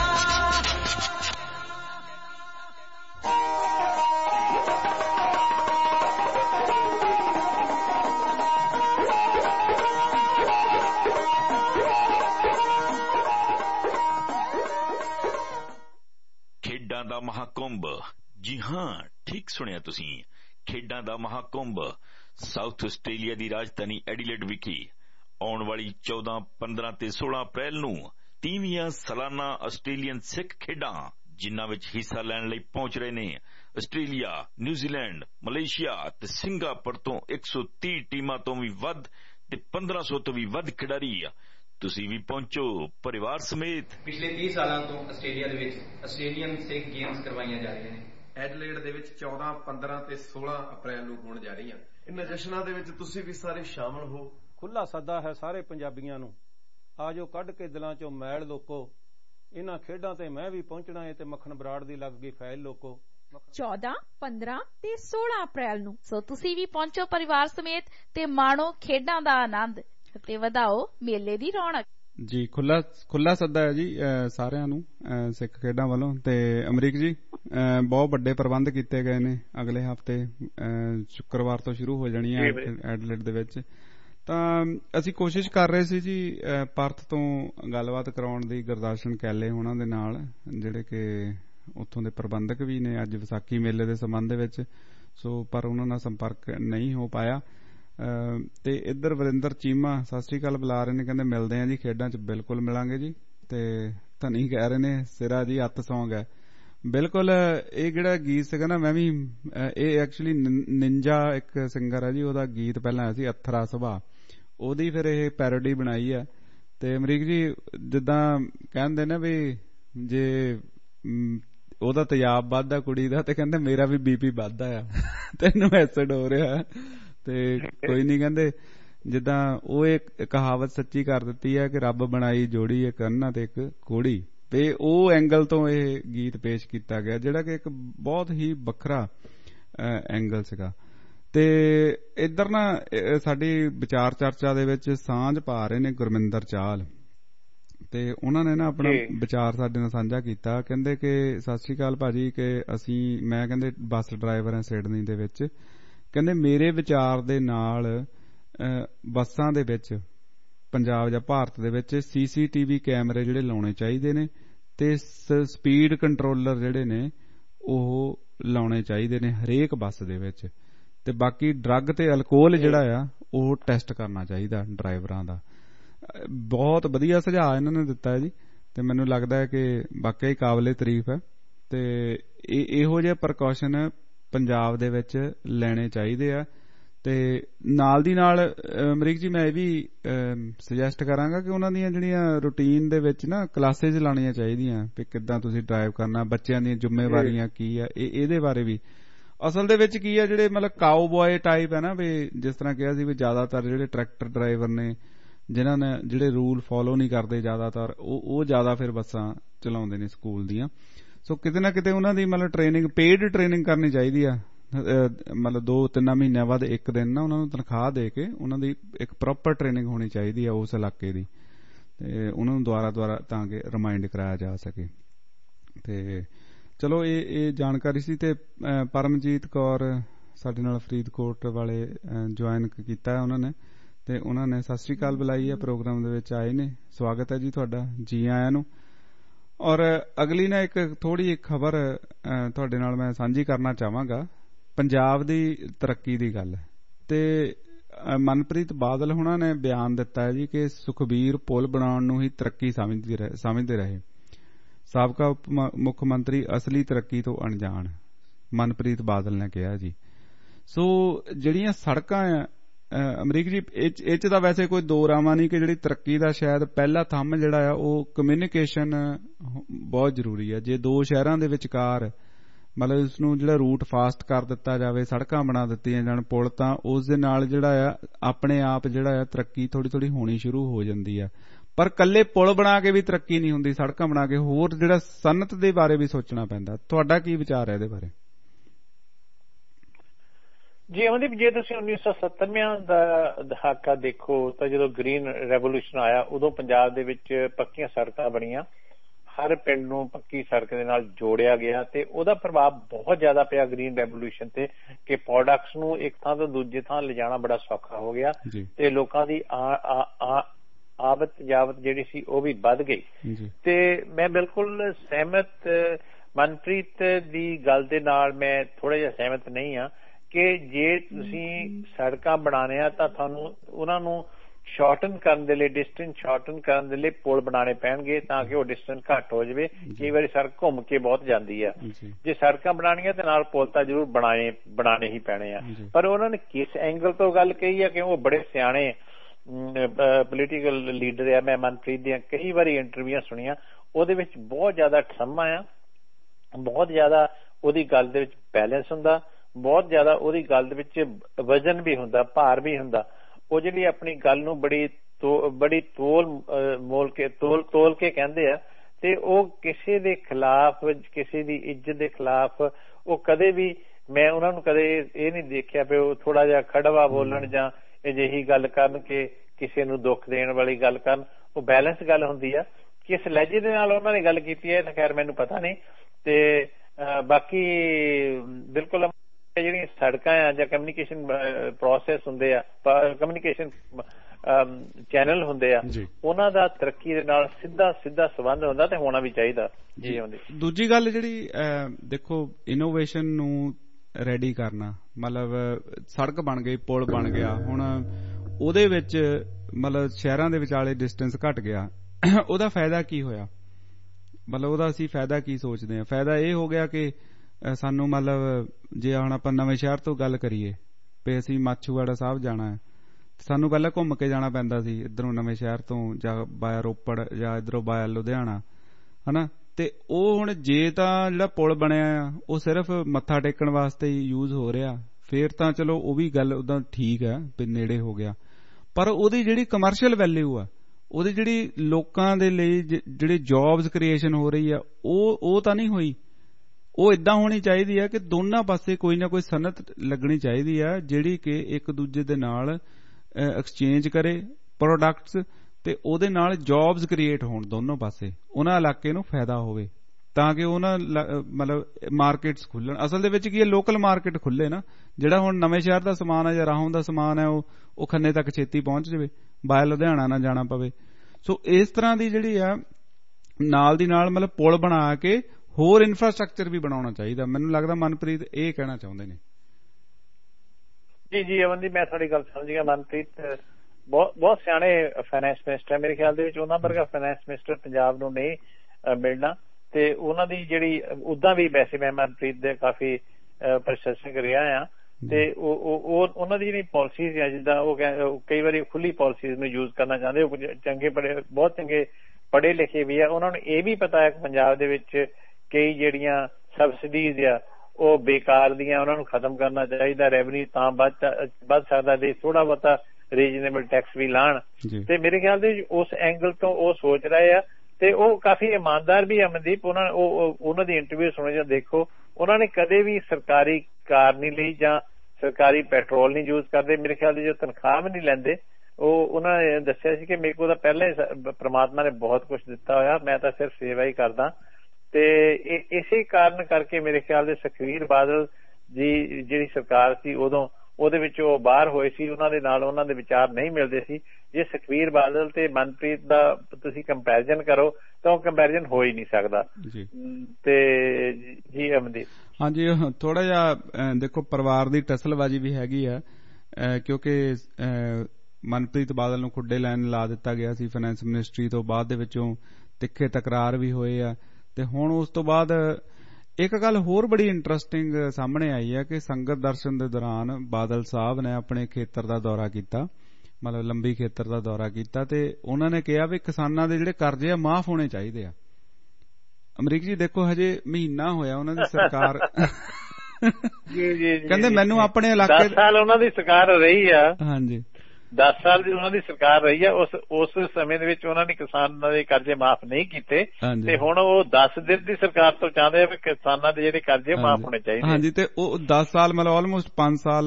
S21: ਖੇਡਾਂ ਦਾ ਮਹਾਕੁੰਭ। ਜੀ ਹਾਂ, ਠੀਕ ਸੁਣਿਆ ਤੁਸੀਂ, ਖੇਡਾਂ ਦਾ ਮਹਾਕੁੰਭ ਸਾਊਥ ਆਸਟ੍ਰੇਲੀਆ ਦੀ ਰਾਜਧਾਨੀ ਐਡੀਲੇਡ ਵਿਖੇ ਆਉਣ ਵਾਲੀ 14, 15 ਤੇ 16 ਅਪ੍ਰੈਲ ਨੂੰ 30ਵੀਆਂ ਸਾਲਾਨਾ ਆਸਟ੍ਰੇਲੀਅਨ ਸਿੱਖ ਖੇਡਾਂ, ਜਿਨ੍ਹਾਂ ਵਿੱਚ ਹਿੱਸਾ ਲੈਣ ਲਈ ਪਹੁੰਚ ਰਹੇ ਨੇ ਆਸਟ੍ਰੇਲੀਆ, ਨਿਊਜ਼ੀਲੈਂਡ, ਮਲੇਸ਼ੀਆ ਤੇ ਸਿੰਗਾਪੁਰ ਤੋਂ 130 ਟੀਮਾਂ ਤੋਂ ਵੀ ਵੱਧ ਤੇ 1500 ਤੋਂ ਵੀ ਵੱਧ ਖਿਡਾਰੀ। ਤੁਸੀਂ ਵੀ ਪਹੁੰਚੋ ਪਰਿਵਾਰ ਸਮੇਤ।
S22: ਪਿਛਲੇ 30 ਸਾਲਾਂ ਤੋਂ ਆਸਟ੍ਰੇਲੀਆ ਦੇ ਵਿੱਚ ਆਸਟ੍ਰੇਲੀਅਨ ਸਿੱਖ ਗੇਮਸ ਕਰਵਾਈਆਂ ਜਾ ਰਹੀਆਂ ਨੇ।
S23: ਐਡਲੇਡ ਦੇ ਵਿੱਚ 14, 15 ਤੇ 16 ਅਪ੍ਰੈਲ ਨੂੰ ਹੋਣ ਜਾ ਰਹੀਆਂ। ਇਹਨਾਂ ਜਸ਼ਨਾਂ ਦੇ ਵਿੱਚ ਤੁਸੀਂ ਵੀ ਸਾਰੇ ਸ਼ਾਮਲ ਹੋ।
S24: ਖੁੱਲਾ ਸੱਦਾ ਹੈ ਸਾਰੇ ਪੰਜਾਬੀਆਂ ਨੂੰ, ਆਜੋ ਕੱਢ ਕੇ ਦਿਲਾਂ ਚੋਂ ਮੈਲ ਲੋਕੋ, ਇਹਨਾਂ ਖੇਡਾਂ ਤੇ ਮੈਂ ਵੀ ਪਹੁੰਚਣਾ ਏ ਤੇ ਮੱਖਣ ਬਰਾੜ ਦੀ ਲੱਗ ਗਈ ਫੈਲ ਲੋਕੋ।
S25: 14, 15 ਤੇ 16 ਅਪ੍ਰੈਲ ਨੂੰ ਸੋ ਤੁਸੀਂ ਵੀ ਪਹੁੰਚੋ ਪਰਿਵਾਰ ਸਮੇਤ ਤੇ ਮਾਣੋ ਖੇਡਾਂ ਦਾ ਆਨੰਦ ਤੇ ਵਧਾਓ ਮੇਲੇ ਦੀ ਰੌਣਕ।
S1: ਜੀ ਖੁੱਲਾ ਸੱਦਾ ਹੈ ਜੀ ਸਾਰਿਆਂ ਨੂੰ ਸਿੱਖ ਖੇਡਾਂ ਵੱਲੋਂ। ਤੇ ਅਮਰੀਕ ਜੀ ਬਹੁਤ ਵੱਡੇ ਪ੍ਰਬੰਧ ਕੀਤੇ ਗਏ ਨੇ, ਅਗਲੇ ਹਫ਼ਤੇ ਸ਼ੁੱਕਰਵਾਰ ਤੋਂ ਸ਼ੁਰੂ ਹੋ ਜਾਣੀ ਹੈ ਐਡਲੇਡ ਦੇ ਵਿੱਚ। ਤਾਂ ਅਸੀਂ ਕੋਸ਼ਿਸ਼ ਕਰ ਰਹੇ ਸੀ ਜੀ ਪਰਥ ਤੋਂ ਗੱਲਬਾਤ ਕਰਾਉਣ ਦੀ ਗੁਰਦਰਸ਼ਨ ਕੈਲੇ ਉਹਨਾਂ ਦੇ ਨਾਲ, ਜਿਹੜੇ ਕਿ ਉੱਥੋਂ ਦੇ ਪ੍ਰਬੰਧਕ ਵੀ ਨੇ ਅੱਜ ਵਿਸਾਖੀ ਮੇਲੇ ਦੇ ਸੰਬੰਧ ਦੇ ਵਿੱਚ। ਸੋ ਪਰ ਉਹਨਾਂ ਨਾਲ ਸੰਪਰਕ ਨਹੀਂ ਹੋ ਪਾਇਆ। ਤੇ ਇੱਧਰ ਵਰਿੰਦਰ ਚੀਮਾ ਸਤਿ ਸ੍ਰੀ ਅਕਾਲ ਬੁਲਾ ਰਹੇ ਨੇ, ਕਹਿੰਦੇ ਮਿਲਦੇ ਆ ਜੀ ਖੇਡਾਂ 'ਚ। ਬਿਲਕੁਲ ਮਿਲਾਂਗੇ ਜੀ। ਤੇ ਧਨੀ ਕਹਿ ਰਹੇ ਨੇ ਸਿਰਾ ਜੀ ਅੱਤ ਸੌਂਗ ਹੈ। ਬਿਲਕੁਲ ਇਹ ਜਿਹੜਾ ਗੀਤ ਸੀਗਾ ਨਾ, ਮੈਂ ਵੀ ਇਹ ਐਕਚੁਅਲੀ ਨਿੰਜਾ ਇੱਕ ਸਿੰਗਰ ਹੈ ਜੀ, ਉਹਦਾ ਗੀਤ ਪਹਿਲਾਂ ਆਇਆ ਸੀ ਅਥਰਾ ਸੁਭਾ, ਉਹਦੀ ਫਿਰ ਇਹ ਪੈਰੋਡੀ ਬਣਾਈ ਹੈ। ਤੇ ਅਮਰੀਕ ਜੀ ਜਿੱਦਾਂ ਕਹਿੰਦੇ ਨੇ ਵੀ ਜੇ ਉਹਦਾ ਤੇਜ਼ਾਬ ਵੱਧਦਾ ਕੁੜੀ ਦਾ, ਤੇ ਕਹਿੰਦੇ ਮੇਰਾ ਵੀ ਬੀਪੀ ਵੱਧਦਾ ਆ, ਤੈਨੂੰ ਐਸਿਡ ਹੋ ਰਿਹਾ। ਤੇ ਕੋਈ ਨਹੀਂ, ਕਹਿੰਦੇ ਜਿੱਦਾਂ ਉਹ ਇੱਕ ਕਹਾਵਤ ਸੱਚੀ ਕਰ ਦਿੱਤੀ ਹੈ ਕਿ ਰੱਬ ਬਣਾਈ ਜੋੜੀ ਇੱਕ ਅੰਨਾ ਤੇ ਇੱਕ ਕੋੜੀ। ਤੇ ਉਹ ਐਂਗਲ ਤੋਂ ਇਹ ਗੀਤ ਪੇਸ਼ ਕੀਤਾ ਗਿਆ, ਜਿਹੜਾ ਕਿ ਇੱਕ ਬਹੁਤ ਹੀ ਵੱਖਰਾ ਐਂਗਲ ਸੀਗਾ। ਤੇ ਇੱਧਰ ਨਾ ਸਾਡੀ ਵਿਚਾਰ ਚਰਚਾ ਦੇ ਵਿੱਚ ਸਾਂਝ ਪਾ ਰਹੇ ਨੇ ਗੁਰਮਿੰਦਰ ਚਾਹਲ, ਤੇ ਉਹਨਾਂ ਨੇ ਨਾ ਆਪਣਾ ਵਿਚਾਰ ਸਾਡੇ ਨਾਲ ਸਾਂਝਾ ਕੀਤਾ। ਕਹਿੰਦੇ ਕਿ ਸਤਿ ਸ੍ਰੀ ਅਕਾਲ ਭਾਜੀ, ਕਿ ਮੈਂ ਕਹਿੰਦੇ ਬੱਸ ਡਰਾਈਵਰ ਹਾਂ ਸਿਡਨੀ ਦੇ ਵਿੱਚ। ਕਹਿੰਦੇ ਮੇਰੇ ਵਿਚਾਰ ਦੇ ਨਾਲ ਬੱਸਾਂ ਦੇ ਵਿੱਚ ਪੰਜਾਬ ਜਾਂ ਭਾਰਤ ਦੇ ਵਿੱਚ CCTV ਕੈਮਰੇ ਜਿਹੜੇ ਲਾਉਣੇ ਚਾਹੀਦੇ ਨੇ, ਤੇ ਸਪੀਡ ਕੰਟਰੋਲਰ ਜਿਹੜੇ ਨੇ ਉਹ ਲਾਉਣੇ ਚਾਹੀਦੇ ਨੇ ਹਰੇਕ ਬੱਸ ਦੇ ਵਿੱਚ। ਤੇ ਬਾਕੀ ਡਰੱਗ ਤੇ ਅਲਕੋਹਲ ਜਿਹੜਾ ਆ ਉਹ ਟੈਸਟ ਕਰਨਾ ਚਾਹੀਦਾ ਡਰਾਈਵਰਾਂ ਦਾ। ਬਹੁਤ ਵਧੀਆ ਸੁਝਾਅ ਇਹਨਾਂ ਨੇ ਦਿੱਤਾ ਹੈ ਜੀ, ਤੇ ਮੈਨੂੰ ਲੱਗਦਾ ਹੈ ਕਿ ਵਾਕਈ ਕਾਬਲੇ ਤਾਰੀਫ ਹੈ। ਤੇ ਇਹੋ ਜਿਹੇ ਪ੍ਰੀਕਾਸ਼ਨ ਪੰਜਾਬ ਦੇ ਵਿੱਚ ਲੈਣੇ ਚਾਹੀਦੇ ਆ। ਤੇ ਨਾਲ ਦੀ ਨਾਲ ਅਮਰੀਕ ਜੀ ਮੈਂ ਇਹ ਵੀ ਸੁਜੈਸਟ ਕਰਾਂਗਾ ਕਿ ਉਹਨਾਂ ਦੀਆਂ ਜਿਹੜੀਆਂ ਰੂਟੀਨ ਦੇ ਵਿੱਚ ਨਾ ਕਲਾਸਿਸ ਲਾਉਣੀਆਂ ਚਾਹੀਦੀਆਂ ਵੀ ਕਿੱਦਾਂ ਤੁਸੀਂ ਡਰਾਈਵ ਕਰਨਾ, ਬੱਚਿਆਂ ਦੀਆਂ ਜ਼ਿੰਮੇਵਾਰੀਆਂ ਕੀ ਆ, ਇਹਦੇ ਬਾਰੇ ਵੀ। ਅਸਲ ਦੇ ਵਿੱਚ ਕੀ ਆ, ਜਿਹੜੇ ਮਤਲਬ ਕਾਊ ਬॉय ਟਾਈਪ ਹੈ ਨਾ, ਵੀ ਜਿਸ ਤਰ੍ਹਾਂ ਕਿਹਾ ਸੀ ਵੀ ਜ਼ਿਆਦਾਤਰ ਜਿਹੜੇ ਟਰੈਕਟਰ ਡਰਾਈਵਰ ਨੇ ਜਿਨ੍ਹਾਂ ਨੇ ਜਿਹੜੇ ਰੂਲ ਫੋਲੋ ਨਹੀਂ ਕਰਦੇ ਜ਼ਿਆਦਾਤਰ, ਉਹ ਜ਼ਿਆਦਾ ਫਿਰ ਬੱਸਾਂ ਚਲਾਉਂਦੇ ਨੇ ਸਕੂਲ ਦੀਆਂ। ਸੋ ਕਿਤੇ ਨਾ ਕਿਤੇ ਉਹਨਾਂ ਦੀ ਮਤਲਬ ਟ੍ਰੇਨਿੰਗ, ਪੇਡ ਟ੍ਰੇਨਿੰਗ ਕਰਨੀ ਚਾਹੀਦੀ ਆ। ਮਤਲਬ 2-3 ਮਹੀਨਿਆਂ ਬਾਅਦ ਇੱਕ ਦਿਨ ਨਾ ਉਹਨਾਂ ਨੂੰ ਤਨਖਾਹ ਦੇ ਕੇ ਉਹਨਾਂ ਦੀ ਇੱਕ ਪ੍ਰੋਪਰ ਟ੍ਰੇਨਿੰਗ ਹੋਣੀ ਚਾਹੀਦੀ ਆ ਉਸ ਇਲਾਕੇ ਦੀ, ਤੇ ਉਹਨਾਂ ਨੂੰ ਦੁਆਰਾ ਤਾਂ ਕਿ ਰਿਮਾਈਂਡ ਕਰਾਇਆ ਜਾ ਸਕੇ। ਤੇ ਚਲੋ ਇਹ ਜਾਣਕਾਰੀ ਸੀ। ਤੇ ਪਰਮਜੀਤ ਕੌਰ ਸਾਡੇ ਨਾਲ ਫਰੀਦਕੋਟ ਵਾਲੇ ਜੁਆਇਨ ਕੀਤਾ ਉਹਨਾਂ ਨੇ, ਤੇ ਉਹਨਾਂ ਨੇ ਸਤਿ ਸ੍ਰੀ ਅਕਾਲ ਬੁਲਾਈ ਹੈ, ਪ੍ਰੋਗਰਾਮ ਦੇ ਵਿੱਚ ਆਏ ਨੇ। ਸਵਾਗਤ ਹੈ ਜੀ ਤੁਹਾਡਾ, ਜੀ ਆਇਆਂ ਨੂੰ। ਔਰ ਅਗਲੀ ਨਾ ਇੱਕ ਥੋੜੀ ਖਬਰ ਤੁਹਾਡੇ ਨਾਲ ਮੈਂ ਸਾਂਝੀ ਕਰਨਾ ਚਾਹਾਂਗਾ, ਪੰਜਾਬ ਦੀ ਤਰੱਕੀ ਦੀ ਗੱਲ। ਤੇ ਮਨਪ੍ਰੀਤ ਬਾਦਲ ਹੁਣਾਂ ਨੇ ਬਿਆਨ ਦਿੱਤਾ ਹੈ ਜੀ ਕਿ ਸੁਖਬੀਰ ਪੁਲ ਬਣਾਉਣ ਨੂੰ ਹੀ ਤਰੱਕੀ ਸਮਝਦੇ ਰਹੇ। ਸਾਬਕਾ ਮੁੱਖ ਮੰਤਰੀ ਅਸਲੀ ਤਰੱਕੀ ਤੋਂ ਅਣਜਾਣ, ਮਨਪ੍ਰੀਤ ਬਾਦਲ ਨੇ ਕਿਹਾ ਜੀ। ਸੋ ਜਿਹੜੀਆਂ ਸੜਕਾਂ ਆ ਅਮਰੀਕ ਜੀ, ਇਹ 'ਚ ਤਾਂ ਵੈਸੇ ਕੋਈ ਦੋ ਰਾਵਾਂ ਨਹੀਂ ਕਿ ਜਿਹੜੀ ਤਰੱਕੀ ਦਾ ਸ਼ਾਇਦ ਪਹਿਲਾ ਥੰਮ ਜਿਹੜਾ ਆ ਉਹ ਕਮਿਊਨੀਕੇਸ਼ਨ ਬਹੁਤ ਜ਼ਰੂਰੀ ਹੈ। ਜੇ ਦੋ ਸ਼ਹਿਰਾਂ ਦੇ ਵਿਚਕਾਰ ਮਤਲਬ ਇਸ ਨੂੰ ਜਿਹੜਾ ਰੂਟ ਫਾਸਟ ਕਰ ਦਿੱਤਾ ਜਾਵੇ, ਸੜਕਾਂ ਬਣਾ ਦਿੱਤੀਆਂ ਜਾਣ, ਪੁਲ, ਤਾਂ ਉਸ ਦੇ ਨਾਲ ਜਿਹੜਾ ਆ ਆਪਣੇ ਆਪ ਜਿਹੜਾ ਆ ਤਰੱਕੀ ਥੋੜੀ ਹੋਣੀ ਸ਼ੁਰੂ ਹੋ ਜਾਂਦੀ ਆ। ਪਰ ਕੱਲੇ ਪੁਲ ਬਣਾ ਕੇ ਵੀ ਤਰੱਕੀ ਨਹੀਂ ਹੁੰਦੀ, ਸੜਕਾਂ ਬਣਾ ਕੇ ਹੋਰ ਜਿਹੜਾ ਸਨਅਤ ਦੇ ਬਾਰੇ ਵੀ ਸੋਚਣਾ ਪੈਂਦਾ। ਤੁਹਾਡਾ ਕੀ ਵਿਚਾਰ ਹੈ ਇਹਦੇ ਬਾਰੇ?
S9: ਜੀ ਅਮਨਦੀਪ, ਜੇ ਤੁਸੀਂ 1970 ਦਾ ਦਹਾਕਾ ਦੇਖੋ ਤਾਂ ਜਦੋਂ ਗ੍ਰੀਨ ਰੈਵੋਲੂਸ਼ਨ ਆਇਆ ਉਦੋਂ ਪੰਜਾਬ ਦੇ ਵਿੱਚ ਪੱਕੀਆਂ ਸੜਕਾਂ ਬਣੀਆਂ, ਹਰ ਪਿੰਡ ਨੂੰ ਪੱਕੀ ਸੜਕ ਦੇ ਨਾਲ ਜੋੜਿਆ ਗਿਆ ਤੇ ਉਹਦਾ ਪ੍ਰਭਾਵ ਬਹੁਤ ਜ਼ਿਆਦਾ ਪਿਆ ਗ੍ਰੀਨ ਰੈਵੋਲੂਸ਼ਨ ਤੇ ਕਿ ਪ੍ਰੋਡਕਟਸ ਨੂੰ ਇੱਕ ਥਾਂ ਤੋਂ ਦੂਜੀ ਥਾਂ ਲਿਜਾਣਾ ਬੜਾ ਸੌਖਾ ਹੋ ਗਿਆ ਤੇ ਲੋਕਾਂ ਦੀ ਆਵਤ ਜਾਵਤ ਜਿਹੜੀ ਸੀ ਉਹ ਵੀ ਵੱਧ ਗਈ। ਤੇ ਮੈਂ ਬਿਲਕੁਲ ਸਹਿਮਤ, ਮਨਪ੍ਰੀਤ ਦੀ ਗੱਲ ਦੇ ਨਾਲ ਮੈਂ ਥੋੜਾ ਜਿਹਾ ਸਹਿਮਤ ਨਹੀਂ ਹਾਂ ਕਿ ਜੇ ਤੁਸੀਂ ਸੜਕਾਂ ਬਣਾਉਣੇ ਆ ਤਾਂ ਤੁਹਾਨੂੰ ਉਹਨਾਂ ਨੂੰ ਸ਼ਾਰਟਨ ਕਰਨ ਦੇ ਲਈ, ਡਿਸਟੈਂਸ ਸ਼ਾਰਟਨ ਕਰਨ ਦੇ ਲਈ ਪੁਲ ਬਣਾਉਣੇ ਪੈਣਗੇ ਤਾਂ ਕਿ ਉਹ ਡਿਸਟੈਂਸ ਘੱਟ ਹੋ ਜਾਵੇ। ਕਈ ਵਾਰੀ ਸੜਕ ਘੁੰਮ ਕੇ ਬਹੁਤ ਜਾਂਦੀ ਆ, ਜੇ ਸੜਕਾਂ ਬਣਾਉਣੀਆਂ ਤੇ ਨਾਲ ਪੁਲ ਤਾਂ ਜ਼ਰੂਰ ਬਣਾਉਣੇ ਹੀ ਪੈਣੇ ਆ। ਪਰ ਉਹਨਾਂ ਨੇ ਕਿਸ ਐਂਗਲ ਤੋਂ ਗੱਲ ਕਹੀ ਆ ਕਿ ਉਹ ਬੜੇ ਸਿਆਣੇ ਪੋਲੀਟੀਕਲ ਲੀਡਰ ਆ। ਮੈਂ ਮਨਪ੍ਰੀਤ ਦੀਆਂ ਕਈ ਵਾਰੀ ਇੰਟਰਵਿਊਆਂ ਸੁਣੀਆਂ, ਉਹਦੇ ਵਿੱਚ ਬਹੁਤ ਜ਼ਿਆਦਾ ਠੰਮਾ ਆ, ਬਹੁਤ ਜ਼ਿਆਦਾ ਉਹਦੀ ਗੱਲ ਦੇ ਵਿੱਚ ਬੈਲੈਂਸ ਹੁੰਦਾ, ਬਹੁਤ ਜ਼ਿਆਦਾ ਉਹਦੀ ਗੱਲ ਦੇ ਵਿੱਚ ਵਜ਼ਨ ਵੀ ਹੁੰਦਾ, ਭਾਰ ਵੀ ਹੁੰਦਾ। ਉਹ ਜਿਹੜੀ ਆਪਣੀ ਗੱਲ ਨੂੰ ਬੜੀ ਤੋਲ ਕੇ ਕਹਿੰਦੇ ਆ ਤੇ ਉਹ ਕਿਸੇ ਦੇ ਖਿਲਾਫ, ਕਿਸੇ ਦੀ ਇੱਜ਼ਤ ਦੇ ਖਿਲਾਫ ਉਹ ਕਦੇ ਵੀ, ਮੈਂ ਉਹਨਾਂ ਨੂੰ ਕਦੇ ਇਹ ਨਹੀਂ ਦੇਖਿਆ ਵੀ ਉਹ ਥੋੜਾ ਜਿਹਾ ਖੜਵਾ ਬੋਲਣ ਜਾਂ ਅਜਿਹੀ ਗੱਲ ਕਰਨ ਕਿ ਕਿਸੇ ਨੂੰ ਦੁੱਖ ਦੇਣ ਵਾਲੀ ਗੱਲ ਕਰਨ। ਉਹ ਬੈਲੈਂਸ ਗੱਲ ਹੁੰਦੀ ਆ। ਕਿਸ ਲਹਿਜੇ ਦੇ ਨਾਲ ਉਹਨਾਂ ਨੇ ਗੱਲ ਕੀਤੀ ਹੈ ਤਾਂ ਖੈਰ ਮੈਨੂੰ ਪਤਾ ਨਹੀਂ। ਤੇ ਬਾਕੀ ਬਿਲਕੁਲ ਜਿਹੜੀਆਂ ਸੜਕਾਂ ਆ ਜਾਂ ਕਮਿਊਨੀਕੇਸ਼ਨ ਪ੍ਰੋਸੈਸ ਹੁੰਦੇ ਆ, ਕਮਿਊਨੀਕੇਸ਼ਨ ਚੈਨਲ ਹੁੰਦੇ ਆ, ਉਹਨਾਂ ਦਾ ਤਰੱਕੀ ਦੇ ਨਾਲ ਸਿੱਧਾ ਸੰਬੰਧ ਹੁੰਦਾ ਤੇ ਹੋਣਾ ਵੀ ਚਾਹੀਦਾ। ਜੀ
S1: ਦੂਜੀ ਗੱਲ ਜਿਹੜੀ ਦੇਖੋ, ਇਨੋਵੇਸ਼ਨ ਨੂੰ ਰੈਡੀ ਕਰਨਾ, ਮਤਲਬ ਸੜਕ ਬਣ ਗਈ, ਪੁਲ ਬਣ ਗਿਆ, ਹੁਣ ਉਹਦੇ ਵਿੱਚ ਮਤਲਬ ਸ਼ਹਿਰਾਂ ਦੇ ਵਿਚਾਲੇ ਡਿਸਟੈਂਸ ਘਟ ਗਿਆ, ਉਹਦਾ ਫਾਇਦਾ ਕੀ ਹੋਇਆ? ਮਤਲਬ ਉਹਦਾ ਅਸੀਂ ਫਾਇਦਾ ਕੀ ਸੋਚਦੇ ਹਾਂ? ਫਾਇਦਾ ਇਹ ਹੋ ਗਿਆ ਕਿ ਸਾਨੂੰ ਮਤਲਬ ਜੇ ਹੁਣ ਆਪਾਂ ਨਵੇਂ ਸ਼ਹਿਰ ਤੋਂ ਗੱਲ ਕਰੀਏ ਵੀ ਅਸੀਂ ਮਾਛੂਵਾੜਾ ਸਾਹਿਬ ਜਾਣਾ ਹੈ, ਸਾਨੂੰ ਪਹਿਲਾਂ ਘੁੰਮ ਕੇ ਜਾਣਾ ਪੈਂਦਾ ਸੀ ਇੱਧਰੋਂ ਨਵੇਂ ਸ਼ਹਿਰ ਤੋਂ ਜਾਂ ਬਾਇਆ ਰੋਪੜ ਜਾਂ ਇੱਧਰੋਂ ਬਾਇਆ ਲੁਧਿਆਣਾ, ਹਨਾ। ਤੇ ਉਹ ਹੁਣ ਜੇ ਤਾਂ ਜਿਹੜਾ ਪੁਲ ਬਣਿਆ ਆ ਉਹ ਸਿਰਫ ਮੱਥਾ ਟੇਕਣ ਵਾਸਤੇ ਹੀ ਯੂਜ਼ ਹੋ ਰਿਹਾ, ਫੇਰ ਤਾਂ ਚਲੋ ਉਹ ਵੀ ਗੱਲ ਉਦਾਂ ਠੀਕ ਹੈ ਵੀ ਨੇੜੇ ਹੋ ਗਿਆ, ਪਰ ਉਹਦੀ ਜਿਹੜੀ ਕਮਰਸ਼ੀਅਲ ਵੈਲਿਊ ਆ, ਉਹਦੀ ਜਿਹੜੀ ਲੋਕਾਂ ਦੇ ਲਈ ਜਿਹੜੀ ਜੌਬਸ ਕ੍ਰੀਏਸ਼ਨ ਹੋ ਰਹੀ ਆ ਉਹ ਤਾਂ ਨਹੀਂ ਹੋਈ। ਉਹ ਏਦਾਂ ਹੋਣੀ ਚਾਹੀਦੀ ਆ ਕਿ ਦੋਨਾਂ ਪਾਸੇ ਕੋਈ ਨਾ ਕੋਈ ਸਨਅਤ ਲੱਗਣੀ ਚਾਹੀਦੀ ਆ ਜਿਹੜੀ ਕਿ ਇੱਕ ਦੂਜੇ ਦੇ ਨਾਲ ਐਕਸਚੇਂਜ ਕਰੇ ਪ੍ਰੋਡਕਟਸ ਤੇ ਉਹਦੇ ਨਾਲ ਜੌਬਸ ਕ੍ਰੀਏਟ ਹੋਣ ਦੋਨੋਂ ਪਾਸੇ, ਉਹਨਾਂ ਇਲਾਕੇ ਨੂੰ ਫਾਇਦਾ ਹੋਵੇ ਤਾਂ ਕਿ ਉਹਨਾਂ ਮਤਲਬ ਮਾਰਕੀਟਸ ਖੁੱਲਣ। ਅਸਲ ਦੇ ਵਿੱਚ ਕੀ ਹੈ, ਲੋਕਲ ਮਾਰਕੀਟ ਖੁੱਲੇ ਨਾ, ਜਿਹੜਾ ਹੁਣ ਨਵੇਂ ਸ਼ਹਿਰ ਦਾ ਸਮਾਨ ਹੈ ਜਾਂ ਰਾਹੋਂ ਦਾ ਸਮਾਨ ਹੈ ਉਹ ਖੰਨੇ ਤੱਕ ਛੇਤੀ ਪਹੁੰਚ ਜਾਵੇ, ਬਾਇਆ ਲੁਧਿਆਣਾ ਨਾ ਜਾਣਾ ਪਵੇ। ਸੋ ਇਸ ਤਰ੍ਹਾਂ ਦੀ ਜਿਹੜੀ ਆ ਨਾਲ ਦੀ ਨਾਲ ਮਤਲਬ ਪੁਲ ਬਣਾ ਕੇ ਹੋਰ ਇਨਫਰਾਸਟਰਕਚਰ ਵੀ ਬਣਾਉਣਾ ਚਾਹੀਦਾ। ਮੈਨੂੰ ਲੱਗਦਾ ਮਨਪ੍ਰੀਤ ਇਹ ਕਹਿਣਾ ਚਾਹੁੰਦੇ ਨੇ।
S9: ਜੀ ਅਮਨਦੀਪ, ਮੈਂ ਤੁਹਾਡੀ ਗੱਲ ਸਮਝ ਗਿਆ। ਮਨਪ੍ਰੀਤ ਬਹੁਤ ਸਿਆਣੇ ਫਾਈਨੈਂਸ ਮਿਨਿਸਟਰ, ਮੇਰੇ ਖਿਆਲ ਦੇ ਵਿੱਚ ਉਹਨਾਂ ਵਰਗਾ ਫਾਈਨੈਂਸ ਮਿਨਿਸਟਰ ਪੰਜਾਬ ਨੂੰ ਨਹੀਂ ਮਿਲਣਾ। ਤੇ ਉਹਨਾਂ ਦੀ ਜਿਹੜੀ ਉਦਾਂ ਵੀ ਵੈਸੇ ਮੈਂ ਮਨਪ੍ਰੀਤ ਦੇ ਕਾਫੀ ਪ੍ਰਸ਼ੰਸਕ ਰਿਹਾ ਆ ਤੇ ਉਹ ਉਹਨਾਂ ਦੀ ਜਿਹੜੀ ਪਾਲਿਸੀਜ਼ ਆ, ਜਿੱਦਾਂ ਉਹ ਕਈ ਵਾਰੀ ਖੁੱਲੀ ਪਾਲਿਸੀਜ਼ ਨੂੰ ਯੂਜ਼ ਕਰਨਾ ਚਾਹੁੰਦੇ, ਉਹ ਚੰਗੇ ਬਹੁਤ ਚੰਗੇ ਪੜ੍ਹੇ ਲਿਖੇ ਵੀ ਆ। ਉਹਨਾਂ ਨੂੰ ਇਹ ਵੀ ਪਤਾ ਹੈ ਕਿ ਪੰਜਾਬ ਦੇ ਵਿੱਚ ਕਈ ਜਿਹੜੀਆਂ ਸਬਸਿਡੀਜ਼ ਆ ਉਹ ਬੇਕਾਰ ਦੀਆਂ, ਉਹਨਾਂ ਨੂੰ ਖਤਮ ਕਰਨਾ ਚਾਹੀਦਾ। ਰੈਵਨਿਊ ਤਾਂ ਵੱਧ ਸਕਦਾ ਤੇ ਥੋੜਾ ਬਹੁਤਾ ਰੀਜਨੇਬਲ ਟੈਕਸ ਵੀ ਲਾਣ। ਤੇ ਮੇਰੇ ਖਿਆਲ ਦੇ ਉਸ ਐਂਗਲ ਤੋਂ ਉਹ ਸੋਚ ਰਹੇ ਆ ਤੇ ਉਹ ਕਾਫੀ ਇਮਾਨਦਾਰ ਵੀ। ਅਮਨਦੀਪ, ਉਹਨਾਂ ਦੀ ਇੰਟਰਵਿਊ ਸੁਣੋ ਜਾਂ ਦੇਖੋ, ਉਹਨਾਂ ਨੇ ਕਦੇ ਵੀ ਸਰਕਾਰੀ ਕਾਰ ਨਹੀਂ ਲਈ ਜਾਂ ਸਰਕਾਰੀ ਪੈਟਰੋਲ ਨਹੀਂ ਯੂਜ਼ ਕਰਦੇ। ਮੇਰੇ ਖਿਆਲ ਦੀ ਜੋ ਤਨਖਾਹ ਵੀ ਨਹੀਂ ਲੈਂਦੇ। ਉਹਨਾਂ ਨੇ ਦੱਸਿਆ ਸੀ ਕਿ ਮੇਰੇ ਕੋਲ ਤਾਂ ਪਹਿਲਾਂ ਹੀ ਪ੍ਰਮਾਤਮਾ ਨੇ ਬਹੁਤ ਕੁਛ ਦਿੱਤਾ ਹੋਇਆ, ਮੈਂ ਤਾਂ ਸਿਰਫ ਸੇਵਾ ਹੀ ਕਰਦਾ। ਤੇ ਇਸੇ ਕਾਰਨ ਕਰਕੇ ਮੇਰੇ ਖਿਆਲ ਦੇ ਸੁਖਬੀਰ ਬਾਦਲ ਦੀ ਜਿਹੜੀ ਸਰਕਾਰ ਸੀ ਉਦੋਂ ਉਹਦੇ ਵਿੱਚ ਉਹ ਬਾਹਰ ਹੋਏ ਸੀ, ਉਹਨਾਂ ਦੇ ਨਾਲ ਉਹਨਾਂ ਦੇ ਵਿਚਾਰ ਨਹੀਂ ਮਿਲਦੇ ਸੀ। ਜੇ ਸੁਖਬੀਰ ਬਾਦਲ ਤੇ ਮਨਪ੍ਰੀਤ ਦਾ ਤੁਸੀਂ ਕੰਪੈਰੀਜ਼ਨ ਕਰੋ ਤਾਂ ਉਹ ਕੰਪੈਰੀਜ਼ਨ ਹੋ ਹੀ ਨਹੀਂ ਸਕਦਾ। ਤੇ ਜੀ ਅਮਨਦੀਪ, ਹਾਂਜੀ,
S1: ਥੋੜਾ ਜਿਹਾ ਦੇਖੋ ਪਰਿਵਾਰ ਦੀ ਟਸਲਬਾਜੀ ਵੀ ਹੈਗੀ ਆ, ਕਿਉਂਕਿ ਮਨਪ੍ਰੀਤ ਬਾਦਲ ਨੂੰ ਖੁੱਡੇ ਲੈਣ ਲਾ ਦਿੱਤਾ ਗਿਆ ਸੀ ਫਾਈਨੈਂਸ ਮਿਨਿਸਟਰੀ ਤੋਂ, ਬਾਅਦ ਦੇ ਵਿੱਚੋਂ ਤਿੱਖੇ ਤਕਰਾਰ ਵੀ ਹੋਏ ਆ। ਤੇ ਹੁਣ ਉਸ ਤੋਂ ਬਾਅਦ ਇੱਕ ਗੱਲ ਹੋਰ ਬੜੀ ਇੰਟਰਸਟਿੰਗ ਸਾਹਮਣੇ ਆਈ ਹੈ ਕਿ ਸੰਗਤ ਦਰਸ਼ਨ ਦੇ ਦੌਰਾਨ ਬਾਦਲ ਸਾਹਿਬ ਨੇ ਆਪਣੇ ਖੇਤਰ ਦਾ ਦੌਰਾ ਕੀਤਾ, ਮਤਲਬ ਲੰਬੀ ਖੇਤਰ ਦਾ ਦੌਰਾ ਕੀਤਾ, ਤੇ ਉਹਨਾਂ ਨੇ ਕਿਹਾ ਵੀ ਕਿਸਾਨਾਂ ਦੇ ਜਿਹੜੇ ਕਰਜ਼ੇ ਆ ਮਾਫ ਹੋਣੇ ਚਾਹੀਦੇ ਆ। ਅਮਰੀਕ ਜੀ ਦੇਖੋ, ਹਜੇ ਮਹੀਨਾ ਹੋਇਆ ਉਹਨਾਂ ਦੀ ਸਰਕਾਰ ਕਹਿੰਦੇ ਮੈਨੂੰ ਆਪਣੇ ਇਲਾਕੇ
S9: 10 ਸਾਲ ਉਹਨਾਂ ਦੀ ਸਰਕਾਰ ਰਹੀ ਆ।
S1: ਹਾਂਜੀ,
S9: 10 ਸਾਲ ਦੀ ਉਹਨਾਂ ਦੀ ਸਰਕਾਰ ਰਹੀ ਹੈ, ਉਸ ਸਮੇਂ ਦੇ ਵਿੱਚ ਉਹਨਾਂ ਨੇ ਕਿਸਾਨਾਂ ਦੇ ਕਰਜ਼ੇ ਮਾਫ ਨਹੀਂ ਕੀਤੇ ਤੇ ਹੁਣ ਉਹ 10 ਦਿਨ ਦੀ ਸਰਕਾਰ ਤੋਂ ਚਾਹੁੰਦੇ ਆ ਵੀ ਕਿਸਾਨਾਂ ਦੇ ਜਿਹੜੇ ਕਰਜ਼ੇ ਮਾਫ ਹੋਣੇ ਚਾਹੀਦੇ।
S1: ਹਾਂਜੀ, ਤੇ ਉਹ 10 ਸਾਲ ਮਤਲਬ ਆਲਮੋਸਟ 5 ਸਾਲ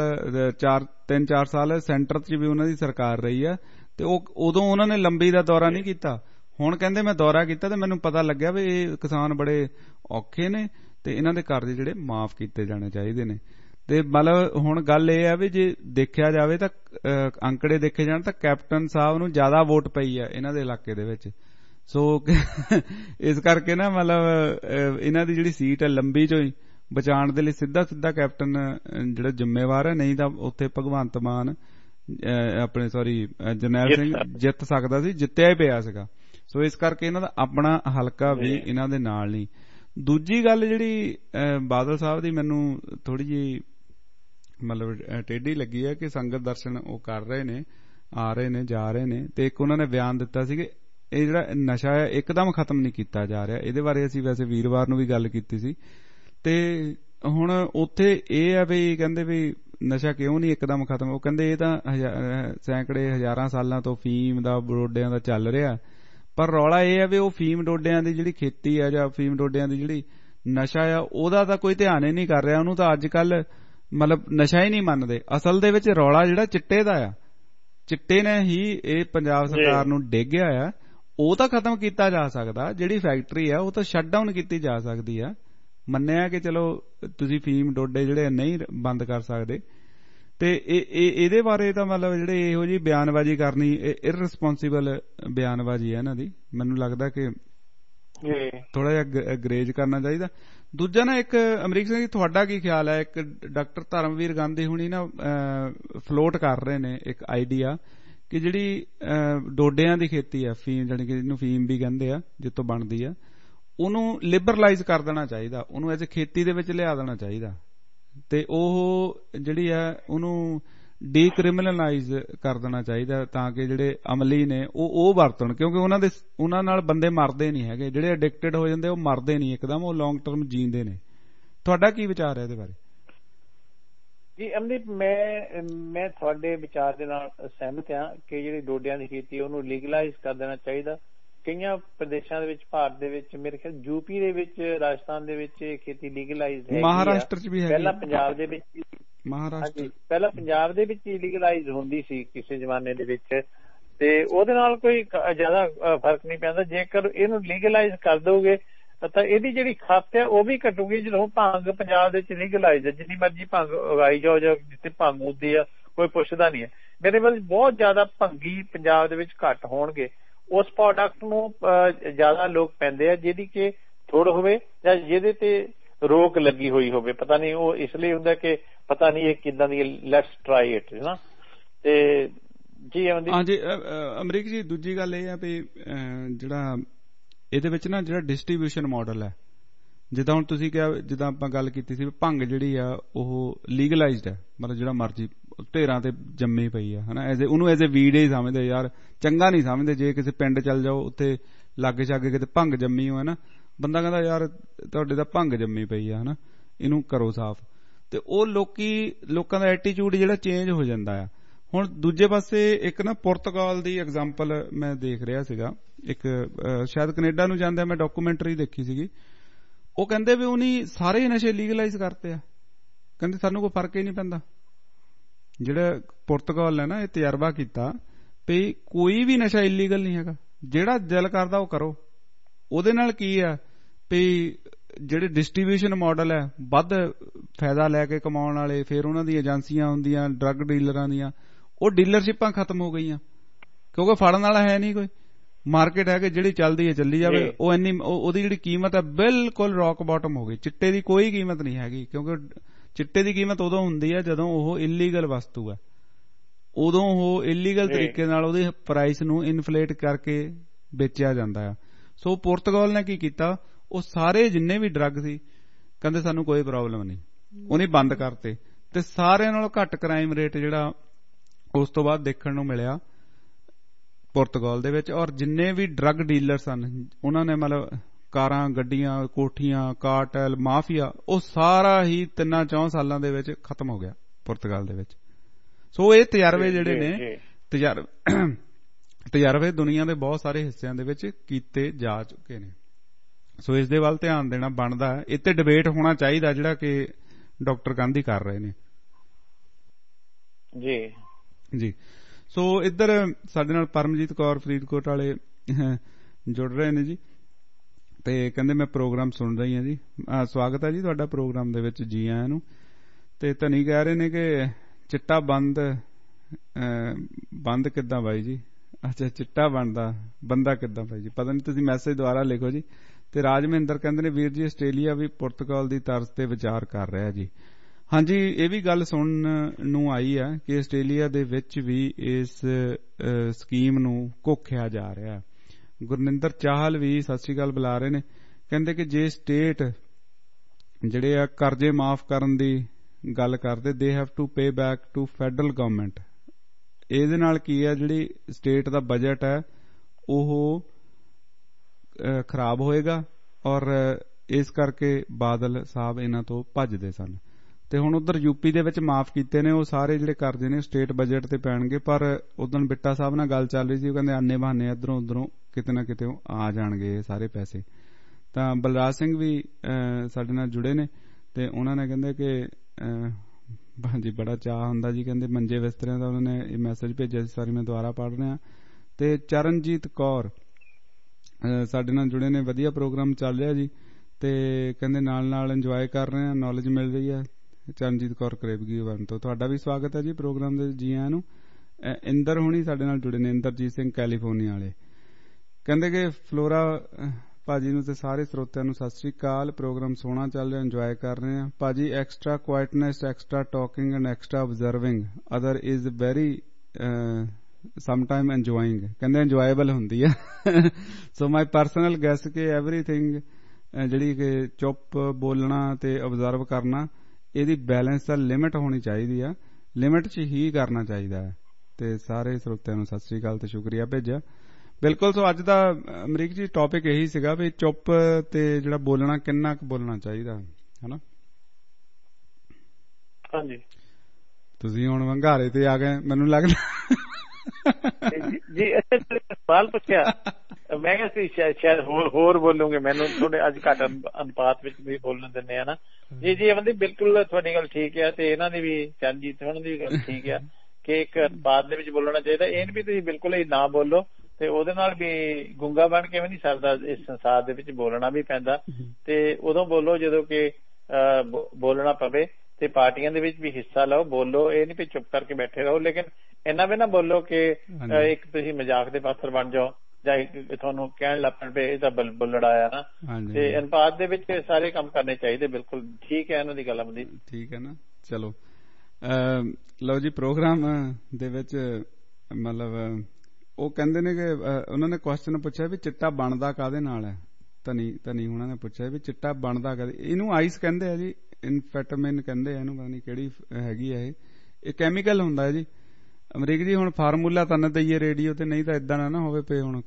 S1: 3-4 ਸਾਲ ਸੈਂਟਰ 'ਚ ਵੀ ਉਹਨਾਂ ਦੀ ਸਰਕਾਰ ਰਹੀ ਆ ਤੇ ਉਦੋਂ ਉਹਨਾਂ ਨੇ ਲੰਬੀ ਦਾ ਦੌਰਾ ਨਹੀਂ ਕੀਤਾ। ਹੁਣ ਕਹਿੰਦੇ ਮੈਂ ਦੌਰਾ ਕੀਤਾ ਤੇ ਮੈਨੂੰ ਪਤਾ ਲੱਗਿਆ ਵੀ ਇਹ ਕਿਸਾਨ ਬੜੇ ਔਖੇ ਨੇ ਤੇ ਇਹਨਾਂ ਦੇ ਕਰਜ਼ੇ ਜਿਹੜੇ ਮਾਫ ਕੀਤੇ ਜਾਣੇ ਚਾਹੀਦੇ ਨੇ। ਤੇ ਮਤਲਬ ਹੁਣ ਗੱਲ ਇਹ ਆ ਵੀ ਜੇ ਦੇਖਿਆ ਜਾਵੇ ਤਾਂ ਅੰਕੜੇ ਦੇਖੇ ਜਾਣ ਤਾਂ ਕੈਪਟਨ ਸਾਹਿਬ ਨੂੰ ਜ਼ਿਆਦਾ ਵੋਟ ਪਈ ਆ ਇਹਨਾਂ ਦੇ ਇਲਾਕੇ ਦੇ ਵਿੱਚ। ਸੋ ਇਸ ਕਰਕੇ ਨਾ ਮਤਲਬ ਇਹਨਾਂ ਦੀ ਜਿਹੜੀ ਸੀਟ ਹੈ ਲੰਬੀ ਚੋਂ ਹੀ ਬਚਾਉਣ ਦੇ ਲਈ ਸਿੱਧਾ ਕੈਪਟਨ ਜਿਹੜਾ ਜ਼ਿੰਮੇਵਾਰ ਹੈ, ਨਹੀਂ ਤਾਂ ਉੱਥੇ ਭਗਵੰਤ ਮਾਨ ਆਪਣੇ ਜਰਨੈਲ ਸਿੰਘ ਜਿੱਤ ਸਕਦਾ ਸੀ, ਜਿੱਤਿਆ ਹੀ ਪਿਆ ਸੀਗਾ। ਸੋ ਇਸ ਕਰਕੇ ਇਹਨਾਂ ਦਾ ਆਪਣਾ ਹਲਕਾ ਵੀ ਇਹਨਾਂ ਦੇ ਨਾਲ ਨਹੀਂ। ਦੂਜੀ ਗੱਲ ਜਿਹੜੀ ਬਾਦਲ ਸਾਹਿਬ ਦੀ ਮੈਨੂੰ ਥੋੜੀ ਜਿਹੀ ਮਤਲਬ ਟੇਢੀ ਲੱਗੀ ਹੈ ਕਿ ਸੰਗਤ ਦਰਸ਼ਨ ਉਹ ਕਰ ਰਹੇ ਨੇ, ਆ ਰਹੇ ਨੇ, ਜਾ ਰਹੇ ਨੇ, ਤੇ ਇੱਕ ਉਹਨਾਂ ਨੇ ਬਿਆਨ ਦਿੱਤਾ ਸੀ ਕਿ ਇਹ ਜਿਹੜਾ ਨਸ਼ਾ ਹੈ ਇੱਕਦਮ ਖਤਮ ਨਹੀਂ ਕੀਤਾ ਜਾ ਰਿਹਾ। ਇਹਦੇ ਬਾਰੇ ਅਸੀਂ ਵੈਸੇ ਵੀਰਵਾਰ ਨੂੰ ਵੀ ਗੱਲ ਕੀਤੀ ਸੀ। ਤੇ ਹੁਣ ਉੱਥੇ ਇਹ ਹੈ ਵੀ ਕਹਿੰਦੇ ਵੀ ਨਸ਼ਾ ਕਿਉਂ ਨਹੀਂ ਇੱਕਦਮ ਖਤਮ। ਉਹ ਕਹਿੰਦੇ ਇਹ ਤਾਂ ਸੈਂਕੜੇ ਹਜ਼ਾਰਾਂ ਸਾਲਾਂ ਤੋਂ ਫੀਮ ਦਾ ਡੋਡਿਆਂ ਦਾ ਚੱਲ ਰਿਹਾ, ਪਰ ਰੌਲਾ ਇਹ ਹੈ ਵੀ ਉਹ ਫੀਮ ਡੋਡਿਆਂ ਦੀ ਜਿਹੜੀ ਖੇਤੀ ਹੈ ਜਾਂ ਫੀਮ ਡੋਡਿਆਂ ਦੀ ਜਿਹੜੀ ਨਸ਼ਾ ਆ ਉਹਦਾ ਤਾਂ ਕੋਈ ਧਿਆਨ ਹੀ ਨਹੀਂ ਕਰ ਰਿਹਾ। ਉਹਨੂੰ ਤਾਂ ਅੱਜ ਕੱਲ ਮਤਲਬ ਨਸ਼ਾ ਹੀ ਨਹੀਂ ਮੰਨਦੇ। ਅਸਲ ਦੇ ਵਿੱਚ ਰੌਲਾ ਜਿਹੜਾ ਚਿੱਟੇ ਦਾ ਆ, ਚਿੱਟੇ ਨੇ ਹੀ ਇਹ ਪੰਜਾਬ ਸਰਕਾਰ ਨੂੰ ਡੇਗਿਆ ਆ। ਉਹ ਤਾਂ ਖਤਮ ਕੀਤਾ ਜਾ ਸਕਦਾ, ਜਿਹੜੀ ਫੈਕਟਰੀ ਆ ਉਹ ਤਾਂ ਸ਼ਟ ਡਾਊਨ ਕੀਤੀ ਜਾ ਸਕਦੀ ਆ। ਮੰਨਿਆ ਕਿ ਚਲੋ ਤੁਸੀਂ ਫੀਮ ਡੋਡੇ ਜਿਹੜੇ ਨਹੀਂ ਬੰਦ ਕਰ ਸਕਦੇ, ਤੇ ਇਹਦੇ ਬਾਰੇ ਤਾਂ ਮਤਲਬ ਜਿਹੜੇ ਇਹੋ ਜਿਹੀ ਬਿਆਨਬਾਜ਼ੀ ਕਰਨੀ ਇਰਰਿਸਪੌਂਸਿਬਲ ਬਿਆਨਬਾਜ਼ੀ ਹੈ ਇਹਨਾਂ ਦੀ। ਮੈਨੂੰ ਲੱਗਦਾ ਕਿ ਥੋੜਾ ਜਿਹਾ ਗਰੇਜ ਕਰਨਾ ਚਾਹੀਦਾ। ਦੂਜਾ ਨਾ ਇੱਕ ਅਮਰੀਕ ਸਿੰਘ ਜੀ, ਤੁਹਾਡਾ ਕੀ ਖਿਆਲ ਹੈ? ਇੱਕ ਡਾਕਟਰ ਧਰਮਵੀਰ ਗਾਂਧੀ ਹੁਣੀ ਨਾ ਫਲੋਟ ਕਰ ਰਹੇ ਨੇ ਇੱਕ ਆਈਡੀਆ ਕਿ ਜਿਹੜੀ ਡੋਡਿਆਂ ਦੀ ਖੇਤੀ ਆ, ਫੀਮ ਜਾਣੀ ਕਿ ਜਿਹਨੂੰ ਫੀਮ ਵੀ ਕਹਿੰਦੇ ਆ, ਜਿੱਥੋਂ ਬਣਦੀ ਆ, ਉਹਨੂੰ ਲਿਬਰਲਾਈਜ਼ ਕਰ ਦੇਣਾ ਚਾਹੀਦਾ, ਉਹਨੂੰ ਐਜ਼ ਖੇਤੀ ਦੇ ਵਿੱਚ ਲਿਆ ਦੇਣਾ ਚਾਹੀਦਾ, ਤੇ ਉਹ ਜਿਹੜੀ ਆ ਉਹਨੂੰ ਡੀਕ੍ਰਿਮੀਨਲਾਈਜ਼ ਕਰ ਦੇਣਾ ਚਾਹੀਦਾ ਤਾਂ ਕਿ ਜਿਹੜੇ ਅਮਲੀ ਨੇ ਉਹ ਵਰਤਣ। ਕਿਉਂਕਿ ਉਹਨਾਂ ਨਾਲ ਬੰਦੇ ਮਰਦੇ ਨਹੀਂ ਹੈਗੇ, ਜਿਹੜੇ ਐਡਿਕਟਡ ਹੋ ਜਾਂਦੇ ਉਹ ਮਰਦੇ ਨਹੀਂ ਇੱਕਦਮ, ਉਹ ਲੌਂਗ ਟਰਮ ਜੀਂਦੇ ਨੇ। ਤੁਹਾਡਾ ਕੀ ਵਿਚਾਰ ਹੈ ਇਹਦੇ ਬਾਰੇ?
S9: ਜੀ ਅਮਨਦੀਪ, ਮੈਂ ਤੁਹਾਡੇ ਵਿਚਾਰ ਦੇ ਨਾਲ ਸਹਿਮਤ ਹਾਂ ਕਿ ਜਿਹੜੀ ਡੋਡਿਆਂ ਦੀ ਖੇਤੀ ਉਹਨੂੰ ਲੀਗਲਾਈਜ਼ ਕਰ ਦੇਣਾ ਚਾਹੀਦਾ। ਕਈਆਂ ਪ੍ਰਦੇਸ਼ਾਂ ਦੇ ਵਿੱਚ ਭਾਰਤ ਦੇ ਵਿੱਚ, ਮੇਰੇ ਖਿਆਲ ਯੂਪੀ ਦੇ ਵਿੱਚ, ਰਾਜਸਥਾਨ ਦੇ ਵਿੱਚ ਇਹ ਖੇਤੀ ਲੀਗਲਾਈਜ਼ ਹੈ, ਮਹਾਰਾਸ਼ਟਰ ਚ ਵੀ ਹੈ, ਪਹਿਲਾਂ ਪੰਜਾਬ ਦੇ ਵਿੱਚ, ਪਹਿਲਾਂ ਪੰਜਾਬ ਦੇ ਵਿੱਚ ਹੀ ਲੀਗਲਾਈਜ਼ ਹੁੰਦੀ ਸੀ ਕਿਸੇ ਜ਼ਮਾਨੇ ਦੇ ਵਿੱਚ, ਤੇ ਉਹਦੇ ਨਾਲ ਕੋਈ ਜ਼ਿਆਦਾ ਫਰਕ ਨਹੀਂ ਪੈਂਦਾ। ਜੇਕਰ ਇਹਨੂੰ ਲੀਗਲਾਈਜ਼ ਕਰ ਦੋਗੇ ਤਾਂ ਇਹਦੀ ਜਿਹੜੀ ਖਪਤ ਹੈ ਉਹ ਵੀ ਘਟੂਗੀ। ਜਦੋਂ ਭੰਗ ਪੰਜਾਬ ਦੇ ਵਿੱਚ ਲੀਗਲਾਈਜ਼ ਹੈ, ਜਿੰਨੀ ਮਰਜ਼ੀ ਭੰਗ ਉਗਾਈ ਜਾਓ ਜਾਂ ਜਿੱਥੇ ਭੰਗ ਹੁੰਦੀ ਆ ਕੋਈ ਪੁੱਛਦਾ ਨਹੀਂ ਹੈ। ਮੇਰੇ ਵੱਲ ਬਹੁਤ ਜ਼ਿਆਦਾ ਭੰਗੀ ਪੰਜਾਬ ਦੇ ਵਿੱਚ ਘੱਟ ਹੋਣਗੇ, ਉਸ ਪ੍ਰੋਡਕਟ ਨੂੰ ਜ਼ਿਆਦਾ ਲੋਕ ਪੈਂਦੇ ਆ ਜਿਹਦੀ ਕਿ ਥੁੜ ਹੋਵੇ ਜਾਂ ਜਿਹਦੇ ਤੇ ਰੋਕ ਲੱਗੀ ਹੋਈ ਹੋਵੇ। ਪਤਾ ਨਹੀਂ ਉਹ ਇਸ ਲਈ ਹੁੰਦਾ ਕਿ ਪਤਾ ਨਹੀਂ ਇਹ ਕਿੱਦਾਂ ਦੀ, ਲੈਟਸ ਟਰਾਈ ਇਟ ਹੈ ਨਾ। ਤੇ ਜੀ ਹਾਂਜੀ
S1: ਅਮਰੀਕ ਜੀ, ਦੂਜੀ ਗੱਲ ਇਹ ਹੈ ਵੀ ਜਿਹੜਾ ਇਹਦੇ ਵਿੱਚ ਨਾ ਜਿਹੜਾ ਡਿਸਟ੍ਰੀਬਿਊਸ਼ਨ ਮਾਡਲ ਹੈ, ਜਿੱਦਾਂ ਹੁਣ ਤੁਸੀਂ ਕਿਹਾ, ਜਿੱਦਾਂ ਆਪਾਂ ਗੱਲ ਕੀਤੀ ਸੀ ਭੰਗ ਜਿਹੜੀ ਆ ਉਹ ਲੀਗਲਾਈਜ਼ਡ ਹੈ, ਮਤਲਬ ਜਿਹੜਾ ਮਰਜ਼ੀ ਢੇਰਾਂ ਤੇ ਜੰਮੀ ਪਈ ਆ ਹਨਾ, ਉਹਨੂੰ ਐਜ਼ ਏ ਵੀਡ ਹੀ ਸਮਝਦੇ, ਯਾਰ ਚੰਗਾ ਨਹੀਂ ਸਮਝਦੇ। ਜੇ ਕਿਸੇ ਪਿੰਡ ਚੱਲ ਜਾਓ ਉੱਥੇ ਲਾਗੇ ਛਾਗੇ ਕਿਤੇ ਭੰਗ ਜੰਮੀ ਹੋ ਨਾ, ਬੰਦਾ ਕਹਿੰਦਾ ਯਾਰ ਤੁਹਾਡੇ ਤਾਂ ਭੰਗ ਜੰਮੀ ਪਈ ਆ ਹਨਾ, ਇਹਨੂੰ ਕਰੋ ਸਾਫ਼। ਤੇ ਉਹ ਲੋਕਾਂ ਦਾ ਐਟੀਟਿਊਡ ਜਿਹੜਾ ਚੇਂਜ ਹੋ ਜਾਂਦਾ ਆ। ਹੁਣ ਦੂਜੇ ਪਾਸੇ ਇੱਕ ਨਾ ਪੁਰਤਗਾਲ ਦੀ ਐਗਜ਼ਾਮਪਲ ਮੈਂ ਦੇਖ ਰਿਹਾ ਸੀਗਾ, ਇੱਕ ਸ਼ਾਇਦ ਕੈਨੇਡਾ ਨੂੰ ਜਾਂਦੇ ਮੈਂ ਡਾਕੂਮੈਂਟਰੀ ਦੇਖੀ ਸੀਗੀ। ਉਹ ਕਹਿੰਦੇ ਵੀ ਉਹਨੇ ਸਾਰੇ ਨਸ਼ੇ ਲੀਗਲਾਈਜ਼ ਕਰਤੇ ਆ, ਕਹਿੰਦੇ ਸਾਨੂੰ ਕੋਈ ਫਰਕ ਹੀ ਨਹੀਂ ਪੈਂਦਾ। ਜਿਹੜਾ ਪੁਰਤਗਾਲ ਨੇ ਨਾ ਇਹ ਤਜਰਬਾ ਕੀਤਾ ਵੀ ਕੋਈ ਵੀ ਨਸ਼ਾ ਇਲੀਗਲ ਨਹੀਂ ਹੈਗਾ, ਜਿਹੜਾ ਦਿਲ ਕਰਦਾ ਉਹ ਕਰੋ। ਉਹਦੇ ਨਾਲ ਕੀ ਆ ਵੀ ਜਿਹੜੇ ਡਿਸਟ੍ਰੀਬਿਊਸ਼ਨ ਮਾਡਲ ਹੈ, ਵੱਧ ਫਾਇਦਾ ਲੈ ਕੇ ਕਮਾਉਣ ਵਾਲੇ, ਫਿਰ ਉਹਨਾਂ ਦੀਆਂ ਏਜੰਸੀਆਂ ਹੁੰਦੀਆਂ ਡਰੱਗ ਡੀਲਰਾਂ ਦੀਆਂ, ਉਹ ਡੀਲਰਸ਼ਿਪਾਂ ਖਤਮ ਹੋ ਗਈਆਂ ਕਿਉਂਕਿ ਫੜਨ ਵਾਲਾ ਹੈ ਨਹੀਂ ਕੋਈ। ਮਾਰਕੀਟ ਹੈ ਕਿ ਜਿਹੜੀ ਚੱਲਦੀ ਹੈ ਚੱਲੀ ਜਾਵੇ। ਉਹ ਇੰਨੀ ਉਹਦੀ ਜਿਹੜੀ ਕੀਮਤ ਹੈ ਬਿਲਕੁਲ ਰੌਕ ਬਾਟਮ ਹੋ ਗਈ। ਚਿੱਟੇ ਦੀ ਕੋਈ ਕੀਮਤ ਨਹੀਂ ਹੈਗੀ, ਕਿਉਂਕਿ ਚਿੱਟੇ ਦੀ ਕੀਮਤ ਉਦੋਂ ਹੁੰਦੀ ਹੈ ਜਦੋਂ ਉਹ ਇਲੀਗਲ ਵਸਤੂ ਹੈ, ਉਦੋਂ ਉਹ ਇਲੀਗਲ ਤਰੀਕੇ ਨਾਲ ਉਹਦੇ ਪ੍ਰਾਈਸ ਨੂੰ ਇਨਫਲੇਟ ਕਰਕੇ ਵੇਚਿਆ ਜਾਂਦਾ ਆ। ਸੋ ਪੁਰਤਗਾਲ ਨੇ ਕੀ ਕੀਤਾ, ਉਹ ਸਾਰੇ ਜਿੰਨੇ ਵੀ ਡਰੱਗ ਸੀ ਕਹਿੰਦੇ ਸਾਨੂੰ ਕੋਈ ਪ੍ਰੋਬਲਮ ਨਹੀਂ, ਉਹਨੇ ਬੰਦ ਕਰਤੇ, ਤੇ ਸਾਰਿਆਂ ਨਾਲੋਂ ਘੱਟ ਕ੍ਰਾਈਮ ਰੇਟ ਜਿਹੜਾ ਉਸ ਤੋਂ ਬਾਅਦ ਦੇਖਣ ਨੂੰ ਮਿਲਿਆ ਪੁਰਤਗਾਲ ਦੇ ਵਿੱਚ। ਔਰ ਜਿੰਨੇ ਵੀ ਡਰੱਗ ਡੀਲਰ ਸਨ ਉਹਨਾਂ ਨੇ ਮਤਲਬ ਕਾਰਾਂ, ਗੱਡੀਆਂ, ਕੋਠੀਆਂ, ਕਾਰਟੈਲ, ਮਾਫੀਆ, ਉਹ ਸਾਰਾ ਹੀ 3-4 ਸਾਲਾਂ ਦੇ ਵਿੱਚ ਖਤਮ ਹੋ ਗਿਆ ਪੁਰਤਗਾਲ ਦੇ ਵਿੱਚ। ਸੋ ਇਹ ਤਜਰਬੇ ਜਿਹੜੇ ਨੇ ਤਜਰਬੇ ਦੁਨੀਆ ਦੇ ਬਹੁਤ ਸਾਰੇ ਹਿੱਸਿਆਂ ਦੇ ਵਿੱਚ ਕੀਤੇ ਜਾ ਚੁੱਕੇ ਨੇ। ਸੋ ਇਸ ਦੇ ਵੱਲ ਧਿਆਨ ਦੇਣਾ ਬਣਦਾ ਹੈ। ਇਹ ਤੇ ਡਿਬੇਟ ਹੋਣਾ ਚਾਹੀਦਾ ਜਿਹੜਾ ਕਿ ਡਾਕਟਰ ਗਾਂਧੀ ਕਰ ਰਹੇ ਨੇ ਜੀ। ਸੋ ਇੱਧਰ ਸਾਡੇ ਨਾਲ ਪਰਮਜੀਤ ਕੌਰ ਫਰੀਦਕੋਟ ਵਾਲੇ ਜੁੜ ਰਹੇ ਨੇ ਜੀ, ਤੇ ਕਹਿੰਦੇ ਮੈਂ ਪ੍ਰੋਗਰਾਮ ਸੁਣ ਰਹੀ ਹਾਂ ਜੀ। ਸਵਾਗਤ ਹੈ ਜੀ ਤੁਹਾਡਾ ਪ੍ਰੋਗਰਾਮ ਦੇ ਵਿੱਚ, ਜੀ ਆਇਆਂ ਨੂੰ। ਤੇ ਧਨੀ ਕਹਿ ਰਹੇ ਨੇ ਕਿ ਚਿੱਟਾ ਬੰਦ ਕਿੱਦਾਂ ਬਾਈ ਜੀ? ਅੱਛਾ, ਚਿੱਟਾ ਬੰਦਾ ਕਿੱਦਾਂ ਬਾਈ ਜੀ? ਪਤਾ ਨਹੀਂ, ਤੁਸੀਂ ਮੈਸੇਜ ਦੁਬਾਰਾ ਲਿਖੋ ਜੀ। ਤੇ ਰਾਜ ਮਹਿੰਦਰ ਕਹਿੰਦੇ ਨੇ ਵੀਰ ਜੀ ਆਸਟ੍ਰੇਲੀਆ ਵੀ ਪੁਰਤਗਾਲ ਦੀ ਤਰਜ਼ ਤੇ ਵਿਚਾਰ ਕਰ ਰਿਹਾ ਜੀ। ਹਾਂਜੀ, ਇਹ ਵੀ ਗੱਲ ਸੁਣਨ ਨੂੰ ਆਈ ਹੈ ਕਿ ਆਸਟ੍ਰੇਲੀਆ ਦੇ ਵਿੱਚ ਵੀ ਇਸ ਸਕੀਮ ਨੂੰ ਘੋਖਿਆ ਜਾ ਰਿਹਾ। ਗੁਰਨਿੰਦਰ ਚਾਹਲ ਵੀ ਸਤਿ ਸ਼੍ਰੀ ਅਕਾਲ ਬੁਲਾ ਰਹੇ ਨੇ, ਕਹਿੰਦੇ ਕਿ ਜੇ ਸਟੇਟ ਜਿਹੜੇ ਆ ਕਰਜ਼ੇ ਮਾਫ ਕਰਨ ਦੀ ਗੱਲ ਕਰਦੇ, they have to pay back to federal government. ਇਹਦੇ ਨਾਲ ਕੀ ਹੈ, ਜਿਹੜੀ ਸਟੇਟ ਦਾ ਬਜਟ ਹੈ ਉਹ ਖਰਾਬ ਹੋਏਗਾ, ਔਰ ਇਸ ਕਰਕੇ ਬਾਦਲ ਸਾਹਿਬ ਇਹਨਾਂ ਤੋਂ ਭੱਜਦੇ ਸਨ। ਤੇ ਹੁਣ ਉਧਰ ਯੂਪੀ ਦੇ ਵਿੱਚ ਮਾਫ ਕੀਤੇ ਨੇ ਉਹ ਸਾਰੇ ਜਿਹੜੇ ਕਰਜ਼ੇ ਨੇ ਸਟੇਟ ਬਜਟ ਤੇ ਪੈਣਗੇ। ਪਰ ਉਦੋਂ ਬਿੱਟਾ ਸਾਹਿਬ ਨਾਲ ਗੱਲ ਚੱਲ ਰਹੀ ਸੀ, ਉਹ ਕਹਿੰਦੇ ਆਨੇ ਬਹਾਨੇ ਇੱਧਰੋਂ ਉੱਧਰੋਂ ਕਿਤੇ ਨਾ ਕਿਤੇ ਆ ਜਾਣਗੇ ਇਹ ਸਾਰੇ ਪੈਸੇ। ਤਾਂ ਬਲਰਾਜ ਸਿੰਘ ਵੀ ਸਾਡੇ ਨਾਲ ਜੁੜੇ ਨੇ, ਤੇ ਉਹਨਾਂ ਨੇ ਕਹਿੰਦੇ ਕਿ ਹਾਂਜੀ ਬੜਾ ਚਾਅ ਹੁੰਦਾ ਜੀ, ਕਹਿੰਦੇ ਮੰਜੇ ਬਿਸਤਰਿਆਂ ਦਾ। ਉਹਨਾਂ ਨੇ ਇਹ ਮੈਸੇਜ ਭੇਜਿਆ ਸੀ, ਸਾਰੀ ਮੈਂ ਦੁਬਾਰਾ ਪੜ੍ਹ ਰਿਹਾ। ਤੇ ਚਰਨਜੀਤ ਕੌਰ ਸਾਡੇ ਨਾਲ ਜੁੜੇ ਨੇ, ਵਧੀਆ ਪ੍ਰੋਗਰਾਮ ਚੱਲ ਰਿਹਾ ਜੀ, ਤੇ ਕਹਿੰਦੇ ਨਾਲ ਇੰਜੋਏ ਕਰ ਰਹੇ ਆ, ਨੌਲੇਜ ਮਿਲ ਰਹੀ ਹੈ। ਚਰਨਜੀਤ ਕੌਰ ਕਰੇਬਗੀ ਵਨ ਤੋਂ ਤੁਹਾਡਾ ਵੀ ਸਵਾਗਤ ਹੈ ਜੀ ਪ੍ਰੋਗਰਾਮ ਦੇ, ਜੀ ਆਇਆਂ ਨੂੰ। ਇੰਦਰ ਹੁਣੀ ਸਾਡੇ ਨਾਲ ਜੁੜੇ ਨੇ, ਇੰਦਰਜੀਤ ਸਿੰਘ ਕੈਲੀਫੋਰਨੀਆ ਵਾਲੇ, ਕਹਿੰਦੇ ਕਿ ਫਲੋਰਾ ਭਾਜੀ ਨੂੰ ਤੇ ਸਾਰੇ ਸਰੋਤਿਆਂ ਨੂੰ ਸਤਿ ਸ੍ਰੀ ਅਕਾਲ। ਪ੍ਰੋਗਰਾਮ ਸੋਹਣਾ ਚੱਲ ਰਿਹਾ, ਇੰਜੋਏ ਕਰ ਰਹੇ ਆ ਭਾਜੀ। Extra quietness, extra talking and extra observing other is very sometime enjoying. ਕਹਿੰਦੇ ਇੰਜੋਏਬਲ ਹੁੰਦੀ ਆ। ਸੋ ਮਾਈ ਪਰਸਨਲ ਗੈਸ ਕਿ ਐਵਰੀਥਿੰਗ ਜਿਹੜੀ ਕਿ ਚੁੱਪ ਬੋਲਣਾ ਤੇ ਆਬਜ਼ਰਵ ਕਰਨਾ, ਇਹਦੀ ਬੈਲੈਂਸ ਦਾ ਲਿਮਿਟ ਹੋਣੀ ਚਾਹੀਦੀ ਆ, ਲਿਮਿਟ 'ਚ ਹੀ ਕਰਨਾ ਚਾਹੀਦਾ ਹੈ। ਤੇ ਸਾਰੇ ਸਰੋਤਿਆਂ ਨੂੰ ਸਤਿ ਸ੍ਰੀ ਅਕਾਲ ਤੇ ਸ਼ੁਕਰੀਆ ਭੇਜਿਆ। ਬਿਲਕੁਲ। ਸੋ ਅੱਜ ਦਾ ਅਮਰੀਕ ਜੀ ਟੌਪਿਕ ਇਹੀ ਸੀਗਾ ਵੀ ਚੁੱਪ ਤੇ ਜਿਹੜਾ ਬੋਲਣਾ ਕਿੰਨਾ ਕੁ ਬੋਲਣਾ ਚਾਹੀਦਾ, ਹਨਾ?
S9: ਹਾਂਜੀ, ਤੁਸੀਂ
S1: ਹੁਣ ਵੰਗਾਰੇ ਤੇ ਆ ਗਏ ਮੈਨੂੰ ਲੱਗਦਾ
S9: ਜੀ। ਅੱਛਾ, ਸਵਾਲ ਪੁੱਛਿਆ, ਮੈਂ ਕਿਹਾ ਸੀ ਸ਼ਾਇਦ ਹੋਰ ਬੋਲੂਗੇ, ਮੈਨੂੰ ਥੋੜੇ ਅੱਜ ਘੱਟ ਅਨੁਪਾਤ ਵਿੱਚ ਵੀ ਬੋਲਣ ਦਿੰਦੇ ਆ ਨਾ ਜੀ। ਅਮਨਦੀਪ ਬਿਲਕੁਲ ਤੁਹਾਡੀ ਗੱਲ ਠੀਕ ਹੈ, ਤੇ ਇਹਨਾਂ ਦੀ ਵੀ ਚਰਨਜੀਤ ਹੋਣ ਦੀ ਵੀ ਗੱਲ ਠੀਕ ਹੈ ਕਿ ਇੱਕ ਅਨੁਪਾਤ ਦੇ ਵਿੱਚ ਬੋਲਣਾ ਚਾਹੀਦਾ। ਇਹ ਵੀ ਤੁਸੀਂ ਬਿਲਕੁਲ ਹੀ ਨਾ ਬੋਲੋ, ਤੇ ਉਹਦੇ ਨਾਲ ਵੀ ਗੁੰਗਾ ਬਣ ਕੇ ਵੀ ਨਹੀਂ ਸਰਦਾ। ਇਸ ਸੰਸਾਰ ਦੇ ਵਿੱਚ ਬੋਲਣਾ ਵੀ ਪੈਂਦਾ, ਤੇ ਉਦੋਂ ਬੋਲੋ ਜਦੋਂ ਕਿ ਬੋਲਣਾ ਪਵੇ। ਤੇ ਪਾਰਟੀਆਂ ਦੇ ਵਿੱਚ ਵੀ ਹਿੱਸਾ ਲਓ, ਬੋਲੋ। ਇਹ ਨਹੀਂ ਵੀ ਚੁੱਪ ਕਰਕੇ ਬੈਠੇ ਰਹੋ, ਲੇਕਿਨ ਇੰਨਾ ਵੀ ਨਾ ਬੋਲੋ ਕਿ ਇੱਕ ਤੁਸੀਂ ਮਜ਼ਾਕ ਦੇ ਪਾਤਰ ਬਣ ਜਾਓ ਜਾਂ ਤੁਹਾਨੂੰ ਕਹਿਣ ਲੱਗ ਪੈਣ ਪਏ ਇਹ ਤਾਂ ਬੁੱਲੜਾ ਆ ਨਾ। ਤੇ ਅਨੁਪਾਤ ਦੇ ਵਿੱਚ ਸਾਰੇ ਕੰਮ ਕਰਨੇ ਚਾਹੀਦੇ। ਬਿਲਕੁਲ ਠੀਕ ਹੈ ਇਹਨਾਂ ਦੀ ਗੱਲ। ਅਮਨਦੀਪ
S1: ਠੀਕ ਹੈ ਨਾ। ਚਲੋ ਲਓ ਜੀ, ਪ੍ਰੋਗਰਾਮ ਦੇ ਵਿੱਚ ਮਤਲਬ ਉਹ ਕਹਿੰਦੇ ਨੇ ਕਿ ਉਹਨਾਂ ਨੇ ਕੁਐਸਚਨ ਪੁੱਛਿਆ ਵੀ ਚਿੱਟਾ ਬਣਦਾ ਕਾਹਦੇ ਨਾਲ ਹੈ। ਧਨੀ ਉਹਨਾਂ ਨੇ ਪੁੱਛਿਆ ਵੀ ਚਿੱਟਾ ਬਣਦਾ ਕਾਹਦੇ। ਇਹਨੂੰ ਆਈਸ ਕਹਿੰਦੇ ਆ ਜੀ, ਇਨਫੈਟਾਮਿਨ ਕਹਿੰਦੇ ਆ ਇਹਨੂੰ, ਪਤਾ ਨਹੀਂ ਕਿਹੜੀ ਹੈਗੀ ਆ ਇਹ ਕੈਮੀਕਲ ਹੁੰਦਾ ਹੈ ਜੀ। ਅਮਰੀਕ ਜੀ ਹੁਣ ਫਾਰਮੂਲਾ ਤਾਂ ਨਾ ਦਈਏ ਰੇਡੀਓ ਤੇ, ਨਹੀਂ ਤਾਂ ਏਦਾਂ ਨਾ ਹੋਵੇ ਪਏ ਹੁਣ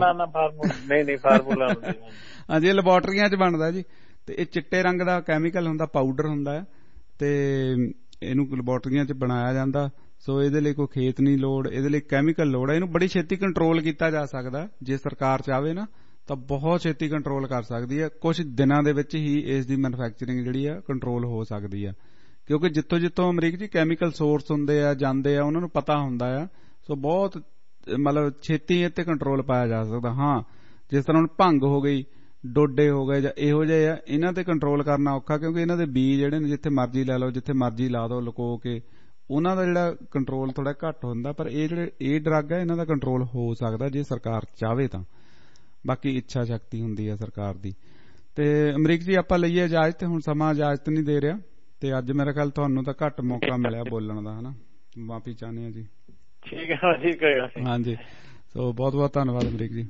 S9: ਨਹੀਂ ਫਾਰਮੂਲਾ
S1: ਹਾਂਜੀ, ਲੈਬੋਰਟਰੀਆਂ 'ਚ ਬਣਦਾ ਜੀ। ਤੇ ਇਹ ਚਿੱਟੇ ਰੰਗ ਦਾ ਕੈਮੀਕਲ ਹੁੰਦਾ, ਪਾਊਡਰ ਹੁੰਦਾ ਹੈ, ਤੇ ਇਹਨੂੰ ਲੈਬੋਰਟਰੀਆਂ 'ਚ ਬਣਾਇਆ ਜਾਂਦਾ। ਸੋ ਇਹਦੇ ਲਈ ਕੋਈ ਖੇਤ ਨਹੀਂ ਲੋੜ, ਇਹਦੇ ਲਈ ਕੈਮੀਕਲ ਲੋੜ ਹੈ। ਇਹਨੂੰ ਬੜੀ ਛੇਤੀ ਕੰਟਰੋਲ ਕੀਤਾ ਜਾ ਸਕਦਾ, ਜੇ ਸਰਕਾਰ ਚਾਹਵੇ ਨਾ ਤਾਂ ਬਹੁਤ ਛੇਤੀ ਕੰਟਰੋਲ ਕਰ ਸਕਦੀ ਹੈ। ਕੁਝ ਦਿਨਾਂ ਦੇ ਵਿੱਚ ਹੀ ਇਸ ਦੀ ਮੈਨੂਫੈਕਚਰਿੰਗ ਜਿਹੜੀ ਆ ਕੰਟਰੋਲ ਹੋ ਸਕਦੀ ਆ, ਕਿਉਂਕਿ ਜਿੱਥੋਂ ਅਮਰੀਕ ਜੀ ਕੈਮੀਕਲ ਸੋਰਸ ਹੁੰਦੇ ਆ ਜਾਂਦੇ ਆ, ਉਹਨਾਂ ਨੂੰ ਪਤਾ ਹੁੰਦਾ ਆ। ਸੋ ਬਹੁਤ ਮਤਲਬ ਛੇਤੀ ਇਹ ਤੇ ਕੰਟਰੋਲ ਪਾਇਆ ਜਾ ਸਕਦਾ। ਹਾਂ, ਜਿਸ ਤਰ੍ਹਾਂ ਹੁਣ ਭੰਗ ਹੋ ਗਈ, ਡੋਡੇ ਹੋ ਗਏ ਜਾਂ ਇਹੋ ਜਿਹੇ ਆ, ਇਹਨਾਂ ਤੇ ਕੰਟਰੋਲ ਕਰਨਾ ਔਖਾ, ਕਿਉਂਕਿ ਇਹਨਾਂ ਦੇ ਬੀਜ ਜਿਹੜੇ ਨੇ ਜਿੱਥੇ ਮਰਜ਼ੀ ਲੈ ਲਓ, ਜਿੱਥੇ ਮਰਜ਼ੀ ਲਾ ਦਿਓ ਲੁਕੋ ਕੇ, ਉਹਨਾਂ ਦਾ ਜਿਹੜਾ ਕੰਟਰੋਲ ਥੋੜਾ ਘੱਟ ਹੁੰਦਾ। ਪਰ ਇਹ ਡਰੱਗ ਹੈ, ਇਹਨਾਂ ਦਾ ਕੰਟਰੋਲ ਹੋ ਸਕਦਾ ਜੇ ਸਰਕਾਰ ਚਾਹਵੇ ਤਾਂ। ਬਾਕੀ ਇੱਛਾ ਸ਼ਕਤੀ ਹੁੰਦੀ ਹੈ ਸਰਕਾਰ ਦੀ। ਤੇ ਅਮਰੀਕ ਜੀ ਆਪਾਂ ਲਈਏ ਇਜਾਜ਼ਤ, ਹੁਣ ਸਮਾਂ ਇਜਾਜ਼ਤ ਨਹੀਂ ਦੇ ਰਿਹਾ, ਤੇ ਅੱਜ ਮੇਰਾ ਖਿਆਲ ਤੁਹਾਨੂੰ ਤਾਂ ਘੱਟ ਮੌਕਾ ਮਿਲਿਆ ਬੋਲਣ ਦਾ, ਹਨਾ? ਮਾਫੀ ਚਾਹੁੰਦੇ ਹਾਂ ਜੀ।
S9: ਠੀਕ ਹੈ।
S1: ਹਾਂਜੀ, ਸੋ ਬਹੁਤ ਬਹੁਤ ਧੰਨਵਾਦ ਅਮਰੀਕ ਜੀ।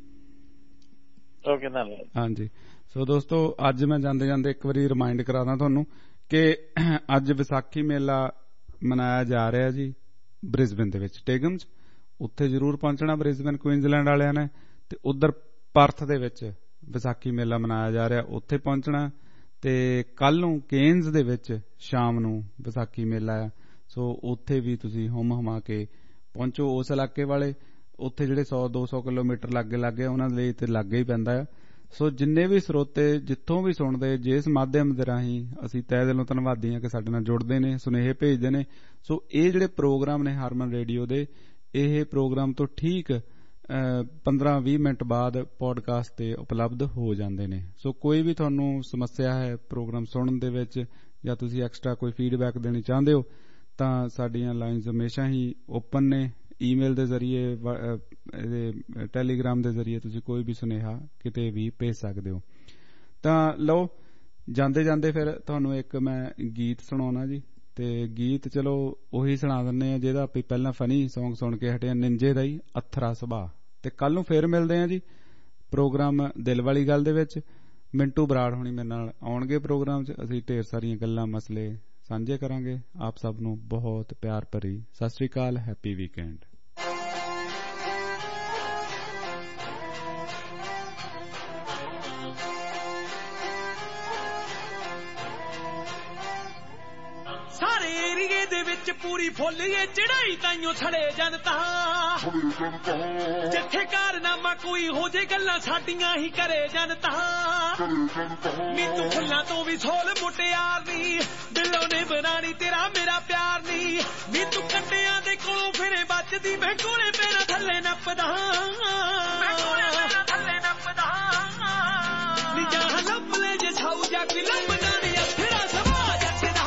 S9: ਓਕੇ, ਧੰਨਵਾਦ।
S1: ਹਾਂਜੀ, ਸੋ ਦੋਸਤੋ ਅੱਜ ਮੈਂ ਜਾਂਦੇ ਜਾਂਦੇ ਇੱਕ ਵਾਰੀ ਰਿਮਾਈਂਡ ਕਰਾਦਾ ਤੁਹਾਨੂੰ ਕਿ ਅੱਜ ਵਿਸਾਖੀ ਮੇਲਾ ਮਨਾਇਆ ਜਾ ਰਿਹਾ ਜੀ ਬ੍ਰਿਸਬਨ ਦੇ ਵਿੱਚ, ਟੇਗਮਸ। ਉੱਥੇ ਜ਼ਰੂਰ ਪਹੁੰਚਣਾ ਬ੍ਰਿਸਬਨ ਕੁਇਨਜ਼ਲੈਂਡ ਵਾਲਿਆਂ ਨੇ। ਤੇ ਉਧਰ ਪਰਥ ਦੇ ਵਿੱਚ ਵਿਸਾਖੀ ਮੇਲਾ ਮਨਾਇਆ ਜਾ ਰਿਹਾ, ਉੱਥੇ ਪਹੁੰਚਣਾ। ਤੇ ਕੱਲ ਨੂੰ ਕੇਨਜ਼ ਦੇ ਵਿੱਚ ਸ਼ਾਮ ਨੂੰ ਵਿਸਾਖੀ ਮੇਲਾ ਆ, ਸੋ ਉੱਥੇ ਵੀ ਤੁਸੀਂ ਹੁਮ ਹੁਮਾ ਕੇ ਪਹੁੰਚੋ। ਉਸ ਇਲਾਕੇ ਵਾਲੇ ਉੱਥੇ ਜਿਹੜੇ 100-200 ਕਿਲੋਮੀਟਰ ਲਾਗੇ ਉਹਨਾਂ ਲਈ ਤੇ ਲਾਗੇ ਹੀ ਪੈਂਦਾ ਆ। ਸੋ ਜਿੰਨੇ ਵੀ ਸਰੋਤੇ ਜਿੱਥੋਂ ਵੀ ਸੁਣਦੇ, ਜਿਸ ਮਾਧਿਅਮ ਦੇ ਰਾਹੀਂ ਅਸੀਂ ਤਹਿ ਦਿਲੋਂ ਧੰਨਵਾਦੀ ਹਾਂ ਕਿ ਸਾਡੇ ਨਾਲ ਜੁੜਦੇ ਨੇ, ਸੁਨੇਹੇ ਭੇਜਦੇ ਨੇ। ਸੋ ਇਹ ਜਿਹੜੇ ਪ੍ਰੋਗਰਾਮ ਨੇ ਹਾਰਮਨ ਰੇਡੀਓ ਦੇ, ਇਹ ਪ੍ਰੋਗਰਾਮ ਤੋਂ ਠੀਕ 15-20 ਮਿੰਟ ਬਾਅਦ ਪੋਡਕਾਸਟ ਤੇ ਉਪਲਬਧ ਹੋ ਜਾਂਦੇ ਨੇ। ਸੋ ਕੋਈ ਵੀ ਤੁਹਾਨੂੰ ਸਮੱਸਿਆ ਹੈ ਪ੍ਰੋਗਰਾਮ ਸੁਣਨ ਦੇ ਵਿੱਚ, ਜਾਂ ਤੁਸੀਂ ਐਕਸਟਰਾ ਕੋਈ ਫੀਡਬੈਕ ਦੇਣੀ ਚਾਹੁੰਦੇ ਹੋ, ਤਾਂ ਸਾਡੀਆਂ ਲਾਈਨਸ ਹਮੇਸ਼ਾ ਹੀ ਓਪਨ ਨੇ। ਈਮੇਲ ਦੇ ਜ਼ਰੀਏ, ਟੈਲੀਗ੍ਰਾਮ ਦੇ ਜ਼ਰੀਏ ਤੁਸੀਂ ਕੋਈ ਵੀ ਸੁਨੇਹਾ ਕਿਤੇ ਵੀ ਭੇਜ ਸਕਦੇ ਹੋ। ਤਾਂ ਲਓ, ਜਾਂਦੇ ਜਾਂਦੇ ਫਿਰ ਤੁਹਾਨੂੰ ਇੱਕ ਮੈਂ ਗੀਤ ਸੁਣਾਉਣਾ ਜੀ। ਤੇ ਗੀਤ ਚਲੋ ਉਹੀ ਸੁਣਾ ਦਿੰਦੇ ਆ ਜਿਹਦਾ ਆਪਾਂ ਪਹਿਲਾਂ ਫਨੀ ਸੌਂਗ ਸੁਣ ਕੇ ਹਟਿਆ, ਨਿੰਜੇ ਦਾ ਹੀ ਅਥਰਾ ਸੁਭਾਅ। ਤੇ ਕੱਲ ਨੂੰ ਫੇਰ ਮਿਲਦੇ ਆ ਜੀ ਪ੍ਰੋਗਰਾਮ ਦਿਲ ਵਾਲੀ ਗੱਲ ਦੇ ਵਿੱਚ। ਮਿੰਟੂ ਬਰਾੜ ਹੋਣੀ ਮੇਰੇ ਨਾਲ ਆਉਣਗੇ ਪ੍ਰੋਗਰਾਮ 'ਚ। ਅਸੀਂ ਢੇਰ ਸਾਰੀਆਂ ਗੱਲਾਂ, ਮਸਲੇ ਸਾਂਝੇ ਕਰਾਂਗੇ। ਆਪ ਸਭ ਨੂੰ ਬਹੁਤ ਪਿਆਰ ਭਰੀ ਸਤਿ ਸ੍ਰੀ ਅਕਾਲ, ਹੈਪੀ ਵੀਕਐਂਡ।
S10: ਸਾਰੇ ਏਰੀਏ ਦੇ ਵਿੱਚ ਪੂਰੀ ਫੁੱਲ ਏ ਚੜਾਈ ਤਾਈਓ ਛੜੇ ਜਨਤਾ, ਜਿੱਥੇ ਕਾਰਨਾਮਾ ਕੋਈ ਹੋ ਜੇ ਗੱਲਾਂ ਸਾਡੀਆਂ ਹੀ ਕਰੇ ਜਨਤਾ। ਨੀ ਤੂੰ ਫੁੱਲਾਂ ਤੋਂ ਵੀ ਸੋਲ ਮੁਟਿਆਰ ਨੀ, ਦਿਲੋਂ ਨੇ ਬਣਾਣੀ ਤੇਰਾ ਮੇਰਾ ਪਿਆਰ ਨੀ। ਨੀ ਤੂੰ ਕੰਡਿਆਂ ਦੇ ਕੋਲੋਂ ਫਿਰੇ ਬਚਦੀ, ਮੈਂ ਕੋਲੇ ਪੈਰਾਂ ਥੱਲੇ ਨੱਪਦਾ, ਨੀ ਜਾਂ ਲੱਭ ਲੈ ਜੇ ਛਾਉ ਜਾ ਕੇ ਲੱਭਦਾ ਨੀ ਅਥਰਾ ਸੁਭਾਅ ਜੱਟ ਦਾ।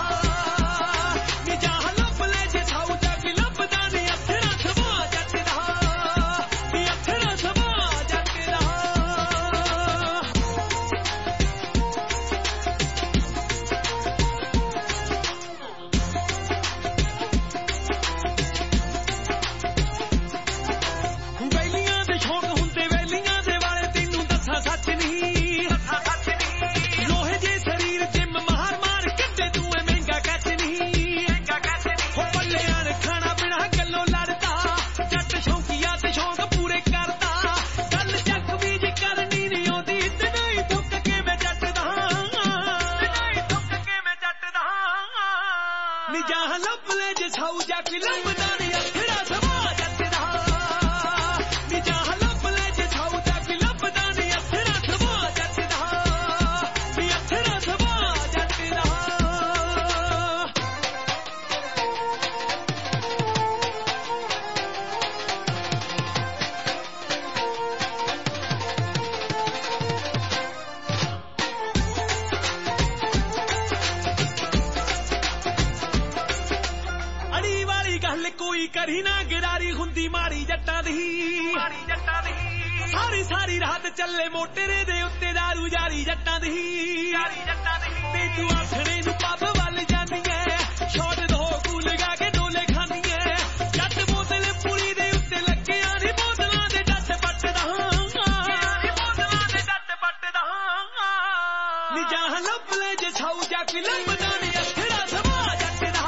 S10: ਕਰੀ ਨਾ ਗਿਰਾਰੀ ਹੁੰਦੀ ਮਾੜੀ ਜੱਟਾਂ ਦੀ, ਸਾਰੀ ਸਾਰੀ ਰਾਤ ਚੱਲੇ ਮੋਟਰੇ ਦੇ ਉੱਤੇ ਦਾਰੂ ਜਾਰੀ ਜੱਟਾਂ ਦੀ। ਤੇ ਤੂੰ ਆਖਣੇ ਨੂੰ ਪੱਬ ਵੱਲ ਜਾਂਦੀ ਐ, ਛੋੜ ਦੋ ਕੂ ਲਗਾ ਕੇ ਡੋਲੇ ਖਾਂਦੀ ਐ। ਜੱਟ ਬੋਤਲ ਪੂਰੀ ਦੇ ਉੱਤੇ ਲੱਗਿਆ ਨੀ ਬੋਤਲਾਂ ਦੇ ਡੱਟ ਪੱਟਦਾ, ਨੀ ਜਾਂ ਲੱਭ ਲੈ ਜੇ ਛਾਉ ਜਾ ਕੇ ਲੱਭਦਾ ਨੀ ਅਥਰਾ ਸੁਭਾਅ ਜੱਟ ਦਾ।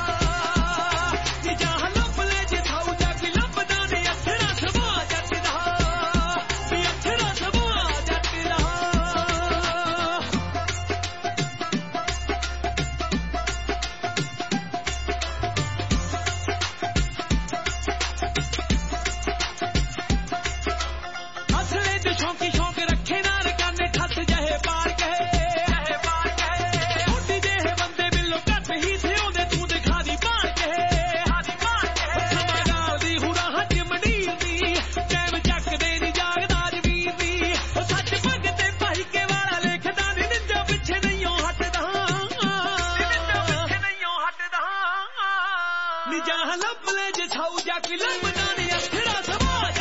S10: ਨੀ ਜਾਂ ਲੱਭ ਲੈ ਜੇ ਛਾਉ ਜਾ ਕੇ ਲੱਭਦਾ ਨੀ ਅਥਰਾ ਸੁਭਾਅ